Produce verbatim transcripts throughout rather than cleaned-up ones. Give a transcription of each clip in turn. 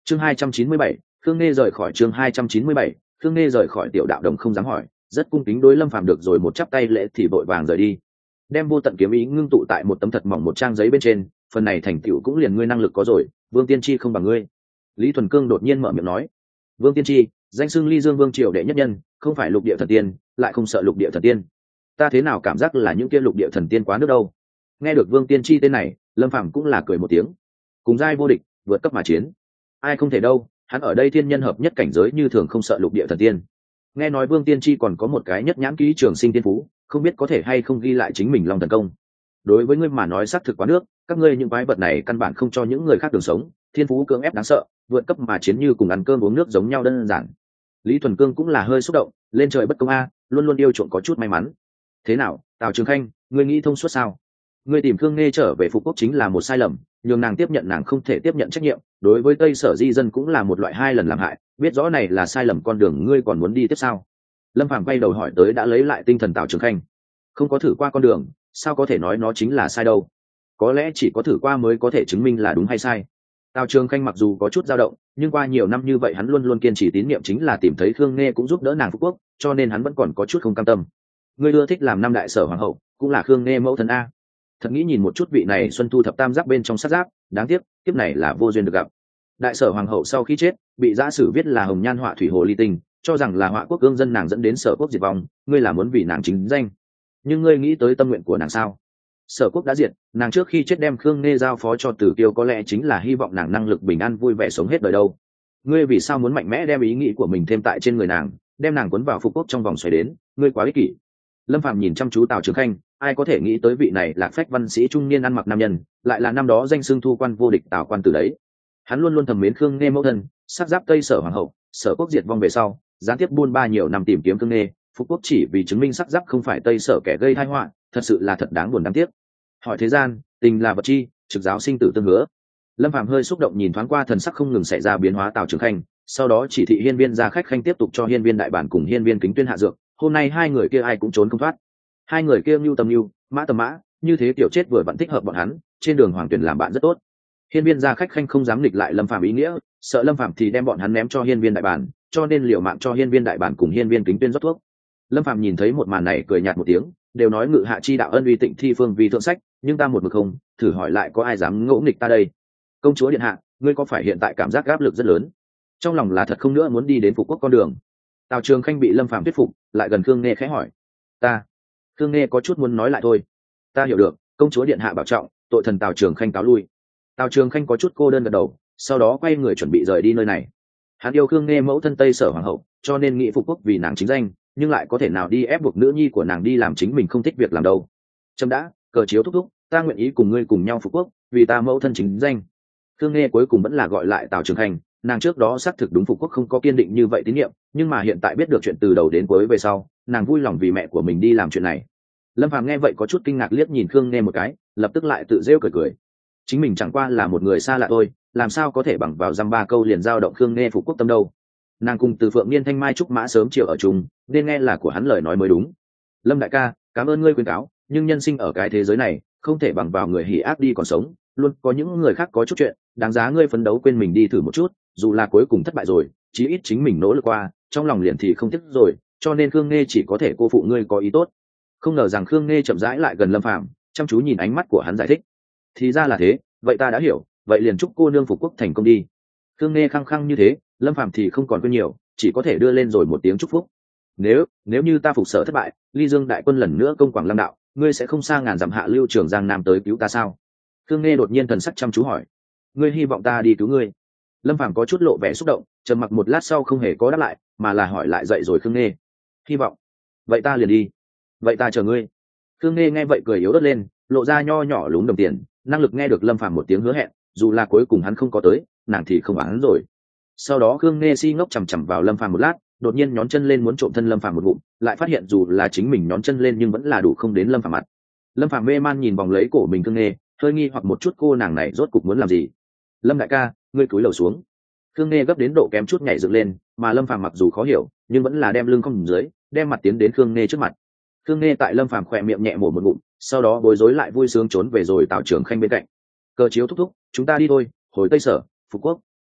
chương hai trăm chín mươi bảy, Khương Nghê rời khỏi chương hai trăm chín mươi bảy, Khương Nghê rời khỏi tiểu đạo đồng không dám hỏi, rất cung kính đối Lâm Phàm được rồi một chắp tay lễ thì vội vàng rời đi. Đem vô tận kiếm ý ngưng tụ tại một tấm thật mỏng một trang giấy bên trên, phần này thành tựu cũng liền ngươi năng lực có rồi, Vương Tiên Tri không bằng ngươi. Lý Thuần Cương đột nhiên mở miệng nói. Vương Tiên Tri, danh xưng Ly Dương Vương triều đệ nhất nhân, không phải lục địa thần tiên, lại không sợ lục địa thần tiên. Ta thế nào cảm giác là những kia lục địa thần tiên quá nước đâu. Nghe được Vương Tiên Tri tên này, Lâm Phàm cũng là cười một tiếng. Cùng giai vô địch, vượt cấp mà chiến. Ai không thể đâu, hắn ở đây thiên nhân hợp nhất cảnh giới như thường không sợ lục địa thần tiên. Nghe nói Vương Tiên Tri còn có một cái nhất nhãn kỹ trường sinh tiên phú, không biết có thể hay không ghi lại chính mình Long Thần Công. Đối với ngươi mà nói xác thực quá nước, các ngươi những quái vật này căn bản không cho những người khác đường sống, thiên phú cưỡng ép đáng sợ, vượt cấp mà chiến như cùng ăn cơm uống nước giống nhau đơn giản. Lý Thuần Cương cũng là hơi xúc động, lên trời bất công a, luôn luôn yêu chuộng có chút may mắn. Thế nào, Tào Trường Khanh, ngươi nghĩ thông suốt sao? Ngươi tìm Khương Nghê trở về phục quốc chính là một sai lầm, nhường nàng tiếp nhận nàng không thể tiếp nhận trách nhiệm, đối với Tây Sở di dân cũng là một loại hai lần làm hại, biết rõ này là sai lầm con đường ngươi còn muốn đi tiếp sao? Lâm Phàm quay đầu hỏi tới đã lấy lại tinh thần Tào Trường Khanh. Không có thử qua con đường, sao có thể nói nó chính là sai đâu? Có lẽ chỉ có thử qua mới có thể chứng minh là đúng hay sai. Tào Trường Khanh mặc dù có chút dao động, nhưng qua nhiều năm như vậy hắn luôn luôn kiên trì tín niệm chính là tìm thấy Khương Nghê cũng giúp đỡ nàng phục quốc, cho nên hắn vẫn còn có chút không cam tâm. Ngươi ưa thích làm năm đại sở hoàng hậu, cũng là Khương Nghê mẫu thân a. Thật nghĩ nhìn một chút vị này xuân thu thập tam giác bên trong sát giáp, đáng tiếc, kiếp này là vô duyên được gặp. Đại sở hoàng hậu sau khi chết, bị giã sử viết là hồng nhan họa thủy hồ ly tinh, cho rằng là họa quốc cương dân nàng dẫn đến sở quốc diệt vong, ngươi là muốn vì nàng chính danh. Nhưng ngươi nghĩ tới tâm nguyện của nàng sao? Sở quốc đã diệt, nàng trước khi chết đem Khương Nghê giao phó cho Tử Kiêu có lẽ chính là hy vọng nàng năng lực bình an vui vẻ sống hết đời đâu. Ngươi vì sao muốn mạnh mẽ đem ý nghĩ của mình thêm tại trên người nàng, đem nàng cuốn vào phục quốc trong vòng xoáy đến, ngươi quá ích kỷ. Lâm Phàm nhìn chăm chú Tào Trường Khanh, ai có thể nghĩ tới vị này lạc phách văn sĩ trung niên ăn mặc nam nhân, lại là năm đó danh xưng thu quan vô địch Tào quan tử đấy. Hắn luôn luôn thầm mến Khương Nghê mẫu thân, sắc giáp Tây Sở hoàng hậu, Sở quốc diệt vong về sau, gián tiếp buôn ba nhiều năm tìm kiếm Khương Nghê, phục quốc chỉ vì chứng minh sắc giáp không phải Tây Sở kẻ gây tai họa, thật sự là thật đáng buồn đáng tiếc. Hỏi thế gian, tình là vật chi, trực giáo sinh tử tương hứa. Lâm Phàm hơi xúc động nhìn thoáng qua thần sắc không ngừng xảy ra biến hóa Tào Trường Khanh, sau đó chỉ thị hiên viên gia khách khanh tiếp tục cho hiên viên đại bản cùng hiên viên kính tuyên hạ dược, hôm nay hai người kia ai cũng trốn không thoát. Hai người kia nhu tầm nhu, mã tầm mã, như thế kiểu chết vừa vẫn thích hợp bọn hắn, trên đường hoàng tuyển làm bạn rất tốt. Hiên viên gia khách khanh không dám nghịch lại Lâm Phàm ý nghĩa, sợ Lâm Phàm thì đem bọn hắn ném cho hiên viên đại bản, cho nên liều mạng cho hiên viên đại bản cùng hiên viên kính tuyên rót thuốc. Lâm Phàm nhìn thấy một màn này cười nhạt một tiếng, đều nói ngự hạ chi đạo ân uy tịnh thi phương vì thượng sách, nhưng ta một mực không, thử hỏi lại có ai dám ngỗ nghịch ta đây? Công chúa điện hạ, ngươi có phải hiện tại cảm giác áp lực rất lớn, trong lòng là thật không nữa muốn đi đến phục quốc con đường? Tào Trường Khanh bị Lâm Phàm thuyết phục, lại gần Khương Nghê khẽ hỏi. Ta, Khương Nghê có chút muốn nói lại thôi. Ta hiểu được, công chúa điện hạ bảo trọng, tội thần Tào Trường Khanh cáo lui. Tào Trường Khanh có chút cô đơn gật đầu, sau đó quay người chuẩn bị rời đi nơi này. Hắn yêu Khương Nghê mẫu thân Tây Sở hoàng hậu, cho nên nghĩ phục quốc vì nàng chính danh, nhưng lại có thể nào đi ép buộc nữ nhi của nàng đi làm chính mình không thích việc làm đâu. Trâm đã, cờ chiếu thúc thúc, ta nguyện ý cùng ngươi cùng nhau phục quốc, vì ta mẫu thân chính danh. Khương Nghê cuối cùng vẫn là gọi lại Tào Trường Khanh, nàng trước đó xác thực đúng phục quốc không có kiên định như vậy tín nhiệm, nhưng mà hiện tại biết được chuyện từ đầu đến cuối về sau, nàng vui lòng vì mẹ của mình đi làm chuyện này. Lâm Phàm nghe vậy có chút kinh ngạc liếc nhìn Khương Nghê một cái, lập tức lại tự rêu cười cười. Chính mình chẳng qua là một người xa lạ thôi, làm sao có thể bằng vào dăm ba câu liền giao động Khương Nghê phục quốc tâm đâu. Nàng cùng Từ Phượng Niên Thanh Mai trúc mã sớm chiều ở chung, nên nghe là của hắn lời nói mới đúng. Lâm đại ca, cảm ơn ngươi khuyên cáo, nhưng nhân sinh ở cái thế giới này, không thể bằng vào người hỉ ác đi còn sống, luôn có những người khác có chút chuyện, đáng giá ngươi phấn đấu quên mình đi thử một chút, dù là cuối cùng thất bại rồi, chí ít chính mình nỗ lực qua, trong lòng liền thì không tiếc rồi, cho nên Khương Nghê chỉ có thể cô phụ ngươi có ý tốt. Không ngờ rằng Khương Nghê chậm rãi lại gần Lâm Phàm, chăm chú nhìn ánh mắt của hắn giải thích. Thì ra là thế, vậy ta đã hiểu, vậy liền chúc cô nương phục quốc thành công đi. Khương Nghê khăng khăng như thế, Lâm Phàm thì không còn quên nhiều, chỉ có thể đưa lên rồi một tiếng chúc phúc. Nếu, nếu như ta phục sở thất bại, Ly Dương đại quân lần nữa công Quảng Lăng đạo, ngươi sẽ không xa ngàn dặm hạ lưu Trường Giang Nam tới cứu ta sao? Khương Nghê đột nhiên thần sắc chăm chú hỏi. Ngươi hy vọng ta đi cứu ngươi? Lâm Phàm có chút lộ vẻ xúc động, trầm mặc một lát sau không hề có đáp lại, mà là hỏi lại dậy rồi Khương Nghê. Hy vọng? Vậy ta liền đi. Vậy ta chờ ngươi. Khương Nghê nghe vậy cười yếu ớt lên, lộ ra nho nhỏ lúng đồng tiền, năng lực nghe được Lâm Phàm một tiếng hứa hẹn, dù là cuối cùng hắn không có tới, nàng thì không oán rồi. Sau đó Khương Nghê si ngốc chằm chằm vào Lâm Phàm một lát, đột nhiên nhón chân lên muốn trộm thân Lâm Phàm một ngụm, lại phát hiện dù là chính mình nhón chân lên nhưng vẫn là đủ không đến Lâm Phàm mặt. Lâm Phàm mê man nhìn vòng lấy cổ mình Khương Nghê, hơi nghi hoặc một chút cô nàng này rốt cục muốn làm gì. Lâm đại ca, ngươi cúi đầu xuống. Khương Nghê gấp đến độ kém chút nhảy dựng lên, mà Lâm Phàm mặc dù khó hiểu, nhưng vẫn là đem lưng cong dưới, đem mặt tiến đến Khương Nghê trước mặt. Khương Nghê tại Lâm Phàm khỏe miệng nhẹ mổ một ngụm, sau đó bối rối lại vui sướng trốn về rồi Tào Trường Khanh bên cạnh. Cờ chiếu thúc thúc, chúng ta đi thôi, hồi Tây Sở, phục quốc.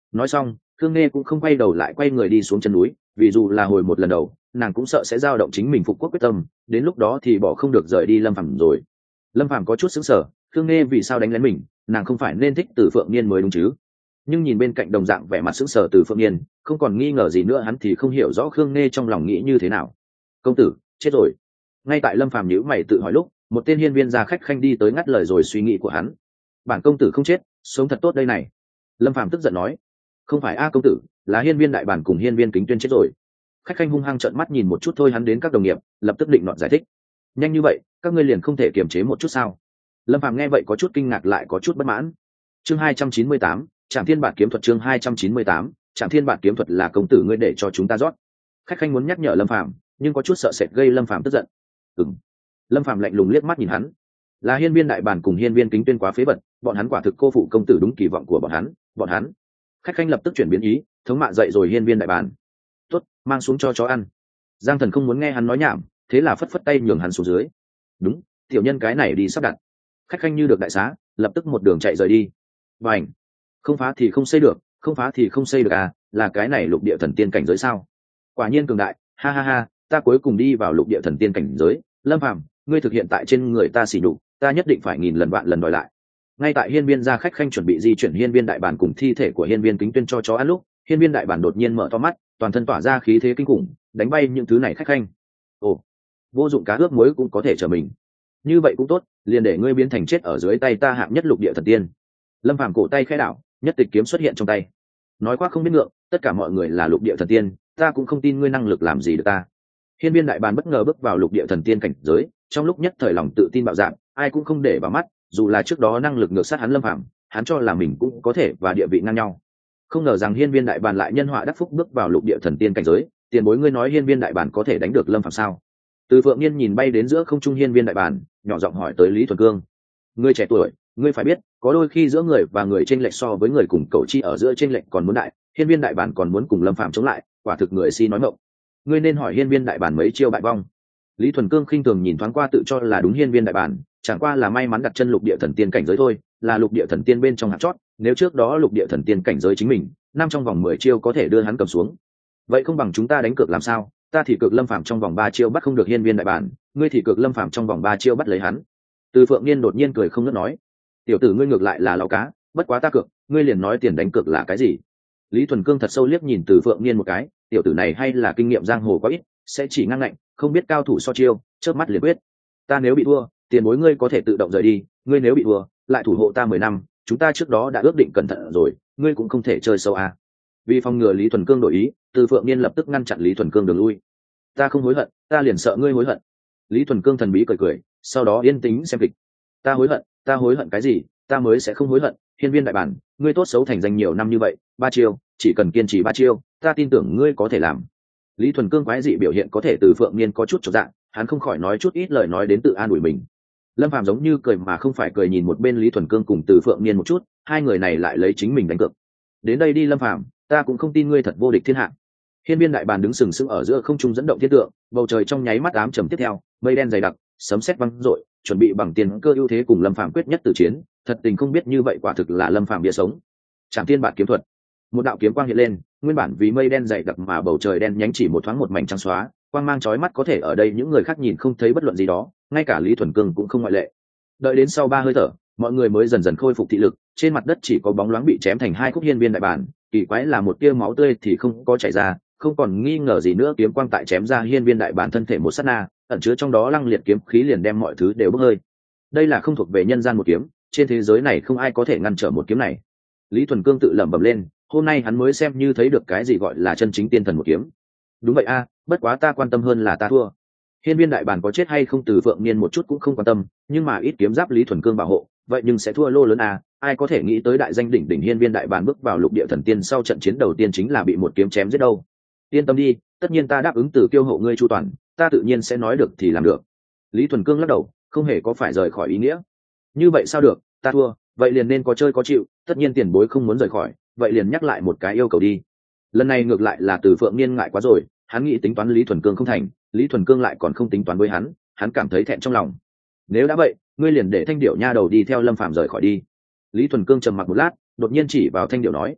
Nói xong Khương Nghe cũng không quay đầu lại, quay người đi xuống chân núi, vì dù là hồi một lần đầu nàng cũng sợ sẽ dao động chính mình phục quốc quyết tâm, đến lúc đó thì bỏ không được rời đi Lâm Phàm rồi. Lâm Phàm có chút sững sờ, Khương Nghe vì sao đánh lén mình, nàng không phải nên thích Từ Phượng Niên mới đúng chứ? Nhưng nhìn bên cạnh đồng dạng vẻ mặt sững sờ Từ Phượng Niên, không còn nghi ngờ gì nữa, hắn thì không hiểu rõ Khương Nghe trong lòng nghĩ như thế nào. Công tử chết rồi. Ngay tại Lâm Phàm nhíu mày tự hỏi lúc, một tên hiên viên gia khách khanh đi tới ngắt lời rồi suy nghĩ của hắn. Bản công tử không chết, sống thật tốt đây này. Lâm Phàm tức giận nói. Không phải a công tử, là hiên viên đại bản cùng hiên viên kính tuyên chết rồi. Khách khanh hung hăng trợn mắt nhìn một chút thôi hắn đến các đồng nghiệp, lập tức định nọt giải thích. Nhanh như vậy các ngươi liền không thể kiềm chế một chút sao? Lâm Phàm nghe vậy có chút kinh ngạc lại có chút bất mãn. Chương hai trăm chín mươi tám, Trảm Thiên Bản kiếm thuật. Chương hai trăm chín mươi tám, Trảm Thiên Bản kiếm thuật là công tử ngươi để cho chúng ta rót. Khách khanh muốn nhắc nhở Lâm Phàm, nhưng có chút sợ sệt gây Lâm Phàm tức giận. Ừm. Lâm Phàm lạnh lùng liếc mắt nhìn hắn. Là hiên viên đại bản cùng hiên viên kính tuyên quá phế vật, bọn hắn quả thực cô phụ công tử đúng kỳ vọng của bọn hắn, bọn hắn. Khách khanh lập tức chuyển biến ý, thống mạ dậy rồi hiên viên đại bản. Tốt, mang xuống cho chó ăn. Giang Thần không muốn nghe hắn nói nhảm, thế là phất phất tay nhường hắn xuống dưới. Đúng, tiểu nhân cái này đi sắp đặt. Khách khanh như được đại xá, lập tức một đường chạy rời đi. Bành, không phá thì không xây được, không phá thì không xây được à, là cái này lục địa thần tiên cảnh giới sao? Quả nhiên cường đại, ha ha ha, ta cuối cùng đi vào lục địa thần tiên cảnh giới. Lâm Phàm, ngươi thực hiện tại trên người ta xỉ nhục, ta nhất định phải nghìn lần vạn lần đòi lại. Ngay tại hiên viên gia khách khanh chuẩn bị di chuyển hiên viên đại bản cùng thi thể của hiên viên kính tuyên cho chó ăn lúc, hiên viên đại bản đột nhiên mở to mắt, toàn thân tỏa ra khí thế kinh khủng, đánh bay những thứ này khách khanh. Ồ, vô dụng cá ướp muối cũng có thể trở mình. Như vậy cũng tốt, liền để ngươi biến thành chết ở dưới tay ta hạng nhất lục địa thần tiên. Lâm Phàm cổ tay khẽ đảo, nhất tịch kiếm xuất hiện trong tay. Nói quá không biết ngượng, tất cả mọi người là lục địa thần tiên, ta cũng không tin ngươi năng lực làm gì được ta. Hiên viên đại bản bất ngờ bước vào lục địa thần tiên cảnh giới, trong lúc nhất thời lòng tự tin bạo dạn, ai cũng không để vào mắt, dù là trước đó năng lực ngược sát hắn Lâm Phàm, hắn cho là mình cũng có thể và địa vị ngang nhau. Không ngờ rằng hiên viên đại bản lại nhân họa đắc phúc bước vào lục địa thần tiên cảnh giới, tiền bối ngươi nói hiên viên đại bản có thể đánh được Lâm Phàm sao? Từ Phượng Niên nhìn bay đến giữa không trung hiên viên đại bản, nhỏ giọng hỏi tới Lý Thuần Cương. Ngươi trẻ tuổi, ngươi phải biết, có đôi khi giữa người và người chênh lệch so với người cùng cậu chi ở giữa chênh lệch còn muốn đại, hiên viên đại bản còn muốn cùng Lâm Phàm chống lại, quả thực người si nói mộng. Ngươi nên hỏi hiên viên đại bản mấy chiêu bại vong. Lý Thuần Cương khinh thường nhìn thoáng qua tự cho là đúng hiên viên đại bản, chẳng qua là may mắn đặt chân lục địa thần tiên cảnh giới thôi, là lục địa thần tiên bên trong hạt chót, nếu trước đó lục địa thần tiên cảnh giới chính mình, năm trong vòng mười chiêu có thể đưa hắn cầm xuống. Vậy không bằng chúng ta đánh cược làm sao? Ta thì cược Lâm Phàm trong vòng ba chiêu bắt không được hiên viên đại bản, ngươi thì cược Lâm Phàm trong vòng ba chiêu bắt lấy hắn. Từ Phượng Niên đột nhiên cười không ngớt nói, tiểu tử ngươi ngược lại là lão cá, bất quá ta cược, ngươi liền nói tiền đánh cược là cái gì? Lý Thuần Cương thật sâu liếc nhìn Từ Phượng Niên một cái, tiểu tử này hay là kinh nghiệm giang hồ quá ít, sẽ chỉ ngang ngạnh, không biết cao thủ so chiêu, chớp mắt liền quyết. Ta nếu bị thua, tiền bối ngươi có thể tự động rời đi, ngươi nếu bị thua, lại thủ hộ ta mười năm, chúng ta trước đó đã ước định cẩn thận rồi, ngươi cũng không thể chơi sâu à. Vì phòng ngừa Lý Thuần Cương đổi ý, Từ Phượng Niên lập tức ngăn chặn Lý Thuần Cương đường lui. Ta không hối hận, ta liền sợ ngươi hối hận. Lý Thuần Cương thần bí cười cười, sau đó yên tĩnh xem kịch. Ta hối hận, ta hối hận cái gì, ta mới sẽ không hối hận. Hiên viên đại bản, ngươi tốt xấu thành danh nhiều năm như vậy, ba chiêu, chỉ cần kiên trì ba chiêu, ta tin tưởng ngươi có thể làm. Lý Thuần Cương quái dị biểu hiện có thể Từ Phượng Niên có chút chột dạ, hắn không khỏi nói chút ít lời nói đến tự an ủi mình. Lâm Phàm giống như cười mà không phải cười nhìn một bên Lý Thuần Cương cùng Từ Phượng Niên một chút, hai người này lại lấy chính mình đánh cược. Đến đây đi Lâm Phàm, ta cũng không tin ngươi thật vô địch thiên hạ. Hiên viên đại bàn đứng sừng sững ở giữa không trung dẫn động thiết tượng, bầu trời trong nháy mắt ám trầm tiếp theo, mây đen dày đặc, sấm sét vang rội, chuẩn bị bằng tiền cơ ưu thế cùng Lâm Phàm quyết nhất tử chiến, thật tình không biết như vậy quả thực là Lâm Phàm bia sống. Trảm Thiên Bản kiếm thuật. Một đạo kiếm quang hiện lên, nguyên bản vì mây đen dày đặc mà bầu trời đen nhánh chỉ một thoáng một mảnh trắng xóa, quang mang chói mắt có thể ở đây những người khác nhìn không thấy bất luận gì đó, ngay cả Lý Thuần Cương cũng không ngoại lệ. Đợi đến sau ba hơi thở, mọi người mới dần dần khôi phục thị lực, trên mặt đất chỉ có bóng loáng bị chém thành hai khúc hiên viên đại bản, kỳ quái là một tia máu tươi thì không có chảy ra, không còn nghi ngờ gì nữa kiếm quang tại chém ra hiên viên đại bản thân thể một sát na, ẩn chứa trong đó lăng liệt kiếm khí liền đem mọi thứ đều bốc hơi. Đây là không thuộc về nhân gian một kiếm, trên thế giới này không ai có thể ngăn trở một kiếm này. Lý Thuần Cương tự lẩm bẩm lên, hôm nay hắn mới xem như thấy được cái gì gọi là chân chính tiên thần một kiếm. Đúng vậy a, bất quá ta quan tâm hơn là ta thua. Hiên viên đại bản có chết hay không Từ Phượng Niên một chút cũng không quan tâm, nhưng mà ít kiếm giáp Lý Thuần Cương bảo hộ, vậy nhưng sẽ thua lô lớn a, ai có thể nghĩ tới đại danh đỉnh đỉnh hiên viên đại bản bước vào lục địa thần tiên sau trận chiến đầu tiên chính là bị một kiếm chém giết đâu. Yên tâm đi, tất nhiên ta đáp ứng Từ Kiêu hộ ngươi chu toàn, ta tự nhiên sẽ nói được thì làm được. Lý Thuần Cương lắc đầu, không hề có phải rời khỏi ý nghĩa. Như vậy sao được, ta thua, vậy liền nên có chơi có chịu, tất nhiên tiền bối không muốn rời khỏi, vậy liền nhắc lại một cái yêu cầu đi. Lần này ngược lại là Từ Phượng Niên ngại quá rồi, hắn nghĩ tính toán Lý Thuần Cương không thành, Lý Thuần Cương lại còn không tính toán với hắn, hắn cảm thấy thẹn trong lòng. Nếu đã vậy, ngươi liền để Thanh Điểu nha đầu đi theo Lâm Phàm rời khỏi đi. Lý Thuần Cương trầm mặc một lát, đột nhiên chỉ vào Thanh Điểu nói,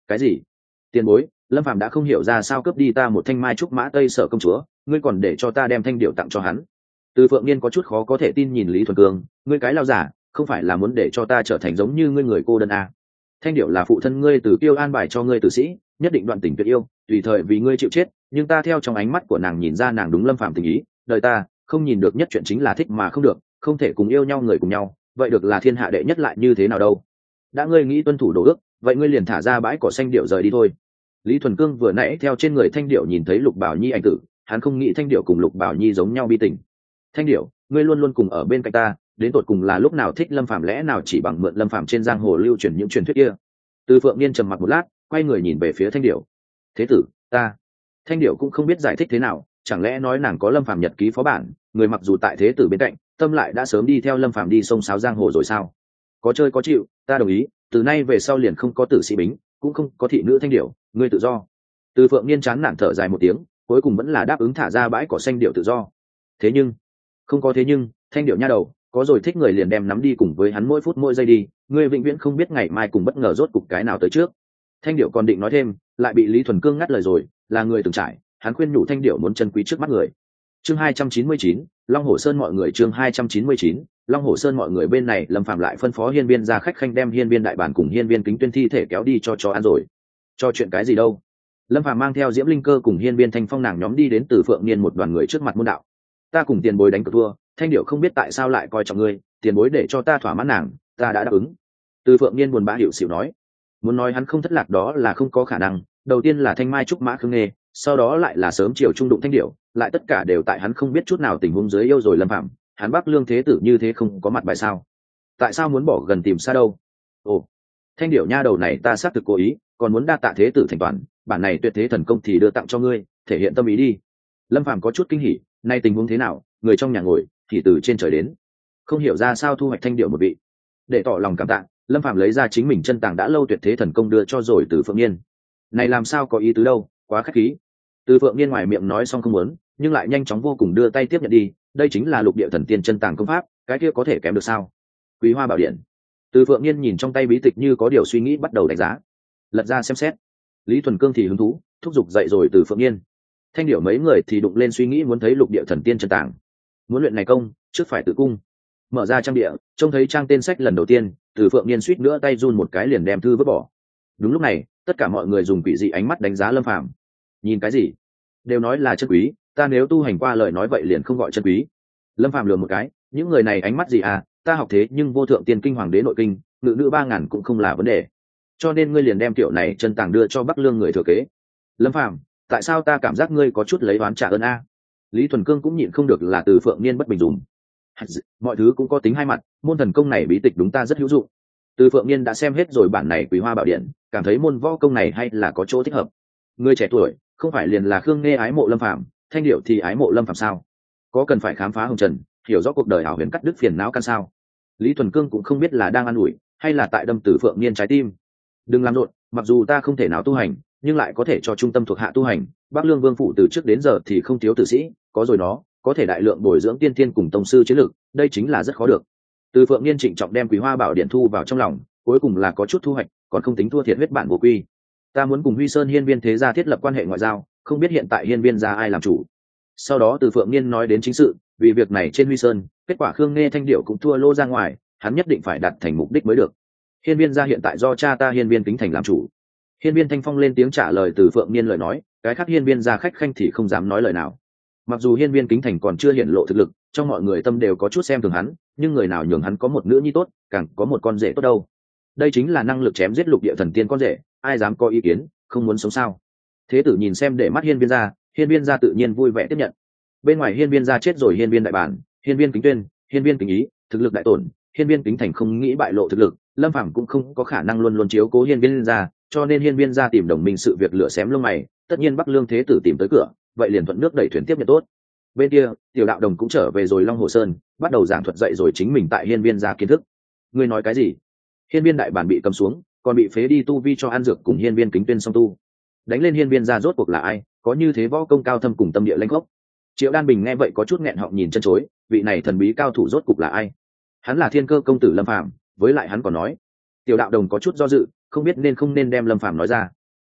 Cái gì? Tiền bối, Lâm Phàm đã không hiểu ra sao cướp đi ta một thanh mai trúc mã tây sở công chúa, ngươi còn để cho ta đem thanh điệu tặng cho hắn. Từ Phượng Niên có chút khó có thể tin nhìn Lý Thuần Cương, ngươi cái lao giả, không phải là muốn để cho ta trở thành giống như ngươi người cô đơn à. Thanh điệu là phụ thân ngươi từ Kiêu an bài cho ngươi tử sĩ, nhất định đoạn tình tuyệt yêu, tùy thời vì ngươi chịu chết, nhưng ta theo trong ánh mắt của nàng nhìn ra nàng đúng Lâm Phàm tình ý, đời ta không nhìn được nhất chuyện chính là thích mà không được, không thể cùng yêu nhau người cùng nhau, vậy được là thiên hạ đệ nhất lại như thế nào đâu? Đã ngươi nghĩ tuân thủ đồ ước, vậy ngươi liền thả ra bãi cỏ xanh điệu rời đi thôi. Lý Thuần Cương vừa nãy theo trên người Thanh điệu nhìn thấy Lục Bảo Nhi ảnh tử, hắn không nghĩ Thanh điệu cùng Lục Bảo Nhi giống nhau bi tình. Thanh điệu, ngươi luôn luôn cùng ở bên cạnh ta, đến tột cùng là lúc nào thích Lâm Phàm, lẽ nào chỉ bằng mượn Lâm Phàm trên giang hồ lưu truyền những truyền thuyết kia? Từ Phượng Niên trầm mặc một lát, quay người nhìn về phía Thanh điệu. Thế tử, ta. Thanh điệu cũng không biết giải thích thế nào, chẳng lẽ nói nàng có Lâm Phàm nhật ký phó bản, người mặc dù tại thế tử bên cạnh, tâm lại đã sớm đi theo Lâm Phàm đi sông sáo giang hồ rồi sao? Có chơi có chịu, ta đồng ý, từ nay về sau liền không có tử sĩ bính, cũng không có thị nữ Thanh điệu, ngươi tự do. Từ Phượng Niên chán nản thở dài một tiếng, cuối cùng vẫn là đáp ứng thả ra bãi cỏ xanh điệu tự do. Thế nhưng, không có thế nhưng, Thanh điệu nha đầu, có rồi thích người liền đem nắm đi cùng với hắn mỗi phút mỗi giây đi, ngươi vĩnh viễn không biết ngày mai cùng bất ngờ rốt cục cái nào tới trước. Thanh điệu còn định nói thêm, lại bị Lý Thuần Cương ngắt lời rồi, là người từng trải, hắn khuyên nhủ Thanh điệu muốn trân quý trước mắt người. Chương hai trăm chín mươi chín, Long Hổ Sơn mọi người chương hai trăm chín mươi chín, Long Hổ Sơn mọi người bên này Lâm Phạm lại phân phó hiên viên ra khách khanh đem hiên viên đại bản cùng hiên viên kính tuyên thi thể kéo đi cho cho ăn rồi. Cho chuyện cái gì đâu? Lâm Phạm mang theo Diễm Linh Cơ cùng hiên viên Thanh Phong nàng nhóm đi đến Từ Phượng Niên một đoàn người trước mặt môn đạo. Ta cùng tiền bối đánh cược thua, Thanh điệu không biết tại sao lại coi trọng ngươi, tiền bối để cho ta thỏa mãn nàng, ta đã đáp ứng. Từ Phượng Niên buồn bã hiểu xỉu nói, muốn nói hắn không thất lạc đó là không có khả năng, đầu tiên là thanh mai trúc mã khương nghê, sau đó lại là sớm chiều trung đụng Thanh điệu, lại tất cả đều tại hắn không biết chút nào tình huống dưới yêu rồi Lâm Phạm, hắn Bắc Lương thế tử như thế không có mặt bài sao? Tại sao muốn bỏ gần tìm xa đâu? Ồ, Thanh điệu nha đầu này ta xác thực cố ý, còn muốn đa tạ thế tử thành toàn, bản này tuyệt thế thần công thì đưa tặng cho ngươi, thể hiện tâm ý đi. Lâm Phạm có chút kinh hỉ, nay tình huống thế nào, người trong nhà ngồi thì từ trên trời đến, không hiểu ra sao thu hoạch Thanh điệu một vị. Để tỏ lòng cảm tạ, Lâm Phạm lấy ra chính mình chân tàng đã lâu tuyệt thế thần công đưa cho rồi Từ Phượng Niên. Này làm sao có ý tứ đâu, quá khách khí. Từ Phượng Niên ngoài miệng nói xong không muốn, nhưng lại nhanh chóng vô cùng đưa tay tiếp nhận đi, đây chính là lục địa thần tiên chân tàng công pháp, cái kia có thể kém được sao? Quý Hoa Bảo Điện. Từ Phượng Niên nhìn trong tay bí tịch như có điều suy nghĩ bắt đầu đánh giá. Lật ra xem xét. Lý Thuần Cương thì hứng thú, thúc giục dậy rồi Từ Phượng Niên. Thanh điệu mấy người thì đụng lên suy nghĩ muốn thấy lục địa thần tiên chân tàng. Muốn luyện này công, trước phải tự cung. Mở ra trang địa, trông thấy trang tên sách lần đầu tiên, Từ Phượng Niên suýt nữa tay run một cái liền đem thư vứt bỏ. Đúng lúc này, tất cả mọi người dùng quỷ dị ánh mắt đánh giá Lâm Phàm. Nhìn cái gì? Đều nói là chân quý, ta nếu tu hành qua lời nói vậy liền không gọi chân quý. Lâm Phàm lừa một cái, những người này ánh mắt gì à, ta học thế nhưng vô thượng tiên kinh hoàng đế nội kinh, ngự nữ ba ngàn cũng không là vấn đề. Cho nên ngươi liền đem tiểu này chân tàng đưa cho Bắc Lương người thừa kế. Lâm Phàm, tại sao ta cảm giác ngươi có chút lấy oán trả ơn a? Lý Thuần Cương cũng nhịn không được là Từ Phượng Niên bất bình dùng. Mọi thứ cũng có tính hai mặt, môn thần công này bí tịch đúng ta rất hữu dụng. Từ Phượng Niên đã xem hết rồi bản này Quý Hoa Bảo Điện, cảm thấy môn võ công này hay là có chỗ thích hợp. Người trẻ tuổi, không phải liền là Khương Nghê ái mộ Lâm Phàm, Thanh điệu thì ái mộ Lâm Phàm sao? Có cần phải khám phá hồng trần, hiểu rõ cuộc đời ảo huyền cắt đứt phiền não căn sao? Lý Thuần Cương cũng không biết là đang an ủi, hay là tại đâm Từ Phượng Niên trái tim. Đừng làm rộn, mặc dù ta không thể nào tu hành, nhưng lại có thể cho trung tâm thuộc hạ tu hành. Bắc Lương Vương phủ từ trước đến giờ thì không thiếu tử sĩ, có rồi nó, có thể đại lượng bồi dưỡng tiên thiên cùng tông sư chiến lược, đây chính là rất khó được. Từ Phượng Niên trịnh trọng đem Quý Hoa Bảo Điện thu vào trong lòng, cuối cùng là có chút thu hoạch, còn không tính thua thiệt huyết bản vô quy. Ta muốn cùng Huy Sơn hiên viên thế gia thiết lập quan hệ ngoại giao, không biết hiện tại hiên viên gia ai làm chủ. Sau đó Từ Phượng Niên nói đến chính sự, vì việc này trên Huy Sơn, kết quả Khương Nghê Thanh điệu cũng thua lô ra ngoài, hắn nhất định phải đạt thành mục đích mới được. Hiên viên gia hiện tại do cha ta hiên viên kính thành làm chủ. Hiên viên Thanh Phong lên tiếng trả lời Từ Phượng Niên lời nói, cái khác hiên viên gia khách khanh thì không dám nói lời nào. Mặc dù hiên viên kính thành còn chưa hiện lộ thực lực, trong mọi người tâm đều có chút xem thường hắn, nhưng người nào nhường hắn có một nữ nhi tốt, càng có một con rể tốt đâu. Đây chính là năng lực chém giết lục địa thần tiên con rể, ai dám có ý kiến, không muốn sống sao? Thế tử nhìn xem để mắt hiên viên gia, hiên viên gia tự nhiên vui vẻ tiếp nhận. Bên ngoài hiên viên gia chết rồi hiên viên đại bản, hiên viên kính tuyên, hiên viên kính ý, thực lực đại tổn, hiên viên kính thành không nghĩ bại lộ thực lực, Lâm Phàm cũng không có khả năng luôn luôn chiếu cố hiên viên gia, cho nên hiên viên gia tìm đồng minh sự việc lửa xém lông mày, tất nhiên Bắc Lương thế tử tìm tới cửa, vậy liền thuận nước đẩy thuyền tiếp nhận tốt. Bên kia, tiểu đạo đồng cũng trở về rồi Long Hồ Sơn, bắt đầu giảng thuật dạy rồi chính mình tại hiên viên gia kiến thức. Ngươi nói cái gì? Hiên viên đại bản bị cầm xuống, còn bị phế đi tu vi cho ăn dược cùng hiên viên kính tuyên song tu. Đánh lên hiên viên gia rốt cuộc là ai, có như thế võ công cao thâm cùng tâm địa lãnh gốc. Triệu Đan Bình nghe vậy có chút nghẹn họng nhìn chân chối, vị này thần bí cao thủ rốt cục là ai? Hắn là Thiên Cơ công tử Lâm Phàm, với lại hắn còn nói. Tiểu đạo đồng có chút do dự, không biết nên không nên đem Lâm Phàm nói ra.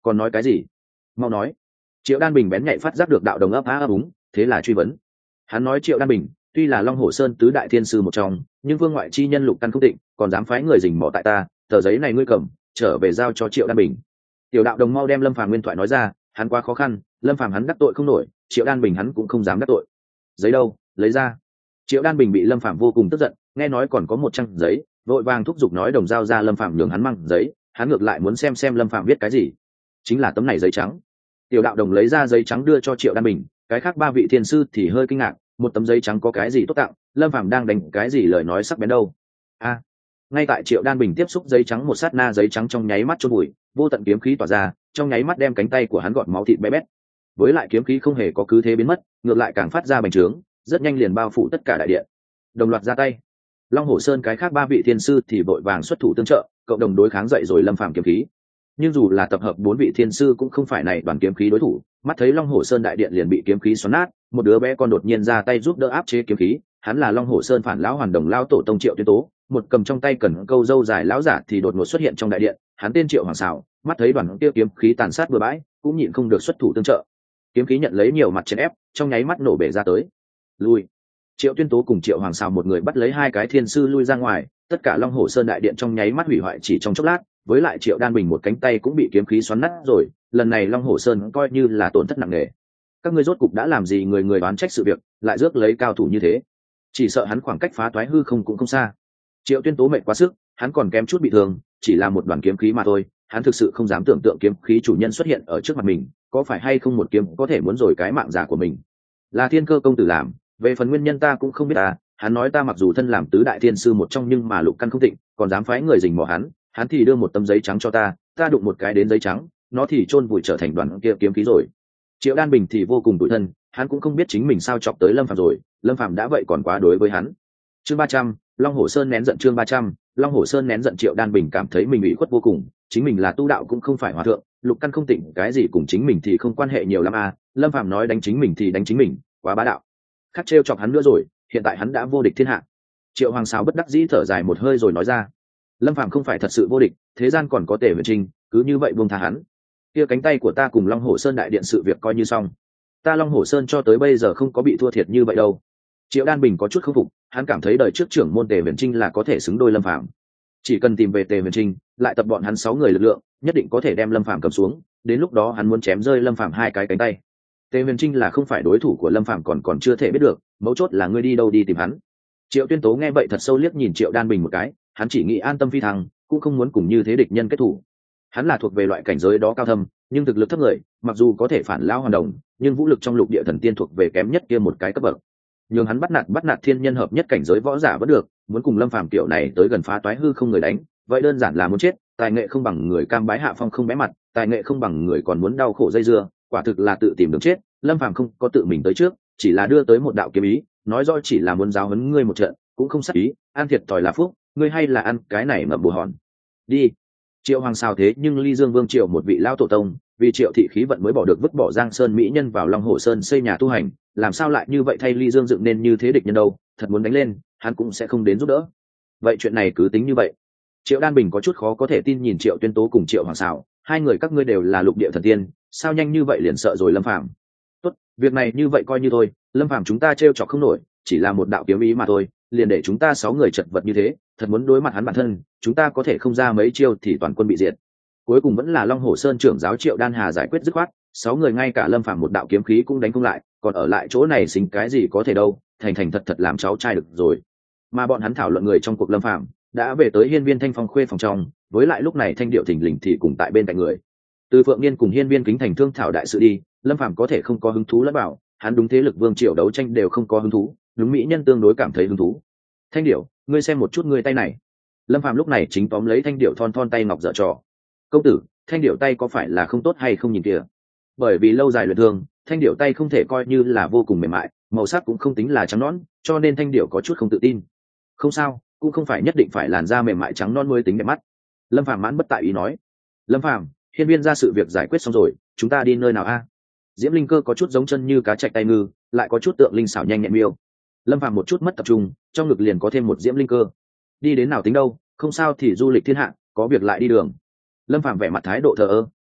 Còn nói cái gì? Mau nói. Triệu Đan Bình bén nhạy phát giác được đạo đồng ấp á ấp úng, thế là truy vấn. Hắn nói Triệu Đan Bình tuy là Long Hổ Sơn tứ đại thiên sư một trong, nhưng vương ngoại chi nhân lục căn không định, còn dám phái người rình mò tại ta, tờ giấy này ngươi cầm, trở về giao cho Triệu Đan Bình. Tiểu đạo đồng mau đem Lâm Phàm nguyên thoại nói ra, hắn quá khó khăn, Lâm Phàm hắn đắc tội không nổi, Triệu Đan Bình hắn cũng không dám đắc tội. Giấy đâu, lấy ra. Triệu Đan Bình bị Lâm Phàm vô cùng tức giận, nghe nói còn có một trang giấy, vội vàng thúc giục nói đồng giao ra Lâm Phàm nhường hắn mang giấy, hắn ngược lại muốn xem xem Lâm Phàm viết cái gì. Chính là tấm này giấy trắng. Tiểu đạo đồng lấy ra giấy trắng đưa cho Triệu Đan Bình, cái khác ba vị thiên sư thì hơi kinh ngạc, một tấm giấy trắng có cái gì tốt tặng, Lâm Phàm đang đánh cái gì lời nói sắc bén đâu. A. Ngay tại Triệu Đan Bình tiếp xúc giấy trắng một sát na, giấy trắng trong nháy mắt chôn bụi, vô tận kiếm khí tỏa ra, trong nháy mắt đem cánh tay của hắn gọt máu thịt bé bét. Với lại kiếm khí không hề có cứ thế biến mất, ngược lại càng phát ra bành trướng, rất nhanh liền bao phủ tất cả đại điện. Đồng loạt ra tay. Long Hổ Sơn cái khác ba vị thiên sư thì vội vàng xuất thủ tương trợ, cộng đồng đối kháng dậy rồi Lâm Phàm kiếm khí. Nhưng dù là tập hợp bốn vị thiên sư cũng không phải này đoàn kiếm khí đối thủ, mắt thấy Long Hổ Sơn đại điện liền bị kiếm khí xoắn nát, một đứa bé con đột nhiên ra tay giúp đỡ áp chế kiếm khí, hắn là Long Hổ Sơn phản lão hoàn đồng lão tổ tông Triệu Tuyên Tố, một cầm trong tay cần câu dâu dài lão giả thì đột ngột xuất hiện trong đại điện, hắn tên Triệu Hoàng Sào, mắt thấy đoàn kia kiếm khí tàn sát bừa bãi, cũng nhịn không được xuất thủ tương trợ. Kiếm khí nhận lấy nhiều mặt chèn ép, trong nháy mắt nổ bể ra tới. Lui. Triệu Tuyên Tố cùng Triệu Hoàng Sào một người bắt lấy hai cái thiên sư lui ra ngoài, tất cả Long Hổ Sơn đại điện trong nháy mắt hủy hoại chỉ trong chốc lát, với lại Triệu Đan Bình một cánh tay cũng bị kiếm khí xoắn nát rồi, lần này Long Hổ Sơn coi như là tổn thất nặng nề. Các ngươi rốt cục đã làm gì, người người đoán trách sự việc, lại rước lấy cao thủ như thế, chỉ sợ hắn khoảng cách phá toái hư không cũng không xa. Triệu Tuyên Tố mệt quá sức, hắn còn kém chút bị thương, chỉ là một đoàn kiếm khí mà thôi, hắn thực sự không dám tưởng tượng kiếm khí chủ nhân xuất hiện ở trước mặt mình, có phải hay không một kiếm có thể muốn rồi cái mạng giả của mình. Là Thiên Cơ công tử làm, về phần nguyên nhân ta cũng không biết ta, hắn nói ta mặc dù thân làm tứ đại thiên sư một trong nhưng mà lục căn không tịnh, còn dám phái người rình mò hắn, hắn thì đưa một tấm giấy trắng cho ta, ta đụng một cái đến giấy trắng, nó thì chôn vùi trở thành đoàn kia kiếm khí rồi. Triệu Đan Bình thì vô cùng tủi thân, hắn cũng không biết chính mình sao chọc tới Lâm Phàm rồi, Lâm Phàm đã vậy còn quá đối với hắn. Chương ba trăm, Long Hổ Sơn nén giận. Chương ba trăm, Long Hổ Sơn nén giận. Triệu Đan Bình cảm thấy mình ủy khuất vô cùng, chính mình là tu đạo cũng không phải hòa thượng, lục căn không tịnh cái gì cùng chính mình thì không quan hệ nhiều lắm à, Lâm Phàm nói đánh chính mình thì đánh chính mình, quá bá đạo. Khắc trêu chọc hắn nữa rồi, hiện tại hắn đã vô địch thiên hạ. Triệu Hoàng Sáo bất đắc dĩ thở dài một hơi rồi nói ra, Lâm Phàm không phải thật sự vô địch, thế gian còn có Tề Huyền Trinh, cứ như vậy buông tha hắn. Kia cánh tay của ta cùng Long Hổ Sơn đại điện sự việc coi như xong. Ta Long Hổ Sơn cho tới bây giờ không có bị thua thiệt như vậy đâu. Triệu Đan Bình có chút không phục, hắn cảm thấy đời trước trưởng môn Tề Huyền Trinh là có thể xứng đôi Lâm Phàm. Chỉ cần tìm về Tề Huyền Trinh, lại tập bọn hắn sáu người lực lượng, nhất định có thể đem Lâm Phàm cầm xuống, đến lúc đó hắn muốn chém rơi Lâm Phàm hai cái cánh tay. Tề Huyền Trinh là không phải đối thủ của Lâm Phàm còn còn chưa thể biết được, mấu chốt là ngươi đi đâu đi tìm hắn. Triệu Tuyên Tố nghe vậy thật sâu liếc nhìn Triệu Đan Bình một cái, hắn chỉ nghĩ an tâm phi thăng, cũng không muốn cùng như thế địch nhân kết thủ. Hắn là thuộc về loại cảnh giới đó cao thâm, nhưng thực lực thấp người, mặc dù có thể phản lao hoàn đồng, nhưng vũ lực trong lục địa thần tiên thuộc về kém nhất kia một cái cấp bậc. Nhưng hắn bắt nạt bắt nạt thiên nhân hợp nhất cảnh giới võ giả vẫn được, muốn cùng Lâm Phàm kiểu này tới gần phá toái hư không người đánh, vậy đơn giản là muốn chết. Tài nghệ không bằng người cam bái hạ phong không bé mặt, tài nghệ không bằng người còn muốn đau khổ dây dưa, quả thực là tự tìm đường chết. Lâm Phàm không có tự mình tới trước, chỉ là đưa tới một đạo kiếm ý, nói rõ chỉ là muốn giáo huấn ngươi một trận, cũng không sát ý, ăn thiệt thòi là phúc, ngươi hay là ăn cái này ngậm bù hòn. Đi. Triệu Hoàng sao thế nhưng Ly Dương Vương Triệu một vị lao tổ tông, vì Triệu thị khí vận mới bỏ được vứt bỏ Giang Sơn mỹ nhân vào Long Hổ Sơn xây nhà tu hành, làm sao lại như vậy thay Ly Dương dựng nên như thế địch nhân đâu, thật muốn đánh lên, hắn cũng sẽ không đến giúp đỡ. Vậy chuyện này cứ tính như vậy. Triệu Đan Bình có chút khó có thể tin nhìn Triệu Tuyên Tố cùng Triệu Hoàng Sào, hai người các ngươi đều là lục địa thần tiên, sao nhanh như vậy liền sợ rồi Lâm Phàm. Tốt, việc này như vậy coi như thôi, Lâm Phàm chúng ta trêu chọc không nổi, chỉ là một đạo kiếm ý mà thôi, liền để chúng ta sáu người chật vật như thế, thật muốn đối mặt hắn bản thân, chúng ta có thể không ra mấy chiêu thì toàn quân bị diệt. Cuối cùng vẫn là Long Hổ Sơn trưởng giáo Triệu Đan Hà giải quyết dứt khoát, sáu người ngay cả Lâm Phàm một đạo kiếm khí cũng đánh không lại, còn ở lại chỗ này xính cái gì có thể đâu, thành thành thật thật làm cháu trai được rồi. Mà bọn hắn thảo luận người trong cuộc Lâm Phàm đã về tới hiên viên Thanh Phong khuê phòng trong, với lại lúc này Thanh Điệu thình lình thì cùng tại bên cạnh người. Từ Phượng Niên cùng hiên viên Kính Thành thương thảo đại sự đi, Lâm Phàm có thể không có hứng thú lẫn bảo, hắn đúng thế lực vương triều đấu tranh đều không có hứng thú, đúng mỹ nhân tương đối cảm thấy hứng thú. Thanh Điệu, ngươi xem một chút ngươi tay này. Lâm Phàm lúc này chính tóm lấy Thanh Điệu thon thon tay ngọc dở trò. Công tử, Thanh Điệu tay có phải là không tốt hay không nhìn kìa? Bởi vì lâu dài luyện thương, Thanh Điệu tay không thể coi như là vô cùng mềm mại, màu sắc cũng không tính là trắng nõn, cho nên Thanh Điệu có chút không tự tin. Không sao, cũng không phải nhất định phải làn da mềm mại trắng non mới tính đẹp mắt. Lâm Phàm mãn bất tại ý nói. Lâm Phàm, hiên viên ra sự việc giải quyết xong rồi, chúng ta đi nơi nào a? Diễm Linh Cơ có chút giống chân như cá chạch tay ngư, lại có chút tượng linh xảo nhanh nhẹn miêu. Lâm Phàm một chút mất tập trung, trong ngực liền có thêm một Diễm Linh Cơ. Đi đến nào tính đâu, không sao thì du lịch thiên hạ, có việc lại đi đường. Lâm Phàm vẻ mặt thái độ thờ ơ,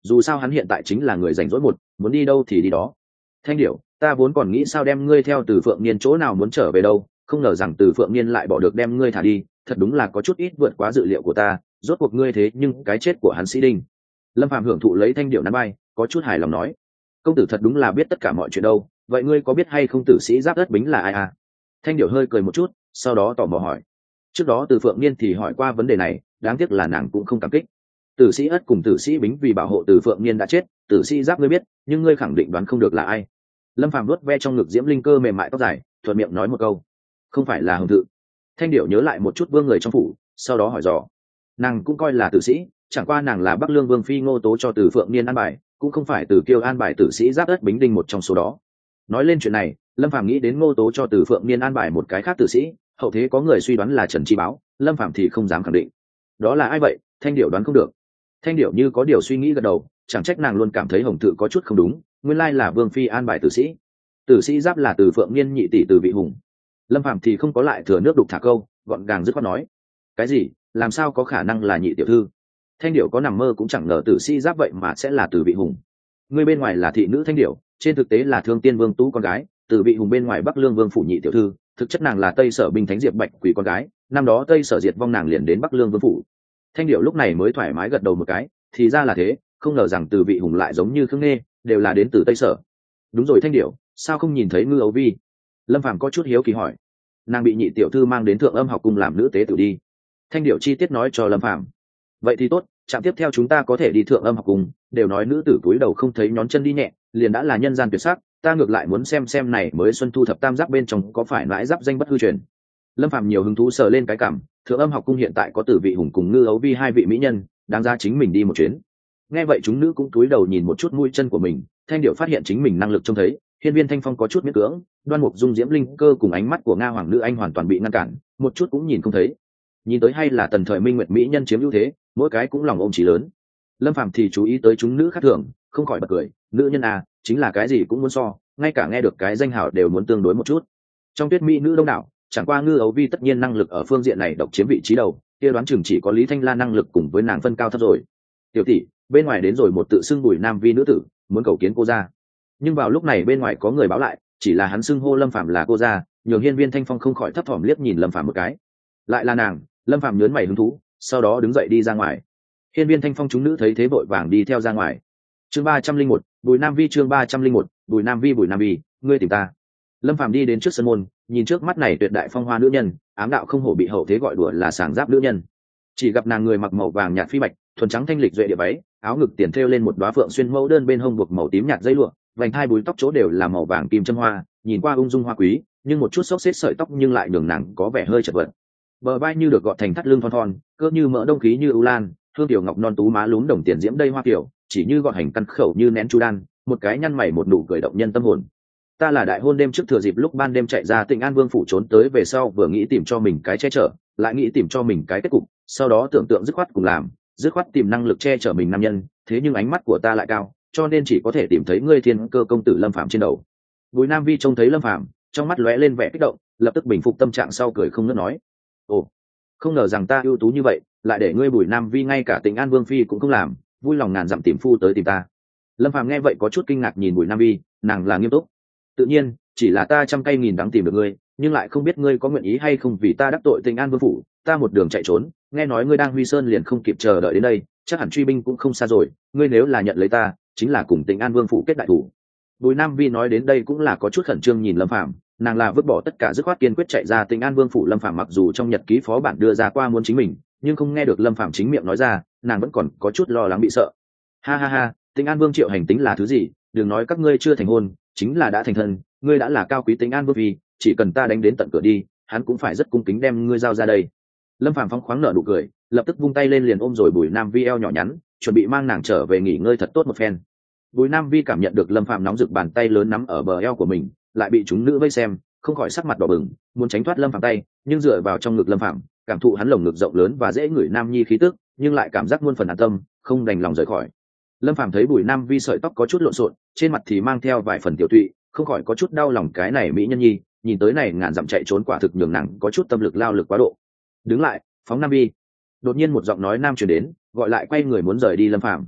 dù sao hắn hiện tại chính là người rảnh rỗi một, muốn đi đâu thì đi đó. Thanh điểu, ta vốn còn nghĩ sao đem ngươi theo Từ Phượng Niên chỗ nào muốn trở về đâu, không ngờ rằng Từ Phượng Niên lại bỏ được đem ngươi thả đi, thật đúng là có chút ít vượt quá dự liệu của ta. Rốt cuộc ngươi thế nhưng cái chết của hắn Sĩ Đinh. Lâm Phàm hưởng thụ lấy thanh điểu nắn bay, có chút hài lòng nói, công tử thật đúng là biết tất cả mọi chuyện đâu. Vậy ngươi có biết hay không tử sĩ Giáp Đất Bính là ai à? Thanh điểu hơi cười một chút, sau đó tò mò hỏi. Trước đó Từ Phượng Niên thì hỏi qua vấn đề này, đáng tiếc là nàng cũng không cảm kích. Tử sĩ Ất cùng tử sĩ Bính vì bảo hộ Từ Phượng Niên đã chết, tử sĩ Giáp ngươi biết, nhưng ngươi khẳng định đoán không được là ai. Lâm Phàm vuốt ve trong ngực diễm linh cơ mềm mại tóc dài, thuận miệng nói một câu, không phải là Hồng Tự. Thanh điểu nhớ lại một chút vương người trong phủ, sau đó hỏi dò, nàng cũng coi là tử sĩ, chẳng qua nàng là Bắc Lương Vương phi Ngô Tố cho Từ Phượng Niên an bài, cũng không phải Từ Kiêu an bài tử sĩ Giáp Đất Bính Đinh một trong số đó. Nói lên chuyện này, Lâm Phàm nghĩ đến Ngô Tố cho Từ Phượng Niên an bài một cái khác tử sĩ, hậu thế có người suy đoán là Trần Chi Báo, Lâm Phàm thì không dám khẳng định. Đó là ai vậy? Thanh điểu đoán không được. Thanh điểu như có điều suy nghĩ gật đầu, chẳng trách nàng luôn cảm thấy Hồng Tự có chút không đúng, nguyên lai là Vương phi an bài tử sĩ. Tử sĩ Giáp là Từ Phượng Niên nhị tỷ Từ Vị Hùng. Lâm Phàm thì không có lại thừa nước đục thả câu, gọn gàng dứt khoát nói, cái gì? Làm sao có khả năng là nhị tiểu thư? Thanh điểu có nằm mơ cũng chẳng ngờ tử sĩ Giáp vậy mà sẽ là Từ Vị Hùng. Ngươi bên ngoài là thị nữ Thanh điểu, trên thực tế là Thương Tiên Vương Tú con gái, Từ Vị Hùng bên ngoài Bắc Lương Vương phủ nhị tiểu thư, thực chất nàng là Tây Sở binh thánh Diệp Bạch Quỷ con gái, năm đó Tây Sở diệt vong nàng liền đến Bắc Lương Vương phủ. Thanh điểu lúc này mới thoải mái gật đầu một cái, thì ra là thế, không ngờ rằng Từ Vị Hùng lại giống như Khương Nghê, đều là đến từ Tây Sở. Đúng rồi Thanh điểu, sao không nhìn thấy Ngư Ấu Vi? Lâm Phàm có chút hiếu kỳ hỏi. Nàng bị nhị tiểu thư mang đến Thượng Âm học cung làm nữ tế tử đi. Thanh điểu chi tiết nói cho Lâm Phàm. Vậy thì tốt, trạm tiếp theo chúng ta có thể đi Thượng Âm học cung, đều nói nữ tử túi đầu không thấy nhón chân đi nhẹ, liền đã là nhân gian tuyệt sắc, ta ngược lại muốn xem xem này mới xuân thu thập tam giáp bên trong có phải mãi giáp danh bất hư truyền. Lâm Phàm nhiều hứng thú sờ lên cái cảm, Thượng Âm học cung hiện tại có Tử Vị Hùng cùng Ngư Ấu Vi hai vị mỹ nhân, đáng ra chính mình đi một chuyến. Nghe vậy chúng nữ cũng cúi đầu nhìn một chút mũi chân của mình, Thanh điểu phát hiện chính mình năng lực trông thấy, Hiên Viên Thanh Phong có chút miễn cưỡng, Đoan Mục Dung diễm linh cơ cùng ánh mắt của Nga hoàng nữ anh hoàn toàn bị ngăn cản, một chút cũng nhìn không thấy. Nhìn tới hay là tần thời minh nguyệt mỹ nhân chiếm ưu thế, mỗi cái cũng lòng ôm chí lớn. Lâm Phàm thì chú ý tới chúng nữ khác thường, không khỏi bật cười, nữ nhân à, chính là cái gì cũng muốn so, ngay cả nghe được cái danh hào đều muốn tương đối một chút. Trong tuyết mỹ nữ đông đảo, chẳng qua Ngư Ấu Vi tất nhiên năng lực ở phương diện này độc chiếm vị trí đầu, kia đoán chừng chỉ có Lý Thanh La năng lực cùng với nàng phân cao thấp rồi. Tiểu tỷ, bên ngoài đến rồi một tự xưng Bùi Nam Vi nữ tử, muốn cầu kiến cô gia. Nhưng vào lúc này bên ngoài có người báo lại, chỉ là hắn xưng hô Lâm Phàm là cô gia, nhường Hiên Viên Thanh Phong không khỏi thấp thỏm liếc nhìn Lâm Phàm một cái. Lại là nàng. Lâm Phàm nhớn mày hứng thú, sau đó đứng dậy đi ra ngoài. Hiên Viên Thanh Phong chúng nữ thấy thế vội vàng đi theo ra ngoài. Chương ba trăm linh một, Bùi Nam Vi chương ba trăm linh một, Bùi Nam Vi Bùi Nam Vi, ngươi tìm ta. Lâm Phàm đi đến trước sân môn, nhìn trước mắt này tuyệt đại phong hoa nữ nhân, ám đạo không hổ bị hậu thế gọi đùa là sàng giáp nữ nhân. Chỉ gặp nàng người mặc màu vàng nhạt phi bạch, thuần trắng thanh lịch duệ địa váy, áo ngực tiền thêu lên một đóa phượng xuyên mẫu đơn bên hông buộc màu tím nhạt dây lụa, vành hai búi tóc chỗ đều là màu vàng kim châm hoa, nhìn qua ung dung hoa quý, nhưng một chút xốc xếp sợi tóc nhưng lại nhường nàng có vẻ hơi chật vật. Bờ vai như được gọt thành thắt lưng thon thon, cơ như mỡ đông khí như ưu lan, hương tiểu ngọc non tú má lún đồng tiền diễm đây hoa kiểu, chỉ như gọt hành căn khẩu như nén chu đan, một cái nhăn mày một nụ cười động nhân tâm hồn. Ta là đại hôn đêm trước thừa dịp lúc ban đêm chạy ra Tịnh An Vương phủ trốn tới về sau, vừa nghĩ tìm cho mình cái che chở, lại nghĩ tìm cho mình cái kết cục, sau đó tưởng tượng dứt khoát cùng làm, dứt khoát tìm năng lực che chở mình nam nhân, thế nhưng ánh mắt của ta lại cao, cho nên chỉ có thể tìm thấy ngươi thiên cơ công tử Lâm Phàm trên đầu. Bùi Nam Vi trông thấy Lâm Phàm, trong mắt lóe lên vẻ kích động, lập tức bình phục tâm trạng sau cười không ngớt nói: "Ồ, không ngờ rằng ta ưu tú như vậy, lại để ngươi Bùi Nam Vi ngay cả Tịnh An Vương phi cũng không làm, vui lòng ngàn dặm tìm phu tới tìm ta." Lâm Phàm nghe vậy có chút kinh ngạc nhìn Bùi Nam Vi, nàng là nghiêm túc. "Tự nhiên, chỉ là ta trăm cây nghìn đắng tìm được ngươi, nhưng lại không biết ngươi có nguyện ý hay không vì ta đắc tội Tịnh An Vương phủ, ta một đường chạy trốn, nghe nói ngươi đang Huy Sơn liền không kịp chờ đợi đến đây, chắc hẳn truy binh cũng không xa rồi, ngươi nếu là nhận lấy ta, chính là cùng Tịnh An Vương phủ kết đại thủ." Bùi Nam Vi nói đến đây cũng là có chút khẩn trương nhìn Lâm Phàm, nàng là vứt bỏ tất cả dứt khoát kiên quyết chạy ra Tịnh An Vương phủ. Lâm Phàm mặc dù trong nhật ký phó bản đưa ra qua muốn chính mình, nhưng không nghe được Lâm Phàm chính miệng nói ra, nàng vẫn còn có chút lo lắng bị sợ. Ha ha ha, Tịnh An Vương Triệu Hành tính là thứ gì, đừng nói các ngươi chưa thành hôn, chính là đã thành thân, ngươi đã là cao quý Tịnh An Vương phi, chỉ cần ta đánh đến tận cửa đi, hắn cũng phải rất cung kính đem ngươi giao ra đây. Lâm Phàm phóng khoáng nở nụ cười, lập tức vung tay lên liền ôm rồi Bùi Nam Vi eo nhỏ nhắn, chuẩn bị mang nàng trở về nghỉ ngơi thật tốt một phen. Bùi Nam Vi cảm nhận được Lâm Phàm nóng rực bàn tay lớn nắm ở bờ eo của mình, lại bị chúng nữ vây xem, không khỏi sắc mặt đỏ bừng, muốn tránh thoát Lâm Phàm tay, nhưng dựa vào trong ngực Lâm Phàm, cảm thụ hắn lồng ngực rộng lớn và dễ ngửi nam nhi khí tức, nhưng lại cảm giác muôn phần an tâm, không đành lòng rời khỏi. Lâm Phàm thấy Bùi Nam Vi sợi tóc có chút lộn xộn, trên mặt thì mang theo vài phần tiểu tụy, không khỏi có chút đau lòng cái này mỹ nhân nhi, nhìn tới này ngàn dặm chạy trốn quả thực nhường nàng có chút tâm lực lao lực quá độ. Đứng lại, phóng Nam Vi. Đột nhiên một giọng nói nam truyền đến, gọi lại quay người muốn rời đi Lâm Phàm.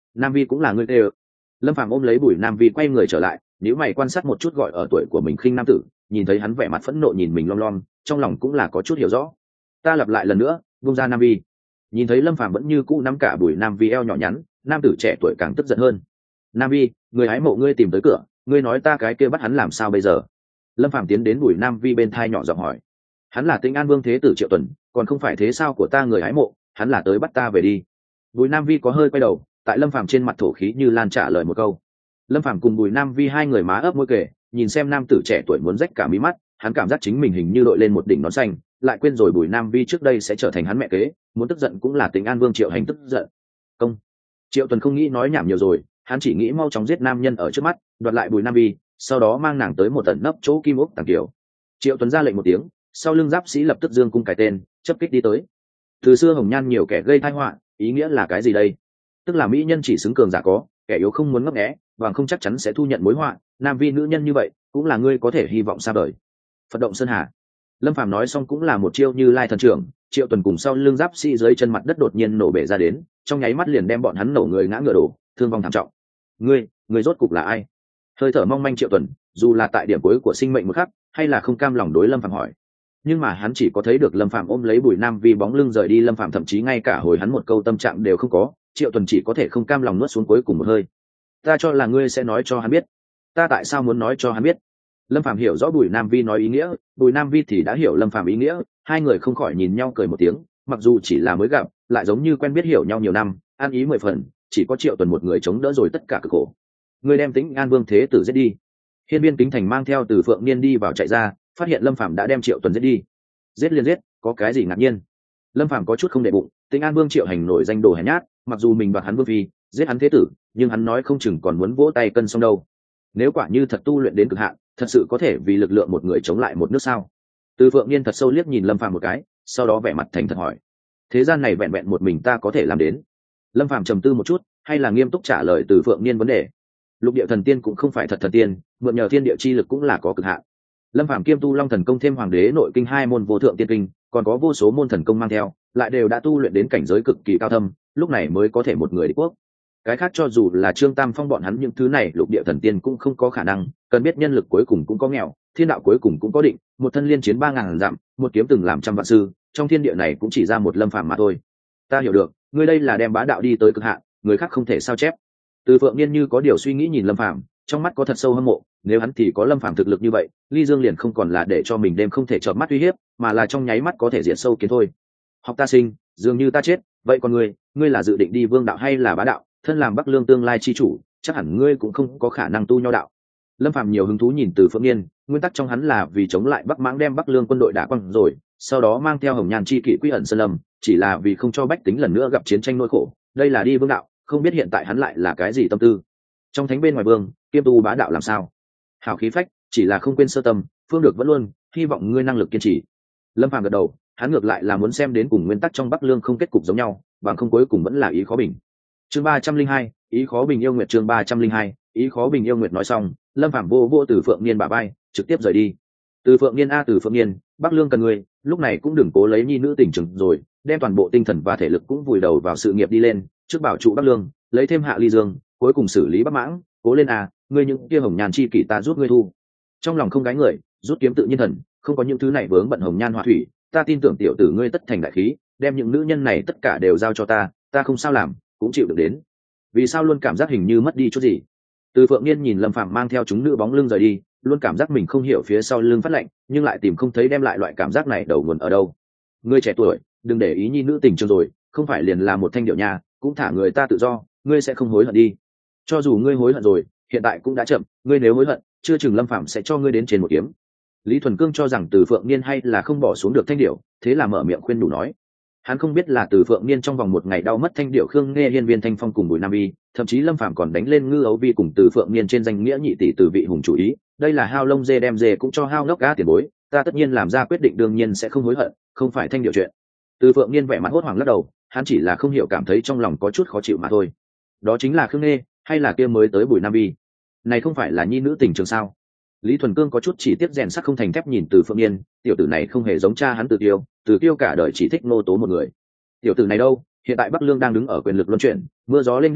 Nam Vi cũng là người tê. Lâm Phàm ôm lấy Bùi Nam Vi quay người trở lại, nếu mày quan sát một chút gọi ở tuổi của mình khinh nam tử, nhìn thấy hắn vẻ mặt phẫn nộ nhìn mình lom lom, trong lòng cũng là có chút hiểu rõ. Ta lặp lại lần nữa, buông ra Nam Vi. Nhìn thấy Lâm Phàm vẫn như cũ nắm cả Bùi Nam Vi eo nhỏ nhắn, nam tử trẻ tuổi càng tức giận hơn. Nam Vi, người hái mộ ngươi tìm tới cửa, ngươi nói ta cái kia bắt hắn làm sao bây giờ? Lâm Phàm tiến đến Bùi Nam Vi bên thai nhỏ giọng hỏi. Hắn là Tĩnh An Vương thế tử Triệu Tuần, còn không phải thế sao của ta người hái mộ, hắn là tới bắt ta về đi. Bùi Nam Vi có hơi quay đầu, tại Lâm Phàm trên mặt thổ khí như lan trả lời một câu. Lâm Phàm cùng Bùi Nam Vi hai người má ấp môi kề, nhìn xem nam tử trẻ tuổi muốn rách cả mí mắt, hắn cảm giác chính mình hình như đội lên một đỉnh nón xanh, lại quên rồi Bùi Nam Vi trước đây sẽ trở thành hắn mẹ kế, muốn tức giận cũng là Tĩnh An Vương Triệu Hành tức giận. Công. Triệu Tuần không nghĩ nói nhảm nhiều rồi, hắn chỉ nghĩ mau chóng giết nam nhân ở trước mắt, đoạt lại Bùi Nam Vi, sau đó mang nàng tới một tận nấp chỗ kim ốc tàng kiều. Triệu Tuần ra lệnh một tiếng, sau lưng giáp sĩ lập tức dương cung cái tên, chấp kích đi tới. Từ xưa hồng nhan nhiều kẻ gây tai họa, ý nghĩa là cái gì đây? Tức là mỹ nhân chỉ xứng cường giả có, kẻ yếu không muốn ngấp nghé, và không chắc chắn sẽ thu nhận mối họa. Nam Vi nữ nhân như vậy, cũng là ngươi có thể hy vọng xa vời. Phật động sơn hà. Lâm Phàm nói xong cũng là một chiêu Như Lai thần trưởng, Triệu Tuần cùng sau lưng giáp sĩ dưới chân mặt đất đột nhiên nổ bể ra đến, trong nháy mắt liền đem bọn hắn nổ người ngã ngựa đổ, thương vong thảm trọng. Ngươi, ngươi rốt cục là ai? Hơi thở mong manh Triệu Tuần, dù là tại điểm cuối của sinh mệnh một khắc, hay là không cam lòng đối Lâm Phàm hỏi. Nhưng mà hắn chỉ có thấy được Lâm Phàm ôm lấy Bùi Nam Vi bóng lưng rời đi, Lâm Phàm thậm chí ngay cả hồi hắn một câu tâm trạng đều không có, Triệu Tuần chỉ có thể không cam lòng nuốt xuống cuối cùng một hơi. Ta cho là ngươi sẽ nói cho hắn biết. Ta tại sao muốn nói cho hắn biết? Lâm Phàm hiểu rõ Bùi Nam Vi nói ý nghĩa, Bùi Nam Vi thì đã hiểu Lâm Phàm ý nghĩa, hai người không khỏi nhìn nhau cười một tiếng, mặc dù chỉ là mới gặp, lại giống như quen biết hiểu nhau nhiều năm, an ý mười phần, chỉ có Triệu Tuần một người chống đỡ rồi tất cả cực khổ. Ngươi đem Tĩnh An Vương thế tử giết đi. Hiên Viên Kính Thành mang theo Từ Phượng Niên đi vào chạy ra, phát hiện Lâm Phàm đã đem Triệu Tuần giết đi. Giết liền giết, có cái gì ngạc nhiên? Lâm Phàm có chút không để bụng, Tĩnh An Vương Triệu Hành nổi danh đồ hèn nhát, mặc dù mình đoạt hắn vương phi, giết hắn thế tử, nhưng hắn nói không chừng còn muốn vỗ tay cân xong đâu. Nếu quả như thật tu luyện đến cực hạn, thật sự có thể vì lực lượng một người chống lại một nước sao? Từ Phượng Niên thật sâu liếc nhìn Lâm Phàm một cái, sau đó vẻ mặt thành thật hỏi: thế gian này vẹn vẹn một mình ta có thể làm đến? Lâm Phàm trầm tư một chút, hay là nghiêm túc trả lời Từ Phượng Niên vấn đề. Lục địa thần tiên cũng không phải thật thần tiên, mượn nhờ thiên địa chi lực cũng là có cực hạn. Lâm Phàm kiêm tu Long thần công thêm Hoàng đế nội kinh hai môn vô thượng tiên kinh, còn có vô số môn thần công mang theo, lại đều đã tu luyện đến cảnh giới cực kỳ cao thâm, lúc này mới có thể một người địch quốc. Cái khác cho dù là Trương Tam Phong bọn hắn những thứ này lục địa thần tiên cũng không có khả năng, cần biết nhân lực cuối cùng cũng có nghèo, thiên đạo cuối cùng cũng có định, một thân liên chiến ba ngàn dặm, một kiếm từng làm trăm vạn sư, trong thiên địa này cũng chỉ ra một Lâm Phàm mà thôi. Ta hiểu được, ngươi đây là đem bá đạo đi tới cực hạn, người khác không thể sao chép. Từ Phượng Niên như có điều suy nghĩ nhìn Lâm Phàm, trong mắt có thật sâu hâm mộ, nếu hắn thì có Lâm Phàm thực lực như vậy, Ly Dương liền không còn là để cho mình đêm không thể chợp mắt uy hiếp, mà là trong nháy mắt có thể diện sâu kiến thôi. Học ta sinh, dường như ta chết, vậy còn ngươi, ngươi là dự định đi vương đạo hay là bá đạo? Thân làm Bắc Lương tương lai chi chủ, chắc hẳn ngươi cũng không có khả năng tu nho đạo. Lâm Phàm nhiều hứng thú nhìn Từ Phượng Niên, nguyên tắc trong hắn là vì chống lại Bắc Mãng đem Bắc Lương quân đội đả quăng rồi, sau đó mang theo Hồng Nhan chi kỵ quy ẩn sơn lâm, chỉ là vì không cho bách tính lần nữa gặp chiến tranh nỗi khổ, đây là đi vương đạo, không biết hiện tại hắn lại là cái gì tâm tư. Trong thánh bên ngoài vương, kiêm tu bá đạo làm sao? Hào khí phách, chỉ là không quên sơ tâm, phương được vẫn luôn, hy vọng ngươi năng lực kiên trì. Lâm Phàm gật đầu, hắn ngược lại là muốn xem đến cùng nguyên tắc trong Bắc Lương không kết cục giống nhau, bằng không cuối cùng vẫn là ý khó bình. Chương ba trăm linh hai, ý khó bình yêu nguyệt. Chương ba trăm linh hai, ý khó bình yêu nguyệt. Nói xong, Lâm Phàm vô vô Từ Phượng Niên bả vai, trực tiếp rời đi. Từ Phượng Niên a Từ Phượng Niên, Bắc Lương cần ngươi, lúc này cũng đừng cố lấy nhi nữ tình trường rồi, đem toàn bộ tinh thần và thể lực cũng vùi đầu vào sự nghiệp đi lên, trước bảo trụ Bắc Lương, lấy thêm Hạ Ly Dương, cuối cùng xử lý Bắc Mãng, cố lên a, ngươi những kia Hồng Nhan chi kỷ ta giúp ngươi thu. Trong lòng không gái người, rút kiếm tự nhiên thần, không có những thứ này vướng bận hồng nhan họa thủy, ta tin tưởng tiểu tử ngươi tất thành đại khí, đem những nữ nhân này tất cả đều giao cho ta, ta không sao làm, cũng chịu được đến. Vì sao luôn cảm giác hình như mất đi chút gì? Từ Phượng Niên nhìn Lâm Phàm mang theo chúng nữ bóng lưng rời đi, luôn cảm giác mình không hiểu phía sau lưng phát lạnh, nhưng lại tìm không thấy đem lại loại cảm giác này đầu nguồn ở đâu. Ngươi trẻ tuổi, đừng để ý nhi nữ tình trường rồi, không phải liền là một thanh điệu nhà, cũng thả người ta tự do, ngươi sẽ không hối hận đi. Cho dù ngươi hối hận rồi, hiện tại cũng đã chậm, ngươi nếu hối hận, chưa chừng Lâm Phàm sẽ cho ngươi đến trên một kiếm. Lý Thuần Cương cho rằng Từ Phượng Niên hay là không bỏ xuống được thanh điệu, thế là mở miệng khuyên đủ nói. Hắn không biết là Từ Phượng Niên trong vòng một ngày đau mất thanh điệu Khương Nghe Hiên Viên Thanh Phong cùng Bùi Nam Vi, thậm chí Lâm Phàm còn đánh lên Ngư Ấu Vi cùng Từ Phượng Niên trên danh nghĩa nhị tỷ Từ Vị Hùng chủ ý, đây là hao lông dê đem dê cũng cho hao ngốc cá tiền bối, ta tất nhiên làm ra quyết định đương nhiên sẽ không hối hận, không phải thanh điệu chuyện. Từ Phượng Niên vẻ mặt hốt hoảng lắc đầu, hắn chỉ là không hiểu cảm thấy trong lòng có chút khó chịu mà thôi. Đó chính là Khương Nghe, hay là kia mới tới Bùi Nam Vi? Này không phải là nhi nữ tình trường sao? Lý Thuần Cương có chút chỉ tiếp rèn sắt không thành thép nhìn Từ Phượng Niên, tiểu tử này không hề giống cha hắn Từ Kiêu, Từ Kiêu cả đời chỉ thích nô tố một người. Tiểu tử này đâu, hiện tại Bắc Lương đang đứng ở quyền lực luân chuyển, mưa gió lên đinh lúc,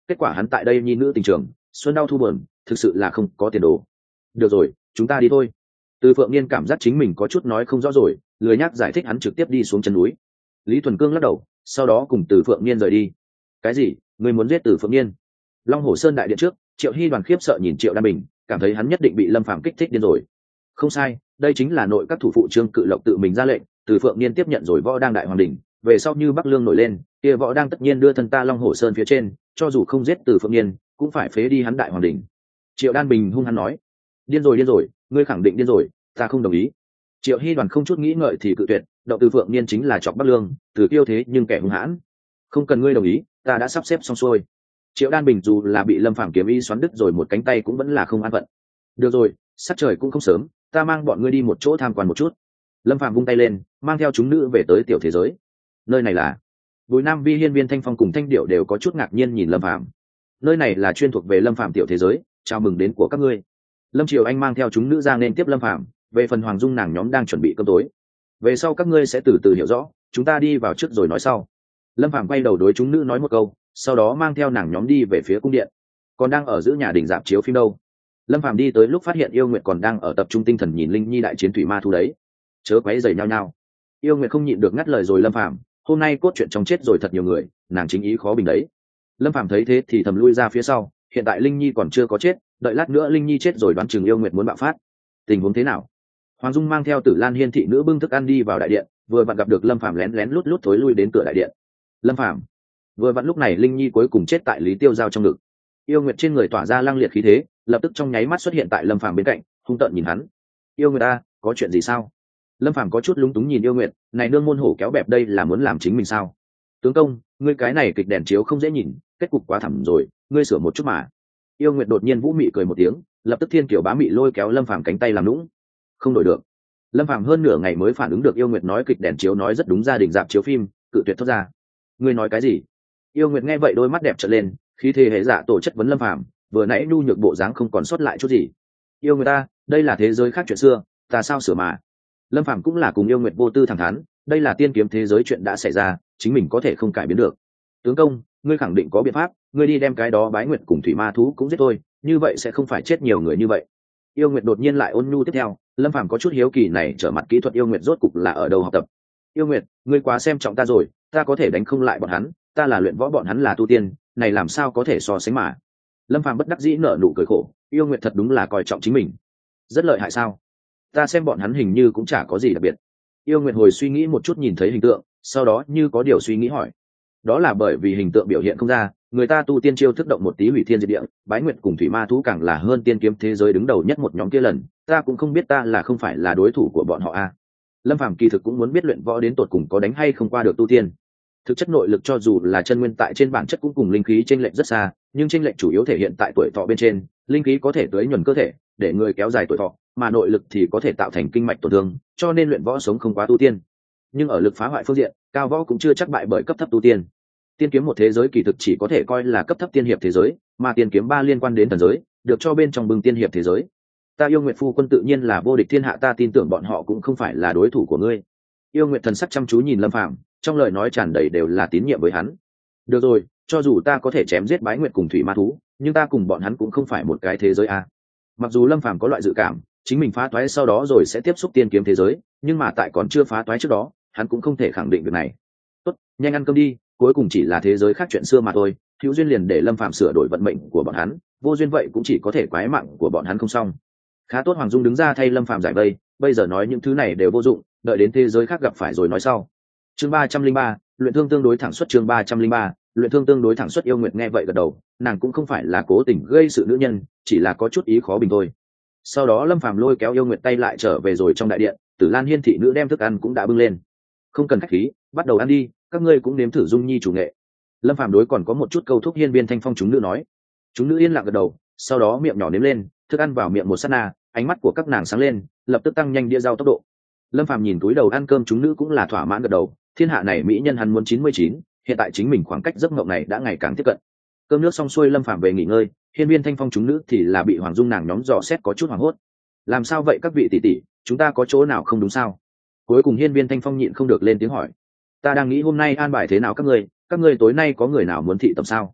kết quả hắn tại đây nhi nữ tình trường xuân đau thu buồn, thực sự là không có tiền đồ. Được rồi, chúng ta đi thôi. Từ Phượng Niên cảm giác chính mình có chút nói không rõ rồi, lười nhắc giải thích, hắn trực tiếp đi xuống chân núi. Lý Thuần Cương lắc đầu, sau đó cùng Từ Phượng Niên rời đi. Cái gì? Ngươi muốn giết Từ Phượng Niên? Long Hồ Sơn đại điện trước, Triệu Hy đoàn khiếp sợ nhìn Triệu Đan Bình, cảm thấy hắn nhất định bị Lâm Phàm kích thích điên rồi. Không sai, đây chính là nội các thủ phụ Trương Cự Lộc tự mình ra lệnh, Từ Phượng Niên tiếp nhận rồi võ đang đại hoàng đỉnh, về sau như Bắc Lương nổi lên, kia võ đang tất nhiên đưa thân ta Long Hồ Sơn phía trên, cho dù không giết Từ Phượng Niên, cũng phải phế đi hắn đại hoàng đỉnh. Triệu Đan Bình hung hăng nói, điên rồi điên rồi, ngươi khẳng định điên rồi, ta không đồng ý. Triệu Hy đoàn không chút nghĩ ngợi thì cự tuyệt, động Từ Phượng Niên chính là chọc Bắc Lương, từ tiêu thế nhưng kẻ hung hãn. Không cần ngươi đồng ý, ta đã sắp xếp xong xuôi. Triệu Đan Bình dù là bị Lâm Phàm kiếm ý xoắn đứt rồi một cánh tay cũng vẫn là không an phận. Được rồi, sắc trời cũng không sớm, ta mang bọn ngươi đi một chỗ tham quan một chút. Lâm Phàm vung tay lên, mang theo chúng nữ về tới tiểu thế giới. Nơi này là Bùi Nam Vi, Hiên Viên Thanh Phong cùng Thanh Điệu đều có chút ngạc nhiên nhìn Lâm Phàm. Nơi này là chuyên thuộc về Lâm Phàm tiểu thế giới, chào mừng đến của các ngươi. Lâm Triều Anh mang theo chúng nữ ra nên tiếp Lâm Phàm, về phần Hoàng Dung nàng nhóm đang chuẩn bị cơm tối. Về sau các ngươi sẽ từ từ hiểu rõ, chúng ta đi vào trước rồi nói sau. Lâm Phàm quay đầu đối chúng nữ nói một câu, sau đó mang theo nàng nhóm đi về phía cung điện. Còn đang ở giữa nhà đình dạp chiếu phim đâu? Lâm Phàm đi tới lúc phát hiện Yêu Nguyệt còn đang ở tập trung tinh thần nhìn Linh Nhi đại chiến thủy ma thú đấy. Chớ quấy rầy nhau nhau. Yêu Nguyệt không nhịn được ngắt lời rồi Lâm Phàm, hôm nay cốt truyện trong chết rồi thật nhiều người, nàng chính ý khó bình đấy. Lâm Phàm thấy thế thì thầm lui ra phía sau, hiện tại Linh Nhi còn chưa có chết, đợi lát nữa Linh Nhi chết rồi đoán chừng Yêu Nguyệt muốn bạo phát. Tình huống thế nào? Hoàng Dung mang theo Tử Lan Hiên thị nữ bưng thức ăn đi vào đại điện, vừa vặn gặp được Lâm Phàm lén lén lút lút thối lui đến cửa đại điện. Lâm Phàm, vừa vặn lúc này Linh Nhi cuối cùng chết tại Lý Tiêu Giao trong ngực. Yêu Nguyệt trên người tỏa ra lăng liệt khí thế, lập tức trong nháy mắt xuất hiện tại Lâm Phàm bên cạnh, hung tợn nhìn hắn. Yêu Nguyệt ta, có chuyện gì sao? Lâm Phàm có chút lúng túng nhìn Yêu Nguyệt, này nương môn hổ kéo bẹp đây là muốn làm chính mình sao? Tướng công, ngươi cái này kịch đèn chiếu không dễ nhìn, kết cục quá thảm rồi, ngươi sửa một chút mà. Yêu Nguyệt đột nhiên vũ mị cười một tiếng, lập tức thiên kiểu bá mị lôi kéo Lâm Phàm cánh tay làm nũng. Không đổi được. Lâm Phàm hơn nửa ngày mới phản ứng được Yêu Nguyệt nói kịch đèn chiếu nói rất đúng, gia đình dạp chiếu phim, cự tuyệt thốt ra. Ngươi nói cái gì? Yêu Nguyệt nghe vậy đôi mắt đẹp trợn lên, khí thế hệ dạ tổ chất vấn Lâm Phàm, vừa nãy nhu nhược bộ dáng không còn sót lại chút gì. Yêu người ta, đây là thế giới khác chuyện xưa, ta sao sửa mà? Lâm Phàm cũng là cùng Yêu Nguyệt vô tư thẳng thắn, đây là tiên kiếm thế giới chuyện đã xảy ra, chính mình có thể không cải biến được. Tướng công, ngươi khẳng định có biện pháp, ngươi đi đem cái đó Bái Nguyệt cùng thủy ma thú cũng giết tôi, như vậy sẽ không phải chết nhiều người như vậy. Yêu Nguyệt đột nhiên lại ôn nhu tiếp theo, Lâm Phàm có chút hiếu kỳ này trở mặt kỹ thuật Yêu Nguyệt rốt cục là ở đâu học tập. Yêu Nguyệt, ngươi quá xem trọng ta rồi, ta có thể đánh không lại bọn hắn, ta là luyện võ bọn hắn là tu tiên, này làm sao có thể so sánh mà. Lâm Phàm bất đắc dĩ nở nụ cười khổ, Yêu Nguyệt thật đúng là coi trọng chính mình, rất lợi hại sao? Ta xem bọn hắn hình như cũng chả có gì đặc biệt. Yêu Nguyệt hồi suy nghĩ một chút nhìn thấy hình tượng, sau đó như có điều suy nghĩ hỏi, đó là bởi vì hình tượng biểu hiện không ra, người ta tu tiên chiêu thức động một tí hủy thiên diệt địa, Bái Nguyệt cùng thủy ma thú càng là hơn tiên kiếm thế giới đứng đầu nhất một nhóm kia lần, ta cũng không biết ta là không phải là đối thủ của bọn họ a. À. Lâm Phàm kỳ thực cũng muốn biết luyện võ đến tột cùng có đánh hay không qua được tu tiên. Thực chất nội lực cho dù là chân nguyên tại trên bản chất cũng cùng linh khí chênh lệch rất xa, nhưng chênh lệch chủ yếu thể hiện tại tuổi thọ bên trên, linh khí có thể tưới nhuần cơ thể, để người kéo dài tuổi thọ, mà nội lực thì có thể tạo thành kinh mạch tổn thương, cho nên luyện võ sống không quá tu tiên. Nhưng ở lực phá hoại phương diện, cao võ cũng chưa chắc bại bởi cấp thấp tu tiên. Tiên kiếm một thế giới kỳ thực chỉ có thể coi là cấp thấp tiên hiệp thế giới, mà tiên kiếm ba liên quan đến thần giới, được cho bên trong bưng tiên hiệp thế giới. Ta Yêu Nguyệt phu quân tự nhiên là vô địch thiên hạ, ta tin tưởng bọn họ cũng không phải là đối thủ của ngươi. Yêu Nguyệt thần sắc chăm chú nhìn Lâm Phàm, trong lời nói tràn đầy đều là tín nhiệm với hắn. Được rồi, cho dù ta có thể chém giết Bái Nguyệt cùng thủy ma thú, nhưng ta cùng bọn hắn cũng không phải một cái thế giới a. Mặc dù Lâm Phàm có loại dự cảm, chính mình phá toái sau đó rồi sẽ tiếp xúc tiên kiếm thế giới, nhưng mà tại còn chưa phá toái trước đó, hắn cũng không thể khẳng định việc này. Tốt, nhanh ăn cơm đi, cuối cùng chỉ là thế giới khác chuyện xưa mà thôi, hữu duyên liền để Lâm Phàm sửa đổi vận mệnh của bọn hắn, vô duyên vậy cũng chỉ có thể quái mạng của bọn hắn không xong. Khá tốt, Hoàng Dung đứng ra thay Lâm Phàm giải vây, bây giờ nói những thứ này đều vô dụng, đợi đến thế giới khác gặp phải rồi nói sau. Chương ba trăm linh ba, luyện thương tương đối thẳng xuất. Chương ba trăm linh ba, luyện thương tương đối thẳng xuất. Yêu Nguyệt nghe vậy gật đầu, nàng cũng không phải là cố tình gây sự nữ nhân, chỉ là có chút ý khó bình thôi. Sau đó Lâm Phàm lôi kéo Yêu Nguyệt tay lại trở về rồi trong đại điện, Tử Lan Hiên thị nữ đem thức ăn cũng đã bưng lên. Không cần khách khí, bắt đầu ăn đi, các ngươi cũng nếm thử Dung Nhi chủ nghệ. Lâm Phàm đối còn có một chút câu thúc Hiên Viên Thanh Phong chúng nữ nói. Chúng nữ yên lặng gật đầu, sau đó miệng nhỏ nếm lên, thức ăn vào miệng một sát na, ánh mắt của các nàng sáng lên, lập tức tăng nhanh đĩa rau tốc độ. Lâm Phàm nhìn túi đầu ăn cơm chúng nữ cũng là thỏa mãn gật đầu, thiên hạ này mỹ nhân hắn muốn chín mươi chín, hiện tại chính mình khoảng cách giấc mộng này đã ngày càng tiếp cận. Cơm nước xong xuôi Lâm Phàm về nghỉ ngơi, Hiên Viên Thanh Phong chúng nữ thì là bị Hoàng Dung nàng nhóm dò xét có chút hoảng hốt. Làm sao vậy các vị tỷ tỷ, chúng ta có chỗ nào không đúng sao? Cuối cùng Hiên Viên Thanh Phong nhịn không được lên tiếng hỏi. Ta đang nghĩ hôm nay an bài thế nào các ngươi, các ngươi tối nay có người nào muốn thị tập sao?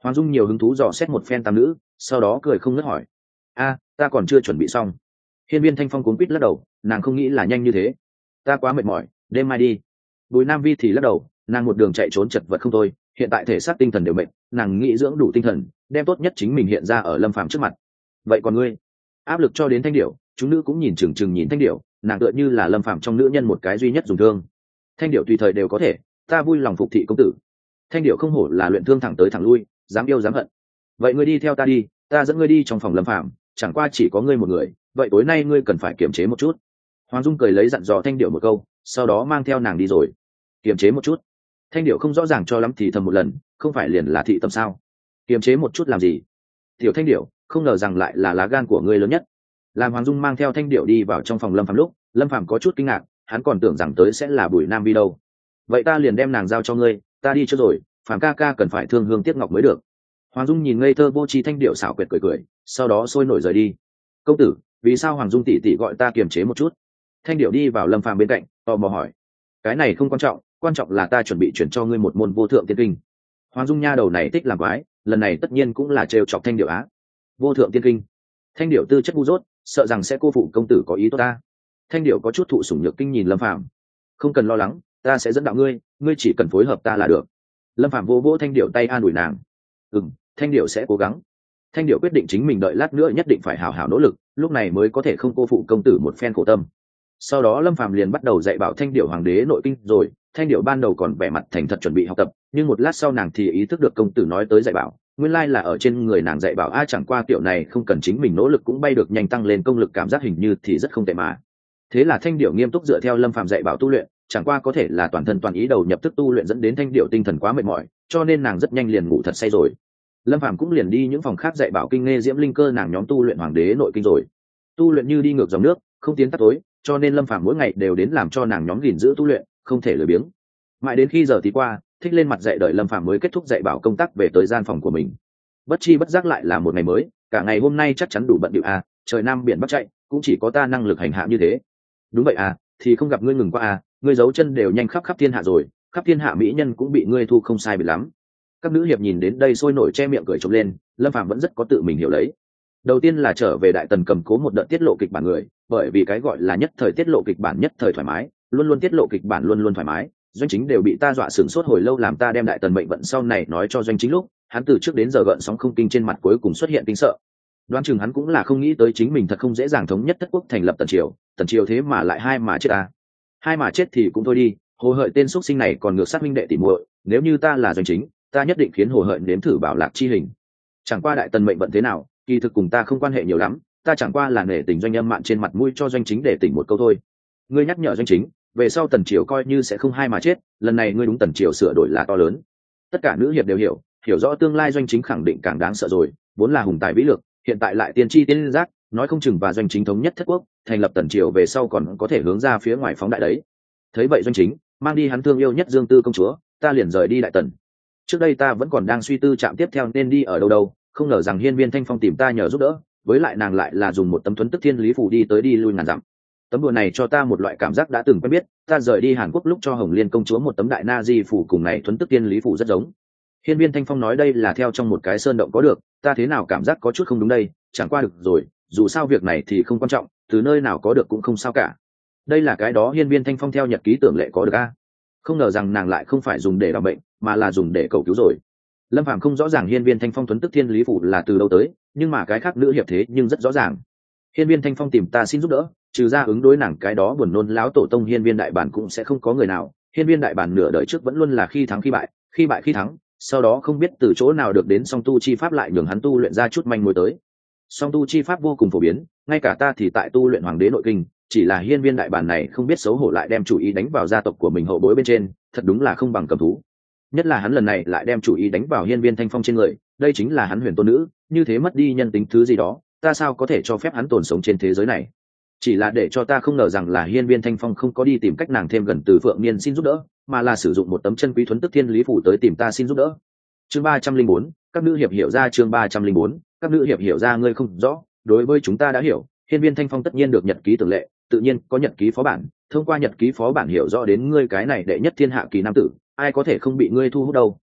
Hoàng Dung nhiều hứng thú dò xét một phen tam nữ, sau đó cười không ngớt hỏi: a ta còn chưa chuẩn bị xong. Hiên Viên Thanh Phong cuống quýt lắc đầu, nàng không nghĩ là nhanh như thế. Ta quá mệt mỏi, đêm mai đi. Bùi Nam Vi thì lắc đầu, nàng một đường chạy trốn chật vật không thôi, hiện tại thể xác tinh thần đều mệt, nàng nghĩ dưỡng đủ tinh thần, đem tốt nhất chính mình hiện ra ở Lâm Phàm trước mặt. Vậy còn ngươi? Áp lực cho đến Thanh Điểu, chúng nữ cũng nhìn chừng chừng nhìn Thanh Điểu, nàng tựa như là Lâm Phàm trong nữ nhân một cái duy nhất dùng thương. Thanh Điểu tùy thời đều có thể, ta vui lòng phục thị công tử. Thanh Điểu không hổ là luyện thương thẳng tới thẳng lui, dám yêu dám hận. Vậy ngươi đi theo ta đi, ta dẫn ngươi đi trong phòng Lâm Phàm, chẳng qua chỉ có ngươi một người, vậy tối nay ngươi cần phải kiềm chế một chút. Hoàng Dung cười lấy dặn dò Thanh Điểu một câu, sau đó mang theo nàng đi rồi. Kiềm chế một chút? Thanh Điểu không rõ ràng cho lắm thì thầm một lần, không phải liền là thị tâm sao? Kiềm chế một chút làm gì? Tiểu Thanh Điểu, không ngờ rằng lại là lá gan của ngươi lớn nhất. Làm Hoàng Dung mang theo Thanh Điểu đi vào trong phòng Lâm Phàm lúc, Lâm Phàm có chút kinh ngạc, hắn còn tưởng rằng tới sẽ là Bùi Nam Vi đâu. Vậy ta liền đem nàng giao cho ngươi, ta đi cho rồi, Phàm ca ca cần phải thương hương tiếc ngọc mới được. Hoàng Dung nhìn ngây thơ vô tri Thanh Điểu xảo quyệt cười cười, sau đó sôi nổi rời đi. Công tử, vì sao Hoàng Dung tỷ tỷ gọi ta kiềm chế một chút? Thanh Điểu đi vào Lâm Phàm bên cạnh, tò mò hỏi. Cái này không quan trọng, quan trọng là ta chuẩn bị chuyển cho ngươi một môn vô thượng tiên kinh. Hoàng Dung nha đầu này thích làm quái, lần này tất nhiên cũng là trêu chọc Thanh Điểu á. Vô thượng tiên kinh? Thanh Điểu tư chất ngu dốt, sợ rằng sẽ cô phụ công tử có ý tốt ta. Thanh Điểu có chút thụ sủng nhược kinh nhìn Lâm Phàm. Không cần lo lắng, ta sẽ dẫn đạo ngươi, ngươi chỉ cần phối hợp ta là được. Lâm Phàm vô vỗ Thanh Điểu tay an ủi nàng. Ừm, Thanh Điểu sẽ cố gắng. Thanh Điểu quyết định chính mình đợi lát nữa nhất định phải hào hào nỗ lực, lúc này mới có thể không cô phụ công tử một phen khổ tâm. Sau đó Lâm Phàm liền bắt đầu dạy bảo Thanh Điểu hoàng đế nội kinh rồi. Thanh Điểu ban đầu còn vẻ mặt thành thật chuẩn bị học tập, nhưng một lát sau nàng thì ý thức được công tử nói tới dạy bảo, nguyên lai là ở trên người nàng dạy bảo a, chẳng qua tiểu này không cần chính mình nỗ lực cũng bay được nhanh, tăng lên công lực cảm giác hình như thì rất không tệ mà. Thế là Thanh Điểu nghiêm túc dựa theo Lâm Phàm dạy bảo tu luyện, chẳng qua có thể là toàn thân toàn ý đầu nhập thức tu luyện dẫn đến Thanh Điểu tinh thần quá mệt mỏi, cho nên nàng rất nhanh liền ngủ thật say rồi. Lâm Phàm cũng liền đi những phòng khác dạy bảo kinh nghe diễm linh cơ nàng nhóm tu luyện hoàng đế nội kinh rồi. Tu luyện như đi ngược dòng nước, không tiến tắt tối, cho nên Lâm Phàm mỗi ngày đều đến làm cho nàng nhóm gìn giữ tu luyện, không thể lười biếng. Mãi đến khi giờ tí qua, thích lên mặt dạy đợi Lâm Phàm mới kết thúc dạy bảo công tác về tới gian phòng của mình. Bất chi bất giác lại là một ngày mới, cả ngày hôm nay chắc chắn đủ bận điệu à, trời nam biển bắc chạy, cũng chỉ có ta năng lực hành hạ như thế. Đúng vậy à, thì không gặp ngươi ngừng qua à, ngươi giấu chân đều nhanh khắp khắp thiên hạ rồi, khắp thiên hạ mỹ nhân cũng bị ngươi thu không sai biệt lắm. Các nữ hiệp nhìn đến đây sôi nổi che miệng cười trống lên, Lâm Phàm vẫn rất có tự mình hiểu lấy. Đầu tiên là trở về Đại Tần cầm cố một đợt tiết lộ kịch bản người, bởi vì cái gọi là nhất thời tiết lộ kịch bản nhất thời thoải mái, luôn luôn tiết lộ kịch bản luôn luôn thoải mái, doanh chính đều bị ta dọa sửng sốt hồi lâu, làm ta đem Đại Tần mệnh vận sau này nói cho doanh chính lúc, hắn từ trước đến giờ gợn sóng không kinh trên mặt cuối cùng xuất hiện kinh sợ. Đoán chừng hắn cũng là không nghĩ tới chính mình thật không dễ dàng thống nhất thất quốc thành lập Tần triều, Tần triều thế mà lại hai mà chết à. Hai mà chết thì cũng thôi đi, Hồ Hợi tên xuất sinh này còn ngược sát minh đệ tỉ muội, nếu như ta là doanh chính, ta nhất định khiến Hồ Hợi nếm thử bảo lạc chi hình. Chẳng qua Đại Tần mệnh vận thế nào, kỳ thực cùng ta không quan hệ nhiều lắm, ta chẳng qua là nể tình doanh âm mạn trên mặt mũi cho doanh chính để tỉnh một câu thôi. Ngươi nhắc nhở doanh chính, về sau Tần triều coi như sẽ không hai mà chết, lần này ngươi đúng Tần triều sửa đổi là to lớn. Tất cả nữ hiệp đều hiểu, hiểu rõ tương lai doanh chính khẳng định càng đáng sợ rồi, vốn là hùng tài vĩ lược, hiện tại lại tiên tri tiên giác, nói không chừng và doanh chính thống nhất thất quốc, thành lập Tần triều về sau còn có thể hướng ra phía ngoài phóng đại đấy. Thấy vậy doanh chính mang đi hắn thương yêu nhất Dương Tư công chúa, ta liền rời đi Đại Tần. Trước đây ta vẫn còn đang suy tư trạm tiếp theo nên đi ở đâu đâu, không ngờ rằng Hiên Viên Thanh Phong tìm ta nhờ giúp đỡ, với lại nàng lại là dùng một tấm thuấn tức thiên lý phù đi tới đi lui ngàn dặm. Tấm đùa này cho ta một loại cảm giác đã từng quen biết, ta rời đi Hàn Quốc lúc cho Hồng Liên công chúa một tấm đại na di phù cùng này thuấn tức thiên lý phù rất giống. Hiên Viên Thanh Phong nói đây là theo trong một cái sơn động có được, ta thế nào cảm giác có chút không đúng đây, chẳng qua được rồi, dù sao việc này thì không quan trọng, từ nơi nào có được cũng không sao cả. Đây là cái đó Hiên Viên Thanh Phong theo nhật ký tưởng lệ có được a. Không ngờ rằng nàng lại không phải dùng để làm bệnh, mà là dùng để cầu cứu rồi. Lâm Phàm không rõ ràng Hiên Viên Thanh Phong thuấn tức thiên lý phù là từ đâu tới, nhưng mà cái khác nữ hiệp thế nhưng rất rõ ràng. Hiên Viên Thanh Phong tìm ta xin giúp đỡ, trừ ra ứng đối nàng cái đó buồn nôn láo tổ tông Hiên Viên đại bản cũng sẽ không có người nào. Hiên Viên đại bản nửa đời trước vẫn luôn là khi thắng khi bại, khi bại khi thắng, sau đó không biết từ chỗ nào được đến song tu chi pháp lại nhường hắn tu luyện ra chút manh mối tới. Song tu chi pháp vô cùng phổ biến, ngay cả ta thì tại tu luyện hoàng đế nội kinh, chỉ là Hiên Viên đại bản này không biết xấu hổ lại đem chủ ý đánh vào gia tộc của mình hậu bối bên trên, thật đúng là không bằng cầm thú. Nhất là hắn lần này lại đem chủ ý đánh vào Hiên Viên Thanh Phong trên người, đây chính là hắn huyền tôn nữ, như thế mất đi nhân tính thứ gì đó, ta sao có thể cho phép hắn tồn sống trên thế giới này. Chỉ là để cho ta không ngờ rằng là Hiên Viên Thanh Phong không có đi tìm cách nàng thêm gần từ Phượng Niên xin giúp đỡ, mà là sử dụng một tấm chân quý thuấn tức thiên lý phù tới tìm ta xin giúp đỡ. Chương ba trăm linh bốn, các nữ hiệp hiểu ra. Chương ba trăm linh bốn, các nữ hiệp hiểu ra. Ngươi không rõ, đối với chúng ta đã hiểu, Hiên Viên Thanh Phong tất nhiên được nhật ký tưởng lệ, tự nhiên có nhật ký phó bản, thông qua nhật ký phó bản hiểu rõ đến ngươi cái này đệ nhất thiên hạ kỳ nam tử, ai có thể không bị ngươi thu hút đâu.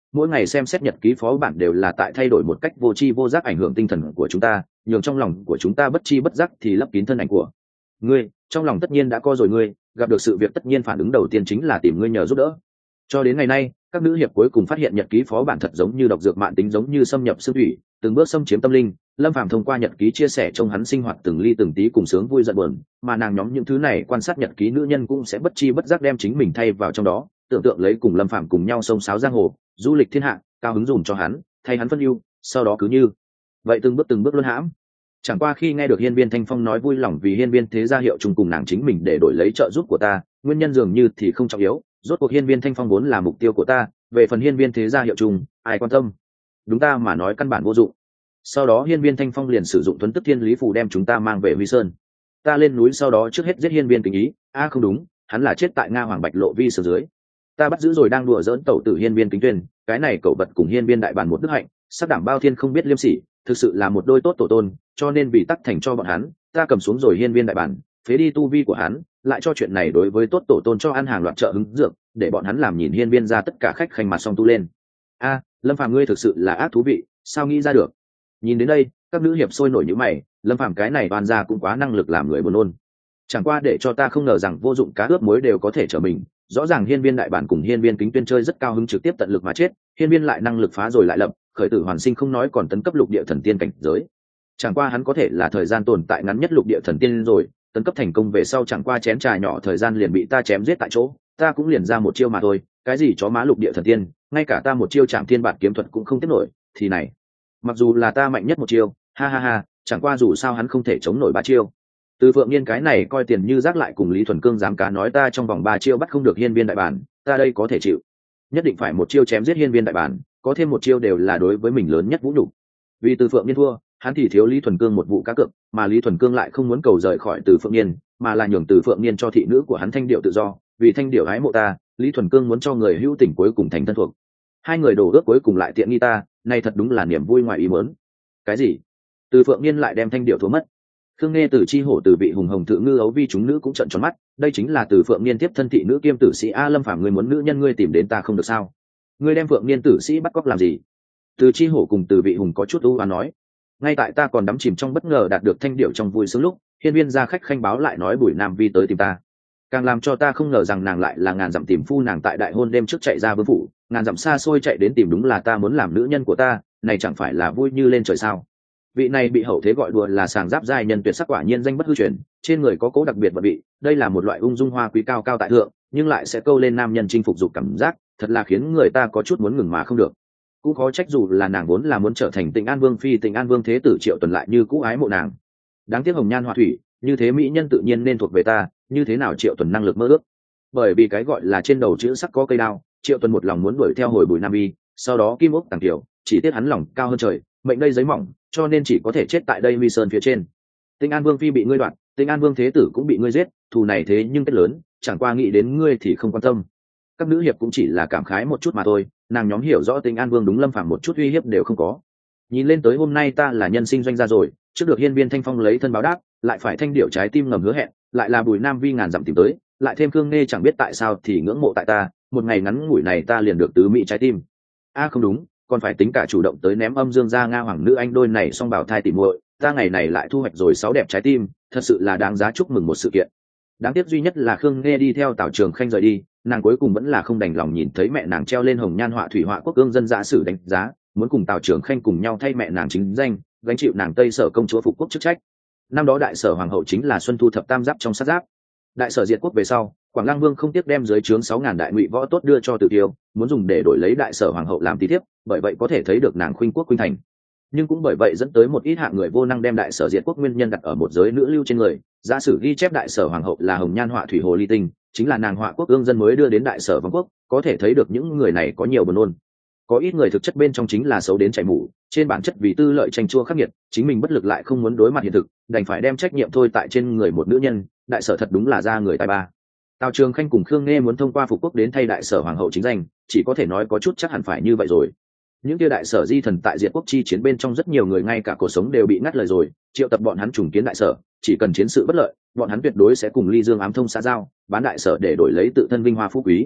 mỗi ngày xem xét nhật ký phó bản đều là tại thay đổi một cách vô tri vô giác ảnh hưởng tinh thần của chúng ta, nhường trong lòng của chúng ta bất chi bất giác thì lấp kín thân ảnh của ngươi. Trong lòng tất nhiên đã có rồi ngươi, gặp được sự việc tất nhiên phản ứng đầu tiên chính là tìm ngươi nhờ giúp đỡ. Cho đến ngày nay, các nữ hiệp cuối cùng phát hiện nhật ký phó bản thật giống như độc dược mạn tính, giống như xâm nhập xương thủy, từng bước xâm chiếm tâm linh. Lâm Phàm thông qua nhật ký chia sẻ trong hắn sinh hoạt từng ly từng tí, cùng sướng vui giận buồn, mà nàng nhóm những thứ này quan sát nhật ký nữ nhân cũng sẽ bất chi bất giác đem chính mình thay vào trong đó, tưởng tượng lấy cùng Lâm Phàm cùng nhau sông sáo giang hồ, du lịch thiên hạ, cao hứng dùm cho hắn, thay hắn phân ưu, sau đó cứ như vậy từng bước từng bước luân hãm. Chẳng qua khi nghe được Hiên Viên Thanh Phong nói vui lòng vì Hiên Viên thế gia hiệu chung cùng nàng chính mình để đổi lấy trợ giúp của ta, nguyên nhân dường như thì không trọng yếu, rốt cuộc Hiên Viên Thanh Phong vốn là mục tiêu của ta, về phần Hiên Viên thế gia hiệu chung, ai quan tâm, đúng ta mà nói căn bản vô dụng. Sau đó Hiên Viên Thanh Phong liền sử dụng Thuấn Tức Thiên Lý Phù đem chúng ta mang về Huy Sơn. Ta lên núi sau đó trước hết giết Hiên Viên Kính Ý, a à, không đúng, hắn là chết tại Nga Hoàng Bạch Lộ Vi sở dưới. Ta bắt giữ rồi đang đùa giỡn tẩu tử Hiên Viên Kính Tuyên, cái này cậu vật cùng Hiên Viên đại bản một đức hạnh, sắc đảm bao thiên không biết liêm sỉ, thực sự là một đôi tốt tổ tôn, cho nên vì tắc thành cho bọn hắn, ta cầm xuống rồi Hiên Viên đại bản, phế đi tu vi của hắn, lại cho chuyện này đối với tốt tổ tôn cho ăn hàng loạt trợ hứng dược, để bọn hắn làm nhìn Hiên Viên ra tất cả khách khanh mặt song tu lên. A, Lâm Phàm ngươi thực sự là ác thú vị, sao nghĩ ra được? Nhìn đến đây, các nữ hiệp sôi nổi như mày, Lâm Phàm cái này oan gia cũng quá năng lực làm người buồn nôn. Chẳng qua để cho ta không ngờ rằng vô dụng cá ướp muối đều có thể trở mình, rõ ràng Hiên Viên đại bản cùng Hiên Viên Kính Tuyên chơi rất cao hứng trực tiếp tận lực mà chết, Hiên Viên lại năng lực phá rồi lại lập, khởi tử hoàn sinh không nói còn tấn cấp lục địa thần tiên cảnh giới. Chẳng qua hắn có thể là thời gian tồn tại ngắn nhất lục địa thần tiên rồi, tấn cấp thành công về sau chẳng qua chén trà nhỏ thời gian liền bị ta chém giết tại chỗ, ta cũng liền ra một chiêu mà thôi, cái gì chó má lục địa thần tiên, ngay cả ta một chiêu Trảm Thiên Bạt kiếm thuật cũng không tiếp nổi, thì này, mặc dù là ta mạnh nhất một chiêu, ha ha ha, chẳng qua dù sao hắn không thể chống nổi ba chiêu. Từ Phượng Nghiên cái này coi tiền như rác lại cùng Lý Thuần Cương dám cá nói ta trong vòng ba chiêu bắt không được Hiên Viên đại bản, ta đây có thể chịu. Nhất định phải một chiêu chém giết Hiên Viên đại bản, có thêm một chiêu đều là đối với mình lớn nhất vũ nhục. Vì Từ Phượng Nghiên thua, hắn thì thiếu Lý Thuần Cương một vụ cá cược, mà Lý Thuần Cương lại không muốn cầu rời khỏi Từ Phượng Nghiên, mà là nhường Từ Phượng Nghiên cho thị nữ của hắn Thanh Điệu tự do, vì Thanh Điệu hái mộ ta, Lý Thuần Cương muốn cho người hữu tình cuối cùng thành thân thuộc. Hai người đổ ước cuối cùng lại tiện nghi ta, này thật đúng là niềm vui ngoài ý muốn. Cái gì? Từ Phượng Nghiên lại đem Thanh Điệu thua mất. Khương Nghe Từ Chi Hổ Từ Vị Hùng Hồng Thự Ngư Ấu Vi chúng nữ cũng trợn tròn mắt, đây chính là Từ Phượng Nghiên tiếp thân thị nữ kiêm tử sĩ a. Lâm Phàm, ngươi muốn nữ nhân ngươi tìm đến ta không được sao? Ngươi đem Phượng Nghiên tử sĩ bắt cóc làm gì? Từ Chi Hổ cùng Từ Vị Hùng có chút u ám nói. Ngay tại ta còn đắm chìm trong bất ngờ đạt được Thanh Điệu trong vui sướng lúc, Hiên Viên gia khách khanh báo lại nói Bùi Nam Vi tới tìm ta, càng làm cho ta không ngờ rằng nàng lại là ngàn dặm tìm phu nàng tại đại hôn đêm trước chạy ra vương phủ, ngàn dặm xa xôi chạy đến tìm đúng là ta muốn làm nữ nhân của ta, này chẳng phải là vui như lên trời sao? Vị này bị hậu thế gọi đùa là sàng giáp giai nhân tuyệt sắc, quả nhiên danh bất hư truyền, trên người có cố đặc biệt vật vị, đây là một loại ung dung hoa quý cao cao tại thượng, nhưng lại sẽ câu lên nam nhân chinh phục dục cảm giác, thật là khiến người ta có chút muốn ngừng mà không được. Cũng khó trách dù là nàng vốn là muốn trở thành Tịnh An Vương phi, Tịnh An Vương thế tử Triệu Tuần lại như cũ ái mộ nàng. Đáng tiếc hồng nhan họa thủy, như thế mỹ nhân tự nhiên nên thuộc về ta, như thế nào Triệu Tuần năng lực mơ ước. Bởi vì cái gọi là trên đầu chữ sắc có cây đao, Triệu Tuần một lòng muốn đuổi theo hồi Bùi Nam Vi, sau đó kim ốc tàng tiểu, chỉ tiếc hắn lòng cao hơn trời, mệnh đây giấy mỏng, cho nên chỉ có thể chết tại đây Huy Sơn phía trên. Tịnh An Vương phi bị ngươi đoạt, Tịnh An Vương thế tử cũng bị ngươi giết, thù này thế nhưng kết lớn, chẳng qua nghĩ đến ngươi thì không quan tâm. Các nữ hiệp cũng chỉ là cảm khái một chút mà thôi, nàng nhóm hiểu rõ Tịnh An Vương đúng Lâm Phàm một chút uy hiếp đều không có. Nhìn lên tới hôm nay ta là nhân sinh doanh gia rồi, trước được Hiên Viên Thanh Phong lấy thân báo đáp, lại phải Thanh Điệu trái tim ngầm hứa hẹn, lại là Bùi Nam Vi ngàn dặm tìm tới, lại thêm Khương Nghe chẳng biết tại sao thì ngưỡng mộ tại ta, một ngày ngắn ngủi này ta liền được tứ mỹ trái tim. A à không đúng, còn phải tính cả chủ động tới ném âm dương ra Nga hoàng nữ anh đôi này song bảo thai tỉ muội, ta ngày này lại thu hoạch rồi sáu đẹp trái tim, thật sự là đáng giá chúc mừng một sự kiện. Đáng tiếc duy nhất là Khương Nghe đi theo Tào Trường Khanh rời đi, nàng cuối cùng vẫn là không đành lòng nhìn thấy mẹ nàng treo lên hồng nhan họa thủy họa quốc ương dân giả sử đánh giá, muốn cùng Tào Trường Khanh cùng nhau thay mẹ nàng chính danh, gánh chịu nàng Tây Sở công chúa phục quốc chức trách. Năm đó Đại Sở hoàng hậu chính là Xuân Thu thập tam giáp trong sát giáp. Đại Sở diệt quốc về sau, Quảng Lăng Vương không tiếc đem dưới trướng sáu ngàn đại ngụy võ tốt đưa cho Từ Kiều, muốn dùng để đổi lấy Đại Sở hoàng hậu làm tí thiếp, bởi vậy có thể thấy được nàng khuynh quốc khuynh thành. Nhưng cũng bởi vậy dẫn tới một ít hạng người vô năng đem Đại Sở diệt quốc nguyên nhân đặt ở một giới nữ lưu trên người. Giả sử ghi chép Đại Sở hoàng hậu là hồng nhan họa thủy hồ ly tinh, chính là nàng họa quốc ương dân mới đưa đến Đại Sở vương quốc, có thể thấy được những người này có nhiều buồn nôn. Có ít người thực chất bên trong chính là xấu đến chảy mủ, trên bản chất vì tư lợi tranh chua khắc nghiệt, chính mình bất lực lại không muốn đối mặt hiện thực, đành phải đem trách nhiệm thôi tại trên người một nữ nhân. Đại Sở thật đúng là ra người tài ba. Tào Trường Khanh cùng Khương Nghe muốn thông qua phục quốc đến thay Đại Sở hoàng hậu chính danh, chỉ có thể nói có chút chắc hẳn phải như vậy rồi. Những kia Đại Sở di thần tại diệt quốc chi chiến bên trong rất nhiều người ngay cả cuộc sống đều bị ngắt lời rồi, triệu tập bọn hắn trùng kiến Đại Sở, chỉ cần chiến sự bất lợi, bọn hắn tuyệt đối sẽ cùng Ly Dương ám thông xã giao, bán Đại Sở để đổi lấy tự thân vinh hoa phú quý.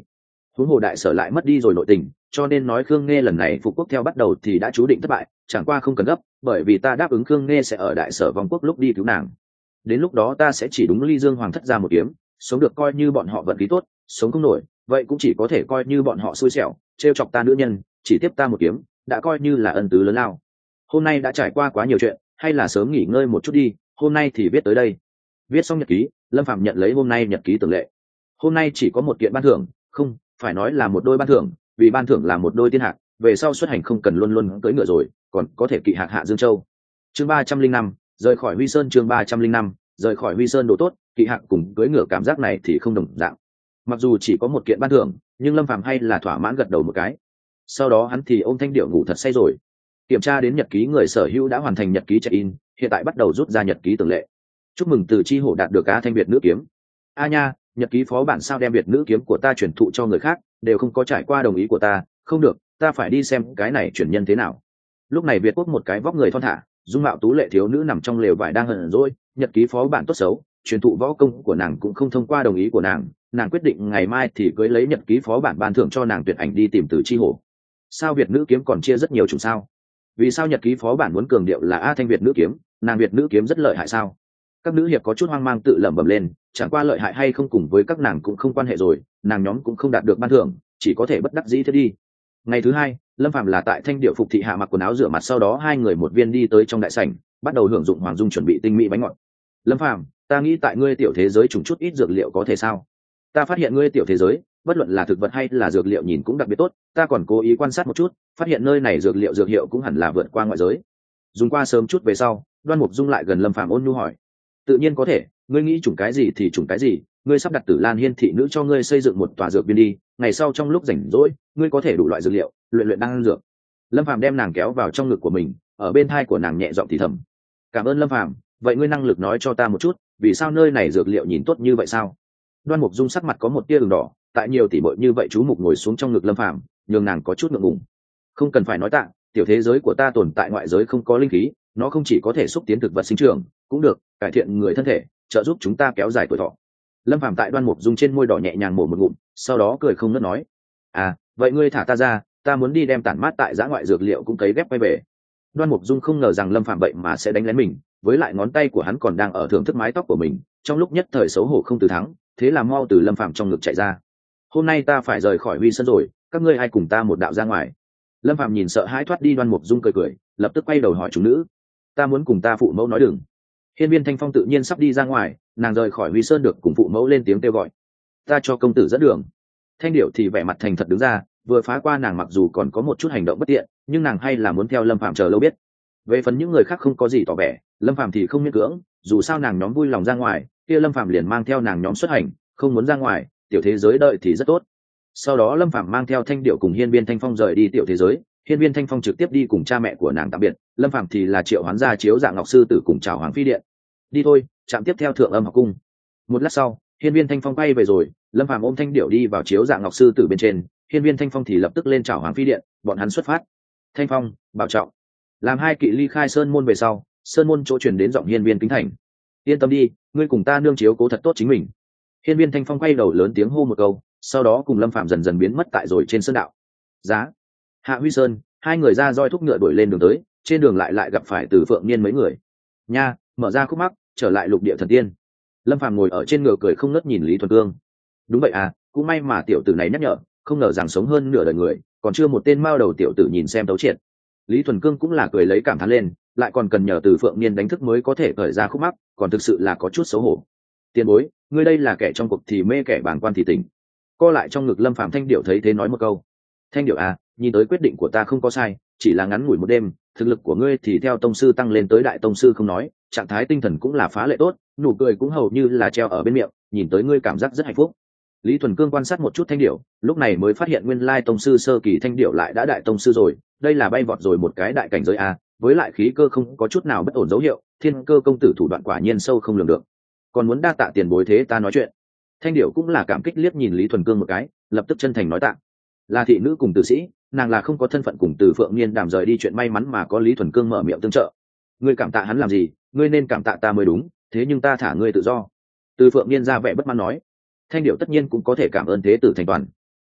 huống hồ đại sở lại mất đi rồi nội tình, cho nên nói Khương Nghê lần này phục quốc theo bắt đầu thì đã chú định thất bại, chẳng qua không cần gấp, bởi vì ta đáp ứng Khương Nghê sẽ ở đại sở vong quốc lúc đi cứu nàng. Đến lúc đó ta sẽ chỉ đúng Ly Dương Hoàng thất ra một kiếm, sống được coi như bọn họ vận khí tốt, sống không nổi, vậy cũng chỉ có thể coi như bọn họ xui xẻo, trêu chọc ta nữ nhân, chỉ tiếp ta một kiếm, đã coi như là ân tứ lớn lao. Hôm nay đã trải qua quá nhiều chuyện, hay là sớm nghỉ ngơi một chút đi, hôm nay thì viết tới đây. Viết xong nhật ký, Lâm Phạm nhận lấy hôm nay nhật ký tường lệ. Hôm nay chỉ có một kiện ban thưởng, không, phải nói là một đôi ban thưởng, vì ban thưởng là một đôi tiên hạc, về sau xuất hành không cần luôn luôn cưỡi ngựa rồi, còn có thể kỵ hạc hạ Dương Châu. Chương ba trăm linh năm, rời khỏi Huy Sơn. Chương ba trăm linh năm, rời khỏi Huy Sơn độ tốt, kỵ hạc cùng cưỡi ngựa cảm giác này thì không đồng dạng. Mặc dù chỉ có một kiện ban thưởng, nhưng Lâm Phạm hay là thỏa mãn gật đầu một cái. Sau đó hắn thì ôm thanh điệu ngủ thật say rồi. Kiểm tra đến nhật ký người sở hữu đã hoàn thành nhật ký check-in, hiện tại bắt đầu rút ra nhật ký tường lệ. Chúc mừng từ chi hổ đạt được A Thanh Việt nữ kiếm. A nha, nhật ký phó bản sao đem Việt nữ kiếm của ta chuyển thụ cho người khác, đều không có trải qua đồng ý của ta, không được, ta phải đi xem cái này chuyển nhân thế nào. Lúc này Việt Quốc một cái vóc người thon thả, dung mạo tú lệ thiếu nữ nằm trong lều vải đang hờn dỗi, nhật ký phó bản tốt xấu, truyền thụ võ công của nàng cũng không thông qua đồng ý của nàng, nàng quyết định ngày mai thì cưới lấy nhật ký phó bản ban thưởng cho nàng tuyệt ảnh đi tìm từ chi hổ. Sao Việt nữ kiếm còn chia rất nhiều chủng sao? Vì sao nhật ký phó bản muốn cường điệu là A Thanh Việt nữ kiếm, nàng Việt nữ kiếm rất lợi hại sao? Các nữ hiệp có chút hoang mang tự lẩm bẩm lên, chẳng qua lợi hại hay không cùng với các nàng cũng không quan hệ rồi, nàng nhóm cũng không đạt được ban thưởng, chỉ có thể bất đắc dĩ thế đi. Ngày thứ hai, Lâm Phàm là tại Thanh Điệu phục thị hạ mặc quần áo rửa mặt, sau đó hai người một viên đi tới trong đại sảnh, bắt đầu hưởng dụng Hoàng Dung chuẩn bị tinh mỹ bánh ngọt. Lâm Phàm, ta nghĩ tại ngươi tiểu thế giới trùng chút ít dược liệu có thể sao? Ta phát hiện ngươi tiểu thế giới, bất luận là thực vật hay là dược liệu nhìn cũng đặc biệt tốt, ta còn cố ý quan sát một chút, phát hiện nơi này dược liệu dược hiệu cũng hẳn là vượt qua ngoại giới. Dùng qua sớm chút về sau, Đoan Mục Dung lại gần Lâm Phàm ôn nhu hỏi. Tự nhiên có thể, ngươi nghĩ chủng cái gì thì chủng cái gì, ngươi sắp đặt Tử Lan Hiên thị nữ cho ngươi xây dựng một tòa dược viên đi, ngày sau trong lúc rảnh rỗi, ngươi có thể đủ loại dược liệu, luyện luyện đan dược. Lâm Phàm đem nàng kéo vào trong ngực của mình, ở bên thai của nàng nhẹ giọng thì thầm. Cảm ơn Lâm Phàm, vậy ngươi năng lực nói cho ta một chút, vì sao nơi này dược liệu nhìn tốt như vậy sao? Đoan Mục Dung sắc mặt có một tia ửng đỏ, tại nhiều tỷ muội như vậy chú mục ngồi xuống trong ngực Lâm Phàm, nhường nàng có chút ngượng ngùng. Không cần phải nói tạ, tiểu thế giới của ta tồn tại ngoại giới không có linh khí, nó không chỉ có thể xúc tiến thực vật sinh trưởng, cũng được cải thiện người thân thể, trợ giúp chúng ta kéo dài tuổi thọ. Lâm Phàm tại Đoan Mục Dung trên môi đỏ nhẹ nhàng mổ một ngụm, sau đó cười không ngớt nói: à, vậy ngươi thả ta ra, ta muốn đi đem tản mát tại giã ngoại dược liệu cũng cấy ghép quay về. Đoan Mục Dung không ngờ rằng Lâm Phàm vậy mà sẽ đánh lén mình, với lại ngón tay của hắn còn đang ở thưởng thức mái tóc của mình, trong lúc nhất thời xấu hổ không từ thắng, thế là mau từ Lâm Phàm trong ngực chạy ra. Hôm nay ta phải rời khỏi Huy Sơn rồi, các ngươi ai cùng ta một đạo ra ngoài. Lâm Phàm nhìn sợ hãi thoát đi Đoan Mục Dung cười cười, lập tức quay đầu hỏi chúng nữ: ta muốn cùng ta phụ mẫu nói đừng. Hiên Viên Thanh Phong tự nhiên sắp đi ra ngoài, nàng rời khỏi Huy Sơn được cùng phụ mẫu lên tiếng kêu gọi: ta cho công tử dẫn đường. Thanh Điệu thì vẻ mặt thành thật đứng ra, vừa phá qua nàng mặc dù còn có một chút hành động bất tiện, nhưng nàng hay là muốn theo Lâm Phàm chờ lâu biết. Về phần những người khác không có gì tỏ vẻ, Lâm Phàm thì không miễn cưỡng, dù sao nàng nhóm vui lòng ra ngoài, kia Lâm Phàm liền mang theo nàng nhóm xuất hành, không muốn ra ngoài, tiểu thế giới đợi thì rất tốt. Sau đó Lâm Phàm mang theo Thanh Điệu cùng Hiên Viên Thanh Phong rời đi tiểu thế giới, Hiên Viên Thanh Phong trực tiếp đi cùng cha mẹ của nàng tạm biệt, Lâm Phàm thì là triệu hoán ra chiếu dạng ngọc sư tử cùng chào Hoàng Phi điện. Đi thôi, trạm tiếp theo Thượng Âm học cung. Một lát sau, Hiên Viên Thanh Phong quay về rồi, Lâm Phàm ôm Thanh Điệu đi vào chiếu dạng ngọc sư tử bên trên, Hiên Viên Thanh Phong thì lập tức lên chào Hoàng Phi điện, bọn hắn xuất phát. Thanh Phong, bảo trọng. Làm hai kỵ ly khai sơn môn về sau, sơn môn chỗ truyền đến giọng Hiên Viên kính thành. Yên tâm đi, ngươi cùng ta nương chiếu cố thật tốt chính mình. Hiên Viên Thanh Phong quay đầu lớn tiếng hô một câu, sau đó cùng Lâm Phàm dần dần biến mất tại rồi trên sơn đạo. Giá, Hạ Huy Sơn, hai người ra roi thúc ngựa đuổi lên đường tới, trên đường lại lại gặp phải Từ Phượng Niên mấy người. Nha, mở ra khúc mắc, trở lại lục địa thần tiên. Lâm Phàm ngồi ở trên ngựa cười không ngớt nhìn Lý Thuần Cương. Đúng vậy à, cũng may mà tiểu tử này nhắc nhở, không ngờ rằng sống hơn nửa đời người, còn chưa một tên mao đầu tiểu tử nhìn xem tấu triệt. Lý Thuần Cương cũng là cười lấy cảm thán lên, lại còn cần nhờ Từ Phượng Niên đánh thức mới có thể khởi ra khúc mắc, còn thực sự là có chút xấu hổ. Tiền bối, ngươi đây là kẻ trong cuộc thì mê kẻ bàng quan thì tỉnh. Co lại trong ngực Lâm Phàm Thanh Điệu thấy thế nói một câu: Thanh Điệu à, nhìn tới quyết định của ta không có sai, chỉ là ngắn ngủi một đêm, thực lực của ngươi thì theo tông sư tăng lên tới đại tông sư không nói, trạng thái tinh thần cũng là phá lệ tốt, nụ cười cũng hầu như là treo ở bên miệng, nhìn tới ngươi cảm giác rất hạnh phúc. Lý Thuần Cương quan sát một chút Thanh Điệu, lúc này mới phát hiện nguyên lai tông sư sơ kỳ Thanh Điệu lại đã đại tông sư rồi, đây là bay vọt rồi một cái đại cảnh giới a, với lại khí cơ không có chút nào bất ổn dấu hiệu, thiên cơ công tử thủ đoạn quả nhiên sâu không lường được. Còn muốn đa tạ tiền bối thế ta nói chuyện. Thanh Điệu cũng là cảm kích liếc nhìn Lý Thuần Cương một cái, lập tức chân thành nói tạ. Là thị nữ cùng tử sĩ, nàng là không có thân phận cùng Từ Phượng Niên đàm rời đi chuyện may mắn mà có Lý Thuần Cương mở miệng tương trợ. Ngươi cảm tạ hắn làm gì, ngươi nên cảm tạ ta mới đúng, thế nhưng ta thả ngươi tự do. Từ Phượng Niên ra vẻ bất mãn nói. Thanh Điệu tất nhiên cũng có thể cảm ơn thế tử thành toàn.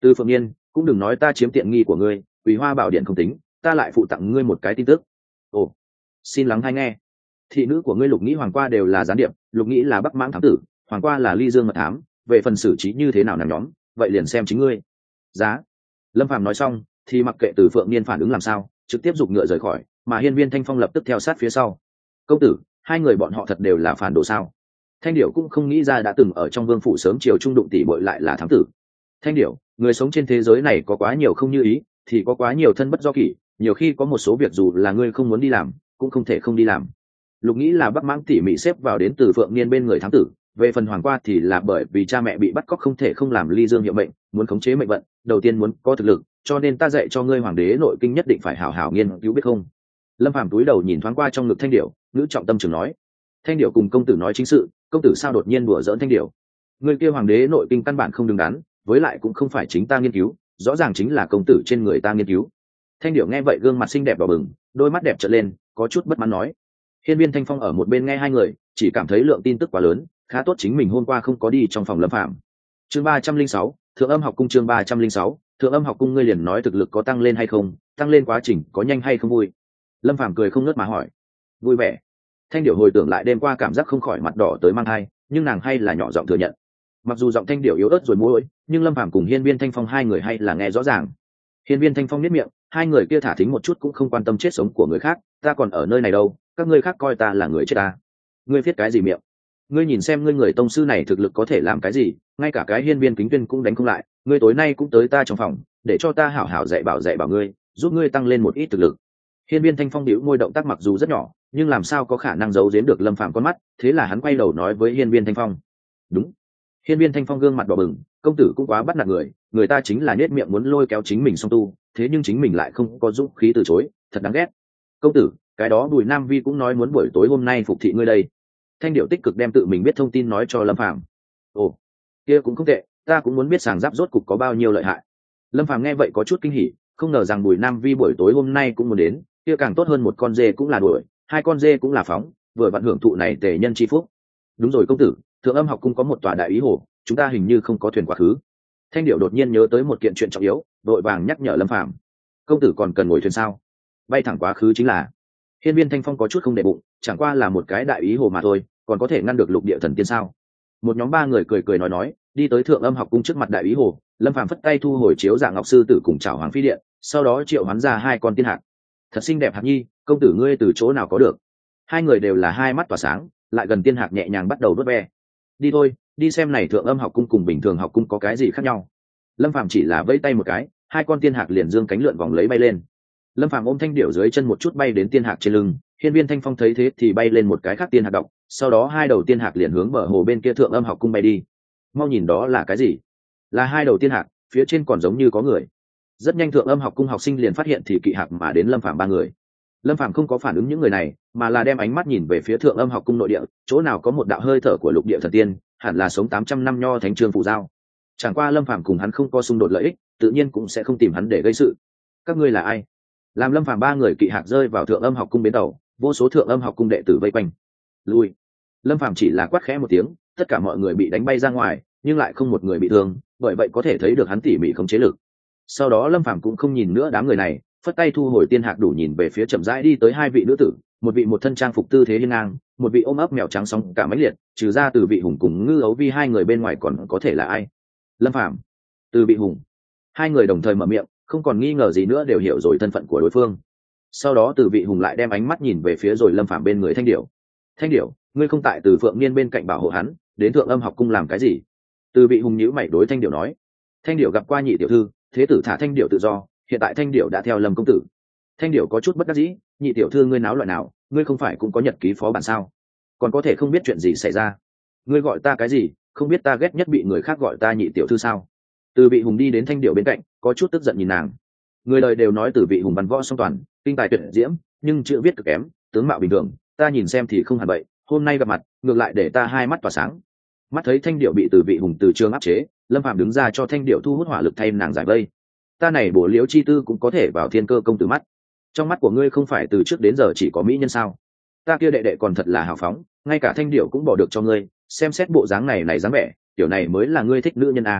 Từ Phượng Niên, cũng đừng nói ta chiếm tiện nghi của ngươi, Quý Hoa Bảo Điện không tính, ta lại phụ tặng ngươi một cái tin tức. Ồ, xin lắng hay nghe. Thị nữ của ngươi Lục Nghĩ Hoàng qua đều là gián điệp, Lục Nghĩ là Bắc Mãng thám tử, Hoàng qua là Ly Dương mật thám, về phần xử trí như thế nào nàng nhóm, vậy liền xem chính ngươi. Giá. Lâm Phàm nói xong, thì mặc kệ Từ Phượng Niên phản ứng làm sao, trực tiếp giục ngựa rời khỏi, mà Hiên Viên Thanh Phong lập tức theo sát phía sau. Công tử, hai người bọn họ thật đều là phản đồ sao? Thanh Điểu cũng không nghĩ ra đã từng ở trong vương phủ sớm chiều trung đụng tỷ bội lại là thám tử. Thanh Điểu, người sống trên thế giới này có quá nhiều không như ý, thì có quá nhiều thân bất do kỷ, nhiều khi có một số việc dù là ngươi không muốn đi làm, cũng không thể không đi làm. Lục Nghĩ là Bắc Mãng tỉ mỉ xếp vào đến Từ Phượng Niên bên người thám tử, về phần Hoàng qua thì là bởi vì cha mẹ bị bắt cóc không thể không làm Ly Dương hiệu mệnh, muốn khống chế mệnh vận, đầu tiên muốn có thực lực, cho nên ta dạy cho ngươi hoàng đế nội kinh nhất định phải hảo hảo nghiên cứu biết không? Lâm Phàm túi đầu nhìn thoáng qua trong ngực Thanh Điểu, ngữ trọng tâm trường nói. Thanh Điểu cùng công tử nói chính sự, công tử sao đột nhiên đùa giỡn Thanh Điểu? Người kia hoàng đế nội kinh căn bản không đứng đắn, với lại cũng không phải chính ta nghiên cứu, rõ ràng chính là công tử trên người ta nghiên cứu. Thanh Điểu nghe vậy gương mặt xinh đẹp đỏ bừng, đôi mắt đẹp trợn lên, có chút bất mãn nói. Hiên Viên Thanh Phong ở một bên nghe hai người, chỉ cảm thấy lượng tin tức quá lớn, khá tốt chính mình hôm qua không có đi trong phòng Lâm Phàm. Chương ba trăm linh sáu, Thượng Âm học cung. Chương ba trăm linh sáu, Thượng Âm học cung. Ngươi liền nói thực lực có tăng lên hay không, tăng lên quá trình có nhanh hay không vui? Lâm Phàm cười không ngớt mà hỏi. Vui vẻ. Thanh Điểu hồi tưởng lại đêm qua cảm giác không khỏi mặt đỏ tới mang hai, nhưng nàng hay là nhỏ giọng thừa nhận. Mặc dù giọng Thanh Điểu yếu ớt rồi môi, nhưng Lâm Phàm cùng Hiên Viên Thanh Phong hai người hay là nghe rõ ràng. Hiên Viên Thanh Phong nhếch miệng, hai người kia thả thính một chút cũng không quan tâm chết sống của người khác, ta còn ở nơi này đâu, các ngươi khác coi ta là người chết ta. Ngươi viết cái gì miệng? Ngươi nhìn xem ngươi người tông sư này thực lực có thể làm cái gì, ngay cả cái Hiên Viên Kính Tuyên cũng đánh không lại, ngươi tối nay cũng tới ta trong phòng, để cho ta hảo hảo dạy bảo dạy bảo ngươi, giúp ngươi tăng lên một ít thực lực. Hiên Viên Thanh Phong bĩu môi, động tác mặc dù rất nhỏ, nhưng làm sao có khả năng giấu giếm được Lâm Phàm con mắt, thế là hắn quay đầu nói với Hiên Viên Thanh Phong. Đúng. Hiên Viên Thanh Phong gương mặt đỏ bừng, công tử cũng quá bắt nạt người, người ta chính là nết miệng muốn lôi kéo chính mình song tu, thế nhưng chính mình lại không có dũng khí từ chối, thật đáng ghét. Công tử, cái đó Bùi Nam Vi cũng nói muốn buổi tối hôm nay phục thị ngươi đây. Thanh Điểu tích cực đem tự mình biết thông tin nói cho Lâm Phàm. Ồ, kia cũng không tệ, ta cũng muốn biết sàng giáp rốt cục có bao nhiêu lợi hại. Lâm Phàm nghe vậy có chút kinh hỉ, không ngờ rằng Bùi Nam Vi buổi tối hôm nay cũng muốn đến, kia càng tốt hơn, một con dê cũng là đuổi, hai con dê cũng là phóng, vừa vặn hưởng thụ này tề nhân chi phúc. Đúng rồi công tử, Thượng Âm học cung có một tòa đại ý hồ, chúng ta hình như không có thuyền quá khứ. Thanh Điểu đột nhiên nhớ tới một kiện chuyện trọng yếu, đội vàng nhắc nhở Lâm Phàm. Công tử còn cần ngồi thuyền sao? Bay thẳng quá khứ chính là. Hiên Viên Thanh Phong có chút không để bụng, chẳng qua là một cái đại ý hồ mà thôi, còn có thể ngăn được lục địa thần tiên sao? Một nhóm ba người cười cười nói nói, đi tới Thượng Âm học cung trước mặt đại ý hồ, Lâm Phàm phất tay thu hồi chiếu dạng ngọc sư tử cùng chảo hoàng phi điện, sau đó triệu hoán ra hai con tiên hạc. Thật xinh đẹp Hạc Nhi, công tử ngươi từ chỗ nào có được? Hai người đều là hai mắt tỏa sáng, lại gần tiên hạc nhẹ nhàng bắt đầu đốt ve. Đi thôi, đi xem này Thượng Âm học cung cùng bình thường học cung có cái gì khác nhau. Lâm Phàm chỉ là vẫy tay một cái, hai con tiên hạc liền dương cánh lượn vòng lấy bay lên. Lâm Phàm ôm Thanh Điểu dưới chân một chút bay đến tiên hạc trên lưng, Hiên Viên Thanh Phong thấy thế thì bay lên một cái khác tiên hạc độc, sau đó hai đầu tiên hạc liền hướng bờ hồ bên kia Thượng Âm học cung bay đi. Mau nhìn đó là cái gì? Là hai đầu tiên hạc, phía trên còn giống như có người. Rất nhanh Thượng Âm học cung học sinh liền phát hiện thì kỵ hạc mà đến Lâm Phàm ba người. Lâm Phàm không có phản ứng những người này, mà là đem ánh mắt nhìn về phía Thượng Âm học cung nội địa, chỗ nào có một đạo hơi thở của lục địa thần tiên, hẳn là sống tám trăm năm nho thánh Trương Phụ Giao. Chẳng qua Lâm Phàm cùng hắn không có xung đột lợi ích, tự nhiên cũng sẽ không tìm hắn để gây sự. Các ngươi là ai? Làm Lâm Phàm ba người kỵ hạc rơi vào Thượng Âm học cung bến tàu, vô số Thượng Âm học cung đệ tử vây quanh. Lui. Lâm Phàm chỉ là quát khẽ một tiếng, tất cả mọi người bị đánh bay ra ngoài, nhưng lại không một người bị thương, bởi vậy có thể thấy được hắn tỉ mỉ không chế lực. Sau đó Lâm Phàm cũng không nhìn nữa đám người này, phất tay thu hồi tiên hạc, đủ nhìn về phía chậm rãi đi tới hai vị nữ tử, một vị một thân trang phục tư thế hiên ngang, một vị ôm ấp mèo trắng sóng cả mãnh liệt, trừ ra Từ Vị Hùng cùng Ngư Ấu Vi hai người bên ngoài còn có thể là ai? Lâm Phàm, Từ Vị Hùng. Hai người đồng thời mở miệng, không còn nghi ngờ gì nữa, đều hiểu rồi thân phận của đối phương. Sau đó Từ Vị Hùng lại đem ánh mắt nhìn về phía rồi Lâm Phàm bên người Thanh Điểu. Thanh Điểu, ngươi không tại Từ Phượng Niên bên cạnh bảo hộ hắn, đến Thượng Âm học cung làm cái gì? Từ Vị Hùng nhíu mày đối Thanh Điểu nói. Thanh Điểu gặp qua nhị tiểu thư, thế tử thả Thanh Điểu tự do, hiện tại Thanh Điểu đã theo Lâm công tử. Thanh Điểu có chút bất đắc dĩ, nhị tiểu thư ngươi náo loạn nào, ngươi không phải cũng có nhật ký phó bản sao, còn có thể không biết chuyện gì xảy ra? Ngươi gọi ta cái gì, không biết ta ghét nhất bị người khác gọi ta nhị tiểu thư sao? Từ Vị Hùng đi đến Thanh Điểu bên cạnh, có chút tức giận nhìn nàng. Người đời đều nói Từ Vị Hùng văn võ song toàn, kinh tài tuyệt diễm, nhưng chữ viết cực kém, tướng mạo bình thường, ta nhìn xem thì không hẳn vậy, hôm nay gặp mặt, ngược lại để ta hai mắt tỏa sáng. Mắt thấy Thanh Điểu bị Từ Vị Hùng từ trường áp chế, Lâm Phàm đứng ra cho Thanh Điểu thu hút hỏa lực thay nàng giải vây. Ta này bổ liễu chi tư cũng có thể vào thiên cơ công tử mắt. Trong mắt của ngươi không phải từ trước đến giờ chỉ có mỹ nhân sao? Ta kia đệ đệ còn thật là hào phóng, ngay cả Thanh Điểu cũng bỏ được cho ngươi, xem xét bộ dáng này này dáng vẻ, tiểu này mới là ngươi thích nữ nhân à.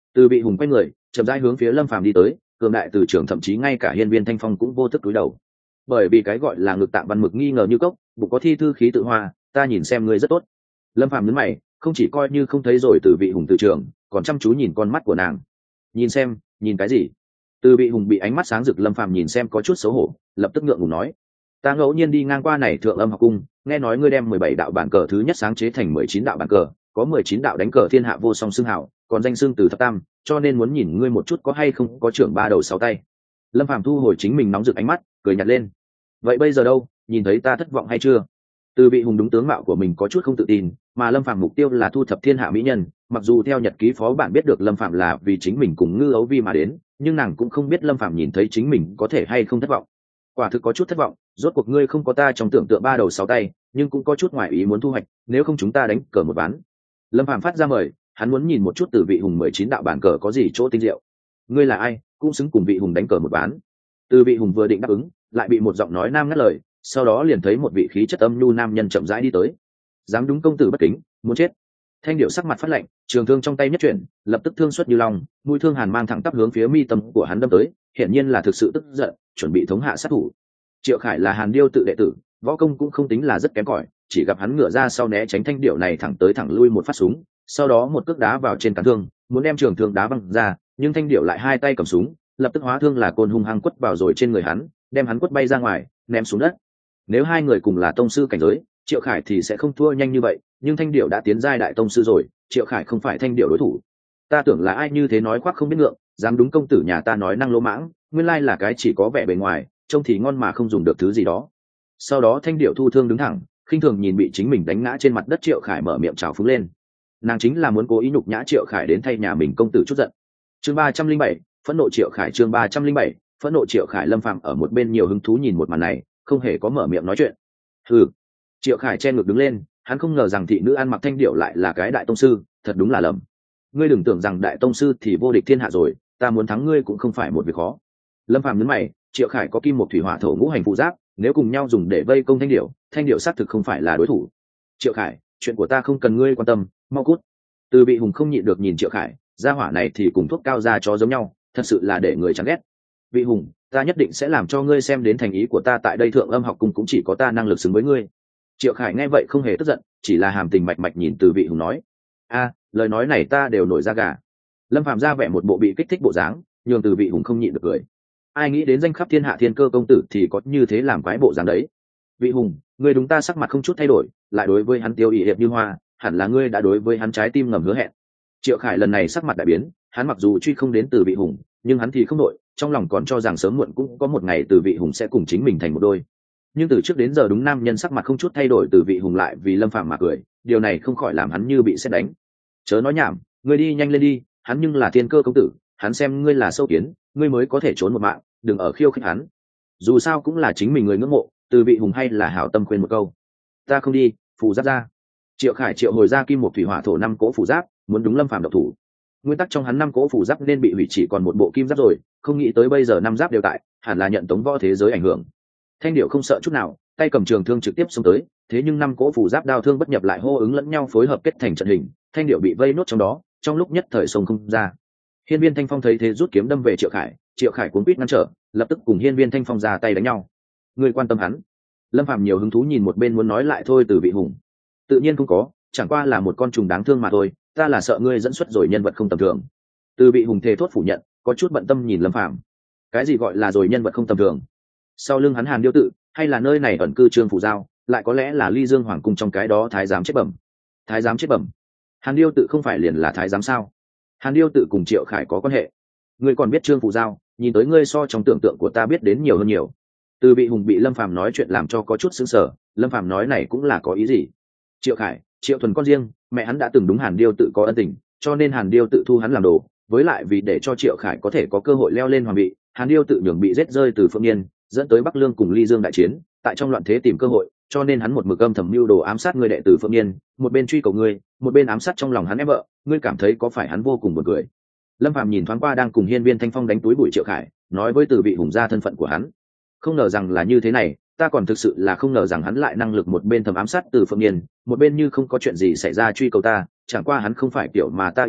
Từ Vị Hùng quay người chậm rãi hướng phía Lâm Phàm đi tới, cường đại từ trưởng thậm chí ngay cả hiên viên thanh phong cũng vô thức cúi đầu, bởi vì cái gọi là ngực tạng văn mực nghi ngờ như cốc, bụng có thi thư khí tự hoa, ta nhìn xem ngươi rất tốt. Lâm Phàm nhấn mày, không chỉ coi như không thấy rồi Từ Vị Hùng từ trường, còn chăm chú nhìn con mắt của nàng. Nhìn xem, nhìn cái gì? Từ Vị Hùng bị ánh mắt sáng rực Lâm Phàm nhìn xem có chút xấu hổ, lập tức ngượng ngùng nói: ta ngẫu nhiên đi ngang qua này Thượng Âm học cung, nghe nói ngươi đem mười bảy đạo bản cờ thứ nhất sáng chế thành mười chín đạo bản cờ, có mười chín đạo đánh cờ thiên hạ vô song xưng hảo, còn danh xưng từ thập tam, cho nên muốn nhìn ngươi một chút có hay không có trưởng ba đầu sáu tay. Lâm Phàm thu hồi chính mình nóng rực ánh mắt, cười nhạt lên: vậy bây giờ đâu, nhìn thấy ta thất vọng hay chưa? Từ Vị Hùng đúng tướng mạo của mình có chút không tự tin, mà Lâm Phàm mục tiêu là thu thập thiên hạ mỹ nhân, mặc dù theo nhật ký phó bản biết được Lâm Phàm là vì chính mình cùng Ngư Ấu Vi mà đến, nhưng nàng cũng không biết Lâm Phàm nhìn thấy chính mình có thể hay không thất vọng. Quả thực có chút thất vọng, rốt cuộc ngươi không có ta trong tưởng tượng ba đầu sáu tay, nhưng cũng có chút ngoài ý muốn thu hoạch, nếu không chúng ta đánh cờ một ván. Lâm Phàm phát ra mời, hắn muốn nhìn một chút Từ Vị Hùng mười chín đạo bản cờ có gì chỗ tinh diệu. Ngươi là ai, cũng xứng cùng Vị Hùng đánh cờ một ván? Từ Vị Hùng vừa định đáp ứng, lại bị một giọng nói nam ngắt lời, sau đó liền thấy một vị khí chất âm nhu nam nhân chậm rãi đi tới. Dám đúng công tử bất kính, muốn chết. Thanh điệu sắc mặt phát lạnh, trường thương trong tay nhất chuyển, lập tức thương xuất như long, mũi thương hàn mang thẳng tắp hướng phía mi tâm của hắn đâm tới, hiển nhiên là thực sự tức giận, chuẩn bị thống hạ sát thủ. Triệu Khải là Hàn Điêu tự đệ tử, võ công cũng không tính là rất kém cỏi, chỉ gặp hắn ngửa ra sau né tránh thanh điệu này thẳng tới thẳng lui một phát súng, sau đó một cước đá vào trên cán thương, muốn đem trường thương đá văng ra, nhưng thanh điệu lại hai tay cầm súng, lập tức hóa thương là côn hung hăng quất vào rồi trên người hắn, đem hắn quất bay ra ngoài, ném xuống đất. Nếu hai người cùng là tông sư cảnh giới, Triệu Khải thì sẽ không thua nhanh như vậy, nhưng thanh điệu đã tiến giai đại tông sư rồi, Triệu Khải không phải thanh điệu đối thủ. Ta tưởng là ai như thế nói khoác không biết ngượng, dám đúng công tử nhà ta nói năng lỗ mãng, nguyên lai là cái chỉ có vẻ bề ngoài, trông thì ngon mà không dùng được thứ gì đó. Sau đó thanh điệu thu thương đứng thẳng, khinh thường nhìn bị chính mình đánh ngã trên mặt đất Triệu Khải, mở miệng trào phúng lên. Nàng chính là muốn cố ý nhục nhã Triệu Khải đến thay nhà mình công tử chút giận. Chương ba trăm linh bảy, phẫn nộ Triệu Khải. Chương ba trăm linh bảy, phẫn nộ Triệu Khải. Lâm Phàm ở một bên nhiều hứng thú nhìn một màn này, không hề có mở miệng nói chuyện. Ừ. Triệu Khải che ngực đứng lên, hắn không ngờ rằng thị nữ ăn mặc thanh điệu lại là cái đại tông sư, thật đúng là lầm. Ngươi đừng tưởng rằng đại tông sư thì vô địch thiên hạ rồi, ta muốn thắng ngươi cũng không phải một việc khó. Lâm Phàm nhấn mày, Triệu Khải có kim một thủy hỏa thổ ngũ hành phụ giáp, nếu cùng nhau dùng để vây công thanh điệu, thanh điệu xác thực không phải là đối thủ. Triệu Khải, chuyện của ta không cần ngươi quan tâm, mau cút. Từ Vị Hùng không nhịn được nhìn Triệu Khải, gia hỏa này thì cùng thuốc cao ra chó giống nhau, thật sự là để người chán ghét. Vị Hùng, ta nhất định sẽ làm cho ngươi xem đến thành ý của ta tại đây Thượng Âm học cung cũng chỉ có ta năng lực xứng với ngươi. Triệu Khải nghe vậy không hề tức giận, chỉ là hàm tình mạch mạch nhìn Từ Vị Hùng nói: a, lời nói này ta đều nổi da gà. Lâm Phàm ra vẻ một bộ bị kích thích bộ dáng, nhường Từ Vị Hùng không nhịn được cười. Ai nghĩ đến danh khắp thiên hạ thiên cơ công tử thì có như thế làm quái bộ dáng đấy. Vị Hùng, ngươi đúng ta sắc mặt không chút thay đổi, lại đối với hắn tiêu ỷ hiệp như hoa, hẳn là ngươi đã đối với hắn trái tim ngầm hứa hẹn. Triệu Khải lần này sắc mặt đại biến, hắn mặc dù truy không đến Từ Vị Hùng, nhưng hắn thì không nội, trong lòng còn cho rằng sớm muộn cũng có một ngày Từ Vị Hùng sẽ cùng chính mình thành một đôi. Nhưng từ trước đến giờ đúng nam nhân sắc mặt không chút thay đổi Từ Vị Hùng lại vì Lâm Phàm mà cười, điều này không khỏi làm hắn như bị sét đánh. Chớ nói nhảm, ngươi đi nhanh lên đi, hắn nhưng là thiên cơ công tử, hắn xem ngươi là sâu kiến, ngươi mới có thể trốn một mạng, đừng ở khiêu khích hắn. Dù sao cũng là chính mình người ngưỡng mộ, Từ Vị Hùng hay là hảo tâm khuyên một câu. Ta không đi, phù giáp ra. Triệu Khải triệu hồi ra kim một thủy hỏa thổ năm cỗ phù giáp, muốn đúng Lâm Phàm độc thủ. Nguyên tắc trong hắn năm cỗ phù giáp nên bị hủy, chỉ còn một bộ kim giáp rồi, không nghĩ tới bây giờ năm giáp đều tại, hẳn là nhận tống võ thế giới ảnh hưởng. Thanh điệu không sợ chút nào, tay cầm trường thương trực tiếp xông tới, thế nhưng năm cỗ phù giáp đao thương bất nhập lại hô ứng lẫn nhau phối hợp kết thành trận hình, thanh điệu bị vây nốt trong đó, trong lúc nhất thời sông không ra. Hiên viên Thanh Phong thấy thế rút kiếm đâm về Triệu Khải, Triệu Khải cuống quýt ngăn trở, lập tức cùng Hiên viên Thanh Phong ra tay đánh nhau. Người quan tâm hắn? Lâm Phàm nhiều hứng thú nhìn một bên muốn nói lại thôi Từ Vị Hùng. Tự nhiên không có, chẳng qua là một con trùng đáng thương mà thôi, ta là sợ ngươi dẫn xuất rồi nhân vật không tầm thường. Từ Vị Hùng thề thốt phủ nhận, có chút bận tâm nhìn Lâm Phàm. Cái gì gọi là rồi nhân vật không tầm thường? Sau lưng hắn Hàn Điêu tự, hay là nơi này ẩn cư Trương Phủ Giao, lại có lẽ là Ly Dương Hoàng cung trong cái đó thái giám chết bẩm. Thái giám chết bẩm? Hàn Điêu tự không phải liền là thái giám sao? Hàn Điêu tự cùng Triệu Khải có quan hệ? Ngươi còn biết Trương Phủ Giao, nhìn tới ngươi so trong tưởng tượng của ta biết đến nhiều hơn nhiều. Từ Vị Hùng bị Lâm Phàm nói chuyện làm cho có chút sững sờ, Lâm Phàm nói này cũng là có ý gì? Triệu Khải, Triệu Thuần con riêng, mẹ hắn đã từng đúng Hàn Điêu tự có ân tình, cho nên Hàn Điêu tự thu hắn làm đồ, với lại vì để cho Triệu Khải có thể có cơ hội leo lên hoàng vị, Hàn Điêu tự nhường bị giết rơi từ Phượng Niên, dẫn tới Bắc Lương cùng Ly Dương đại chiến, tại trong loạn thế tìm cơ hội, cho nên hắn một mực âm thầm mưu đồ ám sát người đệ tử Phượng Niên, một bên truy cầu ngươi, một bên ám sát trong lòng hắn em vợ, ngươi cảm thấy có phải hắn vô cùng buồn cười? Lâm Phàm nhìn thoáng qua đang cùng Hiên viên Thanh Phong đánh túi bụi Triệu Khải, nói với Từ Vị Hùng ra thân phận của hắn. Không ngờ rằng là như thế này, ta còn thực sự là không ngờ rằng hắn lại năng lực một bên thầm ám sát từ Phượng Niên, một bên như không có chuyện gì xảy ra truy cầu ta, chẳng qua hắn không phải kiểu mà ta yêu thích,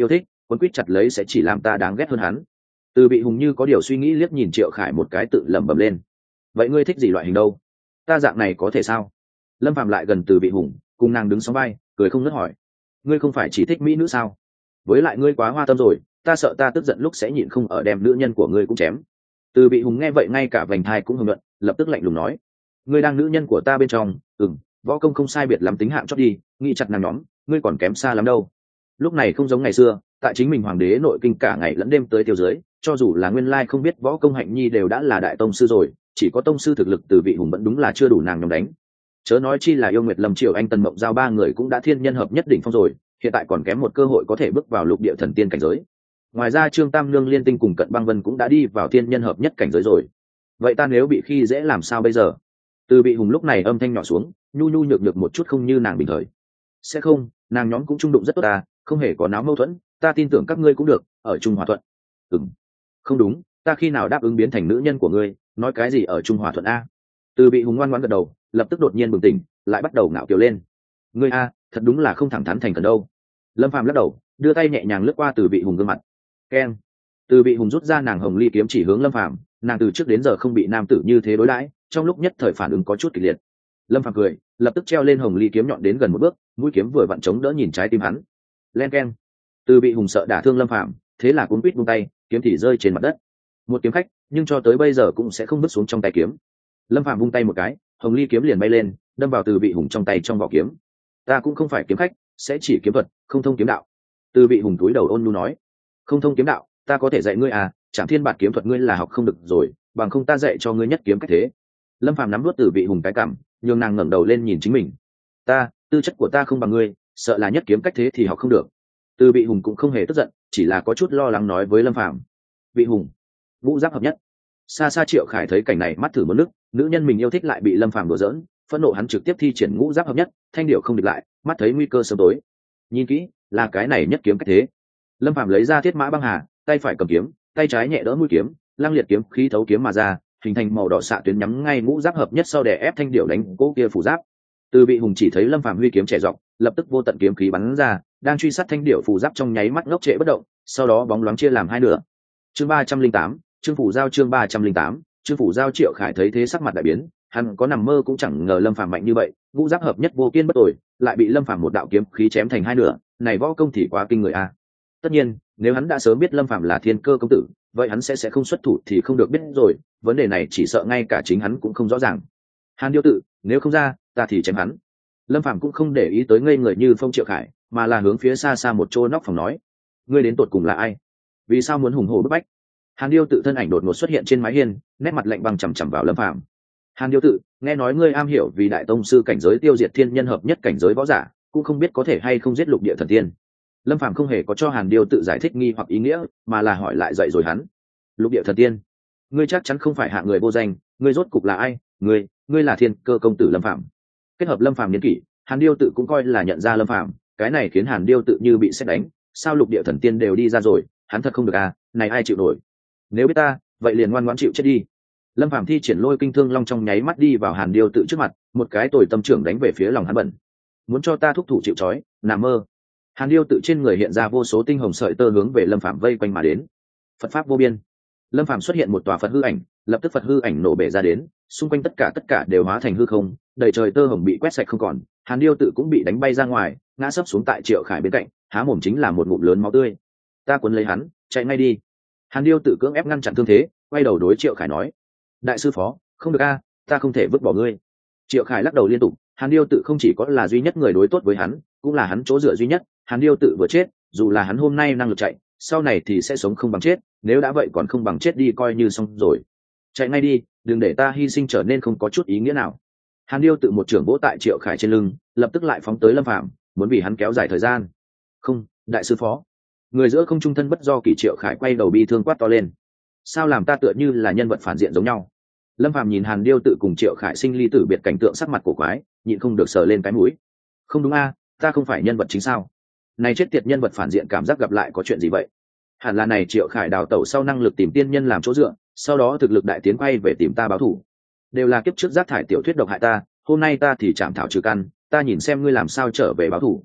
quấn quýt chặt lấy sẽ chỉ làm ta đáng ghét hơn hắn. Từ Bị Hùng như có điều suy nghĩ liếc nhìn Triệu Khải một cái, tự lẩm bẩm lên. Vậy ngươi thích gì loại hình đâu? Ta dạng này có thể sao? Lâm Phàm lại gần Từ Bị Hùng, cùng nàng đứng sóng vai, cười không ngớt hỏi. Ngươi không phải chỉ thích mỹ nữ sao? Với lại ngươi quá hoa tâm rồi, ta sợ ta tức giận lúc sẽ nhịn không ở đem nữ nhân của ngươi cũng chém. Từ Bị Hùng nghe vậy ngay cả vành thai cũng hưng luận, lập tức lạnh lùng nói. Ngươi đang nữ nhân của ta bên trong, ừm, võ công không sai biệt lắm tính hạng chót đi, nghĩ chặt nàng nhóm, ngươi còn kém xa lắm đâu. Lúc này không giống ngày xưa, tại chính mình hoàng đế nội kinh cả ngày lẫn đêm tới tiêu dưới, cho dù là nguyên lai không biết võ công Hạnh Nhi đều đã là đại tông sư rồi, chỉ có tông sư thực lực Từ Vị Hùng vẫn đúng là chưa đủ nàng nhóm đánh. Chớ nói chi là Yêu Nguyệt Lâm Triều Anh Tần Mộng Giao ba người cũng đã thiên nhân hợp nhất đỉnh phong rồi, hiện tại còn kém một cơ hội có thể bước vào lục địa thần tiên cảnh giới. Ngoài ra Trương Tam Nương Liên Tinh cùng Cận Băng Vân cũng đã đi vào thiên nhân hợp nhất cảnh giới rồi. Vậy ta nếu bị khi dễ làm sao bây giờ? Từ Bị Hùng lúc này âm thanh nhỏ xuống, nhu nhu nhược nhược một chút, không như nàng bình thời. Sẽ không, nàng nhóm cũng trung đụng rất tốt ta, không hề có náo mâu thuẫn, ta tin tưởng các ngươi cũng được, ở chung hòa thuận. Ừm. Không đúng, ta khi nào đáp ứng biến thành nữ nhân của ngươi, nói cái gì ở chung hòa thuận a? Từ Bị Hùng ngoan ngoãn gật đầu, lập tức đột nhiên bừng tỉnh, lại bắt đầu ngạo kiều lên. Ngươi a, thật đúng là không thẳng thắn thành cần đâu. Lâm Phàm lắc đầu, đưa tay nhẹ nhàng lướt qua Từ Bị Hùng gương mặt. Keng. Từ Bị Hùng rút ra nàng hồng ly kiếm chỉ hướng Lâm Phàm, nàng từ trước đến giờ không bị nam tử như thế đối đãi, trong lúc nhất thời phản ứng có chút kịch liệt. Lâm Phàm cười, lập tức treo lên hồng ly kiếm nhọn đến gần một bước, mũi kiếm vừa vặn chống đỡ nhìn trái tim hắn. Len keng. Từ Bị Hùng sợ đả thương Lâm Phàm, thế là cuống quýt buông tay, kiếm thì rơi trên mặt đất. Một kiếm khách, nhưng cho tới bây giờ cũng sẽ không bước xuống trong tay kiếm. Lâm Phàm vung tay một cái, hồng ly kiếm liền bay lên, đâm vào Từ Bị Hùng trong tay trong vỏ kiếm. Ta cũng không phải kiếm khách, sẽ chỉ kiếm thuật, không thông kiếm đạo. Từ Bị Hùng túi đầu ôn nhu nói. Không thông kiếm đạo, ta có thể dạy ngươi à? Trảm Thiên Bạt kiếm thuật ngươi là học không được rồi, bằng không ta dạy cho ngươi nhất kiếm cách thế. Lâm Phàm nắm nuốt Từ Bị Hùng cái cằm, nhường nàng ngẩng đầu lên nhìn chính mình. Ta, tư chất của ta không bằng ngươi, sợ là nhất kiếm cách thế thì học không được. Từ Bị Hùng cũng không hề tức giận, chỉ là có chút lo lắng nói với Lâm Phàm. Bị Hùng, ngũ giáp hợp nhất. Xa xa Triệu Khải thấy cảnh này mắt thử một nước, nữ nhân mình yêu thích lại bị Lâm Phàm đùa giỡn, phẫn nộ hắn trực tiếp thi triển ngũ giáp hợp nhất, thanh điệu không địch lại, mắt thấy nguy cơ sớm tối. Nhìn kỹ, là cái này nhất kiếm cách thế. Lâm Phàm lấy ra thiết mã băng hà, tay phải cầm kiếm, tay trái nhẹ đỡ mũi kiếm, lăng liệt kiếm khí thấu kiếm mà ra, hình thành màu đỏ xạ tuyến nhắm ngay ngũ giáp hợp nhất, sau đè ép thanh điệu đánh cố kia phủ giáp. Từ Bị Hùng chỉ thấy Lâm Phàm huy kiếm trẻ rộng, lập tức vô tận kiếm khí bắn ra, đang truy sát thanh điệu phủ giáp trong nháy mắt ngốc trệ bất động, sau đó bóng loáng chia làm hai nửa. Chương ba trăm linh tám, Trương phủ giao chương ba trăm linh tám, Trương phủ giao. Triệu Khải thấy thế sắc mặt đại biến, hắn có nằm mơ cũng chẳng ngờ Lâm Phàm mạnh như vậy, ngũ giáp hợp nhất vô kiên bất tồi, lại bị Lâm Phàm một đạo kiếm khí chém thành hai nửa, này võ công thì quá kinh người a. Tất nhiên, nếu hắn đã sớm biết Lâm Phàm là thiên cơ công tử, vậy hắn sẽ sẽ không xuất thủ thì không được biết rồi, vấn đề này chỉ sợ ngay cả chính hắn cũng không rõ ràng. Hàn Điêu Tự, nếu không ra, ta thì chém hắn. Lâm Phàm cũng không để ý tới ngây người như phong Triệu Khải, mà là hướng phía xa xa một chỗ nóc phòng nói. Ngươi đến tột cùng là ai? Vì sao muốn hùng hổ bức bách? Hàn Điêu Tự thân ảnh đột ngột xuất hiện trên mái hiên, nét mặt lạnh băng chằm chằm vào Lâm Phàm. Hàn Điêu Tự, nghe nói ngươi am hiểu vì đại tông sư cảnh giới tiêu diệt thiên nhân hợp nhất cảnh giới võ giả, cũng không biết có thể hay không giết lục địa thần tiên. Lâm Phàm không hề có cho Hàn Điêu Tự giải thích nghi hoặc ý nghĩa, mà là hỏi lại dậy rồi hắn. Lục địa thần tiên, ngươi chắc chắn không phải hạng người vô danh, ngươi rốt cục là ai? Ngươi, ngươi là thiên cơ công tử Lâm Phàm. Kết hợp Lâm Phàm niên kỷ, Hàn Điêu Tự cũng coi là nhận ra Lâm Phàm, cái này khiến Hàn Điêu Tự như bị sét đánh, sao lục địa thần tiên đều đi ra rồi, hắn thật không được à, này ai chịu nổi? Nếu biết ta, vậy liền ngoan ngoãn chịu chết đi. Lâm Phàm thi triển Lôi Kinh Thương Long trong nháy mắt đi vào Hàn Điêu Tự trước mặt, một cái tồi tâm trưởng đánh về phía lòng hắn bẩn. Muốn cho ta thúc thủ chịu trói, nằm mơ. Hàn Điêu Tự trên người hiện ra vô số tinh hồng sợi tơ hướng về Lâm Phàm vây quanh mà đến. Phật pháp vô biên. Lâm Phàm xuất hiện một tòa Phật hư ảnh, lập tức Phật hư ảnh nổ bể ra đến, xung quanh tất cả tất cả đều hóa thành hư không, đầy trời tơ hồng bị quét sạch không còn. Hàn Điêu Tự cũng bị đánh bay ra ngoài, ngã sấp xuống tại Triệu Khải bên cạnh, há mồm chính là một ngụm lớn máu tươi. Ta cuốn lấy hắn, chạy ngay đi. Hàn Điêu Tự cưỡng ép ngăn chặn thương thế, quay đầu đối Triệu Khải nói. Đại sư phó, không được a, ta không thể vứt bỏ ngươi. Triệu Khải lắc đầu liên tục, Hàn Điêu Tự không chỉ có là duy nhất người đối tốt với hắn, cũng là hắn chỗ dựa duy nhất. Hàn Điêu Tự vừa chết, dù là hắn hôm nay năng lực chạy, sau này thì sẽ sống không bằng chết, nếu đã vậy còn không bằng chết đi coi như xong rồi. Chạy ngay đi, đừng để ta hy sinh trở nên không có chút ý nghĩa nào. Hàn Điêu Tự một trưởng vỗ tại Triệu Khải trên lưng, lập tức lại phóng tới Lâm Phàm, muốn vì hắn kéo dài thời gian. Không, đại sư phó. Người giữa không trung thân bất do kỳ. Triệu Khải quay đầu bi thương quát to lên. Sao làm ta tựa như là nhân vật phản diện giống nhau? Lâm Phàm nhìn Hàn Điêu Tự cùng Triệu Khải sinh ly tử biệt cảnh tượng, sắc mặt cổ quái, nhịn không được sờ lên cái mũi. Không đúng a, ta không phải nhân vật chính sao? Này chết tiệt, nhân vật phản diện cảm giác gặp lại có chuyện gì vậy? Hẳn là này Triệu Khải đào tẩu sau năng lực tìm tiên nhân làm chỗ dựa, sau đó thực lực đại tiến quay về tìm ta báo thù. Đều là kiếp trước rác thải tiểu thuyết độc hại ta, hôm nay ta thì chạm thảo trừ căn, ta nhìn xem ngươi làm sao trở về báo thù.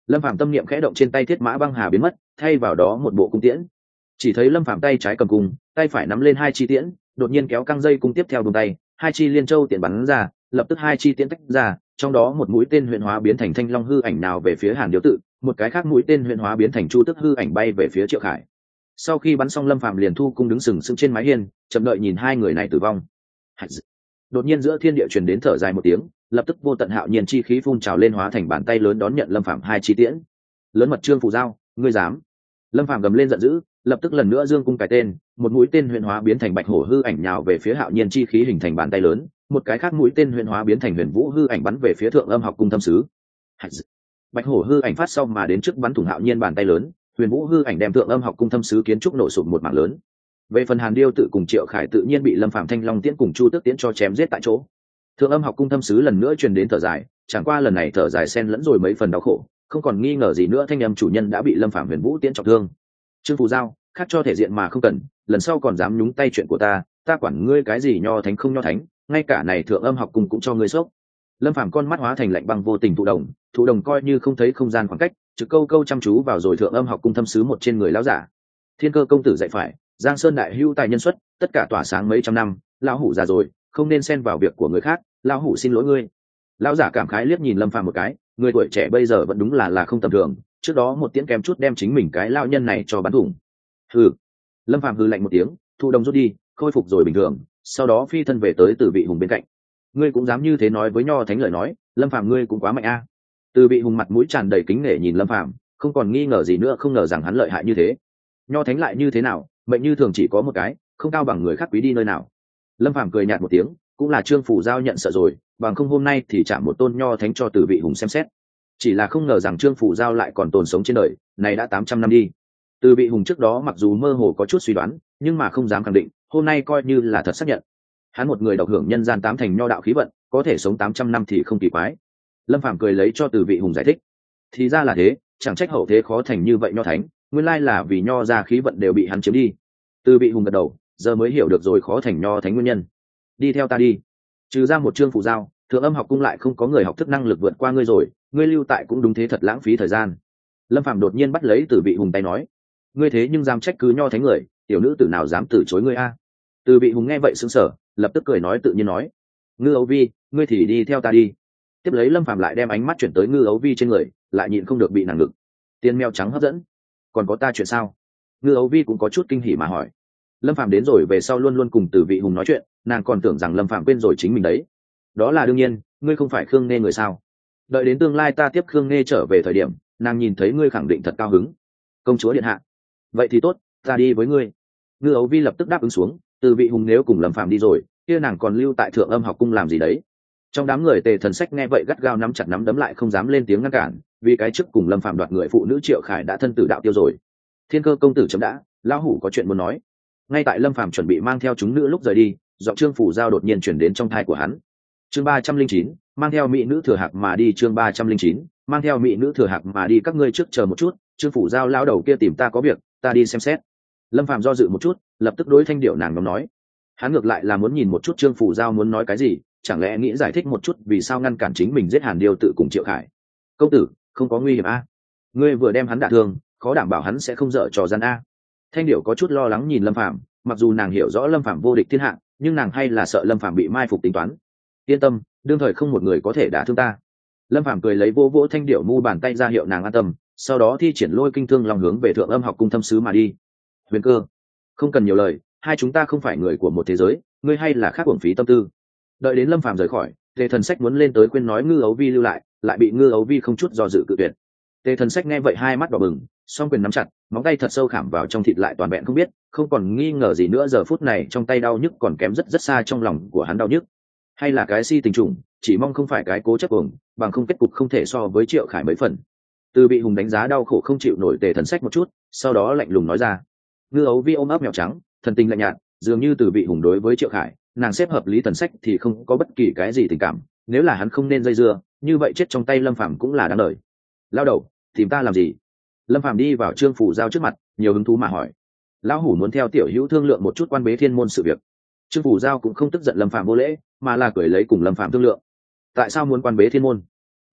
Lâm Phàm tâm niệm khẽ động, trên tay thiết mã băng hà biến mất, thay vào đó một bộ cung tiễn. Chỉ thấy Lâm Phàm tay trái cầm cung, tay phải nắm lên hai chi tiễn, đột nhiên kéo căng dây cung tiếp theo buông tay, hai chi liên châu tiễn bắn ra, lập tức hai chi tiễn tách ra, trong đó một mũi tên huyền hóa biến thành thanh long hư ảnh nào về phía Hàn Điếu Tự, một cái khác mũi tên huyền hóa biến thành chu tức hư ảnh bay về phía Triệu Khải. Sau khi bắn xong, Lâm Phàm liền thu cung đứng sừng sững trên mái hiên, chậm đợi nhìn hai người này tử vong. Đột nhiên giữa thiên địa truyền đến thở dài một tiếng, lập tức vô tận hạo nhiên chi khí phun trào lên, hóa thành bàn tay lớn đón nhận Lâm Phàm hai chi tiễn. Lớn mật Trương Phù Giao, ngươi dám! Lâm Phàm gầm lên giận dữ, lập tức lần nữa dương cung cài tên, một mũi tên huyền hóa biến thành bạch hổ hư ảnh nhào về phía hạo nhiên chi khí hình thành bàn tay lớn, một cái khác mũi tên huyền hóa biến thành huyền vũ hư ảnh bắn về phía thượng âm học cung thâm sứ. Bạch hổ hư ảnh phát sau mà đến trước bắn thủng hạo nhiên bàn tay lớn, huyền vũ hư ảnh đem thượng âm học cung thâm sứ kiến trúc nổ sụp một mảng lớn. Về phần Hàn Điêu Tự cùng Triệu Khải tự nhiên bị Lâm Phàm thanh long tiễn cùng chu tước tiễn cho chém giết tại chỗ. Thượng âm học cung thâm sứ lần nữa truyền đến thở dài, chẳng qua lần này thở dài xen lẫn rồi mấy phần đau khổ, không còn nghi ngờ gì nữa thanh âm chủ nhân đã bị Lâm Phàm huyền vũ tiễn trọng thương. Trương Phù Giao, khác cho thể diện mà không cần, lần sau còn dám nhúng tay chuyện của ta, ta quản ngươi cái gì nho thánh không nho thánh, ngay cả này thượng âm học cung cũng cho ngươi sốc. Lâm Phàm con mắt hóa thành lạnh băng vô tình thụ đồng, thụ đồng coi như không thấy không gian khoảng cách, trực câu câu chăm chú vào rồi thượng âm học cung thâm sứ một trên người lão giả. Thiên Cơ công tử dạy phải, Giang Sơn đại hữu tài nhân xuất, tất cả tỏa sáng mấy trăm năm, lão hủ già rồi, không nên xen vào việc của người khác, lão hủ xin lỗi ngươi. Lão giả cảm khái liếc nhìn Lâm Phàm một cái, người tuổi trẻ bây giờ vẫn đúng là là không tầm thường, trước đó một tiễn kém chút đem chính mình cái lão nhân này cho bắn thủng. Hừ. Lâm Phàm hừ lạnh một tiếng, thụ đồng rút đi, khôi phục rồi bình thường, sau đó phi thân về tới Từ Vị Hùng bên cạnh. Ngươi cũng dám như thế nói với nho thánh lời nói, Lâm Phàm ngươi cũng quá mạnh a. Từ Vị Hùng mặt mũi tràn đầy kính nể nhìn Lâm Phàm, không còn nghi ngờ gì nữa, không ngờ rằng hắn lợi hại như thế. Nho thánh lại như thế nào, mệnh như thường chỉ có một cái, không cao bằng người khác quý đi nơi nào. Lâm Phàm cười nhạt một tiếng, cũng là Trương Phù Giao nhận sợ rồi, bằng không hôm nay thì chạm một tôn nho thánh cho Từ Vị Hùng xem xét. Chỉ là không ngờ rằng Trương Phù Giao lại còn tồn sống trên đời, này đã tám trăm năm đi. Từ Vị Hùng trước đó mặc dù mơ hồ có chút suy đoán, nhưng mà không dám khẳng định, hôm nay coi như là thật xác nhận. Hắn một người độc hưởng nhân gian tám thành nho đạo khí vận, có thể sống tám trăm năm thì không kỳ quái. Lâm Phàm cười lấy cho Từ Vị Hùng giải thích. Thì ra là thế, chẳng trách hậu thế khó thành như vậy nho thánh, nguyên lai là vì nho ra khí vận đều bị hắn chiếm đi. Từ Vị Hùng gật đầu, giờ mới hiểu được rồi khó thành nho thánh nguyên nhân. Đi theo ta đi. Trừ ra một Trương Phù Giao, thượng âm học cung lại không có người học thức năng lực vượt qua ngươi rồi, ngươi lưu tại cũng đúng thế thật lãng phí thời gian. Lâm Phàm đột nhiên bắt lấy Từ Vị Hùng tay nói, ngươi thế nhưng dám trách cứ nho thánh người, tiểu nữ tử nào dám từ chối ngươi a? Từ Vị Hùng nghe vậy sững sờ, lập tức cười nói tự nhiên nói, Ngư Ấu Vi, ngươi thì đi theo ta đi. Tiếp lấy Lâm Phàm lại đem ánh mắt chuyển tới Ngư Ấu Vi trên người, lại nhịn không được bị nàng ngực tiên mèo trắng hấp dẫn. Còn có ta chuyện sao? Ngư Ấu Vi cũng có chút kinh hỉ mà hỏi. Lâm Phàm đến rồi về sau luôn luôn cùng Từ Vị Hùng nói chuyện, nàng còn tưởng rằng Lâm Phàm quên rồi chính mình đấy. Đó là đương nhiên, ngươi không phải Khương Nghe người sao? Đợi đến tương lai ta tiếp Khương Nghe trở về thời điểm, nàng nhìn thấy ngươi khẳng định thật cao hứng. Công chúa điện hạ. Vậy thì tốt, ta đi với ngươi. Ngư Ấu Vi lập tức đáp ứng xuống, Từ Vị Hùng nếu cùng Lâm Phàm đi rồi, kia nàng còn lưu tại thượng âm học cung làm gì đấy? Trong đám người Tề Thần Sách nghe vậy gắt gao nắm chặt nắm đấm lại không dám lên tiếng ngăn cản, vì cái trước cùng Lâm Phàm đoạt người phụ nữ Triệu Khải đã thân tử đạo tiêu rồi. Thiên Cơ công tử chấm đã, lão hủ có chuyện muốn nói. Ngay tại Lâm Phàm chuẩn bị mang theo chúng nữ lúc rời đi, giọng Trương Phù Giao đột nhiên chuyển đến trong thai của hắn. Chương ba trăm linh chín, mang theo mỹ nữ thừa hạc mà đi. Chương ba trăm linh chín, mang theo mỹ nữ thừa hạc mà đi. Các ngươi trước chờ một chút, Trương Phù Giao lão đầu kia tìm ta có việc, ta đi xem xét. Lâm Phàm do dự một chút, lập tức đối Thanh Điệu nàng nhóm nói. Hắn ngược lại là muốn nhìn một chút Trương Phù Giao muốn nói cái gì, chẳng lẽ nghĩ giải thích một chút vì sao ngăn cản chính mình giết Hàn Điêu Tự cùng Triệu Khải. Công tử, không có nguy hiểm a? Ngươi vừa đem hắn đả thương, khó đảm bảo hắn sẽ không dở trò gian a. Thanh Điệu có chút lo lắng nhìn Lâm Phàm, mặc dù nàng hiểu rõ Lâm Phàm vô địch thiên hạ, nhưng nàng hay là sợ Lâm Phàm bị mai phục tính toán. Yên tâm, đương thời không một người có thể đả thương ta. Lâm Phàm cười lấy vỗ vỗ Thanh Điệu mu bàn tay ra hiệu nàng an tâm, sau đó thi triển lôi kinh thương lòng hướng về thượng âm học cung thâm sứ mà đi. Huyền Cơ, không cần nhiều lời, hai chúng ta không phải người của một thế giới, ngươi hay là khác uổng phí tâm tư. Đợi đến Lâm Phàm rời khỏi, Tề Thần Sách muốn lên tới khuyên nói Ngư Ấu Vi lưu lại, lại bị Ngư Ấu Vi không chút do dự cự tuyệt. Tề Thần Sách nghe vậy hai mắt đỏ bừng, song quyền nắm chặt, móng tay thật sâu khảm vào trong thịt lại toàn vẹn không biết, không còn nghi ngờ gì nữa, giờ phút này trong tay đau nhức còn kém rất rất xa trong lòng của hắn đau nhức. Hay là cái si tình trùng, chỉ mong không phải cái cố chấp cuồng, bằng không kết cục không thể so với Triệu Khải mấy phần. Từ Bị Hùng đánh giá đau khổ không chịu nổi Tề Thần Sách một chút, sau đó lạnh lùng nói ra. Ngư Ấu Vi ôm ấp mèo trắng, thần tình lạnh nhạt, dường như Từ Bị Hùng đối với Triệu Khải, nàng xếp hợp lý Thần Sách thì không có bất kỳ cái gì tình cảm, nếu là hắn không nên dây dưa, như vậy chết trong tay Lâm Phàm cũng là đáng đời. Lao đầu, tìm ta làm gì? Lâm Phàm đi vào Trương Phù Giao trước mặt, nhiều hứng thú mà hỏi. Lão hủ muốn theo tiểu hữu thương lượng một chút quan bế thiên môn sự việc. Trương Phù Giao cũng không tức giận Lâm Phàm vô lễ, mà là cười lấy cùng Lâm Phàm thương lượng. Tại sao muốn quan bế thiên môn?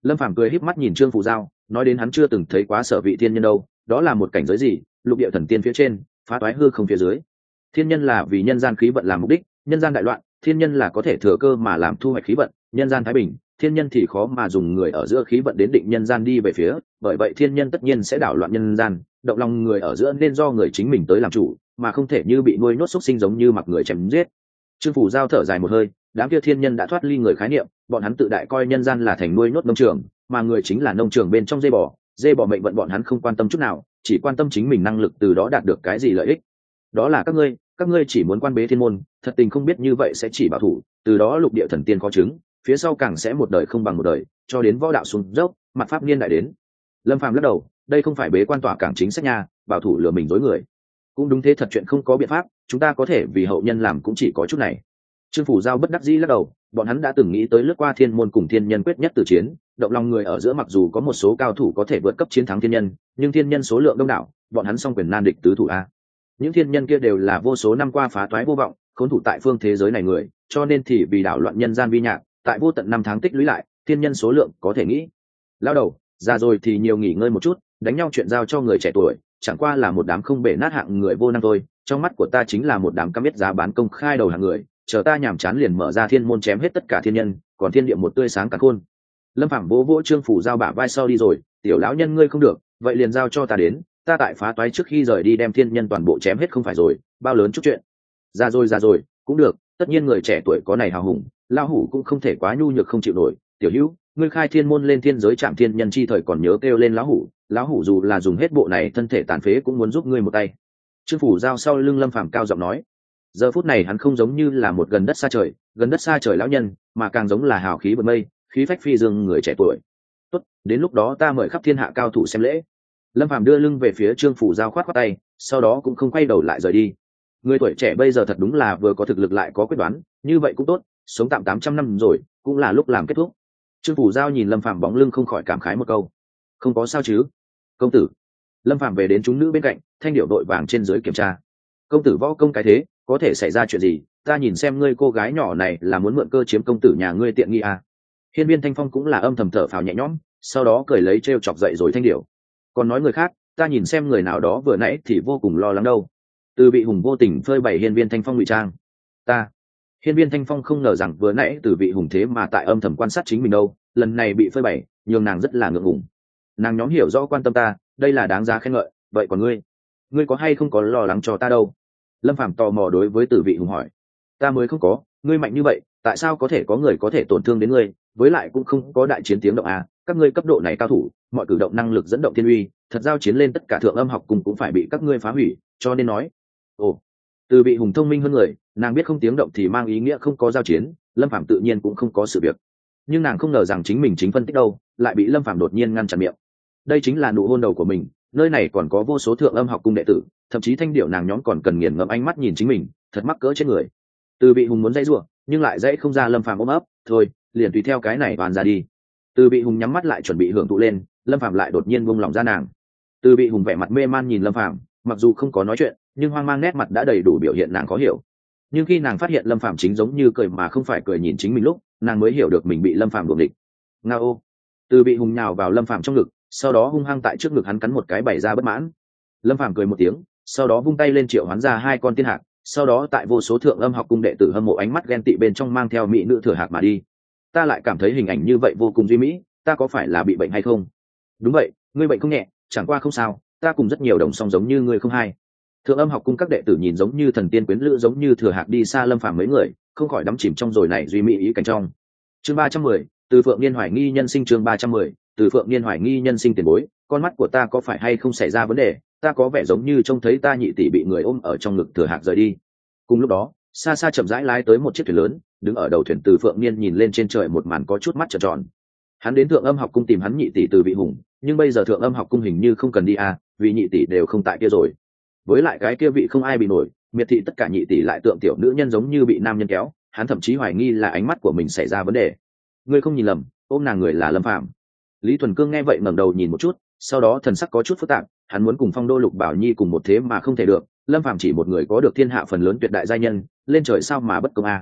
Lâm Phàm cười híp mắt nhìn Trương Phù Giao, nói đến hắn chưa từng thấy quá Sở Vị thiên nhân đâu, đó là một cảnh giới gì? Lục địa thần tiên phía trên, phá toái hư không phía dưới. Thiên nhân là vì nhân gian khí vận làm mục đích, nhân gian đại loạn, thiên nhân là có thể thừa cơ mà làm thu hoạch khí vận, nhân gian thái bình, thiên nhân thì khó mà dùng người ở giữa khí vận đến định nhân gian đi về phía, bởi vậy thiên nhân tất nhiên sẽ đảo loạn nhân gian, động lòng người ở giữa nên do người chính mình tới làm chủ, mà không thể như bị nuôi nhốt xúc sinh giống như mặc người chém giết. Trương Phủ Giao thở dài một hơi, đám kia thiên nhân đã thoát ly người khái niệm, bọn hắn tự đại coi nhân gian là thành nuôi nhốt nông trường, mà người chính là nông trường bên trong dê bò, dê bò mệnh vận bọn hắn không quan tâm chút nào, chỉ quan tâm chính mình năng lực từ đó đạt được cái gì lợi ích. Đó là các ngươi, các ngươi chỉ muốn quan bế thiên môn, thật tình không biết như vậy sẽ chỉ bảo thủ, từ đó lục địa thần tiên khó chứng, phía sau càng sẽ một đời không bằng một đời, cho đến võ đạo xuống dốc, mặt pháp niên đại đến. Lâm Phàm lắc đầu, đây không phải bế quan tỏa cảng chính sách nha, bảo thủ lừa mình dối người. Cũng đúng thế, thật chuyện không có biện pháp, chúng ta có thể vì hậu nhân làm cũng chỉ có chút này. Trương Phủ Giao bất đắc dĩ lắc đầu, bọn hắn đã từng nghĩ tới lướt qua thiên môn cùng thiên nhân quyết nhất từ chiến, động lòng người ở giữa mặc dù có một số cao thủ có thể vượt cấp chiến thắng thiên nhân, nhưng thiên nhân số lượng đông đảo, bọn hắn song quyền nan địch tứ thủ a. Những thiên nhân kia đều là vô số năm qua phá toái vô vọng, khốn thủ tại phương thế giới này người, cho nên thì vì đảo loạn nhân gian vi nhạc, tại vô tận năm tháng tích lũy lại, thiên nhân số lượng có thể nghĩ. Lao đầu, già rồi thì nhiều nghỉ ngơi một chút, đánh nhau chuyện giao cho người trẻ tuổi, chẳng qua là một đám không bể nát hạng người vô năng thôi, trong mắt của ta chính là một đám cam biết giá bán công khai đầu hàng người, chờ ta nhàm chán liền mở ra thiên môn chém hết tất cả thiên nhân, còn thiên địa một tươi sáng cả khôn. Lâm Phàm vỗ vỗ Trương Phủ Giao bả vai sau đi rồi, tiểu lão nhân ngươi không được, vậy liền giao cho ta đến, ta tại phá toái trước khi rời đi đem thiên nhân toàn bộ chém hết không phải rồi, bao lớn chút chuyện. Ra rồi ra rồi, cũng được, tất nhiên người trẻ tuổi có này hào hùng, lão hủ cũng không thể quá nhu nhược không chịu nổi. Tiểu hữu, ngươi khai thiên môn lên thiên giới chạm thiên nhân chi thời còn nhớ kêu lên lão hủ, lão hủ dù là dùng hết bộ này thân thể tàn phế cũng muốn giúp ngươi một tay. Trương Phủ Giao sau lưng Lâm Phàm cao giọng nói. Giờ phút này hắn không giống như là một gần đất xa trời, gần đất xa trời lão nhân, mà càng giống là hào khí vượt mây, khí phách phi dương người trẻ tuổi. Tốt, đến lúc đó ta mời khắp thiên hạ cao thủ xem lễ. Lâm Phàm đưa lưng về phía Trương Phủ Giao khoát khoát tay, sau đó cũng không quay đầu lại rời đi. Người tuổi trẻ bây giờ thật đúng là vừa có thực lực lại có quyết đoán, như vậy cũng tốt, sống tạm tám trăm năm rồi, cũng là lúc làm kết thúc. Trương Phủ Giao nhìn Lâm Phàm bóng lưng không khỏi cảm khái một câu. Không có sao chứ, công tử. Lâm Phàm về đến chúng nữ bên cạnh, thanh điệu đội vàng trên dưới kiểm tra. Công tử võ công cái thế, có thể xảy ra chuyện gì? Ta nhìn xem ngươi cô gái nhỏ này là muốn mượn cơ chiếm công tử nhà ngươi tiện nghi à? Hiên Viên Thanh Phong cũng là âm thầm thở phào nhẹ nhõm, sau đó cười lấy trêu chọc dậy rồi thanh điệu. Còn nói người khác, ta nhìn xem người nào đó vừa nãy thì vô cùng lo lắng đâu. Từ Vị Hùng vô tình phơi bày Hiên Viên Thanh Phong ngụy trang. Ta. Hiên Viên Thanh Phong không ngờ rằng vừa nãy Từ Vị Hùng thế mà tại âm thầm quan sát chính mình đâu, lần này bị phơi bày, nhường nàng rất là ngượng ngùng. Nàng nhóm hiểu rõ quan tâm ta, đây là đáng giá khen ngợi, vậy còn ngươi, ngươi có hay không có lo lắng cho ta đâu? Lâm Phàm tò mò đối với Từ Vị Hùng hỏi. Ta mới không có, ngươi mạnh như vậy, tại sao có thể có người có thể tổn thương đến ngươi? Với lại cũng không có đại chiến tiếng động à? Các ngươi cấp độ này cao thủ, mọi cử động năng lực dẫn động thiên uy, thật giao chiến lên tất cả thượng âm học cùng cũng phải bị các ngươi phá hủy, cho nên nói. Ồ, Từ Vị Hùng thông minh hơn người, nàng biết không tiếng động thì mang ý nghĩa không có giao chiến, Lâm Phàm tự nhiên cũng không có sự việc. Nhưng nàng không ngờ rằng chính mình chính phân tích đâu, lại bị Lâm Phàm đột nhiên ngăn chặn miệng. Đây chính là nụ hôn đầu của mình, nơi này còn có vô số thượng âm học cung đệ tử, thậm chí thanh điệu nàng nhóm còn cần nghiền ngẫm ánh mắt nhìn chính mình, thật mắc cỡ chết người. Từ Vị Hùng muốn dãy rủa, nhưng lại dãy không ra Lâm Phàm ôm ấp, thôi, liền tùy theo cái này toàn ra đi. Từ Vị Hùng nhắm mắt lại chuẩn bị hưởng thụ lên, Lâm Phàm lại đột nhiên buông lòng ra nàng. Từ Vị Hùng vẻ mặt mê man nhìn Lâm Phàm, mặc dù không có nói chuyện, nhưng hoang mang nét mặt đã đầy đủ biểu hiện nàng khó hiểu. Nhưng khi nàng phát hiện Lâm Phàm chính giống như cười mà không phải cười nhìn chính mình lúc, nàng mới hiểu được mình bị Lâm Phàm đuổi địch. Ngao. Từ Vị Hùng nhào vào Lâm Phàm trong ngực, sau đó hung hăng tại trước ngực hắn cắn một cái bày ra bất mãn. Lâm Phàm cười một tiếng, sau đó vung tay lên triệu hoán ra hai con tiên hạc, sau đó tại vô số thượng âm học cung đệ tử hâm mộ ánh mắt ghen tị bên trong mang theo mỹ nữ thừa hạc mà đi. Ta lại cảm thấy hình ảnh như vậy vô cùng duy mỹ, ta có phải là bị bệnh hay không? Đúng vậy, ngươi bệnh không nhẹ, chẳng qua không sao, ta cùng rất nhiều đồng song giống như ngươi không hay. Thượng âm học cung các đệ tử nhìn giống như thần tiên quyến lữ giống như thừa hạc đi xa Lâm Phàm mấy người, không khỏi đắm chìm trong rồi này duy mỹ ý cảnh trong. Chương ba trăm mười, từ Phượng Niên hoài nghi nhân sinh. Chương ba trăm mười, từ Phượng Niên hoài nghi nhân sinh. Tiền bối, con mắt của ta có phải hay không xảy ra vấn đề? Ta có vẻ giống như trông thấy ta nhị tỷ bị người ôm ở trong ngực thừa hạc rời đi. Cùng lúc đó, xa xa chậm rãi lái tới một chiếc thuyền lớn, đứng ở đầu thuyền Từ Phượng Niên nhìn lên trên trời một màn có chút mắt trợn tròn. Hắn đến thượng âm học cung tìm hắn nhị tỷ Từ Vị Hùng, nhưng bây giờ thượng âm học cung hình như không cần đi à, vì nhị tỷ đều không tại kia rồi. Với lại cái kia vị không ai bị nổi, miệt thị tất cả nhị tỷ lại tượng tiểu nữ nhân giống như bị nam nhân kéo, hắn thậm chí hoài nghi là ánh mắt của mình xảy ra vấn đề. Ngươi không nhìn lầm, ôm nàng người là Lâm Phàm. Lý Thuần Cương nghe vậy ngẩng đầu nhìn một chút, sau đó thần sắc có chút phức tạp, hắn muốn cùng Phong Đô Lục Bảo Nhi cùng một thế mà không thể được, Lâm Phàm chỉ một người có được thiên hạ phần lớn tuyệt đại giai nhân, lên trời sao mà bất công a.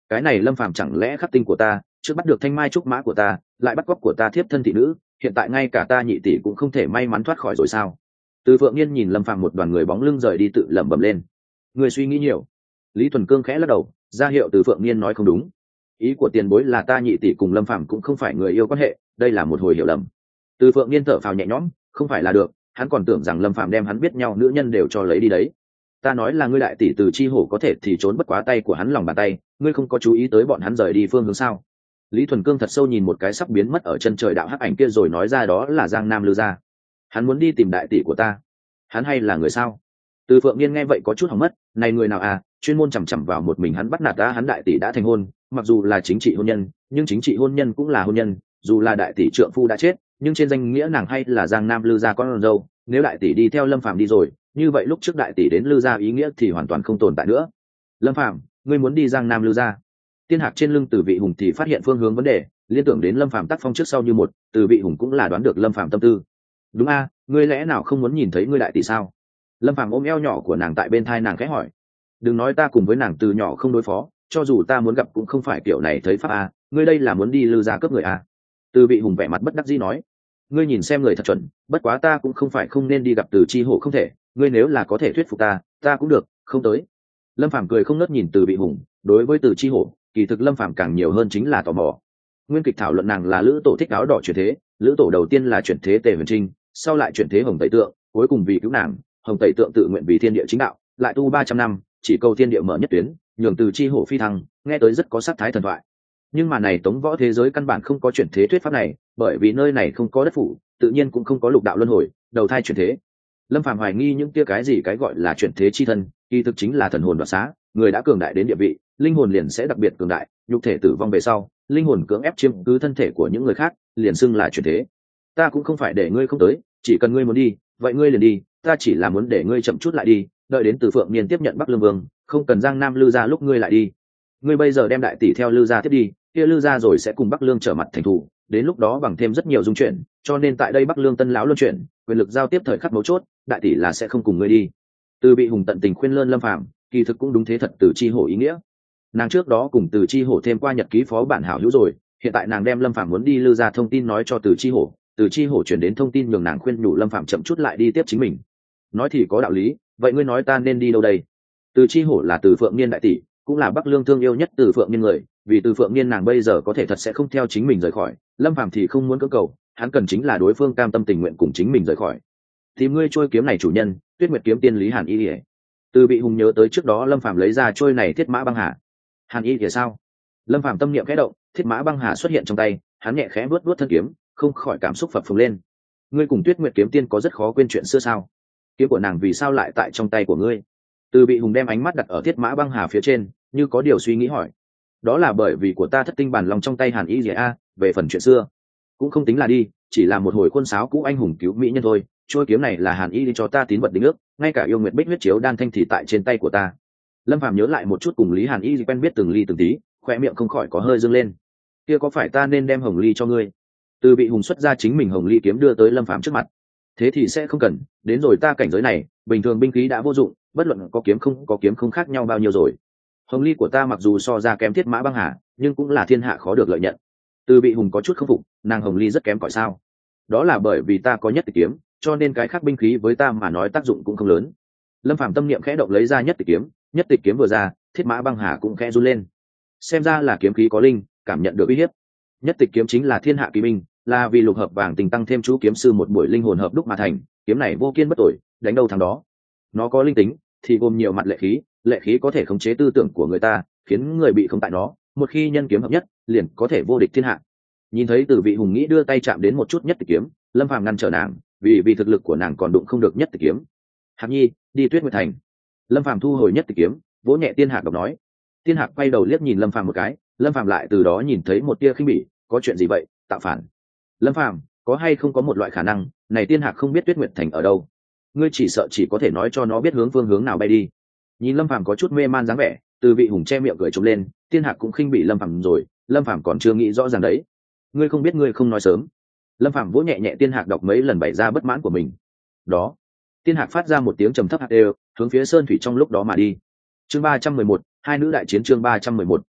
cái này Lâm Phàm chẳng lẽ khắc tinh của ta, trước bắt được thanh mai trúc mã của ta, lại bắt cóc của ta thiếp thân thị nữ, hiện tại ngay cả ta nhị tỷ cũng không thể may mắn thoát khỏi rồi sao? Từ Phượng Nghiên nhìn Lâm Phàm một đoàn người bóng lưng rời đi tự lẩm bẩm lên. Người suy nghĩ nhiều. Lý Thuần Cương khẽ lắc đầu, ra hiệu Từ Phượng Nghiên nói không đúng. Ý của tiền bối là ta nhị tỷ cùng Lâm Phàm cũng không phải người yêu quan hệ, đây là một hồi hiểu lầm. Từ Phượng Nghiên thở phào nhẹ nhõm, không phải là được, hắn còn tưởng rằng Lâm Phàm đem hắn biết nhau nữ nhân đều cho lấy đi đấy. Ta nói là ngươi đại tỷ Từ Chi Hổ có thể thì trốn bất quá tay của hắn lòng bàn tay, ngươi không có chú ý tới bọn hắn rời đi phương hướng sao? Lý Thuần Cương thật sâu nhìn một cái sắp biến mất ở chân trời đạo hắc ảnh kia rồi nói ra đó là Giang Nam Lư gia. Hắn muốn đi tìm đại tỷ của ta. Hắn hay là người sao? Từ Phượng Nghiên nghe vậy có chút hỏng mất, này người nào à, chuyên môn chằm chằm vào một mình hắn bắt nạt ta, hắn đại tỷ đã thành hôn, mặc dù là chính trị hôn nhân, nhưng chính trị hôn nhân cũng là hôn nhân, dù là đại tỷ trượng phu đã chết, nhưng trên danh nghĩa nàng hay là Giang Nam Lư gia con dâu, nếu đại tỷ đi theo Lâm Phàm đi rồi, như vậy lúc trước đại tỷ đến Lư gia ý nghĩa thì hoàn toàn không tồn tại nữa. Lâm Phàm, ngươi muốn đi Giang Nam Lư gia? Tiên Hạc trên lưng Từ Vị Hùng thì phát hiện phương hướng vấn đề, liên tưởng đến Lâm Phàm tác phong trước sau như một, Từ Vị Hùng cũng là đoán được Lâm Phàm tâm tư. Đúng a, ngươi lẽ nào không muốn nhìn thấy ngươi đại tỷ sao? Lâm Phàm ôm eo nhỏ của nàng tại bên thai nàng khẽ hỏi. Đừng nói ta cùng với nàng từ nhỏ không đối phó, cho dù ta muốn gặp cũng không phải kiểu này thấy pháp a, ngươi đây là muốn đi Lư gia cướp người a? Từ Vị Hùng vẻ mặt bất đắc dĩ nói. Ngươi nhìn xem người thật chuẩn, bất quá ta cũng không phải không nên đi gặp Từ Chi Hổ không thể, ngươi nếu là có thể thuyết phục ta, ta cũng được, không tới. Lâm Phàm cười không ngớt nhìn Từ Vị Hùng, đối với Từ Chi Hổ, kỳ thực Lâm Phàm càng nhiều hơn chính là tò mò. Nguyên kịch thảo luận nàng là lữ tổ thích áo đỏ chuyển thế, lữ tổ đầu tiên là chuyển thế Tề Huyền Trinh, sau lại chuyển thế Hồng Tẩy Tượng, cuối cùng vì cứu nàng, Hồng Tẩy Tượng tự nguyện vì thiên địa chính đạo, lại tu ba trăm năm, chỉ cầu thiên địa mở nhất tuyến, nhường Từ Chi Hổ phi thăng, nghe tới rất có sắc thái thần thoại. Nhưng mà này tống võ thế giới căn bản không có chuyển thế thuyết pháp này, bởi vì nơi này không có đất phủ, tự nhiên cũng không có lục đạo luân hồi, đầu thai chuyển thế. Lâm Phàm hoài nghi những kia cái gì cái gọi là chuyển thế chi thân, kỳ thực chính là thần hồn đoạt xá, người đã cường đại đến địa vị, linh hồn liền sẽ đặc biệt cường đại, nhục thể tử vong về sau, linh hồn cưỡng ép chiếm cứ thân thể của những người khác, liền xưng là chuyển thế. Ta cũng không phải để ngươi không tới, chỉ cần ngươi muốn đi, vậy ngươi liền đi, ta chỉ là muốn để ngươi chậm chút lại đi, đợi đến Từ Phượng Niên tiếp nhận Bắc Lương Vương, không cần Giang Nam Lư gia lúc ngươi lại đi. Ngươi bây giờ đem đại tỷ theo Lư gia tiếp đi, kia Lư gia rồi sẽ cùng Bắc Lương trở mặt thành thù, đến lúc đó bằng thêm rất nhiều dung chuyện, cho nên tại đây Bắc Lương Tân lão luân chuyển, quyền lực giao tiếp thời khắc mấu chốt, đại tỷ là sẽ không cùng ngươi đi. Từ Bị Hùng tận tình khuyên lơn Lâm Phàm, kỳ thực cũng đúng thế thật Từ Chi Hổ ý nghĩa. Nàng trước đó cùng Từ Chi Hổ thêm qua nhật ký phó bản hảo hữu rồi, hiện tại nàng đem Lâm Phàm muốn đi Lư gia thông tin nói cho Từ Chi Hổ, Từ Chi Hổ chuyển đến thông tin nhường nàng khuyên nhủ Lâm Phàm chậm chút lại đi tiếp chính mình. Nói thì có đạo lý, vậy ngươi nói ta nên đi đâu đây? Từ Chi Hổ là Từ Phượng Niên đại tỷ, cũng là Bắc Lương thương yêu nhất Từ Phượng Niên người, vì Từ Phượng Niên nàng bây giờ có thể thật sẽ không theo chính mình rời khỏi, Lâm Phàm thì không muốn cưỡng cầu, hắn cần chính là đối phương cam tâm tình nguyện cùng chính mình rời khỏi. Tìm ngươi trôi kiếm này chủ nhân, Tuyết Nguyệt kiếm tiên Lý Hàn Y Lìa. Từ Bị Hùng nhớ tới trước đó Lâm Phàm lấy ra trôi này Thiết Mã Băng Hà. Hàn Y Lìa sao? Lâm Phàm tâm niệm khẽ động, Thiết Mã Băng Hà xuất hiện trong tay, hắn nhẹ khẽ vuốt vuốt thân kiếm, không khỏi cảm xúc phập phồng lên. Ngươi cùng Tuyết Nguyệt kiếm tiên có rất khó quên chuyện xưa sao? Kiếm của nàng vì sao lại tại trong tay của ngươi? Từ Bị Hùng đem ánh mắt đặt ở Thiết Mã Băng Hà phía trên, như có điều suy nghĩ hỏi. Đó là bởi vì của ta thất tinh bản lòng trong tay Hàn Y Lìa a, về phần chuyện xưa cũng không tính là đi, chỉ là một hồi khuôn sáo cũ anh hùng cứu mỹ nhân thôi. Trôi kiếm này là Hàn Y cho ta tín vật đính ước, ngay cả yêu nguyệt bích huyết chiếu đan thanh thì tại trên tay của ta. Lâm Phàm nhớ lại một chút cùng Lý Hàn Y quen biết từng ly từng tí, khoe miệng không khỏi có hơi dương lên. Kia có phải ta nên đem hồng ly cho ngươi? Từ Bị Hùng xuất ra chính mình hồng ly kiếm đưa tới Lâm Phàm trước mặt. Thế thì sẽ không cần, đến rồi ta cảnh giới này, bình thường binh khí đã vô dụng, bất luận có kiếm không có kiếm không khác nhau bao nhiêu rồi. Hồng ly của ta mặc dù so ra kém Thiết Mã Băng Hà, nhưng cũng là thiên hạ khó được lợi nhận. Từ Bị Hùng có chút không phục, nàng hồng ly rất kém cỏi sao? Đó là bởi vì ta có nhất tịch kiếm, cho nên cái khác binh khí với ta mà nói tác dụng cũng không lớn. Lâm Phàm tâm niệm khẽ động lấy ra nhất tịch kiếm, nhất tịch kiếm vừa ra, Thiết Mã Băng Hà cũng khẽ run lên. Xem ra là kiếm khí có linh, cảm nhận được uy hiếp. Nhất tịch kiếm chính là thiên hạ kỳ binh, là vì lục hợp vàng tình tăng thêm chú kiếm sư một buổi linh hồn hợp đúc mà thành, kiếm này vô kiên bất tội, đánh đâu thắng đó. Nó có linh tính, thì gồm nhiều mặt lệ khí, lệ khí có thể khống chế tư tưởng của người ta, khiến người bị khống tại nó, một khi nhân kiếm hợp nhất, liền có thể vô địch thiên hạ. Nhìn thấy Từ Vị Hùng nghĩ đưa tay chạm đến một chút nhất tịch kiếm, Lâm Phàm ngăn trở nàng, vì vì thực lực của nàng còn đụng không được nhất tịch kiếm. Hạc Nhi, đi Tuyết Nguyệt thành. Lâm Phàm thu hồi nhất tịch kiếm, vỗ nhẹ Tiên Hạc độc nói. Tiên Hạc quay đầu liếc nhìn Lâm Phàm một cái, Lâm Phàm lại từ đó nhìn thấy một tia khinh bỉ, có chuyện gì vậy, tạo phản? Lâm Phàm, có hay không có một loại khả năng, này Tiên Hạc không biết Tuyết Nguyệt thành ở đâu? Ngươi chỉ sợ chỉ có thể nói cho nó biết hướng phương hướng nào bay đi. Nhìn Lâm Phàm có chút mê man dáng vẻ, Từ Vị Hùng che miệng cười trống lên, Tiên Hạc cũng khinh bỉ Lâm Phàm rồi, Lâm Phàm còn chưa nghĩ rõ ràng đấy. Ngươi không biết ngươi không nói sớm. Lâm Phàm vỗ nhẹ nhẹ Tiên Hạc đọc mấy lần bày ra bất mãn của mình. Đó. Tiên Hạc phát ra một tiếng trầm thấp hạt đều, hướng phía sơn thủy trong lúc đó mà đi. Chương ba trăm mười một, hai nữ đại chiến chương ba trăm mười một,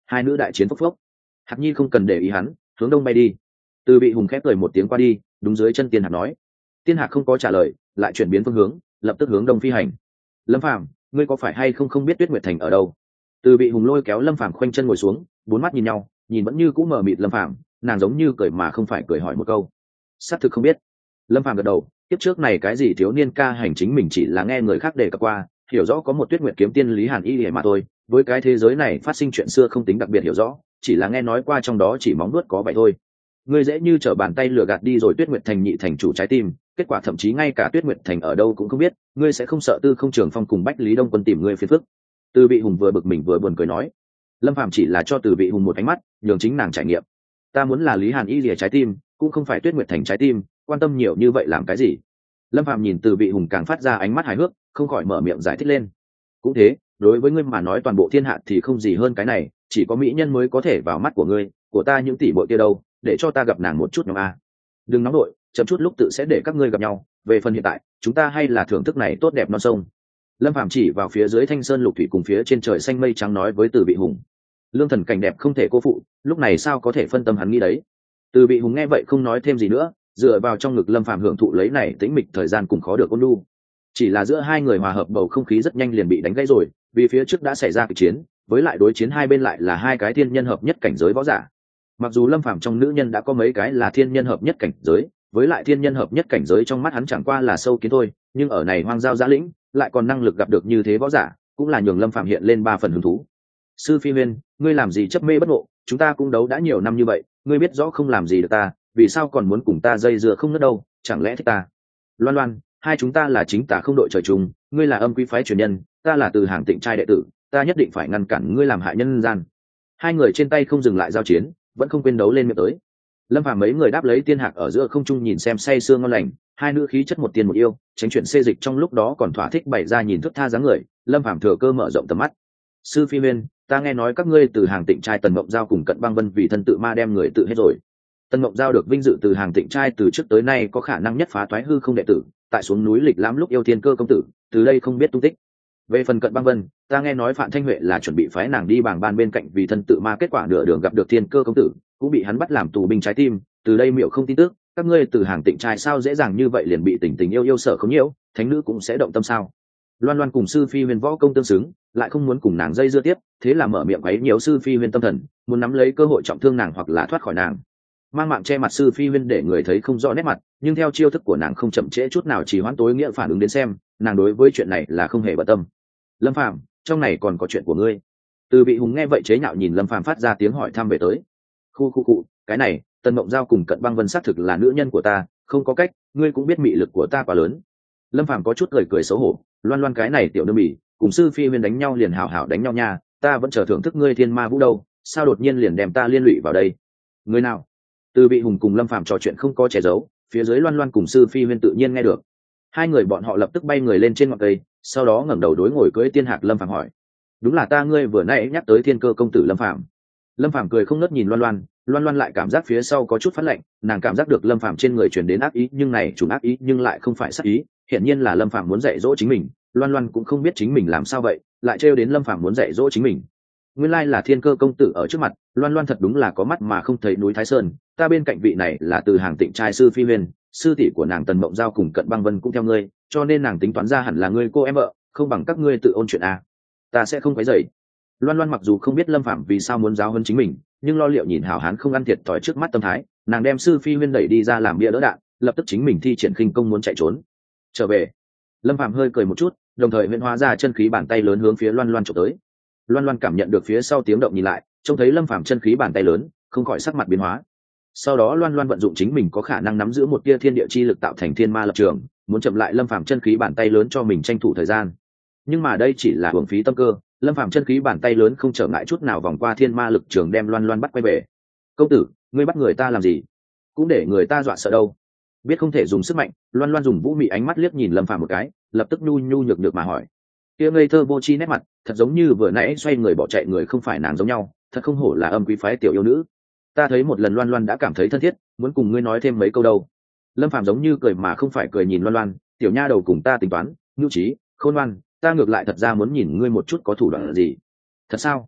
hai nữ đại chiến phốc phốc. Hạc Nhi không cần để ý hắn, hướng đông bay đi. Từ Bị Hùng khép cười một tiếng qua đi, đúng dưới chân Tiên Hạc nói. Tiên Hạc không có trả lời, lại chuyển biến phương hướng, lập tức hướng đông phi hành. Lâm Phàm, ngươi có phải hay không không biết Tuyết Nguyệt Thành ở đâu? Từ Bị Hùng lôi kéo Lâm Phàm khoanh chân ngồi xuống, bốn mắt nhìn nhau, nhìn vẫn như cũ mờ mịt Lâm Phàm, nàng giống như cười mà không phải cười hỏi một câu. Xác thực không biết. Lâm Phàm gật đầu, tiếp trước này cái gì thiếu niên ca hành chính mình chỉ là nghe người khác đề cập qua, hiểu rõ có một Tuyết Nguyệt kiếm tiên Lý Hàn Y mà thôi, với cái thế giới này phát sinh chuyện xưa không tính đặc biệt hiểu rõ, chỉ là nghe nói qua trong đó chỉ móng vuốt có vậy thôi. Ngươi dễ như trở bàn tay lừa gạt đi rồi Tuyết Nguyệt Thành nhị thành chủ trái tim, kết quả thậm chí ngay cả Tuyết Nguyệt Thành ở đâu cũng không biết, ngươi sẽ không sợ Tư Không Trường Phong cùng Bách Lý Đông Quân tìm ngươi phiền phức. Từ Bị Hùng vừa bực mình vừa buồn cười nói. Lâm Phàm chỉ là cho Từ Bị Hùng một ánh mắt, nhường chính nàng trải nghiệm. Ta muốn là Lý Hàn Y lìa trái tim, cũng không phải Tuyết Nguyệt Thành trái tim, quan tâm nhiều như vậy làm cái gì? Lâm Phàm nhìn Từ Bị Hùng càng phát ra ánh mắt hài hước, không khỏi mở miệng giải thích lên. Cũng thế, đối với ngươi mà nói toàn bộ thiên hạ thì không gì hơn cái này, chỉ có mỹ nhân mới có thể vào mắt của ngươi, của ta những tỷ muội kia đâu, để cho ta gặp nàng một chút nhóm a. Đừng nóng đội, chậm chút lúc tự sẽ để các ngươi gặp nhau, về phần hiện tại, chúng ta hay là thưởng thức này tốt đẹp non sông. Lâm Phàm chỉ vào phía dưới thanh sơn lục thủy cùng phía trên trời xanh mây trắng nói với Từ Bị Hùng. Lương thần cảnh đẹp không thể cô phụ, lúc này sao có thể phân tâm hắn nghĩ đấy. Từ Bị Hùng nghe vậy không nói thêm gì nữa, dựa vào trong ngực Lâm Phàm hưởng thụ lấy này tĩnh mịch thời gian cùng khó được ôn lu. Chỉ là giữa hai người hòa hợp bầu không khí rất nhanh liền bị đánh gãy rồi, vì phía trước đã xảy ra cuộc chiến, với lại đối chiến hai bên lại là hai cái thiên nhân hợp nhất cảnh giới võ giả. Mặc dù Lâm Phàm trong nữ nhân đã có mấy cái là thiên nhân hợp nhất cảnh giới, với lại thiên nhân hợp nhất cảnh giới trong mắt hắn chẳng qua là sâu kiến thôi, nhưng ở này hoang giao giã lĩnh, lại còn năng lực gặp được như thế võ giả, cũng là nhường Lâm Phàm hiện lên ba phần hứng thú. Sư Phi Huyên, ngươi làm gì chấp mê bất ngộ, chúng ta cũng đấu đã nhiều năm như vậy, ngươi biết rõ không làm gì được ta, vì sao còn muốn cùng ta dây dưa không ngớt đâu, chẳng lẽ thích ta? Loan Loan, hai chúng ta là chính tả không đội trời chung, ngươi là âm quý phái truyền nhân, ta là từ hàng tịnh trai đệ tử, ta nhất định phải ngăn cản ngươi làm hại nhân gian. Hai người trên tay không dừng lại giao chiến, vẫn không quên đấu lên miệng tới. Lâm Phàm mấy người đáp lấy Tiên Hạc ở giữa không trung nhìn xem say sương ngon lành, hai nữ khí chất một tiên một yêu, tránh chuyện xê dịch trong lúc đó còn thỏa thích bày ra nhìn thức tha dáng người. Lâm Phàm thừa cơ mở rộng tầm mắt. Sư Phi Huyên, ta nghe nói các ngươi từ hàng tịnh trai Tần Mộng Giao cùng Cận Băng Vân vì thân tự ma đem người tự hết rồi. Tần Mộng Giao được vinh dự từ hàng tịnh trai từ trước tới nay có khả năng nhất phá toái hư không đệ tử, tại xuống núi lịch lãm lúc yêu thiên cơ công tử, từ đây không biết tung tích. Về phần Cận Băng Vân, ta nghe nói Phạm Thanh Huệ là chuẩn bị phái nàng đi bảng ban bên cạnh vì thân tự ma, kết quả nửa đường gặp được thiên cơ công tử, cũng bị hắn bắt làm tù binh trái tim, từ đây miệu không tin tức, các ngươi từ hàng tịnh trai sao dễ dàng như vậy liền bị tình tình yêu yêu sợ không nhiễu, thánh nữ cũng sẽ động tâm sao? Loan Loan cùng Sư Phi Huyên võ công tương xứng, lại không muốn cùng nàng dây dưa tiếp, thế là mở miệng quấy nhiễu Sư Phi Huyên tâm thần, muốn nắm lấy cơ hội trọng thương nàng hoặc là thoát khỏi nàng. Mang mạng che mặt Sư Phi Huyên để người thấy không rõ nét mặt, nhưng theo chiêu thức của nàng không chậm trễ chút nào chỉ hoãn tối nghĩa phản ứng đến xem, nàng đối với chuyện này là không hề bận tâm. Lâm Phàm, trong này còn có chuyện của ngươi. Từ Bị Hùng nghe vậy chế nhạo nhìn Lâm Phàm phát ra tiếng hỏi thăm về tới. Khu khu cụ, cái này, Tần Mộng Giao cùng Cận Băng Vân xác thực là nữ nhân của ta, không có cách, ngươi cũng biết mị lực của ta quá lớn. Lâm Phàm có chút cười cười xấu hổ, Loan Loan cái này tiểu nương bỉ, cùng Sư Phi Huyên đánh nhau liền hảo hảo đánh nhau nha, ta vẫn chờ thưởng thức ngươi thiên ma vũ đâu, sao đột nhiên liền đem ta liên lụy vào đây? Người nào? Từ Bị Hùng cùng Lâm Phàm trò chuyện không có che giấu, phía dưới Loan Loan cùng Sư Phi Huyên tự nhiên nghe được. Hai người bọn họ lập tức bay người lên trên ngọn cây, sau đó ngẩng đầu đối ngồi cưỡi Tiên Hạc Lâm Phàm hỏi: đúng là ta ngươi vừa nãy nhắc tới thiên cơ công tử Lâm Phàm? Lâm Phàm cười không ngớt nhìn Loan Loan, Loan Loan lại cảm giác phía sau có chút phát lạnh, nàng cảm giác được Lâm Phàm trên người truyền đến ác ý, nhưng này trùng ác ý nhưng lại không phải sát ý, hiển nhiên là Lâm Phàm muốn dạy dỗ chính mình. Loan Loan cũng không biết chính mình làm sao vậy, lại trêu đến Lâm Phàm muốn dạy dỗ chính mình. Nguyên lai là thiên cơ công tử ở trước mặt, Loan Loan thật đúng là có mắt mà không thấy núi Thái Sơn, ta bên cạnh vị này là từ hàng tịnh trai Sư Phi Huyên, sư tỷ của nàng Tần Mộng Giao cùng Cận Băng Vân cũng theo ngươi, cho nên nàng tính toán ra hẳn là ngươi cô em vợ, không bằng các ngươi tự ôn chuyện à. Ta sẽ không quấy rầy. Loan Loan mặc dù không biết Lâm Phàm vì sao muốn giáo huấn chính mình, nhưng lo liệu nhìn hảo hán không ăn thiệt thòi trước mắt tâm thái, nàng đem Sư Phi Huyên đẩy đi ra làm bia đỡ đạn, lập tức chính mình thi triển khinh công muốn chạy trốn. Trở về. Lâm Phàm hơi cười một chút, đồng thời huyễn hóa ra chân khí bàn tay lớn hướng phía Loan Loan chụp tới. Loan Loan cảm nhận được phía sau tiếng động nhìn lại, trông thấy Lâm Phàm chân khí bàn tay lớn, không khỏi sắc mặt biến hóa. Sau đó Loan Loan vận dụng chính mình có khả năng nắm giữ một tia thiên địa chi lực tạo thành thiên ma lập trường, muốn chậm lại Lâm Phàm chân khí bàn tay lớn cho mình tranh thủ thời gian. Nhưng mà đây chỉ là hưởng phí tâm cơ, Lâm Phàm chân khí bàn tay lớn không trở ngại chút nào vòng qua thiên ma lực trường đem Loan Loan bắt quay về. Công tử, ngươi bắt người ta làm gì? Cũng để người ta dọa sợ đâu. Biết không thể dùng sức mạnh, Loan Loan dùng vũ mị ánh mắt liếc nhìn Lâm Phàm một cái, lập tức nhu nhu nhược nhược mà hỏi. Kia ngây thơ vô chi nét mặt, thật giống như vừa nãy xoay người bỏ chạy người không phải nàng giống nhau, thật không hổ là âm quý phái tiểu yêu nữ. Ta thấy một lần Loan Loan đã cảm thấy thân thiết, muốn cùng ngươi nói thêm mấy câu đâu. Lâm Phàm giống như cười mà không phải cười nhìn Loan Loan, tiểu nha đầu cùng ta tính toán, nhu trí, khôn ngoan, ta ngược lại thật ra muốn nhìn ngươi một chút có thủ đoạn gì. Thật sao?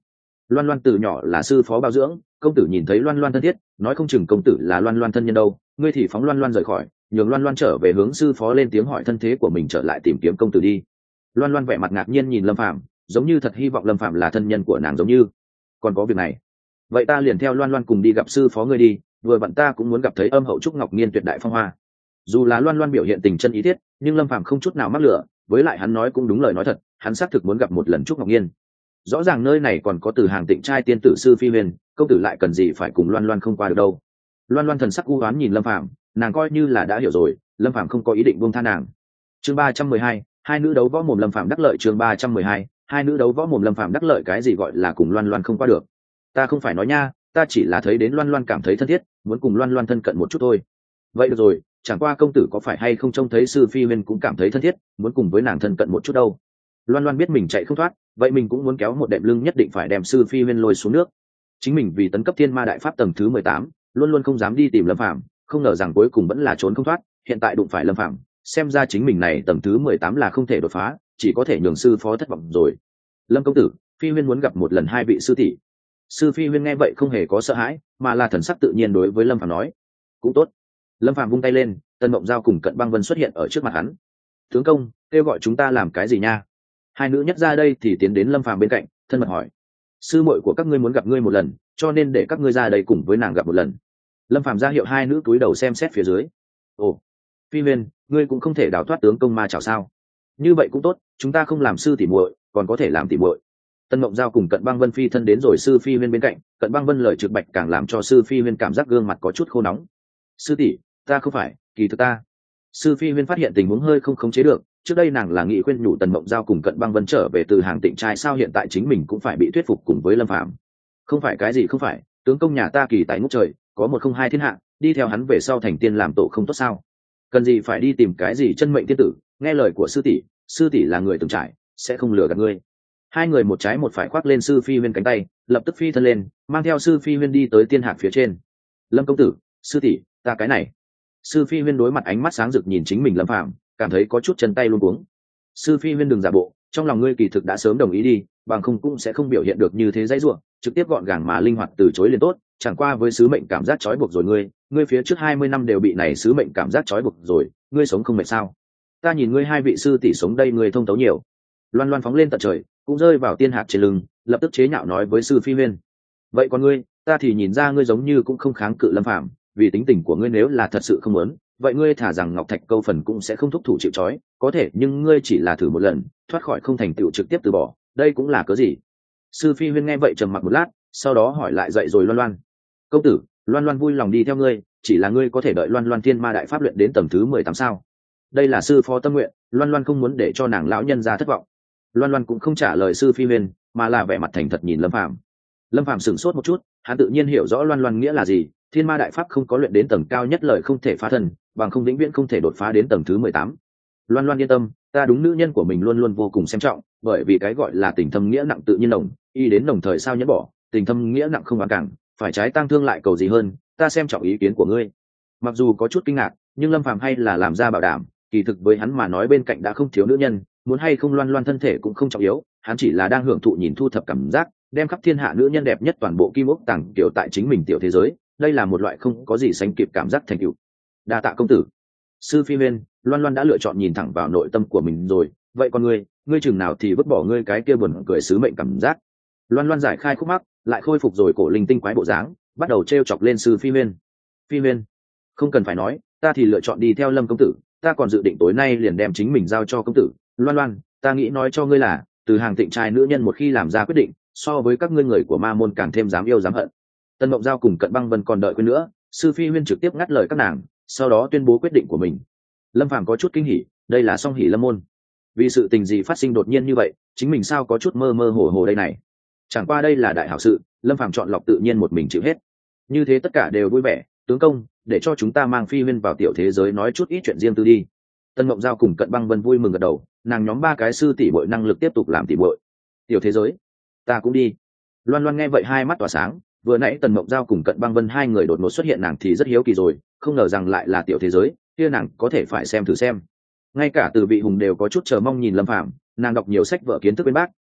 Loan Loan từ nhỏ là sư phó bao dưỡng, công tử nhìn thấy Loan Loan thân thiết, nói không chừng công tử là Loan Loan thân nhân đâu, ngươi thì phóng Loan Loan rời khỏi, nhường Loan Loan trở về hướng sư phó lên tiếng hỏi thân thế của mình, trở lại tìm kiếm công tử đi. Loan Loan vẻ mặt ngạc nhiên nhìn Lâm Phàm, giống như thật hy vọng Lâm Phàm là thân nhân của nàng giống như. Còn có việc này, vậy ta liền theo Loan Loan cùng đi gặp sư phó ngươi đi, vừa vặn ta cũng muốn gặp thấy âm hậu trúc ngọc nghiên tuyệt đại phong hoa. Dù là Loan Loan biểu hiện tình chân ý thiết, nhưng Lâm Phàm không chút nào mắc lửa, với lại hắn nói cũng đúng lời nói thật, hắn xác thực muốn gặp một lần trúc ngọc nghiên. Rõ ràng nơi này còn có từ hàng tịnh trai tiên tử sư phi huyền, công tử lại cần gì phải cùng Loan Loan không qua được đâu. Loan Loan thần sắc u ám nhìn Lâm Phàm, nàng coi như là đã hiểu rồi, Lâm Phàm không có ý định buông tha nàng. Chương ba trăm mười hai, hai nữ đấu võ mồm Lâm Phàm đắc lợi. Chương ba trăm mười hai, hai nữ đấu võ mồm Lâm Phàm đắc lợi. Cái gì gọi là cùng Loan Loan không qua được? Ta không phải nói nha, ta chỉ là thấy đến Loan Loan cảm thấy thân thiết, muốn cùng Loan Loan thân cận một chút thôi. Vậy được rồi, chẳng qua công tử có phải hay không trông thấy sư phi huyên cũng cảm thấy thân thiết, muốn cùng với nàng thân cận một chút đâu. Loan Loan biết mình chạy không thoát, vậy mình cũng muốn kéo một đệm lưng, nhất định phải đem sư phi huyên lôi xuống nước. Chính mình vì tấn cấp thiên ma đại pháp tầng thứ mười tám, luôn luôn không dám đi tìm Lâm Phàm, không ngờ rằng cuối cùng vẫn là trốn không thoát, hiện tại đụng phải Lâm Phàm, xem ra chính mình này tầng thứ mười tám là không thể đột phá, chỉ có thể nhường sư phó thất vọng rồi. Lâm công tử, phi huyên muốn gặp một lần hai vị sư tỷ. Sư phi huyên nghe vậy không hề có sợ hãi, mà là thần sắc tự nhiên đối với Lâm Phàm nói. Cũng tốt. Lâm Phàm vung tay lên, Tân Mộng Giao cùng Cận Băng Vân xuất hiện ở trước mặt hắn. Tướng công, kêu gọi chúng ta làm cái gì nha? Hai nữ nhất ra đây thì tiến đến Lâm Phàm bên cạnh, thân mật hỏi. Sư muội của các ngươi muốn gặp ngươi một lần, cho nên để các ngươi ra đây cùng với nàng gặp một lần. Lâm Phàm ra hiệu hai nữ cúi đầu xem xét phía dưới. Ồ, phi huyên, ngươi cũng không thể đào thoát tướng công ma chảo sao? Như vậy cũng tốt, chúng ta không làm sư tỷ muội, còn có thể làm tỷ muội. Tân Mộng Giao cùng Cận Băng Vân phi thân đến rồi sư phi huyên bên cạnh, Cận Băng Vân lời trực bạch càng làm cho sư phi huyên cảm giác gương mặt có chút khô nóng. Sư tỷ, ta không phải, kỳ thực ta. Sư phi huyên phát hiện tình huống hơi không khống chế được, trước đây nàng là nghĩ khuyên nhủ Tần Mộng Giao cùng Cận Băng Vân trở về từ hàng tịnh trai, sao hiện tại chính mình cũng phải bị thuyết phục cùng với Lâm Phàm. Không phải cái gì không phải, tướng công nhà ta kỳ tài ngút trời, có một không hai thiên hạ, đi theo hắn về sau thành tiên làm tổ không tốt sao? Cần gì phải đi tìm cái gì chân mệnh tiên tử, nghe lời của sư tỷ, sư tỷ là người từng trải, sẽ không lừa gạt ngươi. Hai người một trái một phải khoác lên sư phi huyên cánh tay, lập tức phi thân lên, mang theo sư phi huyên đi tới tiên hạc phía trên. Lâm công tử, sư tỷ, ta cái này. Sư phi huyên đối mặt ánh mắt sáng rực nhìn chính mình Lâm Phàm, cảm thấy có chút chân tay luống cuống. Sư phi huyên đừng giả bộ, trong lòng ngươi kỳ thực đã sớm đồng ý đi, bằng không cũng sẽ không biểu hiện được như thế dãy rủa, trực tiếp gọn gàng mà linh hoạt từ chối liền tốt, chẳng qua với sứ mệnh cảm giác trói buộc rồi ngươi, ngươi phía trước hai mươi năm đều bị này sứ mệnh cảm giác trói buộc rồi, ngươi sống không mệt sao? Ta nhìn ngươi hai vị sư tỷ sống đây ngươi thông thấu nhiều. Loan Loan phóng lên tận trời, cũng rơi vào tiên hạc trên lưng, lập tức chế nhạo nói với sư phi huyên. Vậy còn ngươi, ta thì nhìn ra ngươi giống như cũng không kháng cự Lâm Phàm, vì tính tình của ngươi nếu là thật sự không muốn, vậy ngươi thả rằng ngọc thạch câu phần cũng sẽ không thúc thủ chịu trói, có thể nhưng ngươi chỉ là thử một lần, thoát khỏi không thành tựu trực tiếp từ bỏ, đây cũng là cớ gì? Sư phi huyên nghe vậy trầm mặc một lát, sau đó hỏi lại dậy rồi Loan Loan. Công tử, Loan Loan vui lòng đi theo ngươi, chỉ là ngươi có thể đợi Loan Loan thiên ma đại pháp luyện đến tầng thứ mười tám sao? Đây là sư phó tâm nguyện, Loan Loan không muốn để cho nàng lão nhân ra thất vọng. Loan Loan cũng không trả lời sư phi huyên, mà là vẻ mặt thành thật nhìn Lâm Phàm. Lâm Phàm sửng sốt một chút, hắn tự nhiên hiểu rõ Loan Loan nghĩa là gì, thiên ma đại pháp không có luyện đến tầng cao nhất lời không thể phá thân, bằng không vĩnh viễn không thể đột phá đến tầng thứ mười tám. Loan Loan yên tâm, ta đúng nữ nhân của mình luôn luôn vô cùng xem trọng, bởi vì cái gọi là tình thâm nghĩa nặng tự nhiên nồng, y đến đồng thời sao nhẫn bỏ, tình thâm nghĩa nặng không hoàn cảng, phải trái tang thương lại cầu gì hơn, ta xem trọng ý kiến của ngươi. Mặc dù có chút kinh ngạc, nhưng Lâm Phàm hay là làm ra bảo đảm, kỳ thực với hắn mà nói bên cạnh đã không thiếu nữ nhân, muốn hay không Loan Loan thân thể cũng không trọng yếu, hắn chỉ là đang hưởng thụ nhìn thu thập cảm giác, đem khắp thiên hạ nữ nhân đẹp nhất toàn bộ kim ốc tàng tiểu tại chính mình tiểu thế giới, đây là một loại không có gì sánh kịp cảm giác thành tựu. Đa tạ công tử. Sư phi huyên, Loan Loan đã lựa chọn nhìn thẳng vào nội tâm của mình rồi, vậy còn ngươi, ngươi chừng nào thì vứt bỏ ngươi cái kia buồn cười sứ mệnh cảm giác? Loan Loan giải khai khúc mắc, lại khôi phục rồi cổ linh tinh quái bộ dáng, bắt đầu trêu chọc lên sư phi huyên. Phi huyên, không cần phải nói, ta thì lựa chọn đi theo Lâm công tử, ta còn dự định tối nay liền đem chính mình giao cho công tử. Loan Loan, ta nghĩ nói cho ngươi là, từ hàng tịnh trai nữ nhân một khi làm ra quyết định, so với các ngươi người của ma môn càng thêm dám yêu dám hận. Tân Mộng Giao cùng Cận Băng Vân còn đợi quên nữa, sư phi huyên trực tiếp ngắt lời các nàng, sau đó tuyên bố quyết định của mình. Lâm Phàm có chút kinh hỉ, đây là song hỉ lâm môn. Vì sự tình gì phát sinh đột nhiên như vậy, chính mình sao có chút mơ mơ hồ hồ đây này. Chẳng qua đây là đại hảo sự, Lâm Phàm chọn lọc tự nhiên một mình chịu hết. Như thế tất cả đều vui vẻ, tướng công, để cho chúng ta mang phi huyên vào tiểu thế giới nói chút ít chuyện riêng tư đi. Tân Mộng Giao cùng Cận Băng Vân vui mừng gật đầu, nàng nhóm ba cái sư tỷ muội năng lực tiếp tục làm tỷ muội. Tiểu thế giới, ta cũng đi. Loan Loan nghe vậy hai mắt tỏa sáng, vừa nãy Tần Mộng Giao cùng Cận Băng Vân hai người đột ngột xuất hiện, nàng thì rất hiếu kỳ rồi, không ngờ rằng lại là tiểu thế giới, kia nàng có thể phải xem thử xem. Ngay cả Từ Vị Hùng đều có chút chờ mong nhìn Lâm Phàm, nàng đọc nhiều sách vở kiến thức bên bác,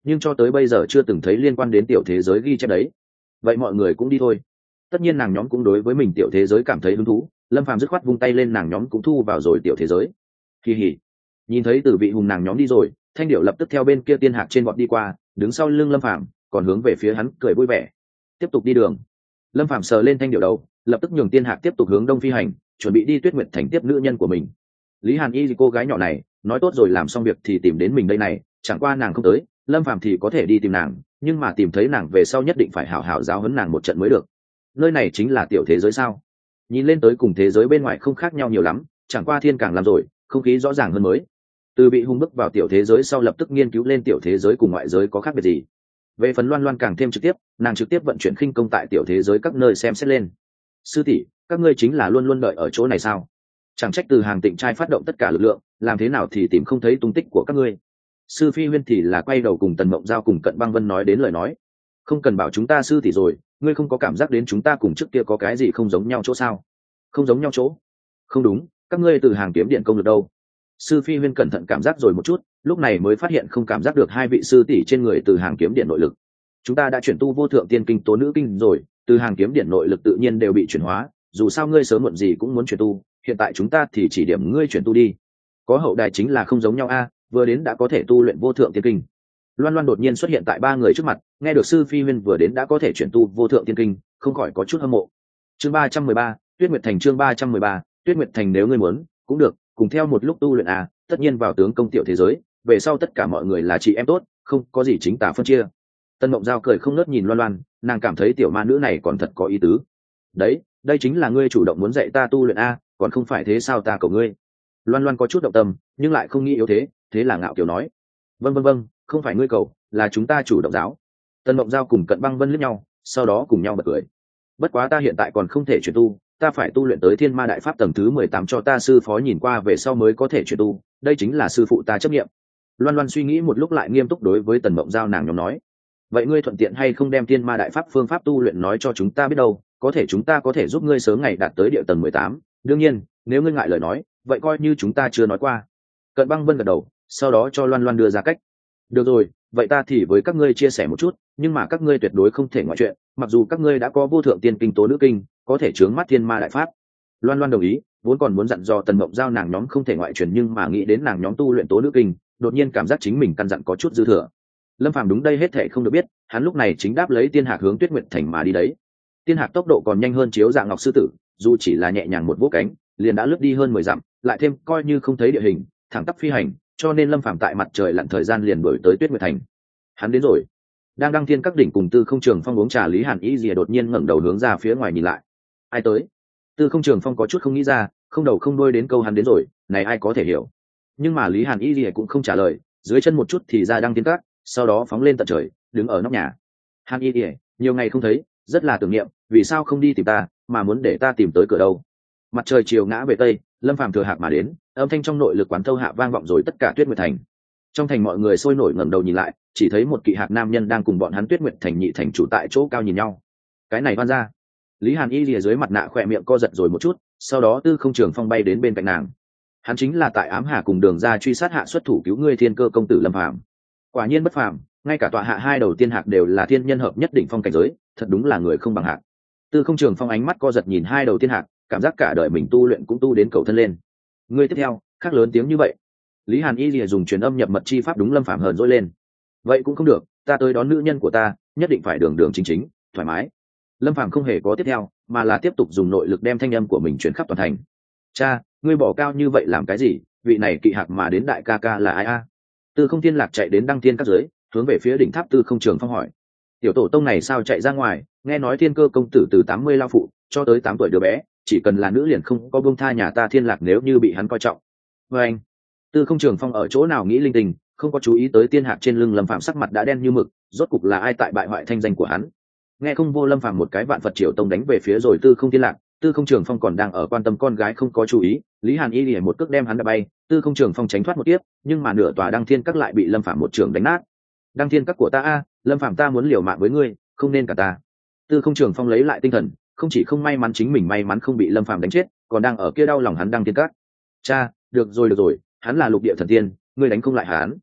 nhưng cho tới bây giờ chưa từng thấy liên quan đến tiểu thế giới ghi chép đấy. Vậy mọi người cũng đi thôi. Tất nhiên nàng nhóm cũng đối với mình tiểu thế giới cảm thấy hứng thú, Lâm Phàm dứt khoát vung tay lên, nàng nhóm cũng thu vào rồi tiểu thế giới. Kỳ hỉ. Nhìn thấy Từ Vị Hùng nàng nhóm đi rồi, Thanh Điểu lập tức theo bên kia tiên hạc trên bọn đi qua, đứng sau lưng Lâm Phàm, còn hướng về phía hắn cười vui vẻ. Tiếp tục đi đường. Lâm Phàm sờ lên Thanh Điểu đầu, lập tức nhường tiên hạc tiếp tục hướng đông phi hành, chuẩn bị đi Tuyết Nguyệt Thành tiếp nữ nhân của mình. Lý Hàn Y, cô gái nhỏ này, nói tốt rồi làm xong việc thì tìm đến mình đây này, chẳng qua nàng không tới, Lâm Phàm thì có thể đi tìm nàng, nhưng mà tìm thấy nàng về sau nhất định phải hảo hảo giáo huấn nàng một trận mới được. Nơi này chính là tiểu thế giới sao? Nhìn lên tới cùng thế giới bên ngoài không khác nhau nhiều lắm, chẳng qua thiên càng làm rồi, không khí rõ ràng hơn mới. Từ Bị Hung bước vào tiểu thế giới sau lập tức nghiên cứu lên tiểu thế giới cùng ngoại giới có khác biệt gì. Về phần Loan Loan càng thêm trực tiếp, nàng trực tiếp vận chuyển khinh công tại tiểu thế giới các nơi xem xét lên. Sư tỷ, các ngươi chính là luôn luôn đợi ở chỗ này sao? Chẳng trách Từ Hàng Tịnh trai phát động tất cả lực lượng, làm thế nào thì tìm không thấy tung tích của các ngươi. Sư Phi Huyên thì là quay đầu cùng Tần Mộng Giao cùng Cận Băng Vân nói đến lời nói. Không cần bảo chúng ta sư tỷ rồi, ngươi không có cảm giác đến chúng ta cùng trước kia có cái gì không giống nhau chỗ sao? Không giống nhau chỗ? Không đúng, các ngươi Từ Hàng kiếm điện công lực đâu? Sư Phi Huyên cẩn thận cảm giác rồi một chút, lúc này mới phát hiện không cảm giác được hai vị sư tỷ trên người Từ Hàng kiếm điện nội lực. Chúng ta đã chuyển tu vô thượng tiên kinh tố nữ kinh rồi, Từ Hàng kiếm điện nội lực tự nhiên đều bị chuyển hóa, dù sao ngươi sớm muộn gì cũng muốn chuyển tu, hiện tại chúng ta thì chỉ điểm ngươi chuyển tu đi. Có hậu đài chính là không giống nhau a, vừa đến đã có thể tu luyện vô thượng tiên kinh. Loan Loan đột nhiên xuất hiện tại ba người trước mặt, nghe được sư Phi Huyên vừa đến đã có thể chuyển tu vô thượng tiên kinh, không khỏi có chút hâm mộ. Chương ba trăm mười ba, Tuyết Nguyệt Thành. Chương ba trăm mười ba, Tuyết Nguyệt Thành. Nếu ngươi muốn, cũng được, cùng theo một lúc tu luyện à, tất nhiên vào tướng công tiểu thế giới, về sau tất cả mọi người là chị em tốt, không có gì chính tả phân chia. Tân Mộng Giao cười không ngớt nhìn Loan Loan, nàng cảm thấy tiểu ma nữ này còn thật có ý tứ. Đấy, đây chính là ngươi chủ động muốn dạy ta tu luyện a, còn không phải thế sao ta cầu ngươi. Loan Loan có chút động tâm, nhưng lại không nghĩ yếu thế, thế là ngạo kiều nói: vâng vâng vâng, không phải ngươi cầu, là chúng ta chủ động giáo. Tân Mộng Giao cùng Cận Băng Vân liếc nhau, sau đó cùng nhau bật cười. Bất quá ta hiện tại còn không thể chuyển tu, ta phải tu luyện tới Thiên Ma Đại Pháp tầng thứ mười tám cho ta sư phó nhìn qua về sau mới có thể chuyển tu, đây chính là sư phụ ta chấp nghiệm. Loan Loan suy nghĩ một lúc lại nghiêm túc đối với Tần Mộng Giao nàng nhóm nói: vậy ngươi thuận tiện hay không đem Thiên Ma Đại Pháp phương pháp tu luyện nói cho chúng ta biết đâu, có thể chúng ta có thể giúp ngươi sớm ngày đạt tới địa tầng mười tám, đương nhiên, nếu ngươi ngại lời nói, vậy coi như chúng ta chưa nói qua. Cận Băng Vân gật đầu, sau đó cho Loan Loan đưa ra cách. Được rồi, vậy ta thì với các ngươi chia sẻ một chút, nhưng mà các ngươi tuyệt đối không thể ngoại chuyện, mặc dù các ngươi đã có vô thượng tiên kinh tố nữ kinh, có thể chướng mắt Thiên Ma Đại Pháp. Loan Loan đồng ý, vốn còn muốn dặn dò Tần Mộng Giao nàng nhóm không thể ngoại truyền, nhưng mà nghĩ đến nàng nhóm tu luyện tố nữ kinh, đột nhiên cảm giác chính mình căn dặn có chút dư thừa. Lâm Phàm đúng đây hết thệ không được biết, hắn lúc này chính đáp lấy tiên hạc hướng Tuyết Nguyệt Thành mà đi đấy. Tiên hạc tốc độ còn nhanh hơn chiếu dạng ngọc sư tử, dù chỉ là nhẹ nhàng một vỗ cánh, liền đã lướt đi hơn mười dặm, lại thêm coi như không thấy địa hình, thẳng tắp phi hành, cho nên Lâm Phàm tại mặt trời lặn thời gian liền đuổi tới Tuyết Nguyệt Thành. Hắn đến rồi. Đang đăng thiên các đỉnh cùng Tư Không Trường Phong uống trà, Lý Hàn Y Lìa đột nhiên ngẩng đầu hướng ra phía ngoài nhìn lại. Ai tới? Tư Không Trường Phong có chút không nghĩ ra, không đầu không đuôi đến câu hắn đến rồi, này ai có thể hiểu. Nhưng mà Lý Hàn Y Lìa cũng không trả lời, dưới chân một chút thì ra đăng thiên các, sau đó phóng lên tận trời, đứng ở nóc nhà. Hàn Y Lìa, nhiều ngày không thấy, rất là tưởng niệm, vì sao không đi tìm ta, mà muốn để ta tìm tới cửa đâu? Mặt trời chiều ngã về tây, Lâm Phàm thừa hạc mà đến, âm thanh trong nội lực quán thâu hạ vang vọng rồi tất cả Tuyết Nguyệt Thành. Trong thành mọi người sôi nổi ngẩng đầu nhìn lại, chỉ thấy một kỵ hạc nam nhân đang cùng bọn hắn Tuyết Nguyệt Thành nhị thành chủ tại chỗ cao nhìn nhau. Cái này oan ra. Lý Hàn Y lìa dưới mặt nạ khỏe miệng co giật rồi một chút, sau đó Tư Không Trường Phong bay đến bên cạnh nàng. Hắn chính là tại Ám Hà cùng Đường Ra truy sát hạ xuất thủ cứu ngươi Thiên Cơ công tử Lâm Phàm. Quả nhiên bất phàm, ngay cả tọa hạ hai đầu tiên hạc đều là thiên nhân hợp nhất định phong cảnh giới, thật đúng là người không bằng hạc. Tư Không Trường Phong ánh mắt co giật nhìn hai đầu tiên hạc, cảm giác cả đời mình tu luyện cũng tu đến cầu thân lên. Ngươi tiếp theo, khác lớn tiếng như vậy. Lý Hàn Y lìa dùng truyền âm nhập mật chi pháp đúng Lâm Phàm hờn dỗi lên. Vậy cũng không được, ta tới đón nữ nhân của ta, nhất định phải đường đường chính chính, thoải mái. Lâm Phàm không hề có tiếp theo, mà là tiếp tục dùng nội lực đem thanh âm của mình truyền khắp toàn thành. Cha, ngươi bỏ cao như vậy làm cái gì? Vị này kỵ hạc mà đến đại ca ca là ai a? Tư Không Thiên Lạc chạy đến đăng thiên các dưới, hướng về phía đỉnh tháp Tư Không Trường Phong hỏi. Tiểu tổ tông này sao chạy ra ngoài? Nghe nói Thiên Cơ công tử từ tám mươi lao phụ cho tới tám tuổi đứa bé, chỉ cần là nữ liền không có buông tha nhà ta Thiên Lạc nếu như bị hắn coi trọng. Và anh, Tư Không Trường Phong ở chỗ nào nghĩ linh tinh, không có chú ý tới tiên hạc trên lưng Lâm Phàm sắc mặt đã đen như mực, rốt cục là ai tại bại hoại thanh danh của hắn. Nghe không vô Lâm Phàm một cái vạn Phật triều tông đánh về phía rồi Tư Không Thiên Lạc, Tư Không Trường Phong còn đang ở quan tâm con gái không có chú ý, Lý Hàn Y lìa một cước đem hắn đá bay, Tư Không Trường Phong tránh thoát một tiếp, nhưng mà nửa tòa đăng thiên các lại bị Lâm Phàm một trường đánh nát. Đăng thiên các của ta a, Lâm Phàm ta muốn liều mạng với ngươi, không nên cả ta. Tư Không Trường Phong lấy lại tinh thần, không chỉ không may mắn chính mình may mắn không bị Lâm Phàm đánh chết, còn đang ở kia đau lòng hắn đăng thiên các. Cha, được rồi được rồi, hắn là lục địa thần tiên, ngươi đánh không lại hắn.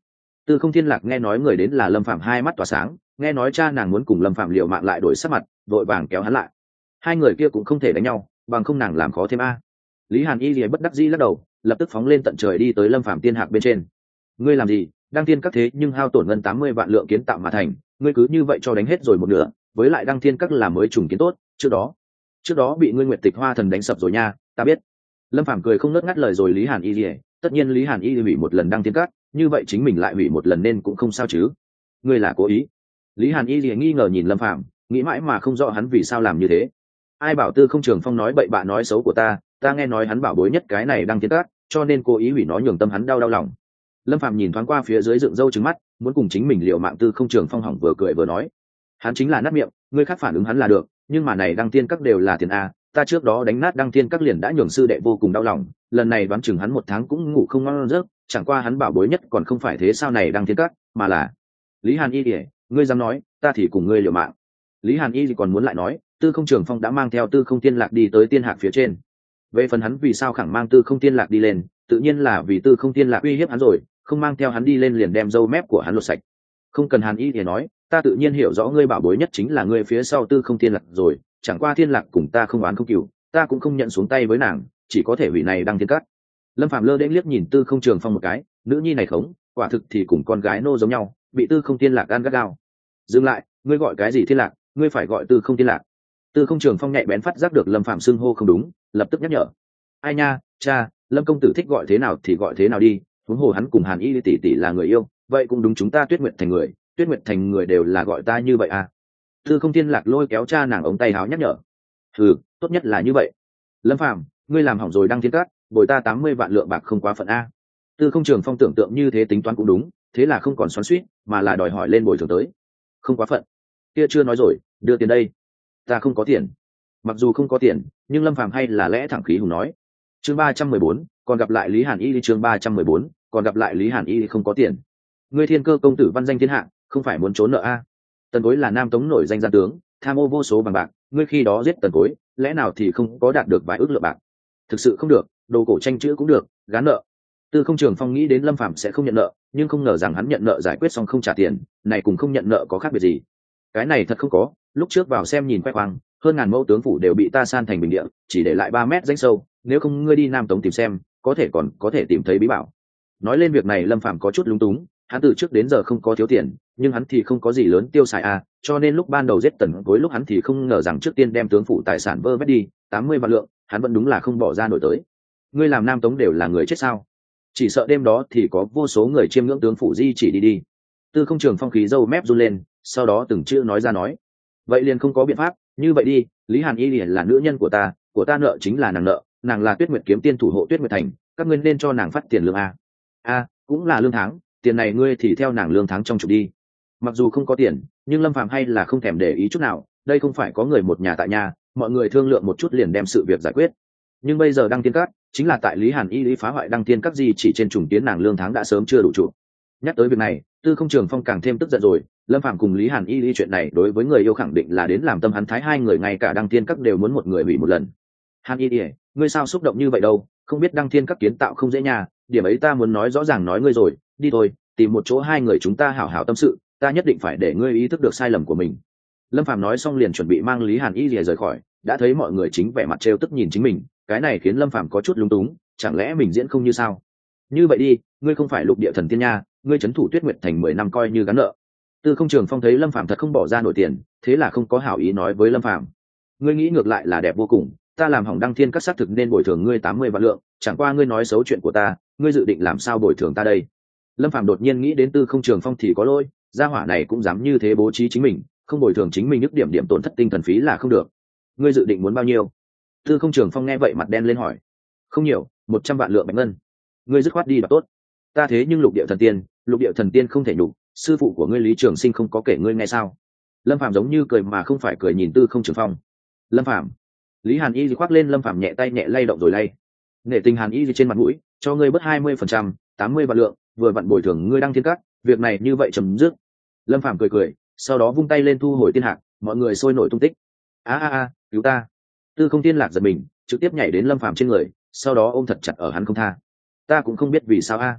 Tư Không Thiên Lạc nghe nói người đến là Lâm Phàm, hai mắt tỏa sáng, nghe nói cha nàng muốn cùng Lâm Phàm liều mạng lại đổi sắc mặt, vội vàng kéo hắn lại. Hai người kia cũng không thể đánh nhau, bằng không nàng làm khó thêm a. Lý Hàn Y lìa bất đắc dĩ lắc đầu, lập tức phóng lên tận trời đi tới Lâm Phàm tiên hạc bên trên. Ngươi làm gì? Đăng Thiên Các thế nhưng hao tổn ngân tám mươi vạn lượng kiến tạo mà thành, ngươi cứ như vậy cho đánh hết rồi một nửa, với lại Đăng Thiên Các là mới trùng kiến tốt, trước đó, trước đó bị ngươi Nguyệt Tịch Hoa Thần đánh sập rồi nha, ta biết. Lâm Phàm cười không ngớt ngắt lời rồi Lý Hàn Y lìa, tất nhiên Lý Hàn Y hủy một lần Đăng Thiên Các, như vậy chính mình lại hủy một lần nên cũng không sao chứ. Ngươi là cố ý? Lý Hàn Y lìa nghi ngờ nhìn Lâm Phàm, nghĩ mãi mà không rõ hắn vì sao làm như thế. Ai bảo Tư Không Trường Phong nói bậy bạ nói xấu của ta, ta nghe nói hắn bảo bối nhất cái này Đăng Thiên Các, cho nên cố ý hủy nó nhường tâm hắn đau đau lòng. Lâm Phàm nhìn thoáng qua phía dưới dựng râu trừng mắt, muốn cùng chính mình liệu mạng. Tư Không Trường Phong hỏng vừa cười vừa nói, hắn chính là nát miệng, ngươi khác phản ứng hắn là được, nhưng mà này Đăng Thiên Các đều là tiền a, ta trước đó đánh nát Đăng Thiên Các liền đã nhường sư đệ vô cùng đau lòng, lần này đoán chừng hắn một tháng cũng ngủ không ngon giấc, chẳng qua hắn bảo bối nhất còn không phải thế sao này Đăng Thiên Các, mà là Lý Hàn Y kìa, ngươi dám nói, ta thì cùng ngươi liều mạng. Lý Hàn Y thì còn muốn lại nói, Tư Không Trường Phong đã mang theo Tư Không Tiên Lạc đi tới tiên hạc phía trên. Về phần hắn vì sao khẳng mang Tư Không Tiên Lạc đi lên, tự nhiên là vì Tư Không Tiên Lạc uy hiếp hắn rồi, không mang theo hắn đi lên liền đem râu mép của hắn lột sạch. Không cần Hàn Y thì nói, ta tự nhiên hiểu rõ ngươi bảo bối nhất chính là ngươi phía sau Tư Không Tiên Lạc rồi, chẳng qua Tiên Lạc cùng ta không oán không cừu, ta cũng không nhận xuống tay với nàng, chỉ có thể hủy này Đăng Thiên Các. Lâm Phạm lơ đễnh liếc nhìn Tư Không Trường Phong một cái, nữ nhi này khống, quả thực thì cùng con gái nô giống nhau, bị Tư Không Tiên Lạc gan gắt gao. Dừng lại, ngươi gọi cái gì Thiên Lạc, ngươi phải gọi Tư Không Tiên Lạc. Tư Không Trường Phong nhạy bén phát giác được Lâm Phạm xưng hô không đúng, lập tức nhắc nhở. Ai nha, cha, Lâm công tử thích gọi thế nào thì gọi thế nào đi, huống hồ hắn cùng Hàn Y tỷ tỷ là người yêu, vậy cũng đúng, chúng ta Tuyết Nguyệt Thành người, Tuyết Nguyệt Thành người đều là gọi ta như vậy à. Tư Không Tiên Lạc lôi kéo cha nàng ống tay áo nhắc nhở. Ừ, tốt nhất là như vậy. Lâm Phạm, ngươi làm hỏng rồi Đăng Thiên Các, bồi ta tám mươi vạn lượng bạc không quá phận a. Tư Không Trường Phong tưởng tượng như thế tính toán cũng đúng, thế là không còn xoắn xuýt, mà là đòi hỏi lên bồi thường tới. Không quá phận. Kia chưa nói rồi, đưa tiền đây. Ta không có tiền. Mặc dù không có tiền, nhưng Lâm Phàm hay là lẽ thẳng khí hùng nói. Chương ba trăm mười bốn, còn gặp lại Lý Hàn Y đi. Chương ba trăm mười bốn, còn gặp lại Lý Hàn Y không có tiền. Ngươi Thiên Cơ công tử văn danh thiên hạ, không phải muốn trốn nợ a? Tần Cối là Nam Tống nổi danh gian tướng, tham ô vô số bằng bạc, ngươi khi đó giết Tần Cối, lẽ nào thì không có đạt được vài ước lượng bạc? Thực sự không được, đồ cổ tranh chữ cũng được, gán nợ. Tư Không Trường Phong nghĩ đến Lâm Phàm sẽ không nhận nợ, nhưng không ngờ rằng hắn nhận nợ giải quyết xong không trả tiền, này cùng không nhận nợ có khác biệt gì? Cái này thật không có, lúc trước vào xem nhìn khoe khoang, hơn ngàn mẫu tướng phủ đều bị ta san thành bình địa, chỉ để lại ba mét rãnh sâu, nếu không ngươi đi Nam Tống tìm xem, có thể còn có thể tìm thấy bí bảo. Nói lên việc này Lâm Phàm có chút lúng túng, hắn từ trước đến giờ không có thiếu tiền, nhưng hắn thì không có gì lớn tiêu xài à, cho nên lúc ban đầu giết Tần Cối lúc hắn thì không ngờ rằng trước tiên đem tướng phủ tài sản vơ vét đi, tám mươi vạn lượng, hắn vẫn đúng là không bỏ ra nổi tới. Ngươi làm Nam Tống đều là người chết sao? Chỉ sợ đêm đó thì có vô số người chiêm ngưỡng tướng phủ di chỉ đi đi. Tư Không Trường Phong khí râu mép run lên, sau đó từng chữ nói ra nói, vậy liền không có biện pháp, như vậy đi, Lý Hàn Y liền là nữ nhân của ta, của ta nợ chính là nàng nợ, nàng là Tuyết Nguyệt kiếm tiên thủ hộ Tuyết Nguyệt Thành, các ngươi nên cho nàng phát tiền lương a. A, cũng là lương tháng, tiền này ngươi thì theo nàng lương tháng trong chụp đi. Mặc dù không có tiền, nhưng Lâm Phàm hay là không thèm để ý chút nào, đây không phải có người một nhà tại nhà, mọi người thương lượng một chút liền đem sự việc giải quyết. Nhưng bây giờ Đăng Tiên Các chính là tại Lý Hàn Y lý phá hoại Đăng Tiên Các gì chỉ trên trùng kiến nàng lương tháng đã sớm chưa đủ trụ. Nhắc tới việc này, Tư Không Trường Phong càng thêm tức giận rồi, Lâm Phàm cùng Lý Hàn Y lý chuyện này đối với người yêu khẳng định là đến làm tâm hắn thái, hai người ngay cả Đăng Tiên Các đều muốn một người hủy một lần. Hàn Y lý, ngươi sao xúc động như vậy đâu, không biết Đăng Tiên Các kiến tạo không dễ nhà, điểm ấy ta muốn nói rõ ràng nói ngươi rồi, đi thôi, tìm một chỗ hai người chúng ta hảo hảo tâm sự, ta nhất định phải để ngươi ý thức được sai lầm của mình. Lâm Phàm nói xong liền chuẩn bị mang Lý Hàn Y lìa rời khỏi, đã thấy mọi người chính vẻ mặt trêu tức nhìn chính mình, cái này khiến Lâm Phàm có chút lúng túng, chẳng lẽ mình diễn không như sao? Như vậy đi, ngươi không phải lục địa thần tiên nha, ngươi trấn thủ Tuyết Nguyệt Thành mười năm coi như gắn nợ. Tư Không Trường Phong thấy Lâm Phàm thật không bỏ ra nổi tiền, thế là không có hảo ý nói với Lâm Phàm, ngươi nghĩ ngược lại là đẹp vô cùng, ta làm hỏng Đăng Thiên Các xác thực nên bồi thường ngươi tám mươi vạn lượng, chẳng qua ngươi nói xấu chuyện của ta, ngươi dự định làm sao bồi thường ta đây? Lâm Phàm đột nhiên nghĩ đến Tư Không Trường Phong thì có lỗi, gia hỏa này cũng dám như thế bố trí chính mình, không bồi thường chính mình nhức điểm điểm tổn thất tinh thần phí là không được. Ngươi dự định muốn bao nhiêu? Tư Không Trường Phong nghe vậy mặt đen lên hỏi. Không nhiều, một trăm vạn lượng bạch ngân. Ngươi dứt khoát đi là tốt. Ta thế nhưng lục địa thần tiên, lục địa thần tiên không thể nhục, sư phụ của ngươi Lý Trường Sinh không có kể ngươi nghe sao? Lâm Phàm giống như cười mà không phải cười nhìn Tư Không Trường Phong. Lâm Phàm. Lý Hàn Y khoác lên Lâm Phàm nhẹ tay nhẹ lay động rồi lay. Nể tình Hàn Y trên mặt mũi, cho ngươi bớt hai mươi phần trăm, tám mươi vạn lượng, vừa vặn bồi thường ngươi Đăng Thiên Các, việc này như vậy chấm dứt. Lâm Phàm cười cười, sau đó vung tay lên thu hồi tiên hạc, mọi người sôi nổi tung tích. A a a, cứu ta! Tư Không Tiên Lạc giật mình, trực tiếp nhảy đến Lâm Phàm trên người, sau đó ôm thật chặt ở hắn không tha. Ta cũng không biết vì sao a.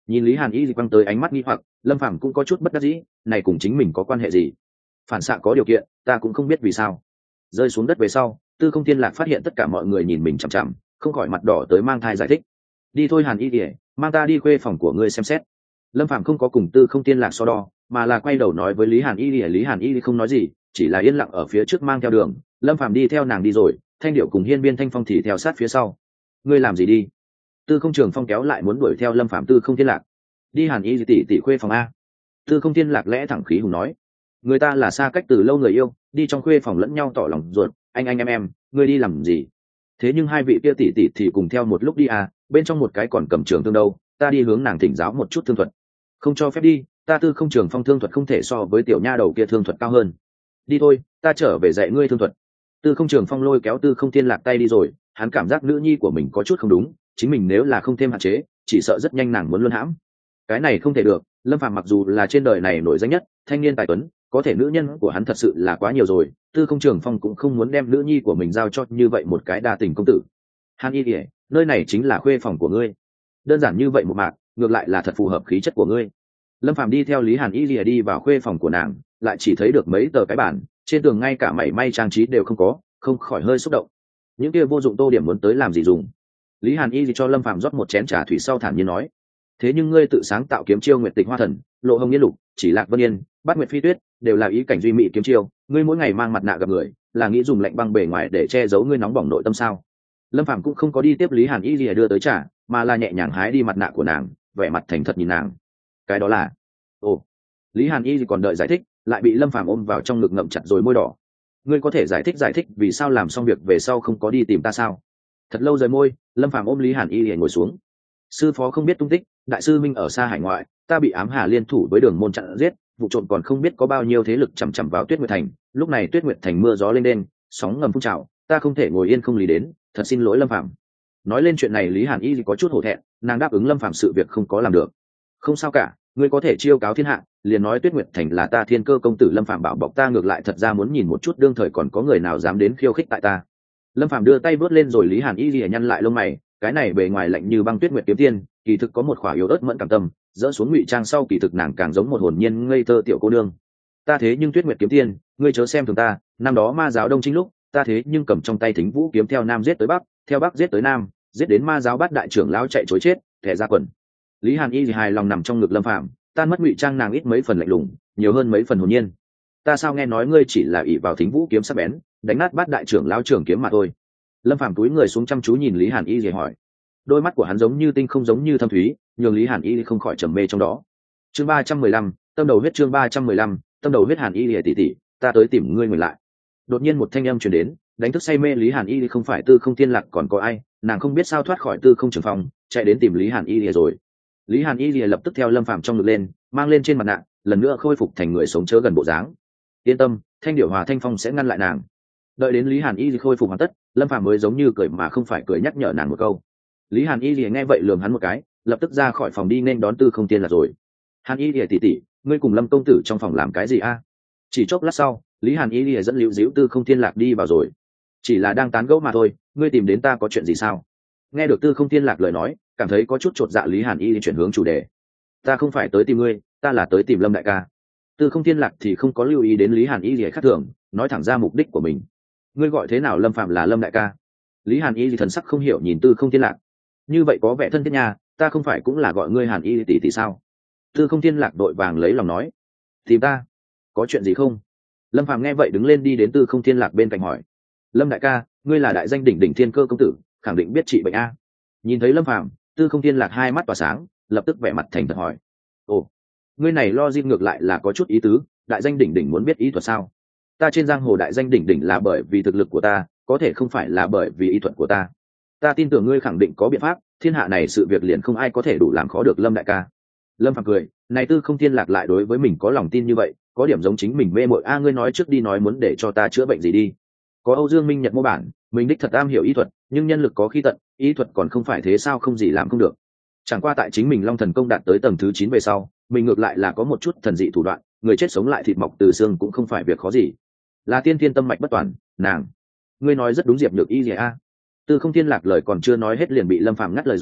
Nhìn Lý Hàn Y quăng tới ánh mắt nghi hoặc, Lâm Phàm cũng có chút bất đắc dĩ, này cùng chính mình có quan hệ gì? Phản xạ có điều kiện, ta cũng không biết vì sao. Rơi xuống đất về sau, Tư Không Thiên Lạc phát hiện tất cả mọi người nhìn mình chằm chằm, không khỏi mặt đỏ tới mang thai giải thích. Đi thôi Hàn Y Lìa, mang ta đi khuê phòng của ngươi xem xét. Lâm Phàm không có cùng Tư Không Thiên Lạc so đo, mà là quay đầu nói với Lý Hàn Y Lìa. Lý Hàn Y không nói gì, chỉ là yên lặng ở phía trước mang theo đường. Lâm Phàm đi theo nàng đi rồi, Thanh Điệu cùng Hiên Viên Thanh Phong thì theo sát phía sau. Ngươi làm gì đi? Tư Không Trường Phong kéo lại muốn đuổi theo Lâm Phàm. Tư Không Thiên Lạc, đi Hàn Y tỷ tỷ khuê phòng a. Tư Không Thiên Lạc lẽ thẳng khí hùng nói, người ta là xa cách từ lâu người yêu, đi trong khuê phòng lẫn nhau tỏ lòng ruột, anh anh em em, ngươi đi làm gì? Thế nhưng hai vị kia tỷ tỷ thì cùng theo một lúc đi à, bên trong một cái còn cầm trường thương đâu, ta đi hướng nàng thỉnh giáo một chút thương thuật. Không cho phép đi, ta Tư Không Trường Phong thương thuật không thể so với tiểu nha đầu kia thương thuật cao hơn. Đi thôi, ta trở về dạy ngươi thương thuật. Tư Không Trường Phong lôi kéo Tư Không Thiên Lạc tay đi rồi, hắn cảm giác nữ nhi của mình có chút không đúng, chính mình nếu là không thêm hạn chế, chỉ sợ rất nhanh nàng muốn luân hãm. Cái này không thể được, Lâm Phàm mặc dù là trên đời này nổi danh nhất thanh niên tài tuấn, có thể nữ nhân của hắn thật sự là quá nhiều rồi. Tư Không Trường Phong cũng không muốn đem nữ nhi của mình giao cho như vậy một cái đa tình công tử. Hàn Y Lìa, nơi này chính là khuê phòng của ngươi. Đơn giản như vậy một mạc, ngược lại là thật phù hợp khí chất của ngươi. Lâm Phàm đi theo Lý Hàn Y Lìa đi vào khuê phòng của nàng, lại chỉ thấy được mấy tờ cái bản, trên tường ngay cả mảy may trang trí đều không có, không khỏi hơi xúc động. Những kia vô dụng tô điểm muốn tới làm gì dùng? Lý Hàn Y cho Lâm Phàm rót một chén trà thủy sau thản nhiên nói, thế nhưng ngươi tự sáng tạo kiếm chiêu Nguyệt Tịch Hoa Thần, Lộ Hồng Yên Lục, Chỉ Lạc Vân Yên, Bát Nguyệt Phi Tuyết, đều là ý cảnh duy mỹ kiếm chiêu, ngươi mỗi ngày mang mặt nạ gặp người, là nghĩ dùng lạnh băng bề ngoài để che giấu ngươi nóng bỏng nội tâm sao? Lâm Phàm cũng không có đi tiếp Lý Hàn Y lìa đưa tới trà, mà là nhẹ nhàng hái đi mặt nạ của nàng, vẻ mặt thành thật nhìn nàng. Cái đó là... Ồ. Lý Hàn Y còn đợi giải thích, lại bị Lâm Phàm ôm vào trong ngực ngậm chặt rồi môi đỏ. Ngươi có thể giải thích giải thích vì sao làm xong việc về sau không có đi tìm ta sao? Thật lâu rời môi, Lâm Phàm ôm Lý Hàn Y lìa ngồi xuống. Sư phó không biết tung tích, đại sư minh ở xa hải ngoại, ta bị ám hà liên thủ với đường môn chặn giết, vụ trộm còn không biết có bao nhiêu thế lực chằm chằm vào Tuyết Nguyệt Thành. Lúc này Tuyết Nguyệt Thành mưa gió lên đên, sóng ngầm phun trào, ta không thể ngồi yên không lý đến, thật xin lỗi Lâm Phàm. Nói lên chuyện này Lý Hàn Y có chút hổ thẹn, nàng đáp ứng Lâm Phàm sự việc không có làm được. Không sao cả, ngươi có thể chiêu cáo thiên hạ, liền nói Tuyết Nguyệt Thành là ta Thiên Cơ công tử. Lâm Phàm bảo bọc ta ngược lại thật ra muốn nhìn một chút đương thời còn có người nào dám đến khiêu khích tại ta. Lâm Phàm đưa tay vớt lên rồi Lý Hàn Y lìa nhăn lại lông mày, cái này bề ngoài lạnh như băng Tuyết Nguyệt kiếm tiên, kỳ thực có một khỏa yếu ớt mẫn cảm tâm, dỡ xuống ngụy trang sau kỳ thực nàng càng giống một hồn nhiên ngây thơ tiểu cô nương. Ta thế nhưng Tuyết Nguyệt kiếm tiên, ngươi chớ xem thường ta, năm đó ma giáo đông chính lúc, ta thế nhưng cầm trong tay Thính Vũ kiếm theo nam giết tới bắc, theo bắc giết tới nam, giết đến ma giáo bát đại trưởng lão chạy trối chết, thẻ ra quần. Lý Hàn Y hài lòng nằm trong ngực Lâm Phàm, tan mất ngụy trang nàng ít mấy phần lạnh lùng, nhiều hơn mấy phần hồn nhiên. Ta sao nghe nói ngươi chỉ là ỷ vào Thính Vũ kiếm sắc bén, đánh nát bát đại trưởng lão trưởng kiếm mà thôi. Lâm Phàm túi người xuống chăm chú nhìn Lý Hàn Y rồi hỏi, đôi mắt của hắn giống như tinh không giống như thâm thúy, nhường Lý Hàn Y không khỏi trầm mê trong đó. Chương ba trăm mười lăm, tâm đầu huyết. Chương ba trăm mười lăm, tâm đầu huyết. Hàn Y lìa tỷ tỷ, ta tới tìm ngươi ngồi lại. Đột nhiên một thanh âm truyền đến, đánh thức say mê Lý Hàn Y không phải Tư Không Thiên Lạc còn có ai, nàng không biết sao thoát khỏi Tư Không Trường Phong, chạy đến tìm Lý Hàn Y lìa rồi. Lý Hàn Y lìa lập tức theo Lâm Phàm trong ngực lên, mang lên trên mặt nạ, lần nữa khôi phục thành người sống chớ gần bộ dáng. Yên tâm, Thanh Điểu Hòa Thanh Phong sẽ ngăn lại nàng. Đợi đến Lý Hàn Y khôi phục hoàn tất, Lâm Phàm mới giống như cười mà không phải cười nhắc nhở nàng một câu. Lý Hàn Y lìa nghe vậy lườm hắn một cái, lập tức ra khỏi phòng đi nên đón Tư Không Thiên Lạc rồi. Hàn Y lìa tỷ tỷ, ngươi cùng Lâm công tử trong phòng làm cái gì a? Chỉ chốc lát sau, Lý Hàn Y lìa dẫn Liễu Diễu Tư Không Thiên Lạc đi vào rồi. Chỉ là đang tán gẫu mà thôi, ngươi tìm đến ta có chuyện gì sao? Nghe được Tư Không Thiên Lạc lời nói, cảm thấy có chút chột dạ Lý Hàn Y chuyển hướng chủ đề. Ta không phải tới tìm ngươi, ta là tới tìm Lâm đại ca. Tư Không Thiên Lạc thì không có lưu ý đến Lý Hàn Y lìa khác thường, nói thẳng ra mục đích của mình. Ngươi gọi thế nào Lâm phạm là Lâm đại ca? Lý Hàn Y thần sắc không hiểu nhìn Tư Không Thiên Lạc. Như vậy có vẻ thân thiết nha, ta không phải cũng là gọi ngươi Hàn Y tỷ tỷ sao? Tư Không Thiên Lạc đội vàng lấy lòng nói. Tìm ta? Có chuyện gì không? Lâm Phàm nghe vậy đứng lên đi đến Tư Không Thiên Lạc bên cạnh hỏi. Lâm đại ca, ngươi là đại danh đỉnh đỉnh Thiên Cơ công tử, khẳng định biết trị bệnh a. Nhìn thấy Lâm Phàm, Tư Không Thiên Lạc hai mắt tỏa sáng, lập tức vẻ mặt thành thật hỏi. Ồ, ngươi này lo gì ngược lại là có chút ý tứ, đại danh đỉnh đỉnh muốn biết ý thuật sao? Ta trên giang hồ đại danh đỉnh đỉnh là bởi vì thực lực của ta, có thể không phải là bởi vì ý thuật của ta. Ta tin tưởng ngươi khẳng định có biện pháp, thiên hạ này sự việc liền không ai có thể đủ làm khó được Lâm đại ca. Lâm Phàm cười, này Tư Không Thiên Lạc lại đối với mình có lòng tin như vậy, có điểm giống chính mình mê mội a. Ngươi nói trước đi nói muốn để cho ta chữa bệnh gì đi. Có Âu Dương Minh Nhật mô bản, mình đích thật am hiểu y thuật, nhưng nhân lực có khi tận, y thuật còn không phải thế sao không gì làm không được. Chẳng qua tại chính mình Long Thần công đạt tới tầng thứ chín về sau, mình ngược lại là có một chút thần dị thủ đoạn, người chết sống lại thịt mọc từ xương cũng không phải việc khó gì. Là tiên thiên tâm mạch bất toàn, nàng. Ngươi nói rất đúng Diệp Nhược Y gì a. Tư Không Thiên Lạc lời còn chưa nói hết liền bị Lâm Phàm ngắt lời rồi,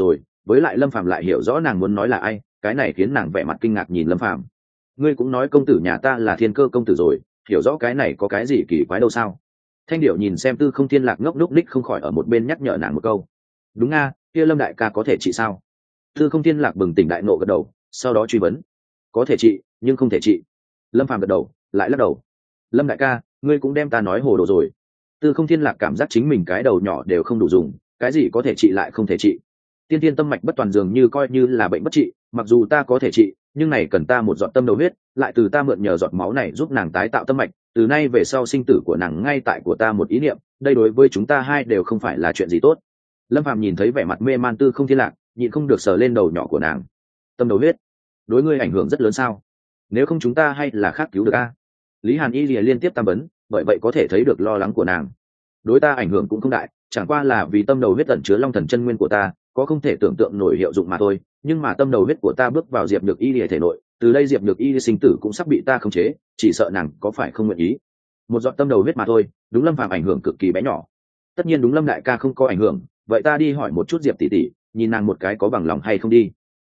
với lại lâm phàm lại hiểu rõ nàng muốn nói là ai, cái này khiến nàng vẻ mặt kinh ngạc nhìn lâm phàm. Ngươi cũng nói công tử nhà ta là thiên cơ công tử rồi, hiểu rõ cái này có cái gì kỳ quái đâu sao? Thanh điệu nhìn xem Tư Không Thiên Lạc ngốc núc ních không khỏi ở một bên nhắc nhở nàng một câu. Đúng nga, kia lâm đại ca có thể trị sao? Tư Không Thiên Lạc bừng tỉnh đại nộ gật đầu, sau đó truy vấn. Có thể trị, nhưng không thể trị. Lâm phàm gật đầu, lại lắc đầu. Lâm đại ca, ngươi cũng đem ta nói hồ đồ rồi. Tư Không Thiên Lạc cảm giác chính mình cái đầu nhỏ đều không đủ dùng, cái gì có thể trị lại không thể trị. Tiên tiên tâm mạch bất toàn dường như coi như là bệnh bất trị, mặc dù ta có thể trị, nhưng này cần ta một giọt tâm đầu huyết, lại từ ta mượn nhờ giọt máu này giúp nàng tái tạo tâm mạch, từ nay về sau sinh tử của nàng ngay tại của ta một ý niệm, đây đối với chúng ta hai đều không phải là chuyện gì tốt. Lâm Phàm nhìn thấy vẻ mặt mê man Tư Không Thiên Lạc, nhịn không được sờ lên đầu nhỏ của nàng. Tâm đầu huyết, đối ngươi ảnh hưởng rất lớn sao? Nếu không chúng ta hay là khác cứu được a? Lý Hàn Y lìa liên tiếp tam vấn, bởi vậy có thể thấy được lo lắng của nàng. Đối ta ảnh hưởng cũng không đại, chẳng qua là vì tâm đầu huyết ẩn chứa long thần chân nguyên của ta, có không thể tưởng tượng nổi hiệu dụng mà thôi. Nhưng mà tâm đầu huyết của ta bước vào Diệp Nhược Y lìa thể nội, từ đây Diệp Nhược Y sinh tử cũng sắp bị ta khống chế, chỉ sợ nàng có phải không nguyện ý. Một giọt tâm đầu huyết mà thôi, đúng Lâm Phàm ảnh hưởng cực kỳ bé nhỏ. Tất nhiên đúng Lâm đại ca không có ảnh hưởng, vậy ta đi hỏi một chút Diệp tỷ tỷ, nhìn nàng một cái có bằng lòng hay không đi.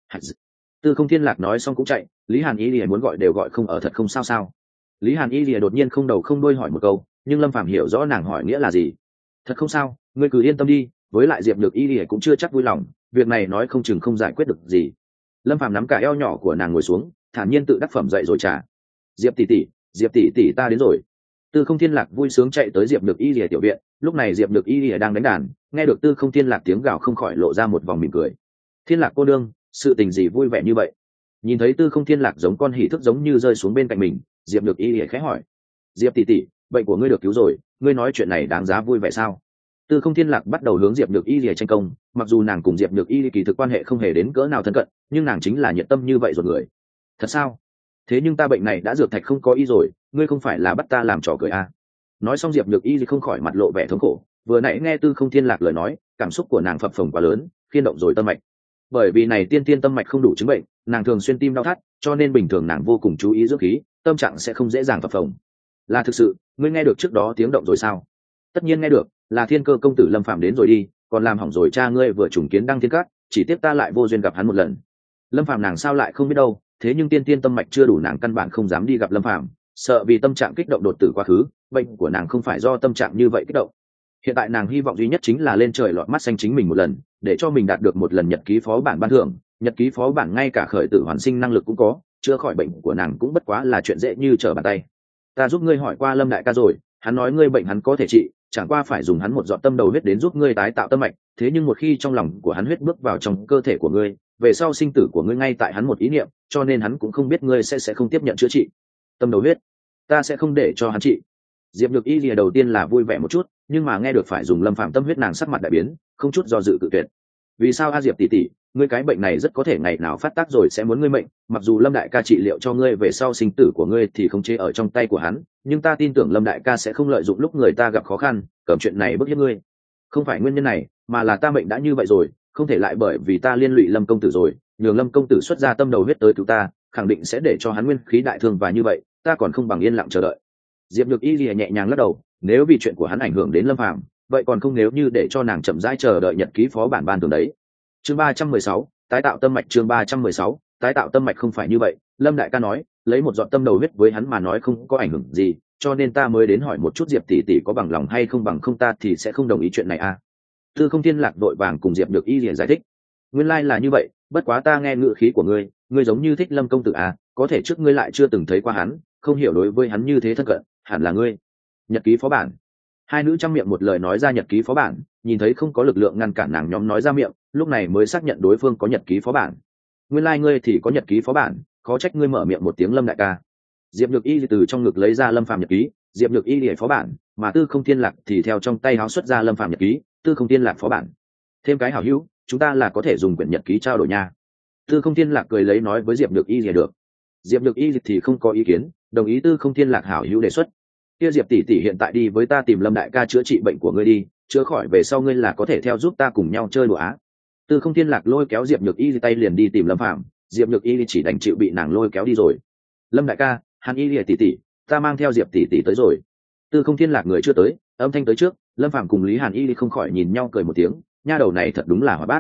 Tư Không Thiên Lạc nói xong cũng chạy, Lý Hàn Y lìa muốn gọi đều gọi không ở, thật không sao sao. Lý Hàn Y lìa đột nhiên không đầu không đuôi hỏi một câu, nhưng Lâm Phàm hiểu rõ nàng hỏi nghĩa là gì. Thật không sao, ngươi cứ yên tâm đi, với lại Diệp Nhược Y lìa cũng chưa chắc vui lòng, việc này nói không chừng không giải quyết được gì. Lâm Phàm nắm cả eo nhỏ của nàng ngồi xuống, thản nhiên tự đắc phẩm dậy rồi trả. Diệp tỷ tỷ, Diệp tỷ tỷ ta đến rồi. Tư Không Thiên Lạc vui sướng chạy tới Diệp Nhược Y lìa tiểu viện, lúc này Diệp Nhược Y lìa đang đánh đàn, nghe được Tư Không Thiên Lạc tiếng gào không khỏi lộ ra một vòng mỉm cười. Thiên Lạc cô đương, sự tình gì vui vẻ như vậy? Nhìn thấy Tư Không Thiên Lạc giống con hỉ thức giống như rơi xuống bên cạnh mình, Diệp Nhược Y lìa khẽ hỏi. Diệp tỷ tỷ, bệnh của ngươi được cứu rồi, ngươi nói chuyện này đáng giá vui vẻ sao? Tư Không Thiên Lạc bắt đầu hướng Diệp Nhược Y lìa tranh công, mặc dù nàng cùng Diệp Nhược Y kỳ thực quan hệ không hề đến cỡ nào thân cận, nhưng nàng chính là nhiệt tâm như vậy rồi người. Thật sao? Thế nhưng ta bệnh này đã dược thạch không có y rồi, ngươi không phải là bắt ta làm trò cười à? Nói xong Diệp Nhược Y không khỏi mặt lộ vẻ thống khổ, vừa nãy nghe Tư Không Thiên Lạc lời nói, cảm xúc của nàng phập phồng quá lớn, khiên động rồi tâm mạch. Bởi vì này tiên tiên tâm mạch không đủ chứng bệnh, nàng thường xuyên tim đau thắt, cho nên bình thường nàng vô cùng chú ý dưỡng khí, tâm trạng sẽ không dễ dàng phập phồng. Là thực sự, ngươi nghe được trước đó tiếng động rồi sao? Tất nhiên nghe được, là Thiên Cơ công tử Lâm Phàm đến rồi đi, còn làm hỏng rồi cha ngươi vừa trùng kiến đăng thiên cát, chỉ tiếc ta lại vô duyên gặp hắn một lần. Lâm Phàm nàng sao lại không biết đâu, thế nhưng tiên tiên tâm mạch chưa đủ, nàng căn bản không dám đi gặp Lâm Phàm, sợ vì tâm trạng kích động đột tử quá khứ, bệnh của nàng không phải do tâm trạng như vậy kích động. Hiện tại nàng hy vọng duy nhất chính là lên trời lọt mắt xanh chính mình một lần, để cho mình đạt được một lần nhật ký phó bản ban thưởng. Nhật ký phó bản ngay cả khởi tử hoàn sinh năng lực cũng có, chữa khỏi bệnh của nàng cũng bất quá là chuyện dễ như trở bàn tay. Ta giúp ngươi hỏi qua Lâm đại ca rồi, hắn nói ngươi bệnh hắn có thể trị, chẳng qua phải dùng hắn một giọt tâm đầu huyết đến giúp ngươi tái tạo tâm mạch, thế nhưng một khi trong lòng của hắn huyết bước vào trong cơ thể của ngươi, về sau sinh tử của ngươi ngay tại hắn một ý niệm, cho nên hắn cũng không biết ngươi sẽ sẽ không tiếp nhận chữa trị. Tâm đầu huyết, ta sẽ không để cho hắn trị. Diệp Nhược Y lìa đầu tiên là vui vẻ một chút, nhưng mà nghe được phải dùng Lâm Phàm tâm huyết, nàng sắc mặt đại biến, không chút do dự cự tuyệt. Vì sao a Diệp tỷ tỷ, ngươi cái bệnh này rất có thể ngày nào phát tác rồi sẽ muốn ngươi mệnh, mặc dù Lâm đại ca trị liệu cho ngươi, về sau sinh tử của ngươi thì không chế ở trong tay của hắn, nhưng ta tin tưởng Lâm đại ca sẽ không lợi dụng lúc người ta gặp khó khăn, cầm chuyện này bức hiếp ngươi. Không phải nguyên nhân này, mà là ta mệnh đã như vậy rồi, không thể lại bởi vì ta liên lụy Lâm công tử rồi, nhường Lâm công tử xuất ra tâm đầu huyết tới cứu ta, khẳng định sẽ để cho hắn nguyên khí đại thương, và như vậy, ta còn không bằng yên lặng chờ đợi. Diệp Nhược Y lìa nhẹ nhàng lắc đầu, nếu vì chuyện của hắn ảnh hưởng đến Lâm Phàm, vậy còn không nếu như để cho nàng chậm rãi chờ đợi nhật ký phó bản ban thường đấy. Chương ba trăm mười sáu, tái tạo tâm mạch. Chương ba trăm mười sáu, tái tạo tâm mạch. Không phải như vậy, Lâm đại ca nói, lấy một giọt tâm đầu huyết với hắn mà nói không có ảnh hưởng gì, cho nên ta mới đến hỏi một chút Diệp tỷ tỷ có bằng lòng hay không, bằng không ta thì sẽ không đồng ý chuyện này à. Tư Không Thiên Lạc đội vàng cùng Diệp Nhược Y lìa giải thích, nguyên lai like là như vậy, bất quá ta nghe ngữ khí của ngươi, ngươi giống như thích Lâm công tử à, có thể trước ngươi lại chưa từng thấy qua hắn, không hiểu đối với hắn như thế thân cận, hẳn là ngươi. Nhật ký phó bản. Hai nữ trăm miệng một lời nói ra nhật ký phó bản, nhìn thấy không có lực lượng ngăn cản nàng nhóm nói ra miệng, lúc này mới xác nhận đối phương có nhật ký phó bản. Nguyên lai like ngươi thì có nhật ký phó bản, khó trách ngươi mở miệng một tiếng Lâm đại ca. Diệp Nhược Y từ trong ngực lấy ra Lâm Phàm nhật ký, Diệp Nhược Y lìa phó bản, mà Tư Không Thiên Lạc thì theo trong tay háo xuất ra Lâm Phàm nhật ký, Tư Không Thiên Lạc phó bản. Thêm cái hảo hữu, chúng ta là có thể dùng quyển nhật ký trao đổi nha. Tư Không Thiên Lạc cười lấy nói với Diệp Nhược Y lìa được. Diệp Nhược Y thì không có ý kiến, đồng ý Tư Không Thiên Lạc hảo hữu đề xuất. Kia Diệp tỷ tỷ hiện tại đi với ta tìm Lâm đại ca chữa trị bệnh của ngươi đi, chữa khỏi về sau ngươi là có thể theo giúp ta cùng nhau chơi đùa á. Tư Không Thiên Lạc lôi kéo Diệp Nhược Y tay liền đi tìm Lâm Phàm, Diệp Nhược Y chỉ đành chịu bị nàng lôi kéo đi rồi. Lâm đại ca, Hàn Y lìa tỷ tỷ, ta mang theo Diệp tỷ tỷ tới rồi. Tư Không Thiên Lạc người chưa tới, âm thanh tới trước, Lâm Phàm cùng Lý Hàn Y không khỏi nhìn nhau cười một tiếng, nha đầu này thật đúng là hoạt bát.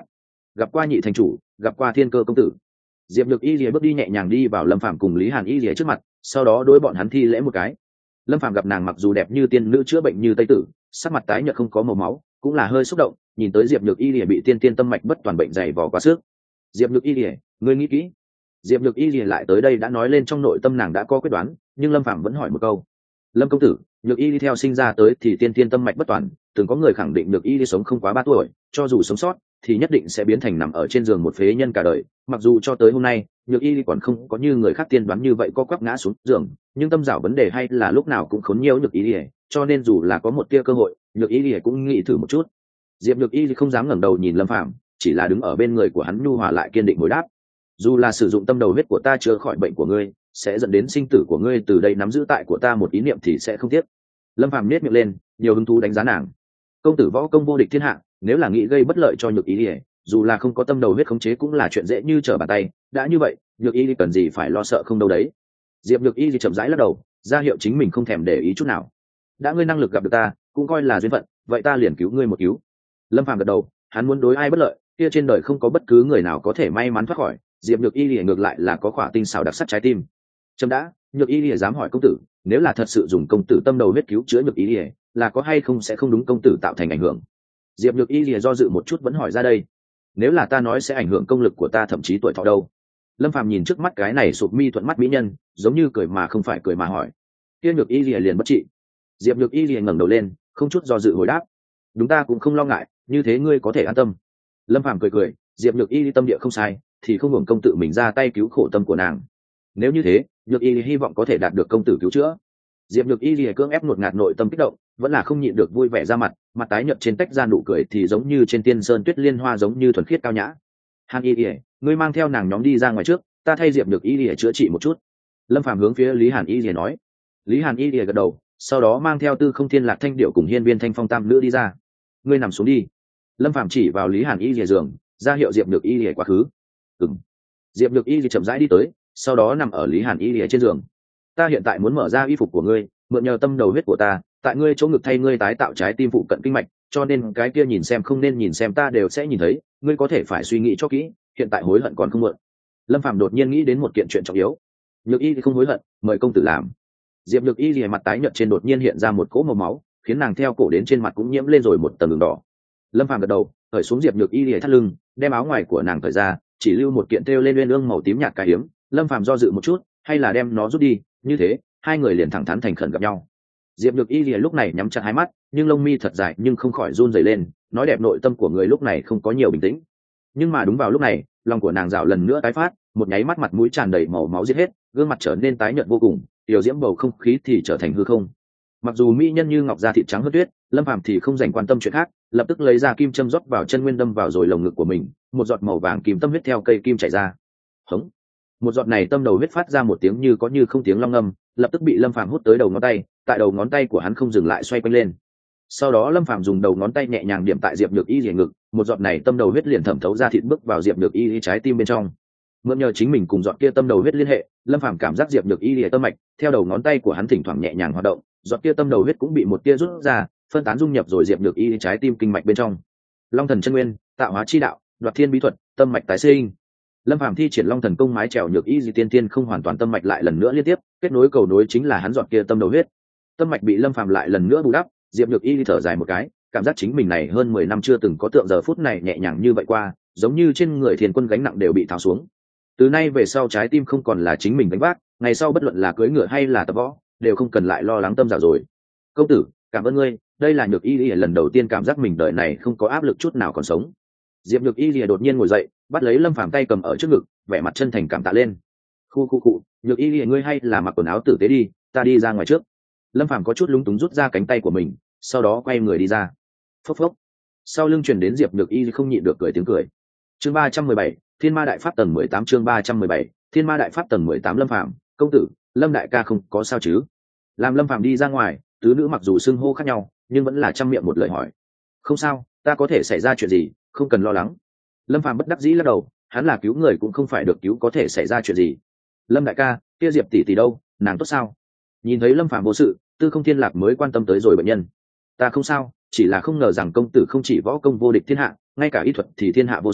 gặp qua nhị thành chủ, gặp qua thiên cơ công tử. Diệp Nhược Y lìa bước đi nhẹ nhàng đi vào Lâm Phàm cùng Lý Hàn Y lìa trước mặt, sau đó đối bọn hắn thi lễ một cái. Lâm Phàm gặp nàng mặc dù đẹp như tiên nữ chữa bệnh như tây tử, sắc mặt tái nhợt không có màu máu, cũng là hơi xúc động, nhìn tới Diệp Nhược Y lìa bị tiên tiên tâm mạch bất toàn bệnh dày vò quá sức. Diệp Nhược Y lìa, ngươi nghĩ kỹ. Diệp Nhược Y lìa lại tới đây đã nói lên trong nội tâm nàng đã có quyết đoán, nhưng Lâm Phàm vẫn hỏi một câu. Lâm công tử, Nhược Y đi theo sinh ra tới thì tiên tiên tâm mạch bất toàn, từng có người khẳng định Nhược Y đi sống không quá ba tuổi, cho dù sống sót thì nhất định sẽ biến thành nằm ở trên giường một phế nhân cả đời. Mặc dù cho tới hôm nay Nhược Y còn không có như người khác tiên đoán như vậy có quắp ngã xuống giường, nhưng tâm dảo vấn đề hay là lúc nào cũng khốn nhiều Nhược Y, cho nên dù là có một tia cơ hội, Nhược Y cũng nghĩ thử một chút. Diệp Nhược Y không dám ngẩng đầu nhìn Lâm Phàm, chỉ là đứng ở bên người của hắn nhu hòa lại kiên định hồi đáp. Dù là sử dụng tâm đầu huyết của ta chữa khỏi bệnh của ngươi, sẽ dẫn đến sinh tử của ngươi từ đây nắm giữ tại của ta một ý niệm thì sẽ không tiếc. Lâm Phàm nhếch miệng lên, nhiều hứng thú đánh giá nàng. Công tử võ công vô địch thiên hạ, nếu là nghĩ gây bất lợi cho Nhược Y, dù là không có tâm đầu huyết khống chế cũng là chuyện dễ như trở bàn tay. Đã như vậy, Nhược Y cần gì phải lo sợ không đâu đấy. Diệp Nhược Y chậm rãi lắc đầu, ra hiệu chính mình không thèm để ý chút nào. Đã ngươi năng lực gặp được ta, cũng coi là duyên phận, vậy ta liền cứu ngươi một cứu. Lâm Phàm gật đầu, hắn muốn đối ai bất lợi, kia trên đời không có bất cứ người nào có thể may mắn thoát khỏi. Diệp Nhược Y lìa ngược lại là có khỏa tinh xảo đặc sắc trái tim. Trâm đã, Nhược Y lìa dám hỏi công tử, nếu là thật sự dùng công tử tâm đầu huyết cứu chữa Nhược Y lìa, là có hay không sẽ không đúng công tử tạo thành ảnh hưởng. Diệp Nhược Y lìa do dự một chút vẫn hỏi ra đây. Nếu là ta nói sẽ ảnh hưởng công lực của ta thậm chí tuổi thọ đâu. Lâm Phàm nhìn trước mắt cái này sụp mi thuận mắt mỹ nhân, giống như cười mà không phải cười mà hỏi. Kia Nhược Y lìa liền bất trị. Diệp Nhược Y lìa ngẩng đầu lên, không chút do dự hồi đáp. Đúng, ta cũng không lo ngại, như thế ngươi có thể an tâm. Lâm Phàm cười cười, Diệp Nhược Y tâm địa không sai, thì không hưởng công tự mình ra tay cứu khổ tâm của nàng. Nếu như thế, Nhược Y hy vọng có thể đạt được công tử cứu chữa. Diệp Nhược Y lìa cưỡng ép nuốt ngạt nội tâm kích động, vẫn là không nhịn được vui vẻ ra mặt, mặt tái nhợt trên tách ra nụ cười thì giống như trên tiên sơn tuyết liên hoa, giống như thuần khiết cao nhã. Hàn Y lìa, ngươi mang theo nàng nhóm đi ra ngoài trước, ta thay Diệp Nhược Y lìa chữa trị một chút. Lâm Phàm hướng phía Lý Hàn Y lìa nói. Lý Hàn Y lìa gật đầu, sau đó mang theo Tư Không Thiên Lạc Thanh Điệu cùng Hiên Viên Thanh Phong tam nữ đi ra. Ngươi nằm xuống đi. Lâm Phàm chỉ vào Lý Hàn Y lìa giường, ra hiệu Diệp Nhược Y lìa quá khứ. Ừm. Diệp Nhược Y thì chậm rãi đi tới, sau đó nằm ở Lý Hàn Y lìa trên giường. Ta hiện tại muốn mở ra y phục của ngươi, mượn nhờ tâm đầu huyết của ta, tại ngươi chỗ ngực thay ngươi tái tạo trái tim phụ cận kinh mạch, cho nên cái kia nhìn xem không nên nhìn xem ta đều sẽ nhìn thấy, ngươi có thể phải suy nghĩ cho kỹ, hiện tại hối hận còn không muộn. Lâm Phàm đột nhiên nghĩ đến một kiện chuyện trọng yếu. Nhược Y thì không hối hận, mời công tử làm. Diệp Nhược Y lìa mặt tái nhợt trên đột nhiên hiện ra một cỗ màu máu, khiến nàng theo cổ đến trên mặt cũng nhiễm lên rồi một tầng đường đỏ. Lâm Phàm gật đầu, cởi xuống Diệp Nhược Y lìa thắt lưng, đem áo ngoài của nàng cởi ra, chỉ lưu một kiện thêu lên uyên ương màu tím nhạt cái hiếm. Lâm Phàm do dự một chút, hay là đem nó rút đi, như thế hai người liền thẳng thắn thành khẩn gặp nhau. Diệp Nhược Y lìa lúc này nhắm chặt hai mắt, nhưng lông mi thật dài nhưng không khỏi run rẩy lên, nói đẹp nội tâm của người lúc này không có nhiều bình tĩnh. Nhưng mà đúng vào lúc này, lòng của nàng dạo lần nữa tái phát, một nháy mắt mặt mũi tràn đầy màu máu giết hết, gương mặt trở nên tái nhợt vô cùng, tiểu diễm bầu không khí thì trở thành hư không. Mặc dù mỹ nhân như ngọc da thịt trắng hơn tuyết, Lâm Phàm thì không dành quan tâm chuyện khác, lập tức lấy ra kim châm rót vào chân nguyên đâm vào rồi lồng ngực của mình, một giọt màu vàng kim tâm huyết theo cây kim chảy ra. Hống! Một giọt này tâm đầu huyết phát ra một tiếng như có như không tiếng long ngâm, lập tức bị Lâm Phàm hút tới đầu ngón tay, tại đầu ngón tay của hắn không dừng lại xoay quanh lên. Sau đó Lâm Phàm dùng đầu ngón tay nhẹ nhàng điểm tại Diệp Nhược Y lìa ngực, một giọt này tâm đầu huyết liền thẩm thấu ra thịt bước vào Diệp Nhược Y trái tim bên trong. Mượn nhờ chính mình cùng giọt kia tâm đầu huyết liên hệ, Lâm Phàm cảm giác Diệp Nhược Y lìa tâm mạch, theo đầu ngón tay của hắn thỉnh thoảng nhẹ nhàng hoạt động, giọt kia tâm đầu huyết cũng bị một tia rút ra, phân tán dung nhập rồi Diệp Nhược Y trái tim kinh mạch bên trong. Long thần chân nguyên, tạo hóa chi đạo, đoạt thiên bí thuật, tâm mạch tái sinh. Lâm Phàm thi triển Long thần công mái trèo Nhược Y di tiên tiên không hoàn toàn tâm mạch lại lần nữa liên tiếp, kết nối cầu nối chính là hắn giọt kia tâm đầu huyết. Tâm mạch bị Lâm Phàm lại lần nữa bù đắp, Diệp Nhược Y thở dài một cái, cảm giác chính mình này hơn mười năm chưa từng có tượng giờ phút này nhẹ nhàng như vậy qua, giống như trên người Thiên Quân gánh nặng đều bị tháo xuống. Từ nay về sau trái tim không còn là chính mình gánh vác, ngày sau bất luận là cưỡi ngựa hay là tập võ, đều không cần lại lo lắng tâm dạ rồi. Công tử, cảm ơn ngươi, đây là Nhược Y lìa lần đầu tiên cảm giác mình đời này không có áp lực chút nào còn sống. Diệp Nhược Y lìa đột nhiên ngồi dậy, bắt lấy Lâm Phàm tay cầm ở trước ngực, vẻ mặt chân thành cảm tạ lên. Khu khu cụ, Nhược Y lìa ngươi hay là mặc quần áo tử tế đi, ta đi ra ngoài trước. Lâm Phàm có chút lúng túng rút ra cánh tay của mình, sau đó quay người đi ra. Phốc phốc. Sau lưng truyền đến Diệp Nhược Y không nhịn được cười tiếng cười. Chương ba trăm mười bảy, Thiên Ma Đại Pháp tầng mười tám. Chương ba trăm mười bảy, Thiên Ma Đại Pháp tầng mười tám. Lâm Phàm, công tử, Lâm đại ca không có sao chứ? Làm Lâm Phàm đi ra ngoài, tứ nữ mặc dù xưng hô khác nhau, nhưng vẫn là trăm miệng một lời hỏi. Không sao, ta có thể xảy ra chuyện gì, không cần lo lắng. Lâm Phàm bất đắc dĩ lắc đầu, hắn là cứu người cũng không phải được cứu có thể xảy ra chuyện gì. Lâm đại ca, kia Diệp tỷ tỷ đâu, nàng tốt sao? Nhìn thấy Lâm Phàm vô sự, Tư Không Thiên Lạc mới quan tâm tới rồi bệnh nhân. Ta không sao, chỉ là không ngờ rằng công tử không chỉ võ công vô địch thiên hạ, ngay cả y thuật thì thiên hạ vô song,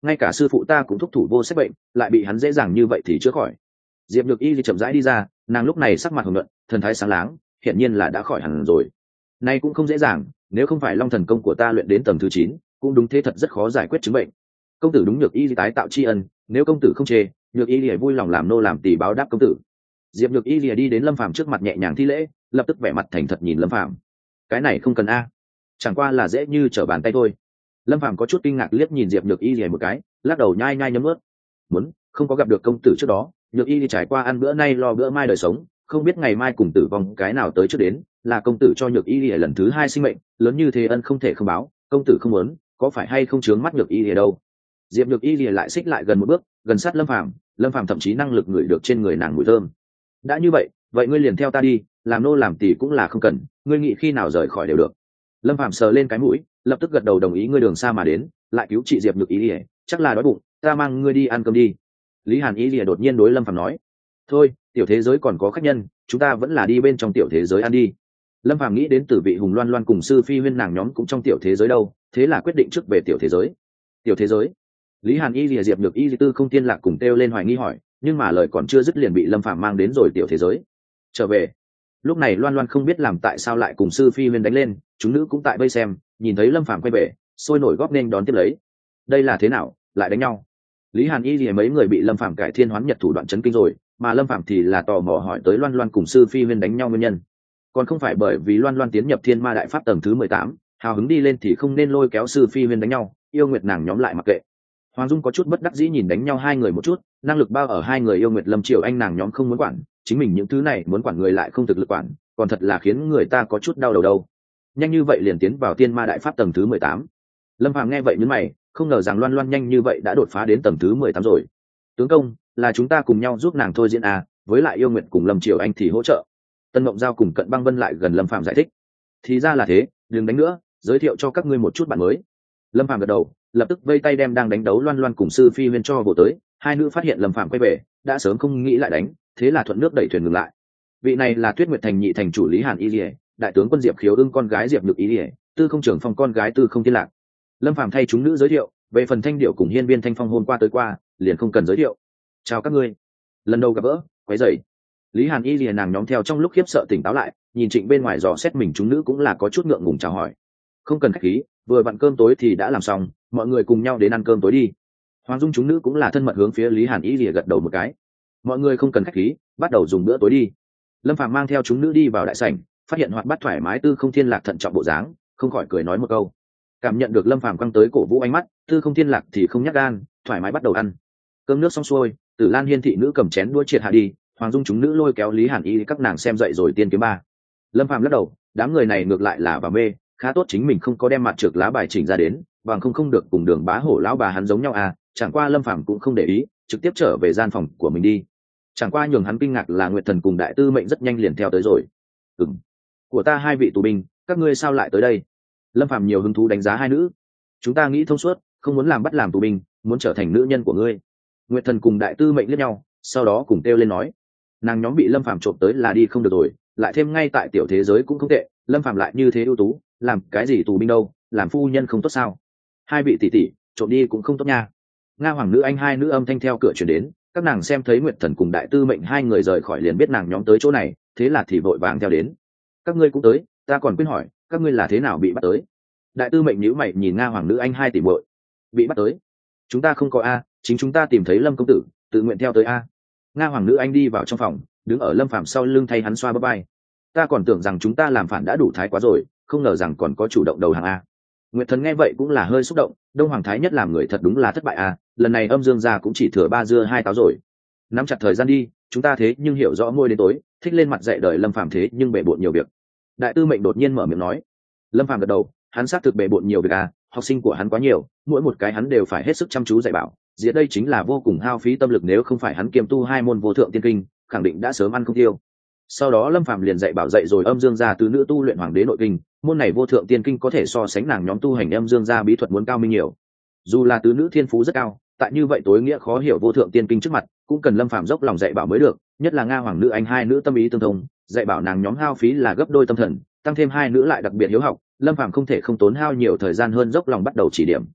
ngay cả sư phụ ta cũng thúc thủ vô sách bệnh, lại bị hắn dễ dàng như vậy thì chữa khỏi. Diệp Nhược Y thì chậm rãi đi ra, nàng lúc này sắc mặt hồng nhuận, thần thái sáng láng, hiển nhiên là đã khỏi hẳn rồi. Nay cũng không dễ dàng, nếu không phải long thần công của ta luyện đến tầng thứ chín, cũng đúng thế thật rất khó giải quyết chứng bệnh. Công tử đúng Nhược Y tái tạo tri ân, nếu công tử không chê, Nhược Y lìa vui lòng làm nô làm tỳ báo đáp công tử. Diệp Nhược Y lìa đi đến Lâm Phàm trước mặt nhẹ nhàng thi lễ, lập tức vẻ mặt thành thật nhìn Lâm Phàm. Cái này không cần a, chẳng qua là dễ như trở bàn tay thôi. Lâm Phàm có chút kinh ngạc liếc nhìn Diệp Nhược Y lìa một cái, lắc đầu nhai nhai nhấm ướt. Muốn không có gặp được công tử trước đó, Nhược Y đi trải qua ăn bữa nay lo bữa mai đời sống, không biết ngày mai cùng tử vong cái nào tới trước đến, là công tử cho Nhược Y lìa lần thứ hai sinh mệnh, lớn như thế ân không thể không báo, công tử không muốn, có phải hay không chướng mắt Nhược Y lìa đâu. Diệp Nhược Y lìa lại xích lại gần một bước, gần sát Lâm Phàm, Lâm Phàm thậm chí năng lực ngửi được trên người nàng mùi thơm. Đã như vậy, vậy ngươi liền theo ta đi, làm nô làm tỳ cũng là không cần, ngươi nghĩ khi nào rời khỏi đều được. Lâm Phàm sờ lên cái mũi, lập tức gật đầu đồng ý, ngươi đường xa mà đến, lại cứu chị Diệp Nhược Y lìa, chắc là đói bụng, ta mang ngươi đi ăn cơm đi. Lý Hàn Y lìa đột nhiên đối Lâm Phàm nói, thôi, tiểu thế giới còn có khách nhân, chúng ta vẫn là đi bên trong tiểu thế giới ăn đi. Lâm Phàm nghĩ đến Tử Vị Hùng Loan Loan cùng sư phi huyên nàng nhóm cũng trong tiểu thế giới đâu, thế là quyết định trước về tiểu thế giới. Tiểu thế giới? Lý Hàn Y lìa Diệp Nhược Y Tư Không Tiên Lạc cùng kêu lên hoài nghi hỏi, nhưng mà lời còn chưa dứt liền bị Lâm Phàm mang đến rồi tiểu thế giới. Trở về. Lúc này Loan Loan không biết làm tại sao lại cùng sư phi huyên đánh lên, chúng nữ cũng tại vây xem, nhìn thấy Lâm Phàm quay về, sôi nổi góp nên đón tiếp lấy. Đây là thế nào, lại đánh nhau? Lý Hàn Y lìa mấy người bị Lâm Phàm cải thiên hoán nhật thủ đoạn chấn kinh rồi, mà Lâm Phàm thì là tò mò hỏi tới Loan Loan cùng sư phi huyên đánh nhau nguyên nhân. Còn không phải bởi vì Loan Loan tiến nhập Thiên Ma Đại Pháp tầng thứ mười tám, hào hứng đi lên thì không nên lôi kéo sư phi huyên đánh nhau, yêu nguyệt nàng nhóm lại mặc kệ. Hoàng Dung có chút bất đắc dĩ nhìn đánh nhau hai người một chút, năng lực bao ở hai người yêu nguyệt Lâm Triều Anh nàng nhóm không muốn quản, chính mình những thứ này muốn quản người lại không thực lực quản, còn thật là khiến người ta có chút đau đầu đâu. Nhanh như vậy liền tiến vào Thiên Ma Đại Pháp tầng thứ mười tám. Lâm Phàm nghe vậy nhướng mày, không ngờ rằng Loan Loan nhanh như vậy đã đột phá đến tầng thứ mười tám rồi. Tướng công, là chúng ta cùng nhau giúp nàng thôi diễn à, với lại yêu nguyệt cùng Lâm Triều Anh thì hỗ trợ. Tân Mộng Giao cùng Cận Băng Vân lại gần Lâm Phàm giải thích. Thì ra là thế, đừng đánh nữa, giới thiệu cho các ngươi một chút bạn mới. Lâm Phàm gật đầu, lập tức vây tay đem đang đánh đấu Loan Loan cùng sư phi huyên cho vỗ tới. Hai nữ phát hiện Lâm Phàm quay về, đã sớm không nghĩ lại đánh, thế là thuận nước đẩy thuyền ngừng lại. Vị này là Tuyết Nguyệt Thành nhị thành chủ Lý Hàn Y Lìa, đại tướng quân Diệp Khiếu Ưng con gái Diệp Nhược Y Lìa, Tư Không Trưởng Phong con gái Tư Không Tiên Lạc. Lâm Phàm thay chúng nữ giới thiệu, về phần Thanh Điểu cùng Hiên Viên Thanh Phong hôm qua tới qua, liền không cần giới thiệu. Chào các ngươi. Lần đầu gặp gỡ, quấy rầy. Lý Hàn Y lìa nàng nhóm theo trong lúc khiếp sợ tỉnh táo lại, nhìn Trịnh bên ngoài dò xét mình chúng nữ cũng là có chút ngượng ngùng chào hỏi. Không cần khách khí, vừa vặn cơm tối thì đã làm xong, mọi người cùng nhau đến ăn cơm tối đi. Hoàng Dung chúng nữ cũng là thân mật hướng phía Lý Hàn Y lìa gật đầu một cái. Mọi người không cần khách khí, bắt đầu dùng bữa tối đi. Lâm Phàm mang theo chúng nữ đi vào đại sảnh, phát hiện hoạt bát thoải mái Tư Không Thiên Lạc thận trọng bộ dáng, không khỏi cười nói một câu. Cảm nhận được Lâm Phàm quăng tới cổ vũ ánh mắt, Tư Không Thiên Lạc thì không nhắc gan, thoải mái bắt đầu ăn. Cơm nước xong xuôi, Tử Lan Hiên thị nữ cầm chén đũa triệt hạ đi, Hoàng Dung chúng nữ lôi kéo Lý Hàn Y các nàng xem dậy rồi tiên kiếm ba. Lâm Phàm lắc đầu, đám người này ngược lại là vào mê, khá tốt chính mình không có đem mặt trược lá bài chỉnh ra đến, bằng không không được cùng Đường Bá Hổ lão bà hắn giống nhau à, chẳng qua Lâm Phàm cũng không để ý, trực tiếp trở về gian phòng của mình đi. Chẳng qua nhường hắn kinh ngạc là Nguyệt Thần cùng Đại Tư Mệnh rất nhanh liền theo tới rồi. Ừm, của ta hai vị tù binh, các ngươi sao lại tới đây? Lâm Phàm nhiều hứng thú đánh giá hai nữ. Chúng ta nghĩ thông suốt, không muốn làm bắt làm tù binh, muốn trở thành nữ nhân của ngươi. Nguyệt Thần cùng Đại Tư Mệnh liếc nhau, sau đó cùng kêu lên nói, nàng nhóm bị Lâm Phàm trộm tới là đi không được rồi, lại thêm ngay tại tiểu thế giới cũng không tệ, Lâm Phàm lại như thế ưu tú, làm cái gì tù binh đâu, làm phu nhân không tốt sao? Hai vị tỷ tỷ, trộm đi cũng không tốt nha. Nga Hoàng nữ Anh hai nữ âm thanh theo cửa truyền đến, các nàng xem thấy Nguyệt Thần cùng Đại Tư Mệnh hai người rời khỏi liền biết nàng nhóm tới chỗ này, thế là thì vội vàng theo đến. Các ngươi cũng tới, ta còn quên hỏi, các ngươi là thế nào bị bắt tới? Đại Tư Mệnh nhíu mày nhìn Nga Hoàng nữ Anh hai tỷ muội. Bị bắt tới? Chúng ta không có a, chính chúng ta tìm thấy Lâm công tử, tự nguyện theo tới a. Nga Hoàng nữ Anh đi vào trong phòng, đứng ở Lâm Phàm sau lưng thay hắn xoa bắp vai. Ta còn tưởng rằng chúng ta làm phản đã đủ thái quá rồi, không ngờ rằng còn có chủ động đầu hàng a. Nguyệt Thần nghe vậy cũng là hơi xúc động, Đông Hoàng thái nhất làm người thật đúng là thất bại a, lần này Âm Dương gia cũng chỉ thừa ba dưa hai táo rồi. Nắm chặt thời gian đi, chúng ta thế nhưng hiểu rõ môi đến tối, thích lên mặt dạy đời Lâm Phàm thế nhưng bể bộn nhiều việc. Đại Tư Mệnh đột nhiên mở miệng nói. Lâm Phàm gật đầu, hắn xác thực bể bộn nhiều việc à, học sinh của hắn quá nhiều, mỗi một cái hắn đều phải hết sức chăm chú dạy bảo, diễn đây chính là vô cùng hao phí tâm lực, nếu không phải hắn kiêm tu hai môn vô thượng tiên kinh, khẳng định đã sớm ăn không tiêu. Sau đó Lâm Phàm liền dạy bảo dạy rồi Âm Dương gia tứ nữ tu luyện Hoàng đế nội kinh, môn này vô thượng tiên kinh có thể so sánh nàng nhóm tu hành Âm Dương gia bí thuật muốn cao minh nhiều. Dù là tứ nữ thiên phú rất cao, tại như vậy tối nghĩa khó hiểu vô thượng tiên kinh trước mặt, cũng cần Lâm Phàm dốc lòng dạy bảo mới được, nhất là Nga Hoàng nữ Anh hai nữ tâm ý tương thông, dạy bảo nàng nhóm hao phí là gấp đôi tâm thần, tăng thêm hai nữ lại đặc biệt hiếu học, Lâm Phàm không thể không tốn hao nhiều thời gian hơn dốc lòng bắt đầu chỉ điểm.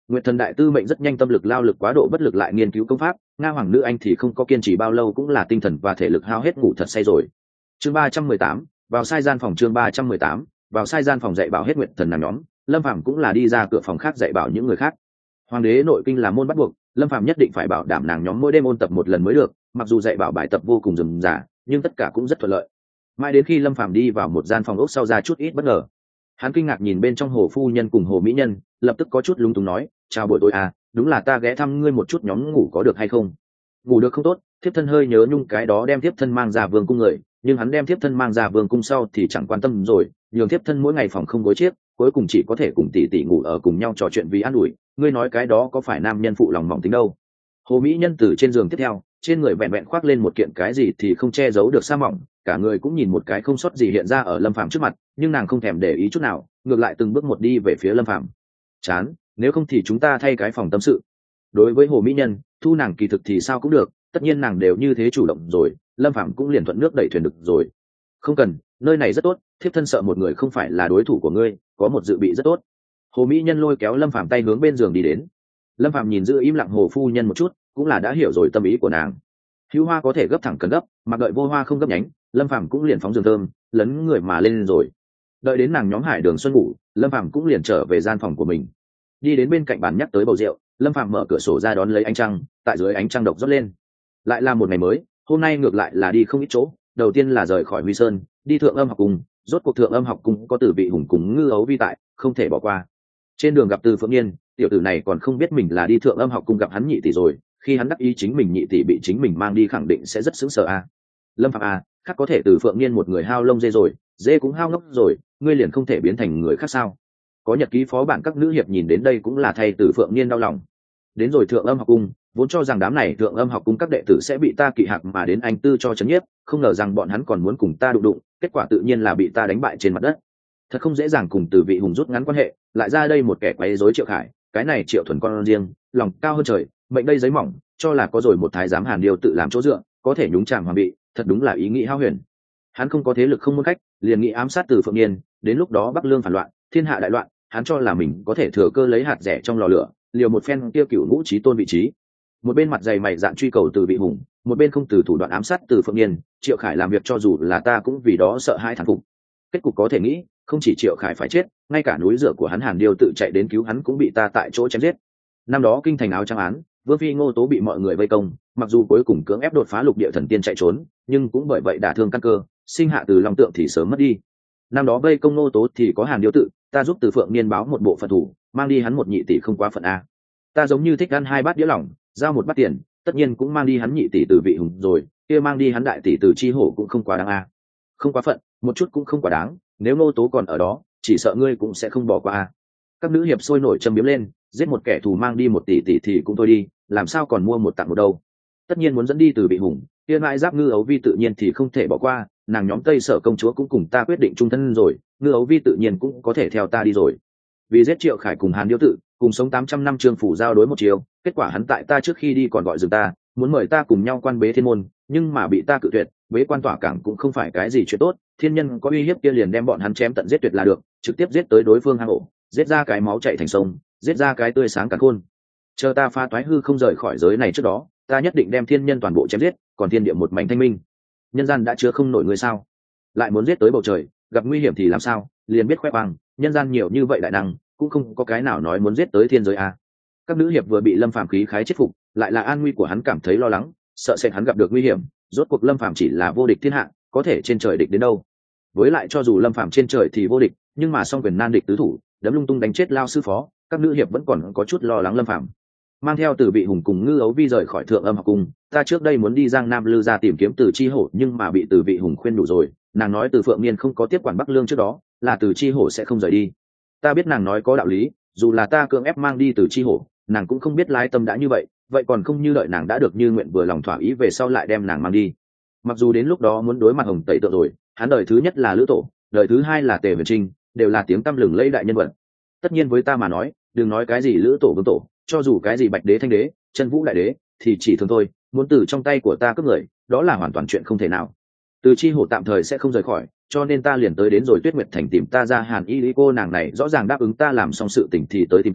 Nguyệt Thần đại tư mệnh rất nhanh tâm lực lao lực quá độ bất lực lại nghiên cứu công pháp, Nga Hoàng nữ anh thì không có kiên trì bao lâu cũng là tinh thần và thể lực hao hết ngủ thật say rồi. Chương ba trăm mười tám, vào sai gian phòng chương ba trăm mười tám, vào sai gian phòng dạy bảo hết Nguyệt Thần nàng nhóm, Lâm Phàm cũng là đi ra cửa phòng khác dạy bảo những người khác. Hoàng đế nội kinh là môn bắt buộc, Lâm Phàm nhất định phải bảo đảm nàng nhóm mỗi đêm ôn tập một lần mới được, mặc dù dạy bảo bài tập vô cùng rườm rà, nhưng tất cả cũng rất thuận lợi. Mãi đến khi Lâm Phàm đi vào một gian phòng ốc sau ra chút ít bất ngờ. Hắn kinh ngạc nhìn bên trong Hồ phu nhân cùng Hồ mỹ nhân, lập tức có chút lúng túng nói, chào buổi tối à, đúng là ta ghé thăm ngươi một chút, nhóm ngủ có được hay không? Ngủ được không tốt, thiếp thân hơi nhớ nhung cái đó đem thiếp thân mang ra vương cung người, nhưng hắn đem thiếp thân mang ra vương cung sau thì chẳng quan tâm rồi, nhường thiếp thân mỗi ngày phòng không gối chiếc, cuối cùng chỉ có thể cùng tỷ tỷ ngủ ở cùng nhau trò chuyện vì an ủi, ngươi nói cái đó có phải nam nhân phụ lòng mỏng tính đâu? Hồ mỹ nhân từ trên giường tiếp theo, trên người vẹn vẹn khoác lên một kiện cái gì thì không che giấu được sa mỏng, cả người cũng nhìn một cái không sót gì hiện ra ở Lâm Phàm trước mặt, nhưng nàng không thèm để ý chút nào, ngược lại từng bước một đi về phía Lâm Phàm. Chán, nếu không thì chúng ta thay cái phòng tâm sự. Đối với Hồ mỹ nhân, thu nàng kỳ thực thì sao cũng được, tất nhiên nàng đều như thế chủ động rồi, Lâm Phàm cũng liền thuận nước đẩy thuyền được rồi. Không cần, nơi này rất tốt, thiếp thân sợ một người không phải là đối thủ của ngươi, có một dự bị rất tốt. Hồ mỹ nhân lôi kéo Lâm Phàm tay hướng bên giường đi đến. Lâm Phàm nhìn giữ im lặng Hồ phu nhân một chút, cũng là đã hiểu rồi tâm ý của nàng. Hữu hoa có thể gấp thẳng cần gấp, mặc đợi vô hoa không gấp nhánh, Lâm Phàm cũng liền phóng giường thơm, lấn người mà lên rồi. Đợi đến nàng nhóm Hải Đường Xuân ngủ, Lâm Phàm cũng liền trở về gian phòng của mình. Đi đến bên cạnh bàn nhắc tới bầu rượu, Lâm Phàm mở cửa sổ ra đón lấy ánh trăng, tại dưới ánh trăng độc rót lên. Lại là một ngày mới, hôm nay ngược lại là đi không ít chỗ, đầu tiên là rời khỏi Huy Sơn, đi Thượng Âm học cung, rốt cuộc Thượng Âm học cung có Từ Vị Hùng cùng Ngư Ấu Vi tại, không thể bỏ qua. Trên đường gặp Từ Phượng Nghiên, tiểu tử này còn không biết mình là đi Thượng Âm học cung gặp hắn nhị tỷ rồi, khi hắn đắc ý chính mình nhị tỷ bị chính mình mang đi khẳng định sẽ rất sững sờ a. Lâm Phạm a, khác có thể Từ Phượng Nghiên một người hao lông dê rồi, dê cũng hao ngốc rồi, ngươi liền không thể biến thành người khác sao? Có nhật ký phó bản các nữ hiệp nhìn đến đây cũng là thay Từ Phượng Nghiên đau lòng. Đến rồi Thượng Âm học cung, vốn cho rằng đám này Thượng Âm học cung các đệ tử sẽ bị ta kỵ hạc mà đến anh tư cho chấn nhiếp, không ngờ rằng bọn hắn còn muốn cùng ta đụng đụng, kết quả tự nhiên là bị ta đánh bại trên mặt đất. Thật không dễ dàng cùng Từ Vị Hùng rút ngắn quan hệ, lại ra đây một kẻ quấy rối Triệu Khải, cái này Triệu Thuần con riêng, lòng cao hơn trời, mệnh đây giấy mỏng, cho là có rồi một thái giám Hàn Điều tự làm chỗ dựa, có thể nhúng chàm hoàng bị, thật đúng là ý nghĩ hao huyền. Hắn không có thế lực không muốn khách, liền nghĩ ám sát Từ Phượng Nghiên, đến lúc đó Bắc Lương phản loạn, thiên hạ đại loạn, hắn cho là mình có thể thừa cơ lấy hạt rẻ trong lò lửa, liều một phen tiêu cửu ngũ chí tôn vị trí. Một bên mặt dày mày dạn truy cầu Từ Vị Hùng, một bên không từ thủ đoạn ám sát Từ Phượng Nghiên, Triệu Khải làm việc cho dù là ta cũng vì đó sợ hãi thán phục. Kết cục có thể nghĩ, không chỉ Triệu Khải phải chết, ngay cả núi dựa của hắn Hàn Điêu tự chạy đến cứu hắn cũng bị ta tại chỗ chém giết. Năm đó kinh thành áo trắng án, Vương phi Ngô Tố bị mọi người vây công, mặc dù cuối cùng cưỡng ép đột phá lục địa thần tiên chạy trốn, nhưng cũng bởi vậy đả thương căn cơ, sinh hạ Từ Long Tượng thì sớm mất đi. Năm đó vây công Ngô Tố thì có Hàn Điêu tự, ta giúp Từ Phượng Niên báo một bộ phận thủ, mang đi hắn một nhị tỷ không quá phận a. Ta giống như thích ăn hai bát đĩa lỏng, giao một bát tiền, tất nhiên cũng mang đi hắn nhị tỷ Từ Vị Hùng rồi, kia mang đi hắn đại tỷ Từ Chi Hổ cũng không quá đáng a. Không quá phận, một chút cũng không quá đáng, nếu Ngô Tố còn ở đó, chỉ sợ ngươi cũng sẽ không bỏ qua a. Các nữ hiệp sôi nổi châm biếm lên, giết một kẻ thù mang đi một tỷ tỷ thì cũng thôi đi, làm sao còn mua một tặng một đâu. Tất nhiên muốn dẫn đi Từ Vị Hùng, kia mãi giáp Ngư Ấu Vi tự nhiên thì không thể bỏ qua, nàng nhóm Tây Sở công chúa cũng cùng ta quyết định chung thân rồi, Ngư Ấu Vi tự nhiên cũng có thể theo ta đi rồi. Vì giết Triệu Khải cùng Hàn Điêu tự, cùng sống tám trăm năm Trương phủ giao đối một chiều, kết quả hắn tại ta trước khi đi còn gọi dừng ta, muốn mời ta cùng nhau quan bế thiên môn, nhưng mà bị ta cự tuyệt, bế quan tỏa cảng cũng không phải cái gì chuyện tốt, thiên nhân có uy hiếp kia liền đem bọn hắn chém tận giết tuyệt là được, trực tiếp giết tới đối phương hang ổ, giết ra cái máu chảy thành sông, giết ra cái tươi sáng càn khôn. Chờ ta phá toái hư không rời khỏi giới này trước đó, ta nhất định đem thiên nhân toàn bộ chém giết, còn thiên địa một mảnh thanh minh. Nhân gian đã chứa không nổi người sao? Lại muốn giết tới bầu trời, gặp nguy hiểm thì làm sao? Liền biết khoe khoang, nhân gian nhiều như vậy đại năng, cũng không có cái nào nói muốn giết tới thiên giới a. Các nữ hiệp vừa bị Lâm Phàm khí khái chết phục, lại là an nguy của hắn cảm thấy lo lắng, sợ sẽ hắn gặp được nguy hiểm, rốt cuộc Lâm Phàm chỉ là vô địch thiên hạ, có thể trên trời địch đến đâu? Với lại cho dù Lâm Phàm trên trời thì vô địch, nhưng mà song quyền nan địch tứ thủ, đấm lung tung đánh chết lao sư phó, các nữ hiệp vẫn còn có chút lo lắng Lâm Phàm. Mang theo Từ Vị Hùng cùng Ngư Ấu Vi rời khỏi Thượng Âm học cung, ta trước đây muốn đi Giang Nam Lư ra tìm kiếm Từ Chi Hổ, nhưng mà bị Từ Vị Hùng khuyên đủ rồi, nàng nói Từ Phượng Niên không có tiếp quản Bắc Lương trước đó, là Từ Chi Hổ sẽ không rời đi. Ta biết nàng nói có đạo lý, dù là ta cưỡng ép mang đi Từ Chi Hổ, nàng cũng không biết lái tâm đã như vậy, vậy còn không như đợi nàng đã được như nguyện vừa lòng thỏa ý về sau lại đem nàng mang đi. Mặc dù đến lúc đó muốn đối mặt Hồng Tẩy Tượng rồi, hắn đời thứ nhất là Lữ Tổ, đời thứ hai là Tề Huyền Trinh, đều là tiếng tăm lừng lẫy đại nhân vật. Tất nhiên với ta mà nói, đừng nói cái gì Lữ Tổ Vương Tổ, cho dù cái gì Bạch Đế Thanh Đế, Chân Vũ Đại Đế, thì chỉ thường thôi, muốn từ trong tay của ta cướp người, đó là hoàn toàn chuyện không thể nào. Từ Chi Hổ tạm thời sẽ không rời khỏi, cho nên ta liền tới đến rồi Tuyết Nguyệt Thành tìm ta ra Hàn Y Lý cô nàng này rõ ràng đáp ứng ta làm xong sự tình thì tới tìm ta,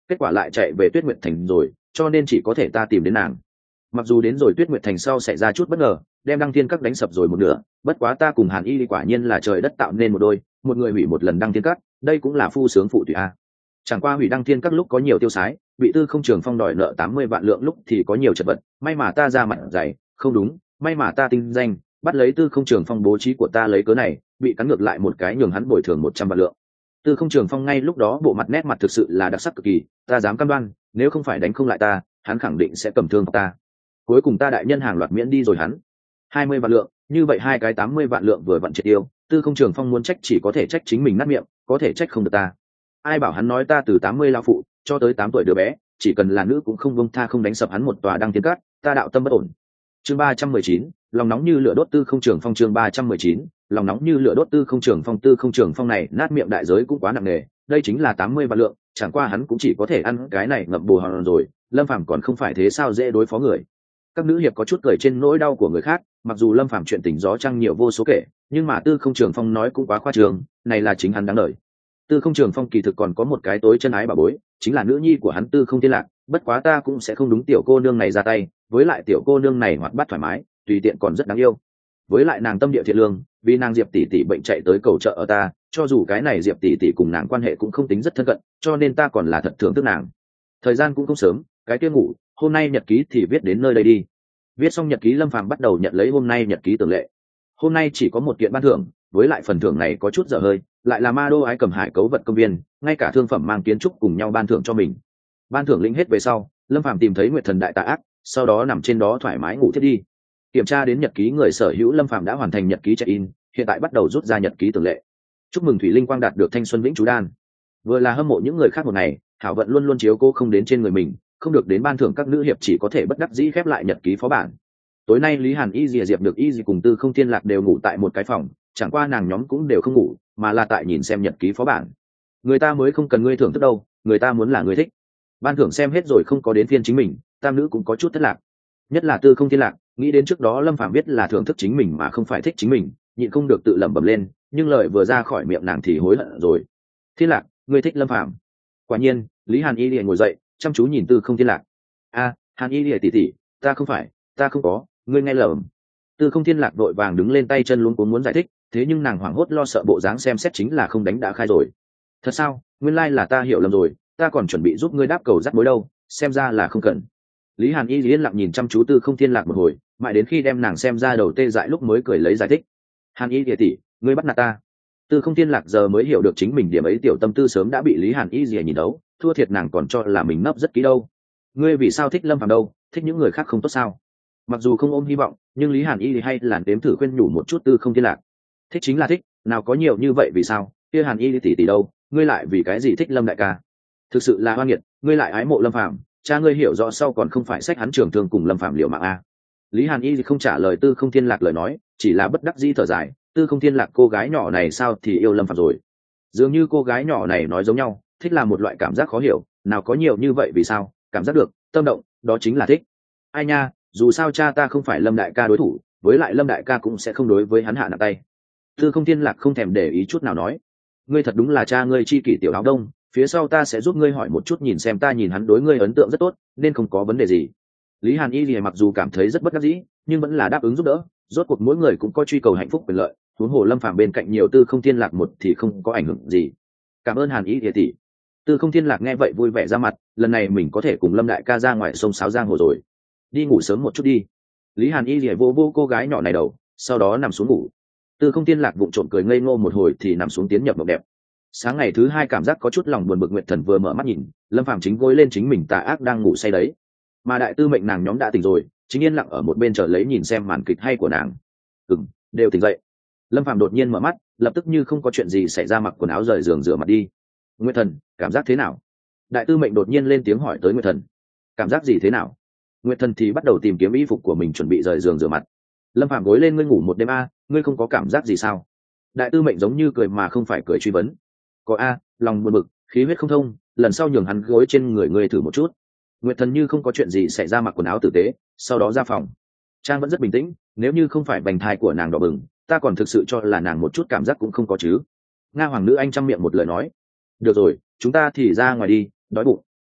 kết quả lại chạy về Tuyết Nguyệt Thành rồi, cho nên chỉ có thể ta tìm đến nàng. Mặc dù đến rồi Tuyết Nguyệt Thành sau xảy ra chút bất ngờ, đem Đăng Thiên Các đánh sập rồi một nửa, bất quá ta cùng Hàn Y quả nhiên là trời đất tạo nên một đôi, một người hủy một lần Đăng Thiên Các, đây cũng là phu sướng phụ tùy a. Chẳng qua hủy Đăng Thiên Các lúc có nhiều tiêu sái, bị Tư Không Trường Phong đòi nợ tám mươi vạn lượng lúc thì có nhiều chật vật, may mà ta ra mặt dày, không đúng, may mà ta tinh danh, bắt lấy Tư Không Trường Phong bố trí của ta lấy cớ này, bị cắn ngược lại một cái nhường hắn bồi thường một trăm vạn lượng. Tư Không Trường Phong ngay lúc đó bộ mặt nét mặt thực sự là đặc sắc cực kỳ, ta dám cam đoan, nếu không phải đánh không lại ta, hắn khẳng định sẽ cầm thương ta. Cuối cùng ta đại nhân hàng loạt miễn đi rồi hắn hai mươi vạn lượng, như vậy hai cái tám mươi vạn lượng vừa vặn triệt tiêu. Tư Không Trường Phong muốn trách chỉ có thể trách chính mình nát miệng, có thể trách không được ta. Ai bảo hắn nói ta từ tám mươi lão phụ cho tới tám tuổi đứa bé, chỉ cần là nữ cũng không buông tha không đánh sập hắn một tòa Đăng Thiên Các, ta đạo tâm bất ổn. Chương ba trăm mười chín, lòng nóng như lửa đốt Tư Không Trường Phong. Chương ba trăm mười chín, lòng nóng như lửa đốt Tư Không Trường Phong. Tư Không Trường Phong này nát miệng đại giới cũng quá nặng nề, đây chính là tám mươi vạn lượng, chẳng qua hắn cũng chỉ có thể ăn cái này ngậm bù hòn rồi, Lâm Phàm còn không phải thế sao dễ đối phó người. Các nữ hiệp có chút cười trên nỗi đau của người khác, mặc dù Lâm Phàm chuyện tình gió trăng nhiều vô số kể, nhưng mà Tư Không Trường Phong nói cũng quá khoa trương, này là chính hắn đáng đời. Tư Không Trường Phong kỳ thực còn có một cái tối chân ái bà bối, chính là nữ nhi của hắn Tư Không Thiên Lạc, bất quá ta cũng sẽ không đúng tiểu cô nương này ra tay, với lại tiểu cô nương này hoạt bát thoải mái, tùy tiện còn rất đáng yêu. Với lại nàng tâm địa thiện lương, vì nàng Diệp tỷ tỷ bệnh chạy tới cầu trợ ở ta, cho dù cái này Diệp tỷ tỷ cùng nàng quan hệ cũng không tính rất thân cận, cho nên ta còn là thật thưởng thức nàng. Thời gian cũng không sớm, cái kia ngủ, hôm nay nhật ký thì viết đến nơi đây đi. Viết xong nhật ký, Lâm Phàm bắt đầu nhận lấy hôm nay nhật ký tường lệ. Hôm nay chỉ có một kiện ban thưởng, với lại phần thưởng này có chút dở hơi, lại là Ma Đô Ái Cầm Hải cấu vật công viên, ngay cả thương phẩm mang kiến trúc cùng nhau ban thưởng cho mình. Ban thưởng lĩnh hết về sau, Lâm Phàm tìm thấy Nguyệt Thần đại tà ác, sau đó nằm trên đó thoải mái ngủ thiết đi. Kiểm tra đến nhật ký người sở hữu, Lâm Phàm đã hoàn thành nhật ký check-in, hiện tại bắt đầu rút ra nhật ký tường lệ. Chúc mừng Thủy Linh Quang đạt được thanh xuân vĩnh chú đan. Vừa là hâm mộ những người khác một ngày, hảo vận luôn luôn chiếu cố không đến trên người mình, không được đến ban thưởng, các nữ hiệp chỉ có thể bất đắc dĩ khép lại nhật ký phó bản. Tối nay Lý Hàn Y Dìa Diệp được Y Dì cùng Tư Không Thiên Lạc đều ngủ tại một cái phòng, chẳng qua nàng nhóm cũng đều không ngủ, mà là tại nhìn xem nhật ký phó bản. Người ta mới không cần ngươi thưởng thức đâu, người ta muốn là người thích. Ban thưởng xem hết rồi không có đến phiên chính mình, tam nữ cũng có chút thất lạc. Nhất là Tư Không Thiên Lạc, nghĩ đến trước đó Lâm Phàm biết là thưởng thức chính mình mà không phải thích chính mình, nhịn không được tự lẩm bẩm lên, nhưng lời vừa ra khỏi miệng nàng thì hối hận rồi. Thiên Lạc, ngươi thích Lâm Phàm? Quả nhiên, Lý Hàn Y liền ngồi dậy, chăm chú nhìn Tư Không Thiên Lạc. A, Hàn Y liền tỷ tỷ, ta không phải, ta không có, ngươi nghe lầm. Tư Không Thiên Lạc đội vàng đứng lên, tay chân luống cuống muốn giải thích, thế nhưng nàng hoảng hốt lo sợ bộ dáng xem xét chính là không đánh đã khai rồi. Thật sao? Nguyên lai là ta hiểu lầm rồi, ta còn chuẩn bị giúp ngươi đáp cầu dắt mối đâu, xem ra là không cần. Lý Hàn Y yên lặng nhìn chăm chú Tư Không Thiên Lạc một hồi, mãi đến khi đem nàng xem ra đầu tê dại lúc mới cười lấy giải thích. Hàn Y tỷ, ngươi bắt nạt ta. Tư Không Thiên Lạc giờ mới hiểu được chính mình điểm ấy tiểu tâm tư sớm đã bị Lý Hàn Y nhìn đấu, thua thiệt nàng còn cho là mình nấp rất kỹ đâu. Ngươi vì sao thích Lâm Phàm đâu, thích những người khác không tốt sao? Mặc dù không ôm hy vọng, nhưng Lý Hàn Y hay là đếm thử khuyên nhủ một chút Tư Không Thiên Lạc. Thích chính là thích, nào có nhiều như vậy vì sao? Kia Hàn Y tỷ tỷ đâu, ngươi lại vì cái gì thích Lâm đại ca? Thực sự là oan nghiệt, ngươi lại ái mộ Lâm Phàm, cha ngươi hiểu rõ sau còn không phải sách hắn trường thương cùng Lâm Phàm liều mạng a. Lý Hàn Y không trả lời Tư Không Thiên Lạc lời nói, chỉ là bất đắc dĩ thở dài. Tư Không Thiên Lạc cô gái nhỏ này sao thì yêu Lâm Phàm rồi? Dường như cô gái nhỏ này nói giống nhau, thích là một loại cảm giác khó hiểu, nào có nhiều như vậy vì sao? Cảm giác được, tâm động, đó chính là thích. Ai nha, dù sao cha ta không phải Lâm đại ca đối thủ, với lại Lâm đại ca cũng sẽ không đối với hắn hạ nặng tay. Tư Không Thiên Lạc không thèm để ý chút nào nói, ngươi thật đúng là cha ngươi chi kỷ tiểu áo đông, phía sau ta sẽ giúp ngươi hỏi một chút, nhìn xem ta nhìn hắn đối ngươi ấn tượng rất tốt, nên không có vấn đề gì. Lý Hàn Y thì mặc dù cảm thấy rất bất đắc dĩ, nhưng vẫn là đáp ứng giúp đỡ, rốt cuộc mỗi người cũng có truy cầu hạnh phúc quyền lợi, huống hồ Lâm Phàm bên cạnh nhiều Tư Không Thiên Lạc một thì không có ảnh hưởng gì. Cảm ơn Hàn Y tỷ. Tư Không Thiên Lạc nghe vậy vui vẻ ra mặt, lần này mình có thể cùng Lâm đại ca ra ngoài sông sáo giang hồ rồi. Đi ngủ sớm một chút đi. Lý Hàn Y lìa vô vô cô gái nhỏ này đầu, sau đó nằm xuống ngủ. Tư Không Thiên Lạc vụng trộm cười ngây ngô một hồi thì nằm xuống tiến nhập mộng đẹp. Sáng ngày thứ hai cảm giác có chút lòng buồn bực, Nguyệt Thần vừa mở mắt nhìn, Lâm Phàm chính gối lên chính mình tà ác đang ngủ say đấy, mà đại tư mệnh nàng nhóm đã tỉnh rồi, chính yên lặng ở một bên chờ lấy nhìn xem màn kịch hay của nàng. Ừm, đều tỉnh dậy. Lâm Phàm đột nhiên mở mắt, lập tức như không có chuyện gì xảy ra mặc quần áo rời giường rửa mặt đi. Nguyệt Thần, cảm giác thế nào? Đại tư mệnh đột nhiên lên tiếng hỏi tới Nguyệt Thần. Cảm giác gì thế nào? Nguyệt Thần thì bắt đầu tìm kiếm y phục của mình chuẩn bị rời giường rửa mặt. Lâm Phàm gối lên, ngươi ngủ một đêm a, ngươi không có cảm giác gì sao? Đại tư mệnh giống như cười mà không phải cười truy vấn. Có a, lòng buồn bực, khí huyết không thông, lần sau nhường hắn gối trên người ngươi thử một chút. Nguyệt Thần như không có chuyện gì xảy ra mặc quần áo tử tế, sau đó ra phòng. Trang vẫn rất bình tĩnh, nếu như không phải bành thai của nàng đỏ bừng, ta còn thực sự cho là nàng một chút cảm giác cũng không có chứ. Nga hoàng nữ anh trăm miệng một lời nói. Được rồi, chúng ta thì ra ngoài đi, đói bụng.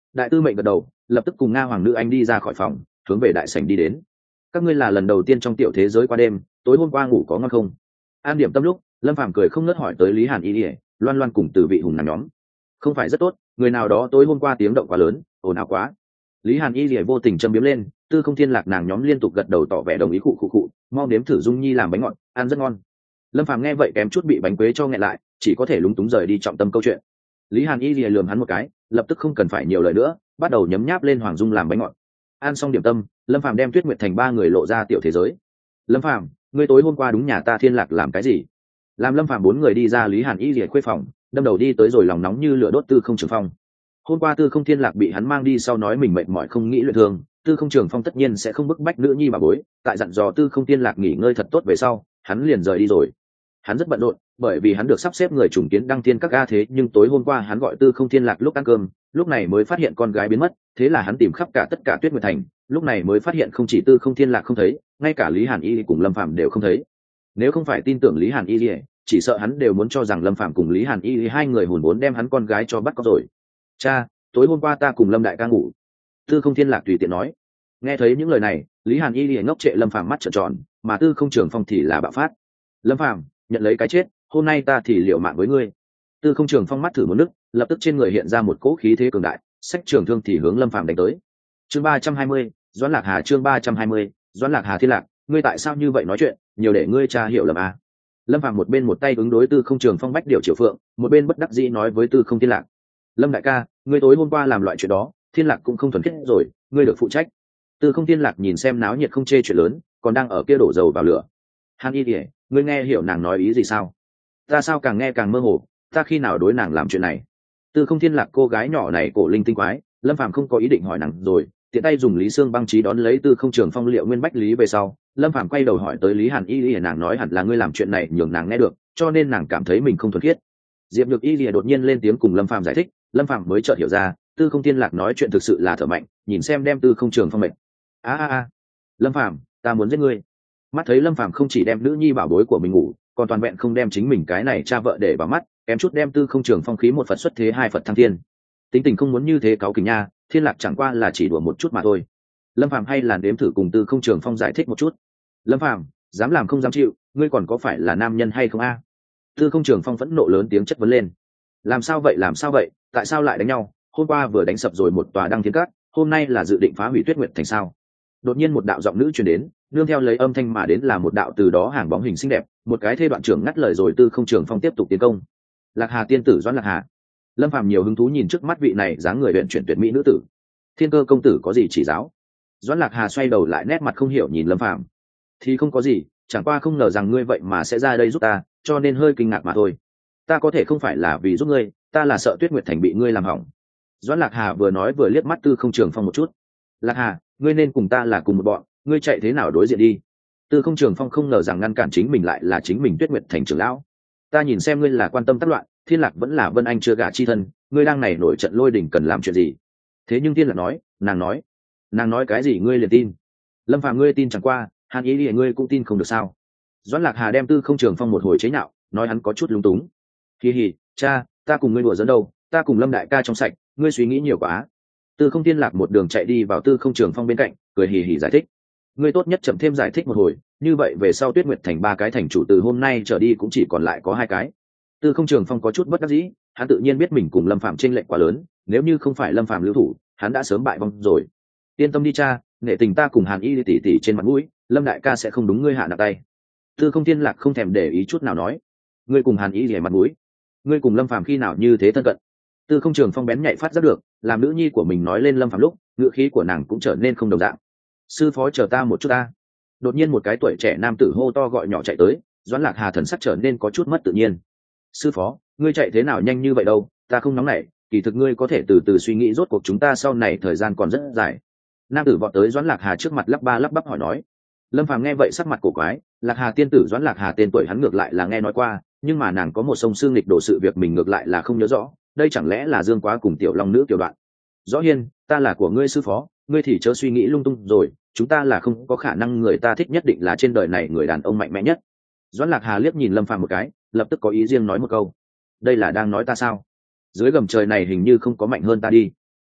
Đại tư mệnh gật đầu, lập tức cùng nga hoàng nữ anh đi ra khỏi phòng, hướng về đại sảnh đi đến. Các ngươi là lần đầu tiên trong tiểu thế giới qua đêm, tối hôm qua ngủ có ngon không? An điểm tâm lúc, Lâm Phàm cười không ngớt hỏi tới Lý Hàn Y Lìa, Loan Loan cùng Từ Vị Hùng nàng nhóm. Không phải rất tốt, người nào đó tối hôm qua tiếng động quá lớn, ồn ào quá. Lý Hàn Y Lìa vô tình châm biếm lên, Tư Không Thiên Lạc nàng nhóm liên tục gật đầu tỏ vẻ đồng ý, khụ khụ khụ, mau nếm thử Dung Nhi làm bánh ngọt, ăn rất ngon. Lâm Phàm nghe vậy kém chút bị bánh quế cho nghẹn lại, chỉ có thể lúng túng rời đi trọng tâm câu chuyện. Lý Hàn Y Lìa lườm hắn một cái, lập tức không cần phải nhiều lời nữa, bắt đầu nhấm nháp lên Hoàng Dung làm bánh ngọt. Ăn xong điểm tâm, Lâm Phàm đem Tuyết Nguyệt Thành ba người lộ ra tiểu thế giới. Lâm Phàm, ngươi tối hôm qua đúng nhà ta Thiên Lạc làm cái gì? Làm Lâm Phàm bốn người đi ra Lý Hàn Y Lìa khuê phòng, đâm đầu đi tới rồi lòng nóng như lửa đốt Tư Không Trường Phong. Hôm qua Tư Không Thiên Lạc bị hắn mang đi sau nói mình mệt mỏi không nghĩ luyện thương, Tư Không Trường Phong tất nhiên sẽ không bức bách nữ nhi bà bối, tại dặn dò Tư Không Thiên Lạc nghỉ ngơi thật tốt về sau, hắn liền rời đi rồi. Hắn rất bận rộn, bởi vì hắn được sắp xếp người trùng kiến đăng thiên các ga, thế nhưng tối hôm qua hắn gọi Tư Không Thiên Lạc lúc ăn cơm, lúc này mới phát hiện con gái biến mất, thế là hắn tìm khắp cả tất cả Tuyết Nguyệt Thành, lúc này mới phát hiện không chỉ Tư Không Thiên Lạc không thấy, ngay cả Lý Hàn Y cùng Lâm Phàm đều không thấy. Nếu không phải tin tưởng Lý Hàn Y, chỉ sợ hắn đều muốn cho rằng Lâm Phàm cùng Lý Hàn Y hai người hùn vốn đem hắn con gái cho bắt cóc rồi. Cha, tối hôm qua ta cùng Lâm đại ca ngủ. Tư Không Thiên Lạc tùy tiện nói. Nghe thấy những lời này, Lý Hàn Y liền ngốc trệ, Lâm Phàm mắt trợn tròn, mà Tư Không Trường Phong thì là bạo phát. Lâm Phàm, nhận lấy cái chết, hôm nay ta thì liều mạng với ngươi. Tư Không Trường Phong mắt thử một nước, lập tức trên người hiện ra một cỗ khí thế cường đại, sách trường thương thì hướng Lâm Phàm đánh tới. Chương ba trăm hai mươi, Doãn Lạc Hà, chương ba trăm hai mươi, Doãn Lạc Hà. Thiên Lạc, ngươi tại sao như vậy nói chuyện, nhiều để ngươi cha hiểu lầm à? Lâm Phàm một bên một tay ứng đối Tư Không Trường Phong bách điều triều phượng, một bên bất đắc dĩ nói với Tư Không Thiên Lạc. Lâm đại ca, ngươi tối hôm qua làm loại chuyện đó, Thiên Lạc cũng không thuần khiết rồi, ngươi được phụ trách. Tư Không Thiên Lạc nhìn xem náo nhiệt không chê chuyện lớn, còn đang ở kia đổ dầu vào lửa. Hàn Y Điệp, ngươi nghe hiểu nàng nói ý gì sao? Ta sao càng nghe càng mơ hồ, ta khi nào đối nàng làm chuyện này? Tư Không Thiên Lạc cô gái nhỏ này cổ linh tinh quái, Lâm Phàm không có ý định hỏi nàng rồi, tiện tay dùng Lý Xương băng trí đón lấy Tư Không Trường Phong liệu nguyên bách lý về sau, Lâm Phàm quay đầu hỏi tới Lý Hàn Y, nàng nói hẳn là ngươi làm chuyện này nhường nàng nghe được, cho nên nàng cảm thấy mình không thuần khiết. Diệp Nhược Y lìa đột nhiên lên tiếng cùng Lâm Phàm giải thích, Lâm Phàm mới chợt hiểu ra, Tư Không Thiên Lạc nói chuyện thực sự là thở mạnh, nhìn xem đem Tư Không Trường Phong mệt. A a a, Lâm Phàm, ta muốn giết ngươi. Mắt thấy Lâm Phàm không chỉ đem nữ nhi bảo bối của mình ngủ, còn toàn vẹn không đem chính mình cái này cha vợ để vào mắt, kém chút đem Tư Không Trường Phong khí một Phật xuất thế hai Phật thăng thiên. Tính tình không muốn như thế cáu kỉnh nha, Thiên Lạc chẳng qua là chỉ đùa một chút mà thôi. Lâm Phàm hay là nếm thử cùng Tư Không Trường Phong giải thích một chút. Lâm Phàm, dám làm không dám chịu, ngươi còn có phải là nam nhân hay không a? Tư Không Trường Phong phẫn nộ lớn tiếng chất vấn lên. Làm sao vậy, làm sao vậy, tại sao lại đánh nhau? Hôm qua vừa đánh sập rồi một tòa đăng thiên các, hôm nay là dự định phá hủy Tuyết Nguyệt Thành sao? Đột nhiên một đạo giọng nữ truyền đến, nương theo lấy âm thanh mà đến là một đạo từ đó hàng bóng hình xinh đẹp, một cái thê đoạn trưởng ngắt lời rồi Tư Không Trường Phong tiếp tục tiến công. Lạc Hà tiên tử Doãn Lạc Hà. Lâm Phàm nhiều hứng thú nhìn trước mắt vị này dáng người luyện chuyển tuyệt mỹ nữ tử. Thiên Cơ công tử có gì chỉ giáo? Doãn Lạc Hà xoay đầu lại nét mặt không hiểu nhìn Lâm Phàm. Thì không có gì, chẳng qua không ngờ rằng ngươi vậy mà sẽ ra đây giúp ta, cho nên hơi kinh ngạc mà thôi. Ta có thể không phải là vì giúp ngươi, ta là sợ Tuyết Nguyệt Thành bị ngươi làm hỏng. Doãn Lạc Hà vừa nói vừa liếc mắt Tư Không Trường Phong một chút. Lạc Hà, ngươi nên cùng ta là cùng một bọn, ngươi chạy thế nào đối diện đi? Tư Không Trường Phong không ngờ rằng ngăn cản chính mình lại là chính mình Tuyết Nguyệt Thành trưởng lão. Ta nhìn xem ngươi là quan tâm tác loạn, Thiên Lạc vẫn là Vân Anh chưa gả chi thân, ngươi đang này nổi trận lôi đình cần làm chuyện gì? Thế nhưng Thiên Lạc nói, nàng nói, nàng nói cái gì ngươi liền tin? Lâm Phàm ngươi tin chẳng qua, Hàn Ý Điệp ngươi cũng tin không được sao? Doãn Lạc Hà đem Tư Không Trường Phong một hồi chế nhạo, nói hắn có chút lúng túng. Kỳ hỉ, cha, ta cùng ngươi đùa giỡn đâu, ta cùng Lâm đại ca trong sạch, ngươi suy nghĩ nhiều quá. Tư Không Thiên Lạc một đường chạy đi vào Tư Không Trường Phong bên cạnh, cười hì hì giải thích. Ngươi tốt nhất chậm thêm giải thích một hồi, như vậy về sau Tuyết Nguyệt Thành ba cái thành chủ từ hôm nay trở đi cũng chỉ còn lại có hai cái. Tư Không Trường Phong có chút bất đắc dĩ, hắn tự nhiên biết mình cùng Lâm Phàm chênh lệch quá lớn, nếu như không phải Lâm Phàm lưu thủ, hắn đã sớm bại vong rồi. Yên tâm đi cha, nể tình ta cùng Hàn Y tỷ tỷ trên mặt mũi, Lâm đại ca sẽ không đúng ngươi hạ nặng tay. Tư Không Thiên Lạc không thèm để ý chút nào nói, ngươi cùng Hàn Y để mặt mũi, ngươi cùng Lâm Phàm khi nào như thế thân cận? Tư Không Trường Phong bén nhạy phát giác được, làm nữ nhi của mình nói lên Lâm Phàm lúc, ngữ khí của nàng cũng trở nên không đồng dạng. Sư phó chờ ta một chút ta. Đột nhiên một cái tuổi trẻ nam tử hô to gọi nhỏ chạy tới, Doãn Lạc Hà thần sắc trở nên có chút mất tự nhiên. Sư phó, ngươi chạy thế nào nhanh như vậy đâu, ta không nóng nảy, kỳ thực ngươi có thể từ từ suy nghĩ, rốt cuộc chúng ta sau này thời gian còn rất dài. Nam tử vọt tới Doãn Lạc Hà trước mặt lắp ba lắp bắp hỏi nói. Lâm Phàm nghe vậy sắc mặt cổ quái, Lạc Hà tiên tử Doãn Lạc Hà tên tuổi hắn ngược lại là nghe nói qua, nhưng mà nàng có một sông xương nghịch đổ sự việc mình ngược lại là không nhớ rõ, đây chẳng lẽ là Dương Quá cùng Tiểu Long nữ tiểu đoạn? Rõ Hiên, ta là của ngươi sư phó, ngươi thì chớ suy nghĩ lung tung rồi, chúng ta là không có khả năng người ta thích nhất định là trên đời này người đàn ông mạnh mẽ nhất. Doãn Lạc Hà liếc nhìn Lâm Phàm một cái, lập tức có ý riêng nói một câu. Đây là đang nói ta sao? Dưới gầm trời này hình như không có mạnh hơn ta đi.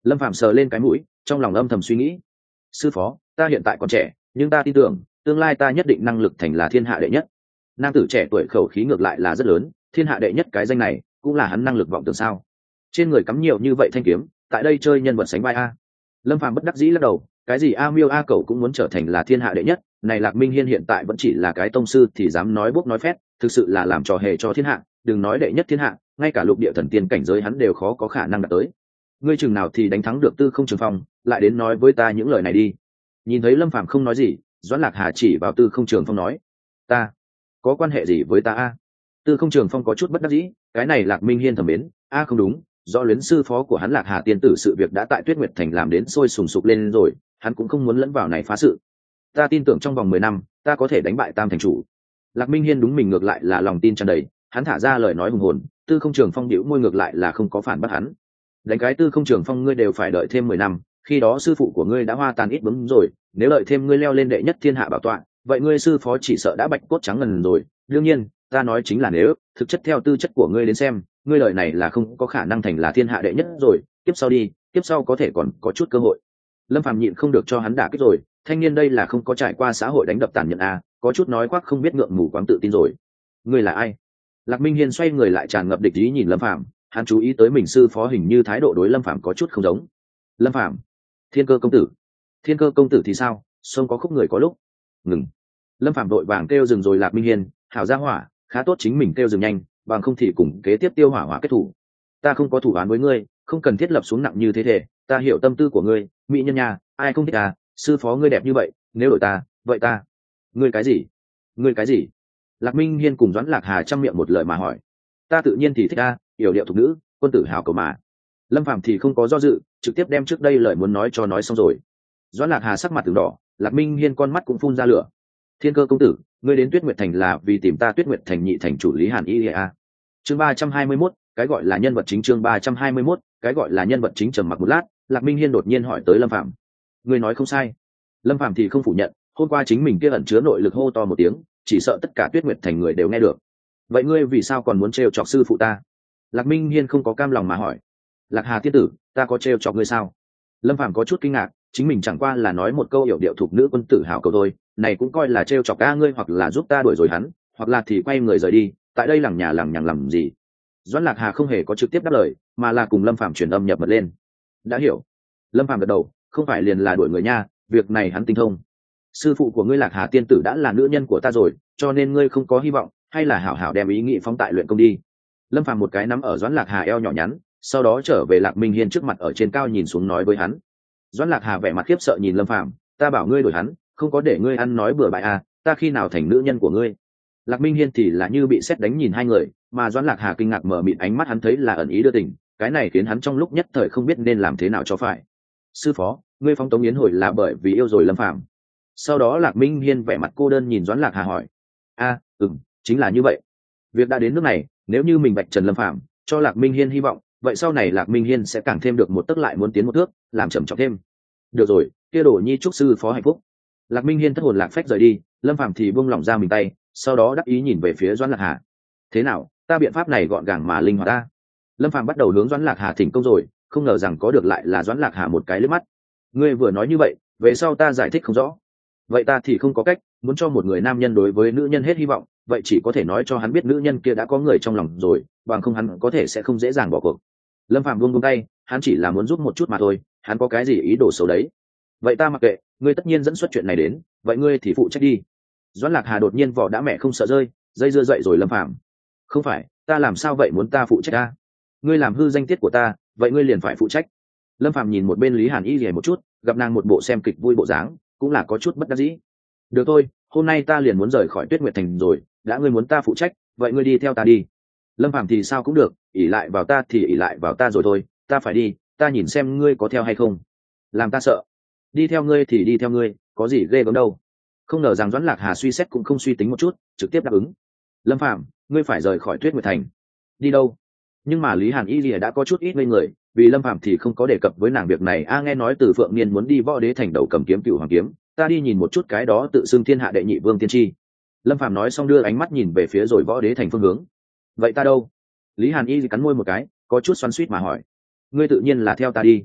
Lâm Phạm sờ lên cái mũi, trong lòng âm thầm suy nghĩ. Sư phó, ta hiện tại còn trẻ, nhưng ta tin tưởng tương lai ta nhất định năng lực thành là thiên hạ đệ nhất. Nam tử trẻ tuổi khẩu khí ngược lại là rất lớn, thiên hạ đệ nhất cái danh này cũng là hắn năng lực vọng tưởng sao? Trên người cắm nhiều như vậy thanh kiếm, tại đây chơi nhân vật sánh vai a. Lâm Phàm bất đắc dĩ lắc đầu, cái gì a miêu a cầu cũng muốn trở thành là thiên hạ đệ nhất, này Lạc Minh Hiên hiện tại vẫn chỉ là cái tông sư thì dám nói bốc nói phét, thực sự là làm trò hề cho thiên hạ, đừng nói đệ nhất thiên hạ, ngay cả lục địa thần tiên cảnh giới hắn đều khó có khả năng đạt tới. Ngươi chừng nào thì đánh thắng được Tư Không Trường Phong, lại đến nói với ta những lời này đi. Nhìn thấy Lâm Phàm không nói gì, Doãn Lạc Hà chỉ vào Tư Không Trường Phong nói, ta có quan hệ gì với ta a? Tư Không Trường Phong có chút bất đắc dĩ, cái này Lạc Minh Hiên thầm mến, a không đúng, do luyến sư phó của hắn Lạc Hà tiên tử sự việc đã tại Tuyết Nguyệt Thành làm đến sôi sùng sục lên rồi, hắn cũng không muốn lẫn vào này phá sự. Ta tin tưởng trong vòng mười năm, ta có thể đánh bại Tam thành chủ. Lạc Minh Hiên đúng mình ngược lại là lòng tin tràn đầy, hắn thả ra lời nói hùng hồn. Tư Không Trường Phong điệu môi ngược lại là không có phản bác hắn. Đánh cái Tư Không Trường Phong ngươi đều phải đợi thêm mười năm, khi đó sư phụ của ngươi đã hoa tàn ít bấm rồi, nếu đợi thêm ngươi leo lên đệ nhất thiên hạ bảo tọa, vậy ngươi sư phó chỉ sợ đã bạch cốt trắng ngần rồi. Đương nhiên, ta nói chính là nếu, thực chất theo tư chất của ngươi đến xem, ngươi lời này là không có khả năng thành là thiên hạ đệ nhất rồi, tiếp sau đi, tiếp sau có thể còn có chút cơ hội. Lâm Phàm nhịn không được cho hắn đả kích rồi, thanh niên đây là không có trải qua xã hội đánh đập tàn nhẫn a, có chút nói khoác không biết ngượng mù quáng tự tin rồi. Ngươi là ai? Lạc Minh Hiên xoay người lại tràn ngập địch ý nhìn Lâm Phàm, hắn chú ý tới mình sư phó hình như thái độ đối Lâm Phàm có chút không giống. Lâm Phàm, Thiên Cơ công tử. Thiên Cơ công tử thì sao? Sông có khúc người có lúc. Ngừng. Lâm Phàm đội vàng kêu dừng rồi. Lạc Minh Hiên, hảo gia hỏa, khá tốt chính mình kêu dừng nhanh, bằng không thì cùng kế tiếp tiêu hỏa hỏa kết thủ. Ta không có thủ án với ngươi, không cần thiết lập xuống nặng như thế thể, ta hiểu tâm tư của ngươi, mỹ nhân nha, ai không thích à, sư phó ngươi đẹp như vậy, nếu đổi ta, vậy ta, ngươi cái gì? Ngươi cái gì? Lạc Minh Hiên cùng Doãn Lạc Hà trăm miệng một lời mà hỏi. Ta tự nhiên thì thích a, yểu điệu thục nữ, quân tử hào cầu mà. Lâm Phàm thì không có do dự, trực tiếp đem trước đây lời muốn nói cho nói xong rồi. Doãn Lạc Hà sắc mặt từng đỏ, Lạc Minh Hiên con mắt cũng phun ra lửa. Thiên Cơ công tử, ngươi đến Tuyết Nguyệt Thành là vì tìm ta Tuyết Nguyệt Thành nhị thành chủ Lý Hàn Y a. Chương ba trăm hai mươi mốt, cái gọi là nhân vật chính. Chương ba trăm hai mươi mốt, cái gọi là nhân vật chính. Trầm mặc một lát, Lạc Minh Hiên đột nhiên hỏi tới Lâm Phàm. Ngươi nói không sai. Lâm Phàm thì không phủ nhận, hôm qua chính mình kia ẩn chứa nội lực hô to một tiếng, chỉ sợ tất cả Tuyết Nguyệt Thành người đều nghe được. Vậy ngươi vì sao còn muốn trêu chọc sư phụ ta? Lạc Minh Hiên không có cam lòng mà hỏi. Lạc Hà tiên tử, ta có trêu chọc ngươi sao? Lâm Phàm có chút kinh ngạc, chính mình chẳng qua là nói một câu hiểu điệu thuộc nữ quân tử hảo cầu thôi, này cũng coi là trêu chọc ca ngươi, hoặc là giúp ta đuổi rồi hắn, hoặc là thì quay người rời đi, tại đây lằng nhà lằng nhằng làm gì? Doãn Lạc Hà không hề có trực tiếp đáp lời, mà là cùng Lâm Phàm truyền âm nhập mật lên. Đã hiểu. Lâm Phàm gật đầu, không phải liền là đuổi người nha, việc này hắn tinh thông. Sư phụ của ngươi Lạc Hà tiên tử đã là nữ nhân của ta rồi, cho nên ngươi không có hy vọng, hay là hảo hảo đem ý nghĩ phóng tại luyện công đi. Lâm Phàm một cái nắm ở Doãn Lạc Hà eo nhỏ nhắn, sau đó trở về Lạc Minh Hiên trước mặt ở trên cao nhìn xuống nói với hắn. Doãn Lạc Hà vẻ mặt khiếp sợ nhìn Lâm Phàm, ta bảo ngươi đổi hắn, không có để ngươi ăn nói bừa bãi à, ta khi nào thành nữ nhân của ngươi? Lạc Minh Hiên thì là như bị sét đánh nhìn hai người, mà Doãn Lạc Hà kinh ngạc mở mịt ánh mắt hắn thấy là ẩn ý đưa tình, cái này khiến hắn trong lúc nhất thời không biết nên làm thế nào cho phải. Sư phó, ngươi phóng tống yến hồi là bởi vì yêu rồi Lâm Phàm. Sau đó Lạc Minh Hiên vẻ mặt cô đơn nhìn Doãn Lạc Hà hỏi. A, ừm, chính là như vậy. Việc đã đến nước này, nếu như mình bạch trần Lâm Phàm, cho Lạc Minh Hiên hy vọng, vậy sau này Lạc Minh Hiên sẽ càng thêm được một tấc lại muốn tiến một thước, làm trầm trọng thêm. Được rồi, kia đổ nhi chúc sư phó hạnh phúc. Lạc Minh Hiên thất hồn lạc phách rời đi, Lâm Phàm thì buông lỏng ra mình tay, sau đó đắc ý nhìn về phía Doãn Lạc Hà. Thế nào, ta biện pháp này gọn gàng mà linh hoạt ta. Lâm Phàm bắt đầu hướng Doãn Lạc Hà thỉnh công rồi, không ngờ rằng có được lại là Doãn Lạc Hà một cái liếc mắt. Ngươi vừa nói như vậy, về sau ta giải thích không rõ. Vậy ta thì không có cách, muốn cho một người nam nhân đối với nữ nhân hết hy vọng, vậy chỉ có thể nói cho hắn biết nữ nhân kia đã có người trong lòng rồi, bằng không hắn có thể sẽ không dễ dàng bỏ cuộc. Lâm Phàm buông buông tay, hắn chỉ là muốn giúp một chút mà thôi, hắn có cái gì ý đồ xấu đấy. Vậy ta mặc kệ, ngươi tất nhiên dẫn xuất chuyện này đến, vậy ngươi thì phụ trách đi. Doãn Lạc Hà đột nhiên vỏ đã mẹ không sợ rơi, dây dưa dậy rồi Lâm Phàm. Không phải, ta làm sao vậy muốn ta phụ trách ta? Ngươi làm hư danh tiết của ta, vậy ngươi liền phải phụ trách. Lâm Phàm nhìn một bên Lý Hàn Y rìa một chút, gặp nàng một bộ xem kịch vui bộ dáng, cũng là có chút bất đắc dĩ. Được thôi, hôm nay ta liền muốn rời khỏi Tuyết Nguyệt Thành rồi, đã ngươi muốn ta phụ trách, vậy ngươi đi theo ta đi. Lâm Phàm thì sao cũng được, ỷ lại vào ta thì ỷ lại vào ta rồi thôi, ta phải đi, ta nhìn xem ngươi có theo hay không. Làm ta sợ. Đi theo ngươi thì đi theo ngươi, có gì ghê gớm đâu. Không ngờ rằng Doãn Lạc Hà suy xét cũng không suy tính một chút, trực tiếp đáp ứng. Lâm Phàm, ngươi phải rời khỏi Tuyết Nguyệt Thành. Đi đâu? Nhưng mà Lý Hàn Y lìa đã có chút ít ngây người, vì Lâm Phàm thì không có đề cập với nàng việc này. A nghe nói từ Phượng Niên muốn đi Võ Đế Thành đầu cầm kiếm Cửu Hoàng kiếm, ta đi nhìn một chút cái đó tự xưng thiên hạ đệ nhị vương tiên tri. Lâm Phàm nói xong đưa ánh mắt nhìn về phía rồi Võ Đế Thành phương hướng. Vậy ta đâu? Lý Hàn Y cắn môi một cái, có chút xoắn xuýt mà hỏi. Ngươi tự nhiên là theo ta đi.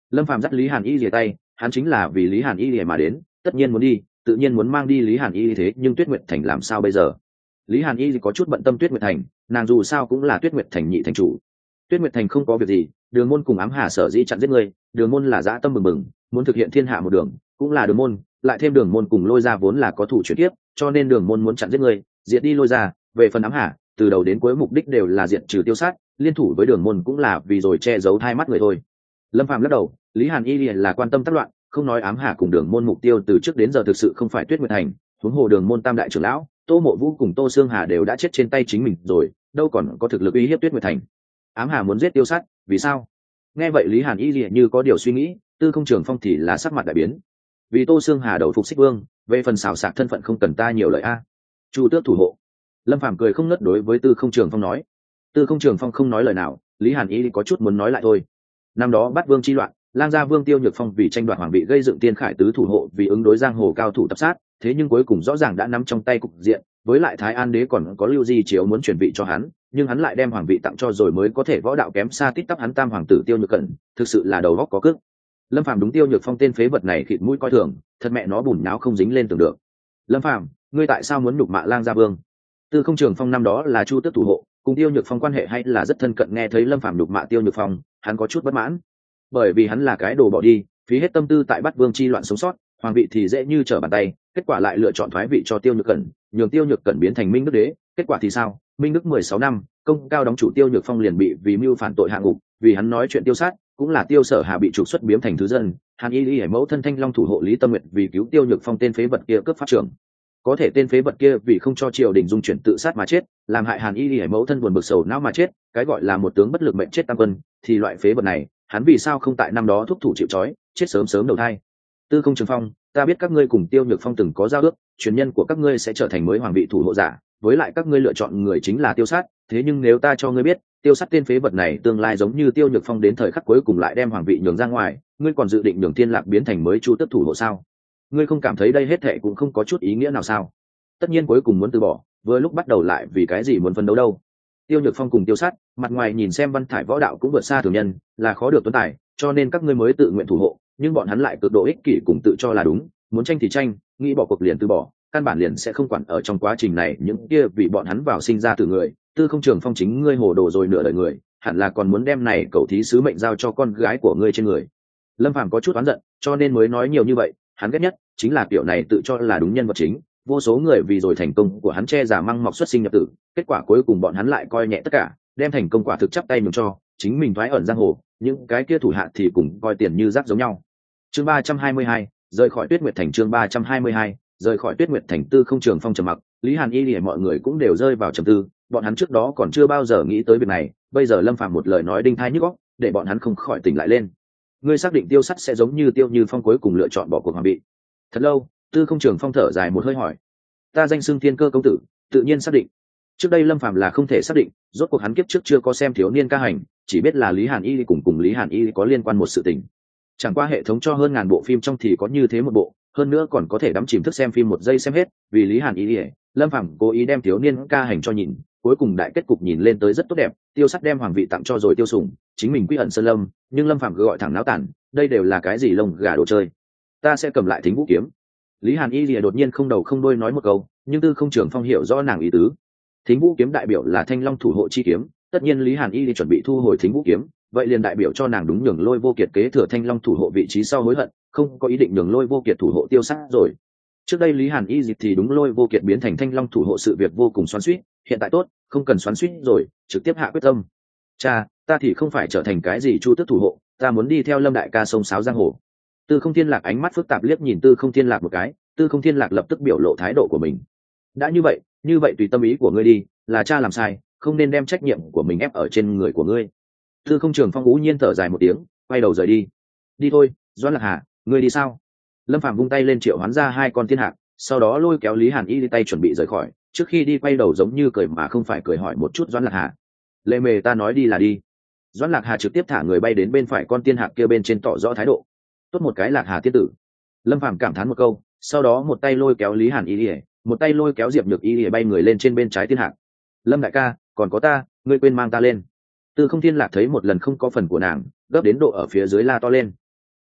Lâm Phàm dắt Lý Hàn Y lìa tay, hắn chính là vì Lý Hàn Y lìa mà đến, tất nhiên muốn đi, tự nhiên muốn mang đi Lý Hàn Y thế, nhưng Tuyết Nguyệt Thành làm sao bây giờ? Lý Hàn Y có chút bận tâm Tuyết Nguyệt Thành, nàng dù sao cũng là Tuyết Nguyệt Thành nhị thành chủ. Tuyết Nguyệt Thành không có việc gì, Đường môn cùng Ám Hà sở dĩ chặn giết người, Đường môn là dã tâm bừng bừng, muốn thực hiện thiên hạ một đường, cũng là Đường môn, lại thêm Đường môn cùng Lôi Gia vốn là có thủ chuyển tiếp, cho nên Đường môn muốn chặn giết người, diệt đi Lôi Gia. Về phần Ám Hà, từ đầu đến cuối mục đích đều là diệt trừ tiêu sát, liên thủ với Đường môn cũng là vì rồi che giấu hai mắt người thôi. Lâm Phàm lắc đầu, Lý Hàn Y là quan tâm tác loạn, không nói Ám Hà cùng Đường môn mục tiêu từ trước đến giờ thực sự không phải Tuyết Nguyệt Thành, huống hồ Đường môn tam đại trưởng lão, Tô Mộ Vũ cùng Tô Xương Hà đều đã chết trên tay chính mình rồi, đâu còn có thực lực uy hiếp Tuyết Nguyệt Thành. Ám Hà muốn giết tiêu sát, vì sao? Nghe vậy Lý Hàn Y lìa như có điều suy nghĩ, Tư Không Trường Phong thì là sắc mặt đại biến. Vì Tô Xương Hà đầu phục Xích Vương, về phần xảo sạc thân phận không cần ta nhiều lời a. Chu Tước thủ hộ. Lâm Phàm cười không ngớt đối với Tư Không Trường Phong nói. Tư Không Trường Phong không nói lời nào, Lý Hàn Y có chút muốn nói lại thôi. Năm đó Bát Vương chi loạn, Lang Gia Vương Tiêu Nhược Phong vì tranh đoạt hoàng vị gây dựng Tiên Khải tứ thủ hộ vì ứng đối giang hồ cao thủ tập sát, thế nhưng cuối cùng rõ ràng đã nắm trong tay cục diện, với lại Thái An Đế còn có Lưu Di Chiếu muốn chuyển vị cho hắn, nhưng hắn lại đem hoàng vị tặng cho rồi mới có thể võ đạo kém xa tít tắp hắn tam hoàng tử Tiêu Nhược Cẩn, thực sự là đầu óc có cước. Lâm Phàm đúng Tiêu Nhược Phong tên phế vật này khịt mũi coi thường, thật mẹ nó bùn nháo không dính lên tường được. Lâm Phàm, ngươi tại sao muốn nhục mạ Lang Gia Vương? Tư Không Trường Phong năm đó là Chu Tước thủ hộ, cùng Tiêu Nhược Phong quan hệ hay là rất thân cận, nghe thấy Lâm Phàm nhục mạ Tiêu Nhược Phong, hắn có chút bất mãn. Bởi vì hắn là cái đồ bỏ đi, phí hết tâm tư tại Bát Vương chi loạn sống sót, hoàng vị thì dễ như trở bàn tay, kết quả lại lựa chọn thoái vị cho Tiêu Nhược Cẩn, nhường Tiêu Nhược Cẩn biến thành Minh Đức Đế, kết quả thì sao? Minh Đức mười sáu năm, công cao đóng chủ Tiêu Nhược Phong liền bị vì mưu phản tội hạ ngục, vì hắn nói chuyện tiêu sát, cũng là Tiêu Sở Hà bị trục xuất biếm thành thứ dân, Hàn Y Y mẫu thân Thanh Long thủ hộ Lý Tâm Nguyệt vì cứu Tiêu Nhược Phong tên phế vật kia cướp pháp trưởng. Có thể tên phế vật kia vì không cho triều đình dung chuyển tự sát mà chết, làm hại Hàn Y Y mẫu thân buồn bực sầu não mà chết, cái gọi là một tướng bất lực mệnh chết tam quân, thì loại phế vật này, hắn vì sao không tại năm đó thúc thủ chịu trói, chết sớm sớm đầu thai. Tư Không Trường Phong, ta biết các ngươi cùng Tiêu Nhược Phong từng có giao ước, truyền nhân của các ngươi sẽ trở thành mới hoàng vị thủ hộ giả, với lại các ngươi lựa chọn người chính là Tiêu Sát, thế nhưng nếu ta cho ngươi biết, Tiêu Sát tên phế vật này tương lai giống như Tiêu Nhược Phong đến thời khắc cuối cùng lại đem hoàng vị nhường ra ngoài, ngươi còn dự định nhường Thiên Lạc biến thành mới Chu Tước thủ hộ sao? Ngươi không cảm thấy đây hết thệ cũng không có chút ý nghĩa nào sao? Tất nhiên cuối cùng muốn từ bỏ, vừa lúc bắt đầu lại vì cái gì muốn phân đấu đâu? Tiêu Nhược Phong cùng Tiêu Sát, mặt ngoài nhìn xem văn thải võ đạo cũng vượt xa thường nhân, là khó được tuấn tài, cho nên các ngươi mới tự nguyện thủ hộ, nhưng bọn hắn lại cực độ ích kỷ cùng tự cho là đúng, muốn tranh thì tranh, nghĩ bỏ cuộc liền từ bỏ, căn bản liền sẽ không quản ở trong quá trình này những kia vì bọn hắn vào sinh ra từ người. Tư Không Trường Phong chính ngươi hồ đồ rồi nửa đời người, hẳn là còn muốn đem này cậu thí sứ mệnh giao cho con gái của ngươi trên người. Lâm Phàm có chút oán giận, cho nên mới nói nhiều như vậy, hắn ghét nhất chính là kiểu này tự cho là đúng nhân vật chính, vô số người vì rồi thành công của hắn che giả măng mọc xuất sinh nhập tử, kết quả cuối cùng bọn hắn lại coi nhẹ tất cả, đem thành công quả thực chắp tay nhường cho chính mình thoái ẩn giang hồ, những cái kia thủ hạ thì cùng coi tiền như rác giống nhau. Chương ba trăm hai mươi hai, rời khỏi Tuyết Nguyệt Thành. Chương ba trăm hai mươi hai, rời khỏi Tuyết Nguyệt Thành. Tư Không Trường Phong trầm mặc, Lý Hàn Y lìa mọi người cũng đều rơi vào trầm tư, bọn hắn trước đó còn chưa bao giờ nghĩ tới việc này, bây giờ Lâm Phàm một lời nói đinh tai nhức óc, để bọn hắn không khỏi tỉnh lại lên. Ngươi xác định Tiêu Sắt sẽ giống như Tiêu Như Phong cuối cùng lựa chọn bỏ cuộc hoàng vị? Thật lâu, Tư Không Trường Phong thở dài một hơi hỏi. Ta danh xưng Thiên Cơ công tử, tự nhiên xác định. Trước đây Lâm Phàm là không thể xác định, rốt cuộc hắn kiếp trước chưa có xem thiếu niên ca hành, chỉ biết là Lý Hàn Y cùng cùng Lý Hàn Y có liên quan một sự tình. Chẳng qua hệ thống cho hơn ngàn bộ phim trong thì có như thế một bộ, hơn nữa còn có thể đắm chìm thức xem phim một giây xem hết, vì Lý Hàn Y, Lâm Phàm cố ý đem thiếu niên ca hành cho nhìn, cuối cùng đại kết cục nhìn lên tới rất tốt đẹp, Tiêu Sắt đem hoàng vị tặng cho rồi Tiêu Sủng, chính mình quy ẩn sơn lâm, nhưng Lâm Phàm cứ gọi thẳng náo tản, đây đều là cái gì lông gà đồ chơi. Ta sẽ cầm lại Thính Vũ kiếm. Lý Hàn Y lìa đột nhiên không đầu không đuôi nói một câu, nhưng Tư Không Trường Phong hiểu rõ nàng ý tứ. Thính Vũ kiếm đại biểu là Thanh Long thủ hộ chi kiếm, tất nhiên Lý Hàn Y đi chuẩn bị thu hồi Thính Vũ kiếm, vậy liền đại biểu cho nàng đúng nhường Lôi Vô Kiệt kế thừa Thanh Long thủ hộ vị trí sau hối hận, không có ý định nhường Lôi Vô Kiệt thủ hộ Tiêu Sát rồi. Trước đây Lý Hàn Y dịch thì đúng Lôi Vô Kiệt biến thành Thanh Long thủ hộ sự việc vô cùng xoắn xuýt, hiện tại tốt, không cần xoắn xuýt rồi, trực tiếp hạ quyết tâm. Cha, ta thì không phải trở thành cái gì Chu Tước thủ hộ, ta muốn đi theo Lâm đại ca sông sáo giang hồ. Tư Không Thiên Lạc ánh mắt phức tạp liếc nhìn Tư Không Thiên Lạc một cái, Tư Không Thiên Lạc lập tức biểu lộ thái độ của mình. Đã như vậy, như vậy tùy tâm ý của ngươi đi, là cha làm sai, không nên đem trách nhiệm của mình ép ở trên người của ngươi. Tư Không Trường Phong ú nhiên thở dài một tiếng, quay đầu rời đi. Đi thôi, Doãn Lạc Hà, ngươi đi sao? Lâm Phàm vung tay lên triệu hoán ra hai con thiên hạc, sau đó lôi kéo Lý Hàn Y đi tay chuẩn bị rời khỏi, trước khi đi quay đầu giống như cười mà không phải cười hỏi một chút Doãn Lạc Hà. Lệ mề ta nói đi là đi. Doãn Lạc Hà trực tiếp thả người bay đến bên phải con tiên hạc kia bên trên tỏ rõ thái độ. Tốt một cái Lạc Hà tiên tử. Lâm Phàm cảm thán một câu, sau đó một tay lôi kéo Lý Hàn Y, một tay lôi kéo Diệp Nhược Y bay người lên trên bên trái tiên hạc. Lâm đại ca, còn có ta, ngươi quên mang ta lên. Tư Không Thiên Lạc thấy một lần không có phần của nàng, gấp đến độ ở phía dưới la to lên.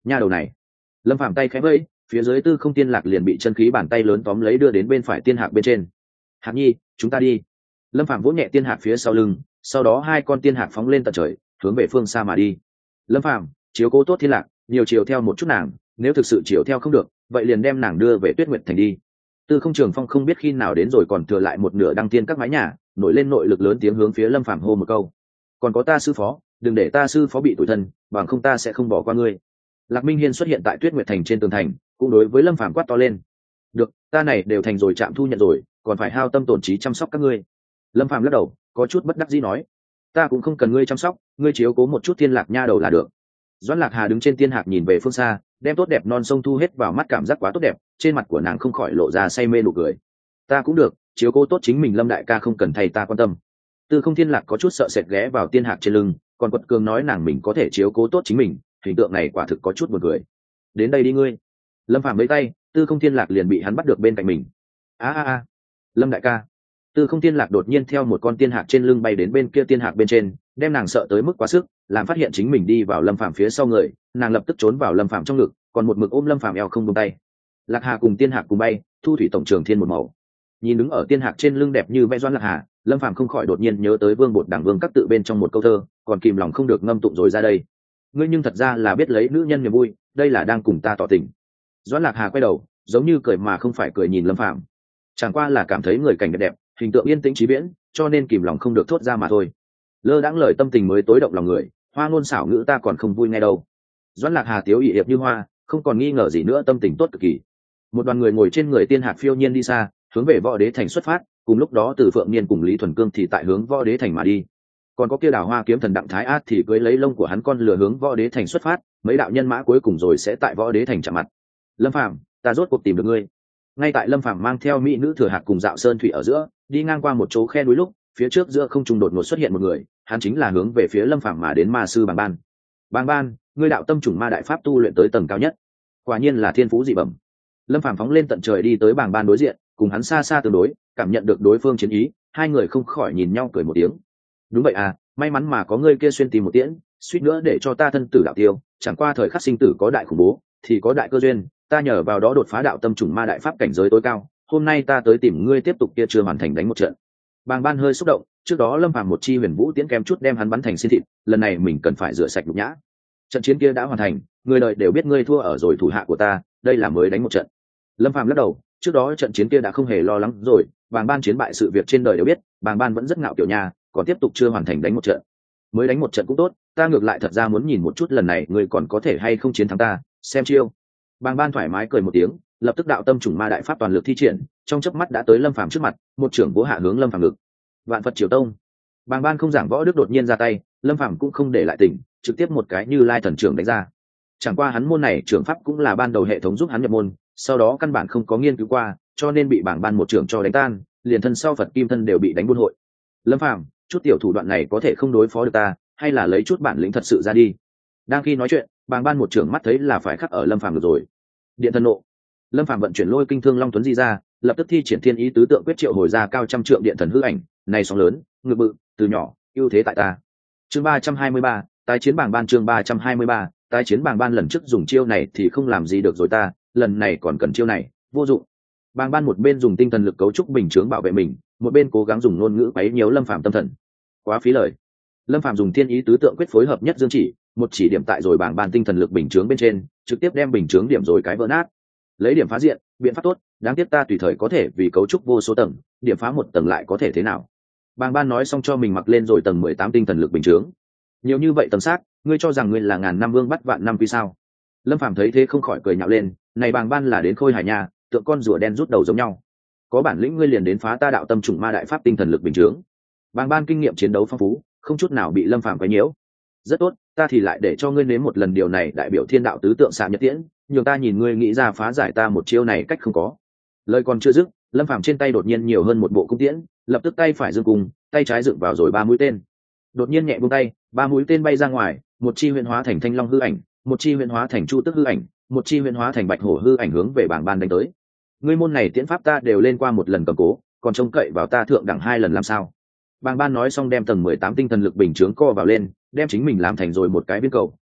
nha đầu này. Lâm Phàm tay khẽ vẫy, phía dưới Tư Không Tiên Lạc liền bị chân khí bàn tay lớn tóm lấy đưa đến bên phải tiên hạc bên trên. Hạc nhi, chúng ta đi. Lâm Phàm vỗ nhẹ tiên hạc phía sau lưng, sau đó hai con tiên hạc phóng lên tận trời, hướng về phương xa mà đi. Lâm Phàm chiếu cố tốt Thiên Lạc, nhiều chiều theo một chút nàng, nếu thực sự chiều theo không được, vậy liền đem nàng đưa về Tuyết Nguyệt Thành đi. Tư Không Trường Phong không biết khi nào đến rồi còn thừa lại một nửa đăng tiên các mái nhà, nổi lên nội lực lớn tiếng hướng phía Lâm Phàm hô một câu. Còn có ta sư phó, đừng để ta sư phó bị tủi thân, bằng không ta sẽ không bỏ qua ngươi. Lạc Minh Hiên xuất hiện tại Tuyết Nguyệt Thành trên tường thành, cũng đối với Lâm Phàm quát to lên. Được, ta này đều thành rồi trạm thu nhận rồi, còn phải hao tâm tổn trí chăm sóc các ngươi. Lâm Phàm lắc đầu, có chút bất đắc dĩ nói, ta cũng không cần ngươi chăm sóc, ngươi chiếu cố một chút Thiên Lạc nha đầu là được. Doãn Lạc Hà đứng trên tiên hạc nhìn về phương xa, đem tốt đẹp non sông thu hết vào mắt, cảm giác quá tốt đẹp, trên mặt của nàng không khỏi lộ ra say mê nụ cười. Ta cũng được, chiếu cố tốt chính mình Lâm đại ca không cần thầy ta quan tâm. Tư Không Thiên Lạc có chút sợ sệt ghé vào tiên hạc trên lưng, còn quật cường nói nàng mình có thể chiếu cố tốt chính mình, hình tượng này quả thực có chút buồn cười. Đến đây đi ngươi. Lâm Phàm với tay, Tư Không Thiên Lạc liền bị hắn bắt được bên cạnh mình. A a a, Lâm đại ca. Tư Không Thiên Lạc đột nhiên theo một con tiên hạc trên lưng bay đến bên kia tiên hạc bên trên, đem nàng sợ tới mức quá sức, làm phát hiện chính mình đi vào Lâm Phàm phía sau người, nàng lập tức trốn vào Lâm Phàm trong ngực, còn một mực ôm Lâm Phàm eo không buông tay. Lạc Hà cùng tiên hạc cùng bay, thu thủy tổng trường thiên một màu. Nhìn đứng ở tiên hạc trên lưng đẹp như vẽ Doãn Lạc Hà, Lâm Phàm không khỏi đột nhiên nhớ tới Vương Bột Đảng Vương các tự bên trong một câu thơ, còn kìm lòng không được ngâm tụng rồi ra đây. Ngươi nhưng thật ra là biết lấy nữ nhân niềm vui, đây là đang cùng ta tỏ tình. Doãn Lạc Hà quay đầu, giống như cười mà không phải cười nhìn Lâm Phàm, chẳng qua là cảm thấy người cảnh đẹp đẹp, hình tượng yên tĩnh trí viễn, cho nên kìm lòng không được thốt ra mà thôi. Lơ đãng lời tâm tình mới tối động lòng người, hoa ngôn xảo ngữ ta còn không vui nghe đâu. Doãn Lạc Hà tiếu ỵ hiệp như hoa, không còn nghi ngờ gì nữa, tâm tình tốt cực kỳ. Một đoàn người ngồi trên người tiên hạc phiêu nhiên đi xa, hướng về Võ Đế Thành xuất phát. Cùng lúc đó Từ Phượng Niên cùng Lý Thuần Cương thì tại hướng Võ Đế Thành mà đi. Còn có kia Đào Hoa kiếm thần Đặng Thái Át thì cưới lấy lông của hắn con lừa hướng Võ Đế Thành xuất phát. Mấy đạo nhân mã cuối cùng rồi sẽ tại Võ Đế Thành chạm mặt. Lâm Phàm, ta rốt cuộc tìm được ngươi. Ngay tại Lâm Phàm mang theo mỹ nữ Thừa Hạc cùng Dạo Sơn Thủy ở giữa, đi ngang qua một chỗ khe núi lúc, phía trước giữa không trung đột ngột xuất hiện một người, hắn chính là hướng về phía Lâm Phàm mà đến ma sư Bàng Ban. Bàng Ban, ngươi đạo tâm trùng ma đại pháp tu luyện tới tầng cao nhất, quả nhiên là thiên phú dị bẩm. Lâm Phàm phóng lên tận trời đi tới Bàng Ban đối diện, cùng hắn xa xa tương đối, cảm nhận được đối phương chiến ý, hai người không khỏi nhìn nhau cười một tiếng. Đúng vậy à, may mắn mà có ngươi kia xuyên tìm một tiễn, suýt nữa để cho ta thân tử đạo tiêu, chẳng qua thời khắc sinh tử có đại khủng bố, thì có đại cơ duyên, ta nhờ vào đó đột phá đạo tâm trùng ma đại pháp cảnh giới tối cao, hôm nay ta tới tìm ngươi tiếp tục kia chưa hoàn thành đánh một trận. Bàng Ban hơi xúc động, trước đó Lâm Phàm một chi huyền vũ tiễn kém chút đem hắn bắn thành xiên thịt, lần này mình cần phải rửa sạch nhục nhã. Trận chiến kia đã hoàn thành, người đời đều biết ngươi thua ở rồi thủ hạ của ta, đây là mới đánh một trận. Lâm Phàm lắc đầu, trước đó trận chiến kia đã không hề lo lắng rồi, Bàng Ban chiến bại sự việc trên đời đều biết, Bàng Ban vẫn rất ngạo kiểu nhà, còn tiếp tục chưa hoàn thành đánh một trận. Mới đánh một trận cũng tốt, ta ngược lại thật ra muốn nhìn một chút lần này ngươi còn có thể hay không chiến thắng ta, xem chiêu. Bàng Ban thoải mái cười một tiếng, lập tức đạo tâm trùng ma đại pháp toàn lực thi triển, trong chớp mắt đã tới Lâm Phàm trước mặt, một trưởng vỗ hạ hướng Lâm Phàm ngực. Vạn Phật Triều Tông. Bàng Ban không giảng võ đức đột nhiên ra tay, Lâm Phàm cũng không để lại tình, trực tiếp một cái Như Lai thần trưởng đánh ra. Chẳng qua hắn môn này trưởng pháp cũng là ban đầu hệ thống giúp hắn nhập môn, sau đó căn bản không có nghiên cứu qua, cho nên bị Bàng Ban một trưởng cho đánh tan, liền thân sau Phật kim thân đều bị đánh buôn hội. Lâm Phàm, chút tiểu thủ đoạn này có thể không đối phó được ta, hay là lấy chút bản lĩnh thật sự ra đi. Đang khi nói chuyện, Bàng Ban một trưởng mắt thấy là phải khắc ở Lâm Phàm được rồi. Điện thần nộ. Lâm Phàm vận chuyển lôi kinh thương long tuấn di ra, lập tức thi triển thiên ý tứ tượng quyết triệu hồi ra cao trăm trượng điện thần hư ảnh, này sóng lớn, ngự bự, từ nhỏ, ưu thế tại ta. Chương ba trăm hai mươi ba, tái chiến Bàng Ban. Chương ba trăm hai mươi ba, tái chiến Bàng Ban. Lần trước dùng chiêu này thì không làm gì được rồi ta, lần này còn cần chiêu này, vô dụng. Bàng Ban một bên dùng tinh thần lực cấu trúc bình chướng bảo vệ mình, một bên cố gắng dùng ngôn ngữ quấy nhiễu Lâm Phàm tâm thần. Quá phí lời. Lâm Phàm dùng thiên ý tứ tượng quyết phối hợp nhất dương chỉ, một chỉ điểm tại rồi Bàng Ban tinh thần lực bình chướng bên trên, trực tiếp đem bình chướng điểm rồi cái vỡ nát. Lấy điểm phá diện, biện pháp tốt, đáng tiếc ta tùy thời có thể vì cấu trúc vô số tầng, điểm phá một tầng lại có thể thế nào. Bàng Ban nói xong cho mình mặc lên rồi tầng mười tám tinh thần lực bình chướng. Nhiều như vậy tầng xác, ngươi cho rằng ngươi là ngàn năm vương bắt vạn năm vì sao? Lâm Phàm thấy thế không khỏi cười nhạo lên, này Bàng Ban là đến khôi hài nhà, tượng con rùa đen rút đầu giống nhau. Có bản lĩnh ngươi liền đến phá ta đạo tâm trùng ma đại pháp tinh thần lực bình chướng. Bàng Ban kinh nghiệm chiến đấu phong phú, không chút nào bị Lâm Phàm quấy nhiễu. Rất tốt, ta thì lại để cho ngươi nếm một lần điều này đại biểu thiên đạo tứ tượng xạ nhật tiễn, nhường ta nhìn ngươi nghĩ ra phá giải ta một chiêu này cách không có. Lời còn chưa dứt, Lâm Phàm trên tay đột nhiên nhiều hơn một bộ cung tiễn, lập tức tay phải giương cùng, tay trái dựng vào rồi ba mũi tên. Đột nhiên nhẹ buông tay, ba mũi tên bay ra ngoài, một chi huyền hóa thành thanh long hư ảnh, một chi huyền hóa thành chu tức hư ảnh, một chi huyền hóa thành bạch hổ hư ảnh hướng về Bàng Ban đánh tới. Ngươi môn này tiễn pháp ta đều lên qua một lần cầm cố, còn trông cậy vào ta thượng đẳng hai lần làm sao? Bàng Ban nói xong đem tầng mười tám tinh thần lực bình chướng co vào lên, đem chính mình làm thành rồi một cái viên cầu,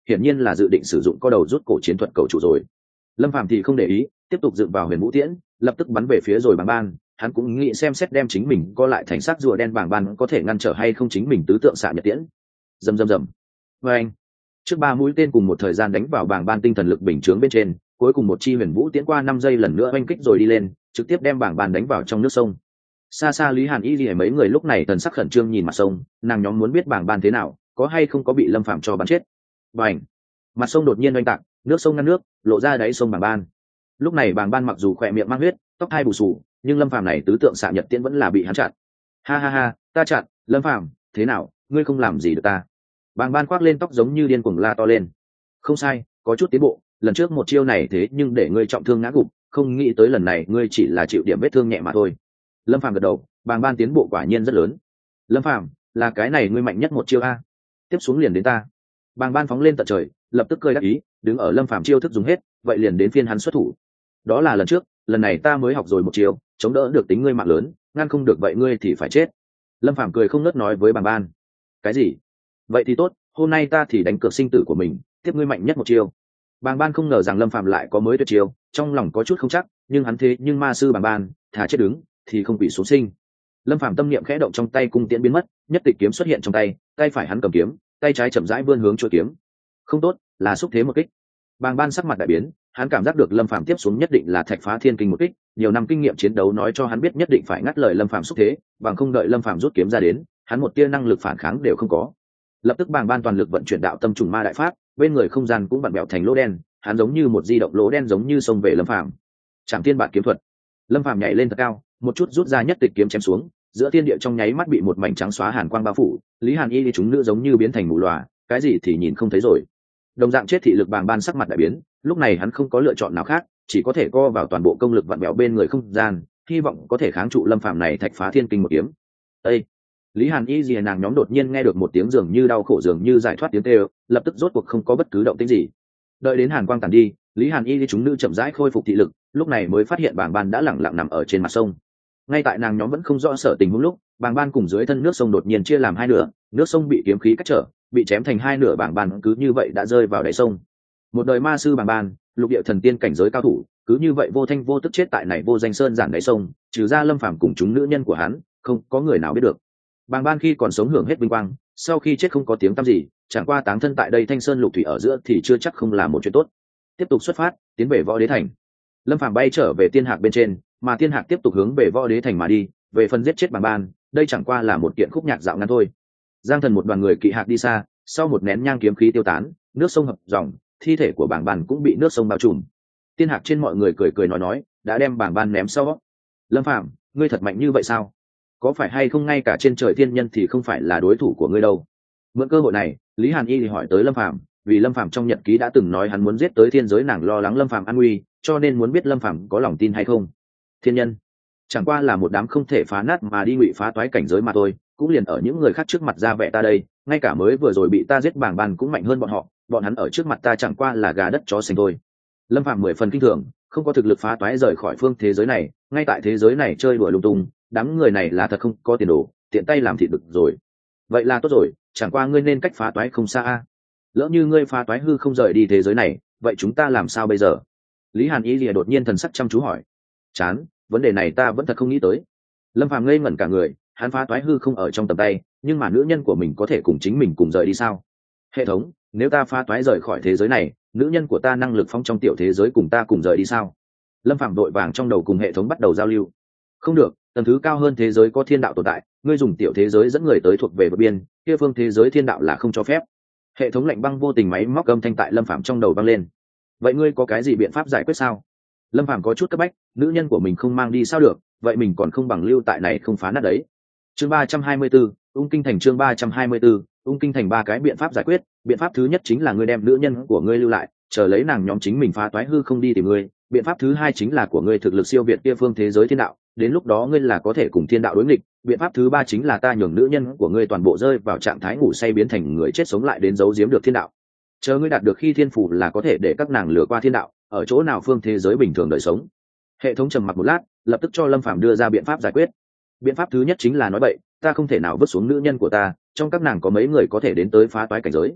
hiển nhiên là dự định sử dụng co đầu rút cổ chiến thuật cầu trụ rồi. Lâm Phàm thì không để ý, tiếp tục dựng vào huyền vũ tiễn, lập tức bắn về phía rồi bàng ban. Hắn cũng nghĩ xem xét đem chính mình co lại thành xác rùa đen bàng ban có thể ngăn trở hay không chính mình tứ tượng xạ nhật tiễn. Rầm rầm rầm. Và anh, trước ba mũi tên cùng một thời gian đánh vào bàng ban tinh thần lực bình chướng bên trên, cuối cùng một chi huyền vũ tiễn qua năm giây lần nữa oanh kích rồi đi lên, trực tiếp đem bàng ban đánh vào trong nước sông. Xa xa Lý Hàn Y Lìa mấy người lúc này thần sắc khẩn trương nhìn mặt sông, nàng nhóm muốn biết bàng ban thế nào, có hay không có bị Lâm Phàm cho bắn chết. Bành! Mặt sông đột nhiên oanh tạc, nước sông ngăn nước, lộ ra đáy sông bàng ban. Lúc này bàng ban mặc dù khỏe miệng mang huyết, tóc hai bù xù, nhưng Lâm Phàm này tứ tượng xạ nhật tiễn vẫn là bị hắn chặn. Ha ha ha, ta chặn, Lâm Phàm, thế nào, ngươi không làm gì được ta? Bàng ban khoác lên tóc giống như điên cuồng la to lên. Không sai, có chút tiến bộ, lần trước một chiêu này thế nhưng để ngươi trọng thương ngã gục, không nghĩ tới lần này ngươi chỉ là chịu điểm vết thương nhẹ mà thôi. Lâm Phàm gật đầu, bàng ban tiến bộ quả nhiên rất lớn. Lâm Phàm, là cái này ngươi mạnh nhất một chiêu a. Tiếp xuống liền đến ta. Bàng ban phóng lên tận trời, lập tức cười đắc ý, đứng ở Lâm Phàm chiêu thức dùng hết, vậy liền đến phiên hắn xuất thủ. Đó là lần trước, lần này ta mới học rồi một chiêu, chống đỡ được tính ngươi mạng lớn, ngăn không được vậy ngươi thì phải chết. Lâm Phàm cười không ngớt nói với bàng ban. Cái gì? Vậy thì tốt, hôm nay ta thì đánh cược sinh tử của mình, tiếp ngươi mạnh nhất một chiêu. Bàng ban không ngờ rằng Lâm Phàm lại có mới tuyệt chiêu, trong lòng có chút không chắc, nhưng hắn thế nhưng ma sư bàng ban, thà chết đứng thì không bị xuống sinh. Lâm Phàm tâm niệm khẽ động, trong tay cung tiễn biến mất, nhất tịch kiếm xuất hiện trong tay, tay phải hắn cầm kiếm, tay trái chậm rãi vươn hướng chuôi kiếm. Không tốt, là xúc thế một kích. Bàng ban sắc mặt đại biến, hắn cảm giác được Lâm Phàm tiếp xuống nhất định là thạch phá thiên kinh một kích, nhiều năm kinh nghiệm chiến đấu nói cho hắn biết nhất định phải ngắt lời Lâm Phàm xúc thế, bằng không đợi Lâm Phàm rút kiếm ra đến, hắn một tia năng lực phản kháng đều không có. Lập tức Bàng ban toàn lực vận chuyển đạo tâm trùng ma đại pháp, bên người không gian cũng vặn bẹo thành lỗ đen, hắn giống như một di động lỗ đen giống như xông về Lâm Phàm. Trảm Thiên Bản kiếm thuật. Lâm Phàm nhảy lên thật cao, một chút rút ra nhất tịch kiếm chém xuống, giữa thiên địa trong nháy mắt bị một mảnh trắng xóa hàn quang bao phủ, Lý Hàn Y chúng nữ giống như biến thành mù lòa, cái gì thì nhìn không thấy rồi. Đồng dạng chết thị lực bàng ban sắc mặt đại biến, lúc này hắn không có lựa chọn nào khác, chỉ có thể co vào toàn bộ công lực vặn vẹo bên người không gian, hy vọng có thể kháng trụ Lâm Phàm này thạch phá thiên kinh một kiếm. Ê! Lý Hàn Y gì nàng nhóm đột nhiên nghe được một tiếng dường như đau khổ dường như giải thoát tiếng kêu, lập tức rốt cuộc không có bất cứ động tĩnh gì. Đợi đến hàn quang tàn đi, Lý Hàn Y chúng nữ chậm rãi khôi phục thị lực, lúc này mới phát hiện bàng ban đã lẳng lặng nằm ở trên mặt sông. Ngay tại nàng nhóm vẫn không rõ sở tình huống lúc, bàng ban cùng dưới thân nước sông đột nhiên chia làm hai nửa, nước sông bị kiếm khí cắt trở, bị chém thành hai nửa, bàng ban cứ như vậy đã rơi vào đáy sông. Một đời ma sư bàng ban, lục địa thần tiên cảnh giới cao thủ, cứ như vậy vô thanh vô tức chết tại này vô danh sơn giản đáy sông, trừ ra Lâm Phàm cùng chúng nữ nhân của hắn, không có người nào biết được. Bàng ban khi còn sống hưởng hết vinh quang, sau khi chết không có tiếng tăm gì, chẳng qua táng thân tại đây thanh sơn lục thủy ở giữa thì chưa chắc không là một chuyện tốt. Tiếp tục xuất phát, tiến về Võ Đế thành. Lâm Phàm bay trở về tiên hạc bên trên, mà tiên hạc tiếp tục hướng về Võ Đế thành mà đi. Về phần giết chết bàng ban, đây chẳng qua là một kiện khúc nhạc dạo ngắn thôi. Giang Thần một đoàn người kỵ hạc đi xa, sau một nén nhang kiếm khí tiêu tán, nước sông hợp dòng, thi thể của bàng ban cũng bị nước sông bao trùm. Tiên hạc trên mọi người cười cười nói nói, đã đem bàng ban ném sau. Lâm Phàm, ngươi thật mạnh như vậy sao? Có phải hay không ngay cả trên trời thiên nhân thì không phải là đối thủ của ngươi đâu? Mượn cơ hội này, Lý Hàn Y thì hỏi tới Lâm Phàm, vì Lâm Phàm trong nhật ký đã từng nói hắn muốn giết tới thiên giới, nàng lo lắng Lâm Phàm an nguy, cho nên muốn biết Lâm Phàm có lòng tin hay không. Thiên nhân chẳng qua là một đám không thể phá nát mà đi ngụy phá toái cảnh giới mà thôi, cũng liền ở những người khác trước mặt ra vẻ ta đây, ngay cả mới vừa rồi bị ta giết bàng ban cũng mạnh hơn bọn họ, bọn hắn ở trước mặt ta chẳng qua là gà đất chó sành thôi. Lâm Phàm mười phần kinh thường, không có thực lực phá toái rời khỏi phương thế giới này, ngay tại thế giới này chơi đùa lung tung, đám người này là thật không có tiền đồ, tiện tay làm thịt được rồi. Vậy là tốt rồi, chẳng qua ngươi nên cách phá toái không xa a. Lỡ như ngươi phá toái hư không rời đi thế giới này, vậy chúng ta làm sao bây giờ? Lý Hàn Y lìa đột nhiên thần sắc chăm chú hỏi. Chán, vấn đề này ta vẫn thật không nghĩ tới. Lâm Phàm ngây ngẩn cả người, hắn phá toái hư không ở trong tầm tay, nhưng mà nữ nhân của mình có thể cùng chính mình cùng rời đi sao? Hệ thống, nếu ta phá toái rời khỏi thế giới này, nữ nhân của ta năng lực phong trong tiểu thế giới cùng ta cùng rời đi sao? Lâm Phàm vội vàng trong đầu cùng hệ thống bắt đầu giao lưu. Không được, tầng thứ cao hơn thế giới có thiên đạo tồn tại, ngươi dùng tiểu thế giới dẫn người tới thuộc về bờ biên, kia phương thế giới thiên đạo là không cho phép. Hệ thống lạnh băng vô tình máy móc âm thanh tại Lâm Phàm trong đầu vang lên. Vậy ngươi có cái gì biện pháp giải quyết sao? Lâm Phàm có chút cấp bách, nữ nhân của mình không mang đi sao được, vậy mình còn không bằng lưu tại này không phá nát đấy. Chương ba trăm hai mươi 34, Ung Kinh Thành. Chương ba trăm hai mươi 34, Ung Kinh Thành. Ba cái biện pháp giải quyết, biện pháp thứ nhất chính là ngươi đem nữ nhân của ngươi lưu lại, chờ lấy nàng nhóm chính mình phá toái hư không đi tìm ngươi. Biện pháp thứ hai chính là của ngươi thực lực siêu việt kia phương thế giới thiên đạo, đến lúc đó ngươi là có thể cùng thiên đạo đối nghịch. Biện pháp thứ ba chính là ta nhường nữ nhân của ngươi toàn bộ rơi vào trạng thái ngủ say biến thành người chết sống lại đến giấu giếm được thiên đạo. Chờ ngươi đạt được khi thiên phủ là có thể để các nàng lừa qua thiên đạo, ở chỗ nào phương thế giới bình thường đời sống. Hệ thống trầm mặc một lát, lập tức cho Lâm Phàm đưa ra biện pháp giải quyết. Biện pháp thứ nhất chính là nói bậy, ta không thể nào vứt xuống nữ nhân của ta, trong các nàng có mấy người có thể đến tới phá toái cảnh giới.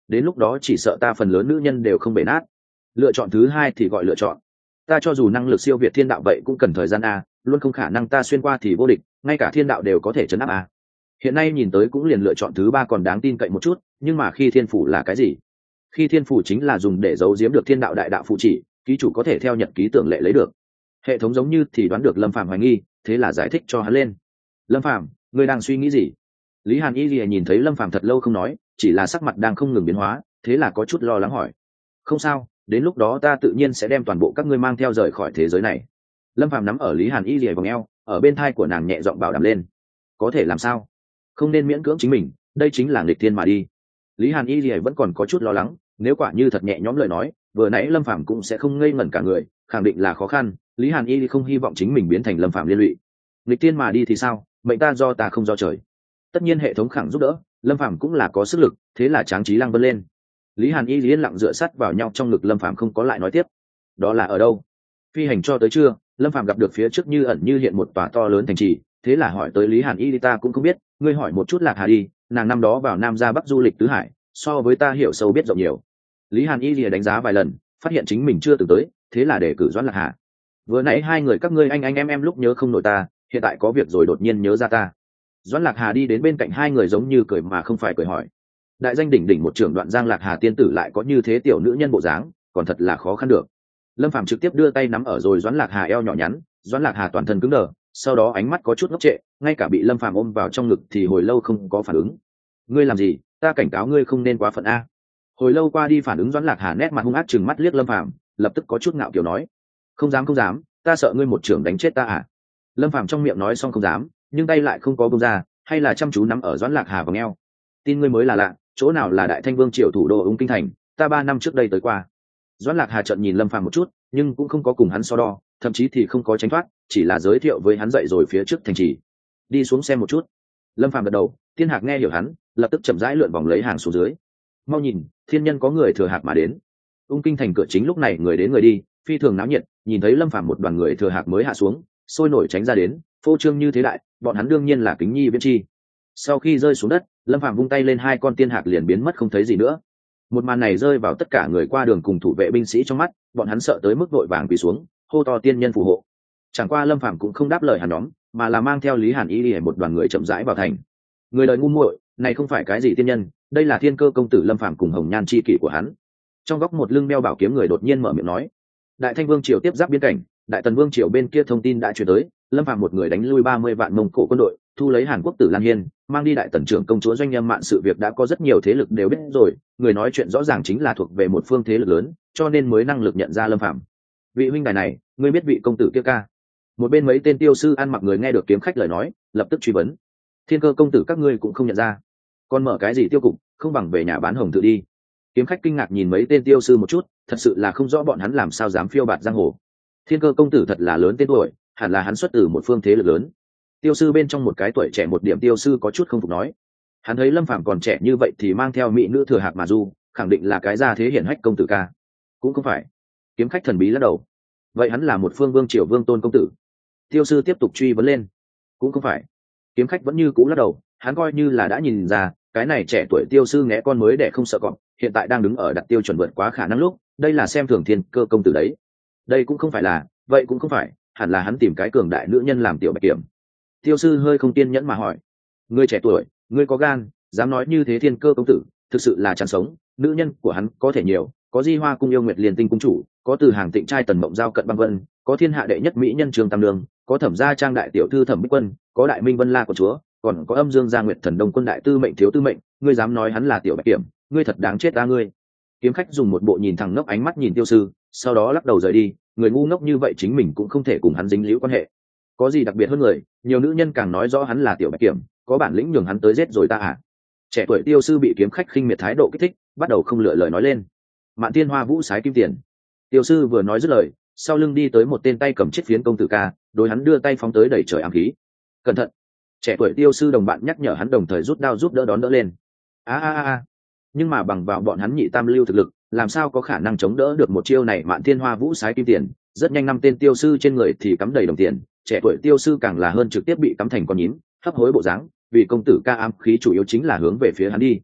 đến lúc đó chỉ sợ ta phần lớn nữ nhân đều không bể nát. Lựa chọn thứ hai thì gọi lựa chọn, ta cho dù năng lực siêu việt thiên đạo vậy cũng cần thời gian a, luôn không khả năng ta xuyên qua thì vô địch, ngay cả thiên đạo đều có thể chấn áp a. Hiện nay nhìn tới cũng liền lựa chọn thứ ba còn đáng tin cậy một chút, nhưng mà khi thiên phủ là cái gì? Khi thiên phủ chính là dùng để giấu giếm được thiên đạo đại đạo phụ chỉ, ký chủ có thể theo nhật ký tưởng lệ lấy được. Hệ thống giống như thì đoán được Lâm Phàm hoài nghi, thế là giải thích cho hắn lên. Lâm Phàm, ngươi đang suy nghĩ gì? Lý Hàn Y lìa nhìn thấy Lâm Phàm thật lâu không nói, chỉ là sắc mặt đang không ngừng biến hóa, thế là có chút lo lắng hỏi. Không sao, đến lúc đó ta tự nhiên sẽ đem toàn bộ các ngươi mang theo rời khỏi thế giới này. Lâm Phàm nắm ở Lý Hàn Y lìa vòng eo, ở bên thai của nàng nhẹ giọng bảo đảm lên. Có thể làm sao? Không nên miễn cưỡng chính mình, đây chính là nghịch thiên mà đi. Lý Hàn Y lìa vẫn còn có chút lo lắng, nếu quả như thật nhẹ nhõm lời nói, vừa nãy Lâm Phàm cũng sẽ không ngây ngẩn cả người, khẳng định là khó khăn. Lý Hàn Y không hy vọng chính mình biến thành Lâm Phàm liên lụy. Nghịch thiên mà đi thì sao? Mệnh ta do ta không do trời. Tất nhiên hệ thống khẳng giúp đỡ, Lâm Phàm cũng là có sức lực, thế là tráng trí lăng vân lên. Lý Hàn Y yên lặng dựa sát vào nhau trong ngực Lâm Phàm không có lại nói tiếp. Đó là ở đâu? Phi hành cho tới trưa, Lâm Phàm gặp được phía trước như ẩn như hiện một tòa to lớn thành trì, thế là hỏi tới Lý Hàn Y, ta cũng không biết, ngươi hỏi một chút Lạc Hà đi, nàng năm đó vào Nam ra Bắc du lịch tứ hải, so với ta hiểu sâu biết rộng nhiều. Lý Hàn Y lìa đánh giá vài lần, phát hiện chính mình chưa từng tới, thế là để cử Doãn Lạc Hà. Vừa nãy hai người các ngươi anh anh em em lúc nhớ không nổi ta, hiện tại có việc rồi đột nhiên nhớ ra ta. Doãn Lạc Hà đi đến bên cạnh hai người giống như cười mà không phải cười hỏi. Đại danh đỉnh đỉnh một trưởng Đoạn Giang Lạc Hà tiên tử lại có như thế tiểu nữ nhân bộ dáng, còn thật là khó khăn được. Lâm Phàm trực tiếp đưa tay nắm ở rồi Doãn Lạc Hà eo nhỏ nhắn, Doãn Lạc Hà toàn thân cứng đờ, sau đó ánh mắt có chút ngốc trệ, ngay cả bị Lâm Phàm ôm vào trong ngực thì hồi lâu không có phản ứng. Ngươi làm gì? Ta cảnh cáo ngươi không nên quá phận a. Hồi lâu qua đi phản ứng Doãn Lạc Hà nét mặt hung ác trừng mắt liếc Lâm Phàm, lập tức có chút ngạo kiều nói: không dám không dám, ta sợ ngươi một trưởng đánh chết ta à. Lâm Phàm trong miệng nói xong không dám, nhưng tay lại không có buông ra, hay là chăm chú nắm ở Doãn Lạc Hà vào eo. Tin ngươi mới là lạ, chỗ nào là Đại Thanh Vương triều thủ đô Ung Kinh thành, ta ba năm trước đây tới qua. Doãn Lạc Hà trợn nhìn Lâm Phàm một chút, nhưng cũng không có cùng hắn so đo, thậm chí thì không có tránh thoát, chỉ là giới thiệu với hắn dậy rồi phía trước thành trì. Đi xuống xem một chút. Lâm Phàm gật đầu, Thiên Hạc nghe hiểu hắn, lập tức chậm rãi lượn vòng lấy hàng xuống dưới. Mau nhìn, thiên nhân có người thừa hạc mà đến. Ung Kinh thành cửa chính lúc này người đến người đi, phi thường náo nhiệt, nhìn thấy Lâm Phàm một đoàn người thừa hạc mới hạ xuống, sôi nổi tránh ra đến, phô trương như thế đại, bọn hắn đương nhiên là kính nhi viễn chi. Sau khi rơi xuống đất, Lâm Phàm vung tay lên, hai con tiên hạc liền biến mất không thấy gì nữa. Một màn này rơi vào tất cả người qua đường cùng thủ vệ binh sĩ trong mắt, bọn hắn sợ tới mức vội vàng quỳ xuống, hô to tiên nhân phù hộ. Chẳng qua Lâm Phàm cũng không đáp lời hắn nhóm, mà là mang theo Lý Hàn Y để một đoàn người chậm rãi vào thành. Người đời ngu muội, này không phải cái gì tiên nhân, đây là Thiên Cơ công tử Lâm Phàm cùng Hồng Nhan chi kỷ của hắn. Trong góc một lưng đeo bảo kiếm người đột nhiên mở miệng nói: Đại Thanh Vương triều tiếp giáp biên cảnh, Đại Tần Vương triều bên kia thông tin đã truyền tới, Lâm Phàm một người đánh lui ba mươi vạn Mông Cổ quân đội, thu lấy Hàn Quốc tử Lan Hiên, mang đi Đại Tần trưởng công chúa Doanh Nhâm Mạn, sự việc đã có rất nhiều thế lực đều biết rồi, người nói chuyện rõ ràng chính là thuộc về một phương thế lực lớn, cho nên mới năng lực nhận ra Lâm Phàm. Vị huynh đài này, ngươi biết vị công tử kia ca? Một bên mấy tên tiêu sư ăn mặc người nghe được kiếm khách lời nói, lập tức truy vấn. Thiên Cơ công tử các ngươi cũng không nhận ra, còn mở cái gì tiêu cục, không bằng về nhà bán hồng tự đi. Kiếm khách kinh ngạc nhìn mấy tên tiêu sư một chút, thật sự là không rõ bọn hắn làm sao dám phiêu bạt giang hồ. Thiên Cơ công tử thật là lớn tên tuổi, hẳn là hắn xuất từ một phương thế lực lớn. Tiêu sư bên trong một cái tuổi trẻ một điểm tiêu sư có chút không phục nói. Hắn thấy Lâm Phàm còn trẻ như vậy thì mang theo mỹ nữ thừa hạc mà du, khẳng định là cái gia thế hiển hách công tử ca. Cũng không phải. Kiếm khách thần bí lắc đầu. Vậy hắn là một phương vương triều vương tôn công tử. Tiêu sư tiếp tục truy vấn lên. Cũng không phải. Kiếm khách vẫn như cũ lắc đầu, hắn coi như là đã nhìn ra, cái này trẻ tuổi tiêu sư ngẽ con mới để không sợ cọp, hiện tại đang đứng ở đặt tiêu chuẩn vượt quá khả năng lúc, đây là xem thường Thiên Cơ công tử đấy. Đây cũng không phải là, vậy cũng không phải, hẳn là hắn tìm cái cường đại nữ nhân làm tiểu bạch kiểm. Tiêu sư hơi không kiên nhẫn mà hỏi: ngươi trẻ tuổi, ngươi có gan, dám nói như thế Thiên Cơ công tử, thực sự là chán sống. Nữ nhân của hắn có thể nhiều, có Di Hoa cung yêu Nguyệt Liên Tinh cung chủ, có từ hàng Tịnh trai Tần Mộng Giao Cận Băng Vân, có thiên hạ đệ nhất mỹ nhân Trường Tam Lương, có Thẩm gia trang đại tiểu thư Thẩm Bích Quân, có Đại Minh Vân La của chúa, còn có Âm Dương gia Nguyệt Thần Đông quân đại tư mệnh thiếu tư mệnh, ngươi dám nói hắn là tiểu bạch kiểm, ngươi thật đáng chết ta ngươi. Kiếm khách dùng một bộ nhìn thẳng ngốc ánh mắt nhìn tiêu sư, sau đó lắc đầu rời đi, người ngu ngốc như vậy chính mình cũng không thể cùng hắn dính líu quan hệ. Có gì đặc biệt hơn người, nhiều nữ nhân càng nói rõ hắn là tiểu bạch kiểm, có bản lĩnh nhường hắn tới giết rồi ta à. Trẻ tuổi tiêu sư bị kiếm khách khinh miệt thái độ kích thích, bắt đầu không lựa lời nói lên. Mạn Tiên Hoa Vũ sái kim tiền. Tiêu sư vừa nói dứt lời, sau lưng đi tới một tên tay cầm chiếc phiến công tử ca, đối hắn đưa tay phóng tới đẩy trời ám khí. Cẩn thận. Trẻ tuổi tiêu sư đồng bạn nhắc nhở hắn, đồng thời rút đao giúp đỡ đón đỡ lên. A a a. Nhưng mà bằng vào bọn hắn nhị tam lưu thực lực, làm sao có khả năng chống đỡ được một chiêu này Mạn Thiên Hoa Vũ sái kim tiền. Rất nhanh năm tên tiêu sư trên người thì cắm đầy đồng tiền, trẻ tuổi tiêu sư càng là hơn, trực tiếp bị cắm thành con nhím, hấp hối bộ dáng, vì công tử ca ám khí chủ yếu chính là hướng về phía hắn đi.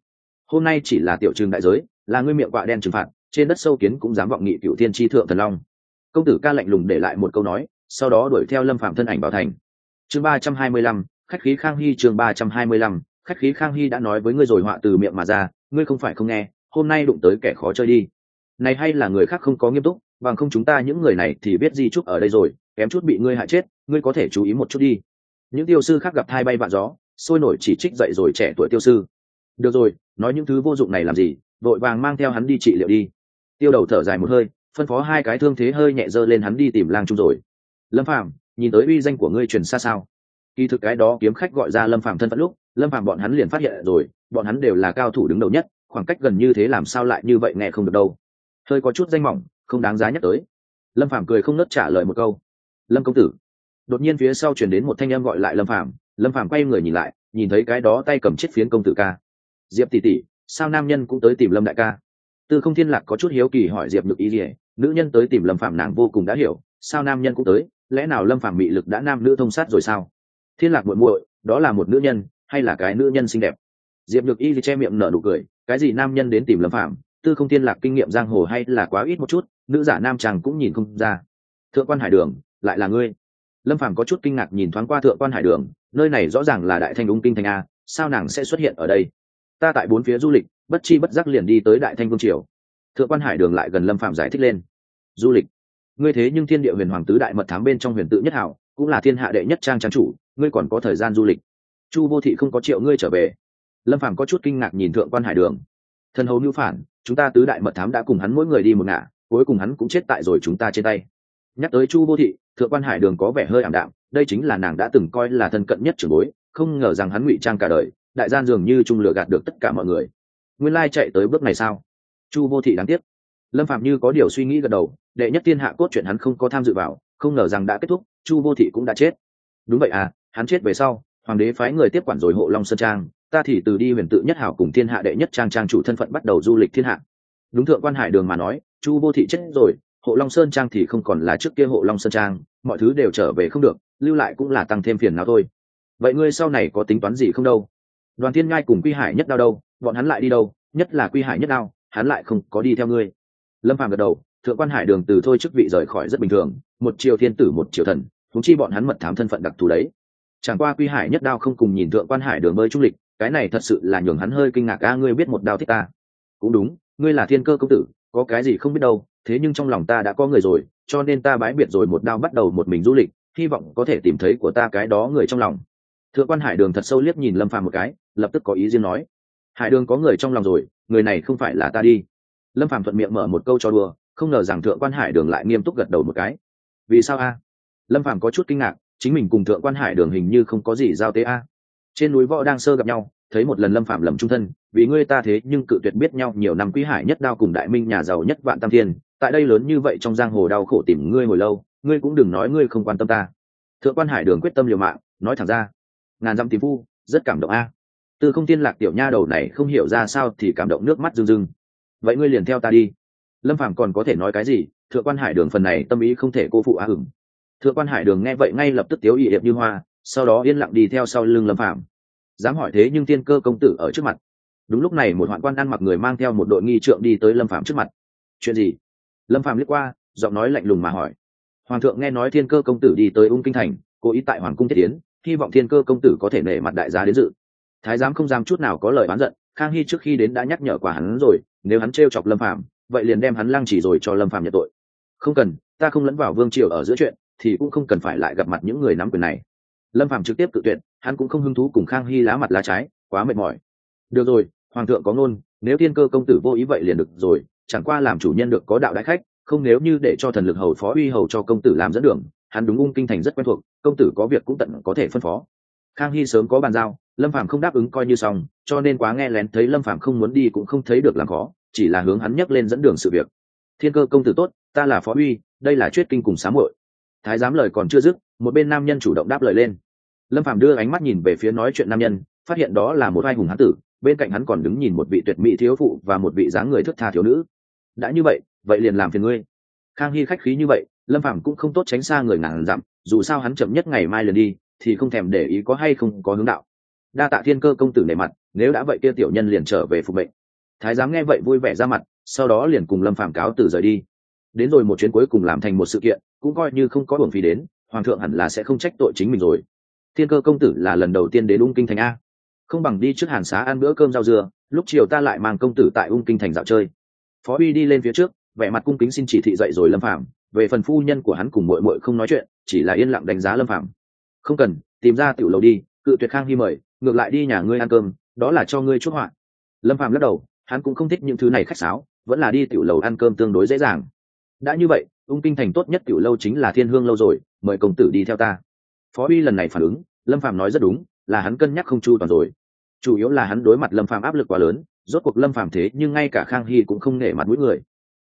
hôm nay chỉ là tiểu trường đại giới, là ngươi miệng quạ đen trừng phạt, trên đất sâu kiến cũng dám vọng nghị cựu thiên tri thượng thần long. Công tử ca lạnh lùng để lại một câu nói, sau đó đuổi theo lâm phạm thân ảnh vào thành. Chương ba trăm hai mươi lăm, khách khí Khang Hy. Chương ba trăm hai mươi lăm, khách khí Khang Hy. Đã nói với ngươi rồi, họa từ miệng mà ra, ngươi không phải không nghe, hôm nay đụng tới kẻ khó chơi đi. Này hay là người khác không có nghiêm túc, bằng không chúng ta những người này thì biết di trúc ở đây rồi, kém chút bị ngươi hại chết, ngươi có thể chú ý một chút đi. Những tiêu sư khác gặp thai bay vạ gió, sôi nổi chỉ trích dậy rồi trẻ tuổi tiêu sư. Được rồi, nói những thứ vô dụng này làm gì, vội vàng mang theo hắn đi trị liệu đi. Tiêu đầu thở dài một hơi, phân phó hai cái thương thế hơi nhẹ dơ lên hắn đi tìm lang trung rồi. Lâm Phàm, nhìn tới uy danh của ngươi truyền xa sao? Kỳ thực cái đó kiếm khách gọi ra Lâm Phàm thân phận lúc, Lâm Phàm bọn hắn liền phát hiện rồi, bọn hắn đều là cao thủ đứng đầu nhất, khoảng cách gần như thế làm sao lại như vậy nghe không được đâu. Hơi có chút danh mỏng, không đáng giá nhắc tới. Lâm Phàm cười không nớt trả lời một câu. Lâm công tử. Đột nhiên phía sau truyền đến một thanh âm gọi lại Lâm Phàm. Lâm Phàm quay người nhìn lại, nhìn thấy cái đó tay cầm chiếc phiến công tử ca. Diệp tỷ tỷ, sao nam nhân cũng tới tìm Lâm đại ca? Tư Không Thiên Lạc có chút hiếu kỳ hỏi Diệp Nhược Y, nữ nhân tới tìm Lâm Phàm nàng vô cùng đã hiểu, sao nam nhân cũng tới, lẽ nào Lâm Phàm mị lực đã nam nữ thông sát rồi sao? Thiên Lạc muội muội, đó là một nữ nhân hay là cái nữ nhân xinh đẹp? Diệp Nhược Y che miệng nở nụ cười, cái gì nam nhân đến tìm Lâm Phàm, Tư Không Thiên Lạc kinh nghiệm giang hồ hay là quá ít một chút, nữ giả nam chàng cũng nhìn không ra. Thượng quan Hải Đường, lại là ngươi? Lâm Phàm có chút kinh ngạc nhìn thoáng qua Thượng quan Hải Đường, nơi này rõ ràng là Đại Thanh Ung kinh thành a, sao nàng sẽ xuất hiện ở đây? Ta tại bốn phía du lịch, bất chi bất giác liền đi tới Đại Thanh Vương triều. Thượng quan Hải Đường lại gần Lâm Phàm giải thích lên. Du lịch? Ngươi thế nhưng Thiên Địa Huyền Hoàng tứ đại mật thám bên trong huyền tự nhất hảo, cũng là thiên hạ đệ nhất trang trang chủ, ngươi còn có thời gian du lịch? Chu Vô Thị không có triệu ngươi trở về. Lâm Phàm có chút kinh ngạc nhìn Thượng quan Hải Đường. Thần hầu mưu phản, chúng ta tứ đại mật thám đã cùng hắn mỗi người đi một ngả, cuối cùng hắn cũng chết tại rồi chúng ta trên tay. Nhắc tới Chu Vô Thị, Thượng quan Hải Đường có vẻ hơi ảm đạm, đây chính là nàng đã từng coi là thân cận nhất trưởng bối, không ngờ rằng hắn ngụy trang cả đời, đại gian dường như trung lừa gạt được tất cả mọi người. Nguyên lai chạy tới bước này sao? Chu Vô Thị đáng tiếc. Lâm Phạm như có điều suy nghĩ gật đầu, đệ nhất thiên hạ cốt truyện hắn không có tham dự vào, không ngờ rằng đã kết thúc, Chu Vô Thị cũng đã chết. Đúng vậy à, hắn chết về sau, hoàng đế phái người tiếp quản rồi Hộ Long Sơn Trang, ta thì từ đi huyền tự nhất hảo cùng thiên hạ đệ nhất trang trang chủ thân phận bắt đầu du lịch thiên hạ. Đúng Thượng quan Hải Đường mà nói, Chu Vô Thị chết rồi, Hộ Long Sơn Trang thì không còn là trước kia Hộ Long Sơn Trang, mọi thứ đều trở về không được, lưu lại cũng là tăng thêm phiền não thôi. Vậy ngươi sau này có tính toán gì không đâu? Đoàn Thiên Ngai cùng Quy Hải Nhất Đao đâu, bọn hắn lại đi đâu? Nhất là Quy Hải Nhất Đao, hắn lại không có đi theo ngươi. Lâm Phàm gật đầu, Thượng quan Hải Đường từ thôi chức vị rời khỏi rất bình thường, một triều thiên tử một triều thần, huống chi bọn hắn mật thám thân phận đặc thù đấy. Chẳng qua Quy Hải Nhất Đao không cùng nhìn Thượng quan Hải Đường bơi trung lịch, cái này thật sự là nhường hắn hơi kinh ngạc. A, ngươi biết một đao thích ta? Cũng đúng, ngươi là Thiên Cơ công tử, có cái gì không biết đâu, thế nhưng trong lòng ta đã có người rồi, cho nên ta bái biệt rồi một đao bắt đầu một mình du lịch, hy vọng có thể tìm thấy của ta cái đó người trong lòng. Thượng quan Hải Đường thật sâu liếc nhìn Lâm Phàm một cái, lập tức có ý riêng nói: Hải Đường có người trong lòng rồi, người này không phải là ta đi. Lâm Phàm thuận miệng mở một câu cho đùa, không ngờ rằng Thượng quan Hải Đường lại nghiêm túc gật đầu một cái. Vì sao a? Lâm Phàm có chút kinh ngạc, chính mình cùng Thượng quan Hải Đường hình như không có gì giao tế a. Trên núi Võ đang sơ gặp nhau, thấy một lần Lâm Phàm lầm trung thân, vì ngươi ta thế nhưng cự tuyệt biết nhau nhiều năm. Quý Hải Nhất Đao cùng Đại Minh nhà giàu nhất Vạn Tam Thiên, tại đây lớn như vậy trong giang hồ đau khổ tìm ngươi hồi lâu, ngươi cũng đừng nói ngươi không quan tâm ta. Thượng quan Hải Đường quyết tâm liều mạng, nói thẳng ra: ngàn dặm tìm phu, rất cảm động a. Tư Không Thiên Lạc tiểu nha đầu này không hiểu ra sao thì cảm động nước mắt rưng rưng. Vậy ngươi liền theo ta đi. Lâm Phàm còn có thể nói cái gì, Thượng quan Hải Đường phần này tâm ý không thể cô phụ á hửng. Thượng quan Hải Đường nghe vậy ngay lập tức tiếu ỵ hiệp như hoa, sau đó yên lặng đi theo sau lưng Lâm Phàm. Dám hỏi thế nhưng Thiên Cơ công tử ở trước mặt. Đúng lúc này một hoạn quan ăn mặc người mang theo một đội nghi trượng đi tới Lâm Phàm trước mặt. Chuyện gì? Lâm Phàm liếc qua, giọng nói lạnh lùng mà hỏi. Hoàng thượng nghe nói Thiên Cơ công tử đi tới Ung kinh thành, cố ý tại hoàng cung thiết tiến, hy vọng Thiên Cơ công tử có thể nể mặt đại giá đến dự. Thái giám không dám chút nào có lời oán giận, Khang Hy trước khi đến đã nhắc nhở quả hắn rồi, nếu hắn trêu chọc Lâm Phàm, vậy liền đem hắn lăng chỉ rồi cho Lâm Phàm nhận tội. Không cần, ta không lẫn vào vương triều ở giữa chuyện, thì cũng không cần phải lại gặp mặt những người nắm quyền này. Lâm Phàm trực tiếp tự tuyệt, hắn cũng không hứng thú cùng Khang Hy lá mặt lá trái, quá mệt mỏi. Được rồi, hoàng thượng có ngôn, nếu Thiên Cơ công tử vô ý vậy liền được rồi, chẳng qua làm chủ nhân được có đạo đại khách, không nếu như để cho thần lực hầu phó uy hầu cho công tử làm dẫn đường, hắn đúng Ung kinh thành rất quen thuộc, công tử có việc cũng tận có thể phân phó. Khang Hy sớm có bàn giao, Lâm Phàm không đáp ứng coi như xong, cho nên quá nghe lén thấy Lâm Phàm không muốn đi cũng không thấy được làm khó, chỉ là hướng hắn nhắc lên dẫn đường sự việc. Thiên Cơ công tử tốt, ta là phó uy, đây là Chuyết Kinh cùng Sám Muội. Thái giám lời còn chưa dứt, một bên nam nhân chủ động đáp lời lên. Lâm Phàm đưa ánh mắt nhìn về phía nói chuyện nam nhân, phát hiện đó là một vai hùng hán tử, bên cạnh hắn còn đứng nhìn một vị tuyệt mỹ thiếu phụ và một vị dáng người thướt tha thiếu nữ. Đã như vậy, vậy liền làm phiền ngươi. Khang Hy khách khí như vậy, Lâm Phàm cũng không tốt tránh xa người ngàn dặm, dù sao hắn chậm nhất ngày mai liền đi, thì không thèm để ý có hay không có hướng đạo. Đa tạ Thiên Cơ công tử nể mặt, nếu đã vậy kia tiểu nhân liền trở về phục mệnh. Thái giám nghe vậy vui vẻ ra mặt, sau đó liền cùng Lâm Phàm cáo từ rời đi. Đến rồi một chuyến cuối cùng làm thành một sự kiện, cũng coi như không có uổng phí đến, hoàng thượng hẳn là sẽ không trách tội chính mình rồi. Thiên Cơ công tử là lần đầu tiên đến Ung Kinh thành a, không bằng đi trước Hàn Xá ăn bữa cơm rau dưa, lúc chiều ta lại mang công tử tại Ung Kinh thành dạo chơi. Phó uy đi lên phía trước, vẻ mặt cung kính xin chỉ thị dạy rồi Lâm Phàm. Về phần phu nhân của hắn cùng muội muội không nói chuyện, chỉ là yên lặng đánh giá Lâm Phàm. Không cần, tìm ra tiểu lầu đi, cự tuyệt Khang Hy mời, ngược lại đi nhà ngươi ăn cơm, đó là cho ngươi chuốc họa. Lâm Phàm lắc đầu, hắn cũng không thích những thứ này khách sáo, vẫn là đi tiểu lầu ăn cơm tương đối dễ dàng. Đã như vậy, Ung Kinh thành tốt nhất tiểu lâu chính là Thiên Hương lâu rồi, mời công tử đi theo ta. Phó uy lần này phản ứng, Lâm Phàm nói rất đúng, là hắn cân nhắc không chu toàn rồi. Chủ yếu là hắn đối mặt Lâm Phàm áp lực quá lớn, rốt cuộc Lâm Phàm thế nhưng ngay cả Khang Hy cũng không nể mặt mũi người.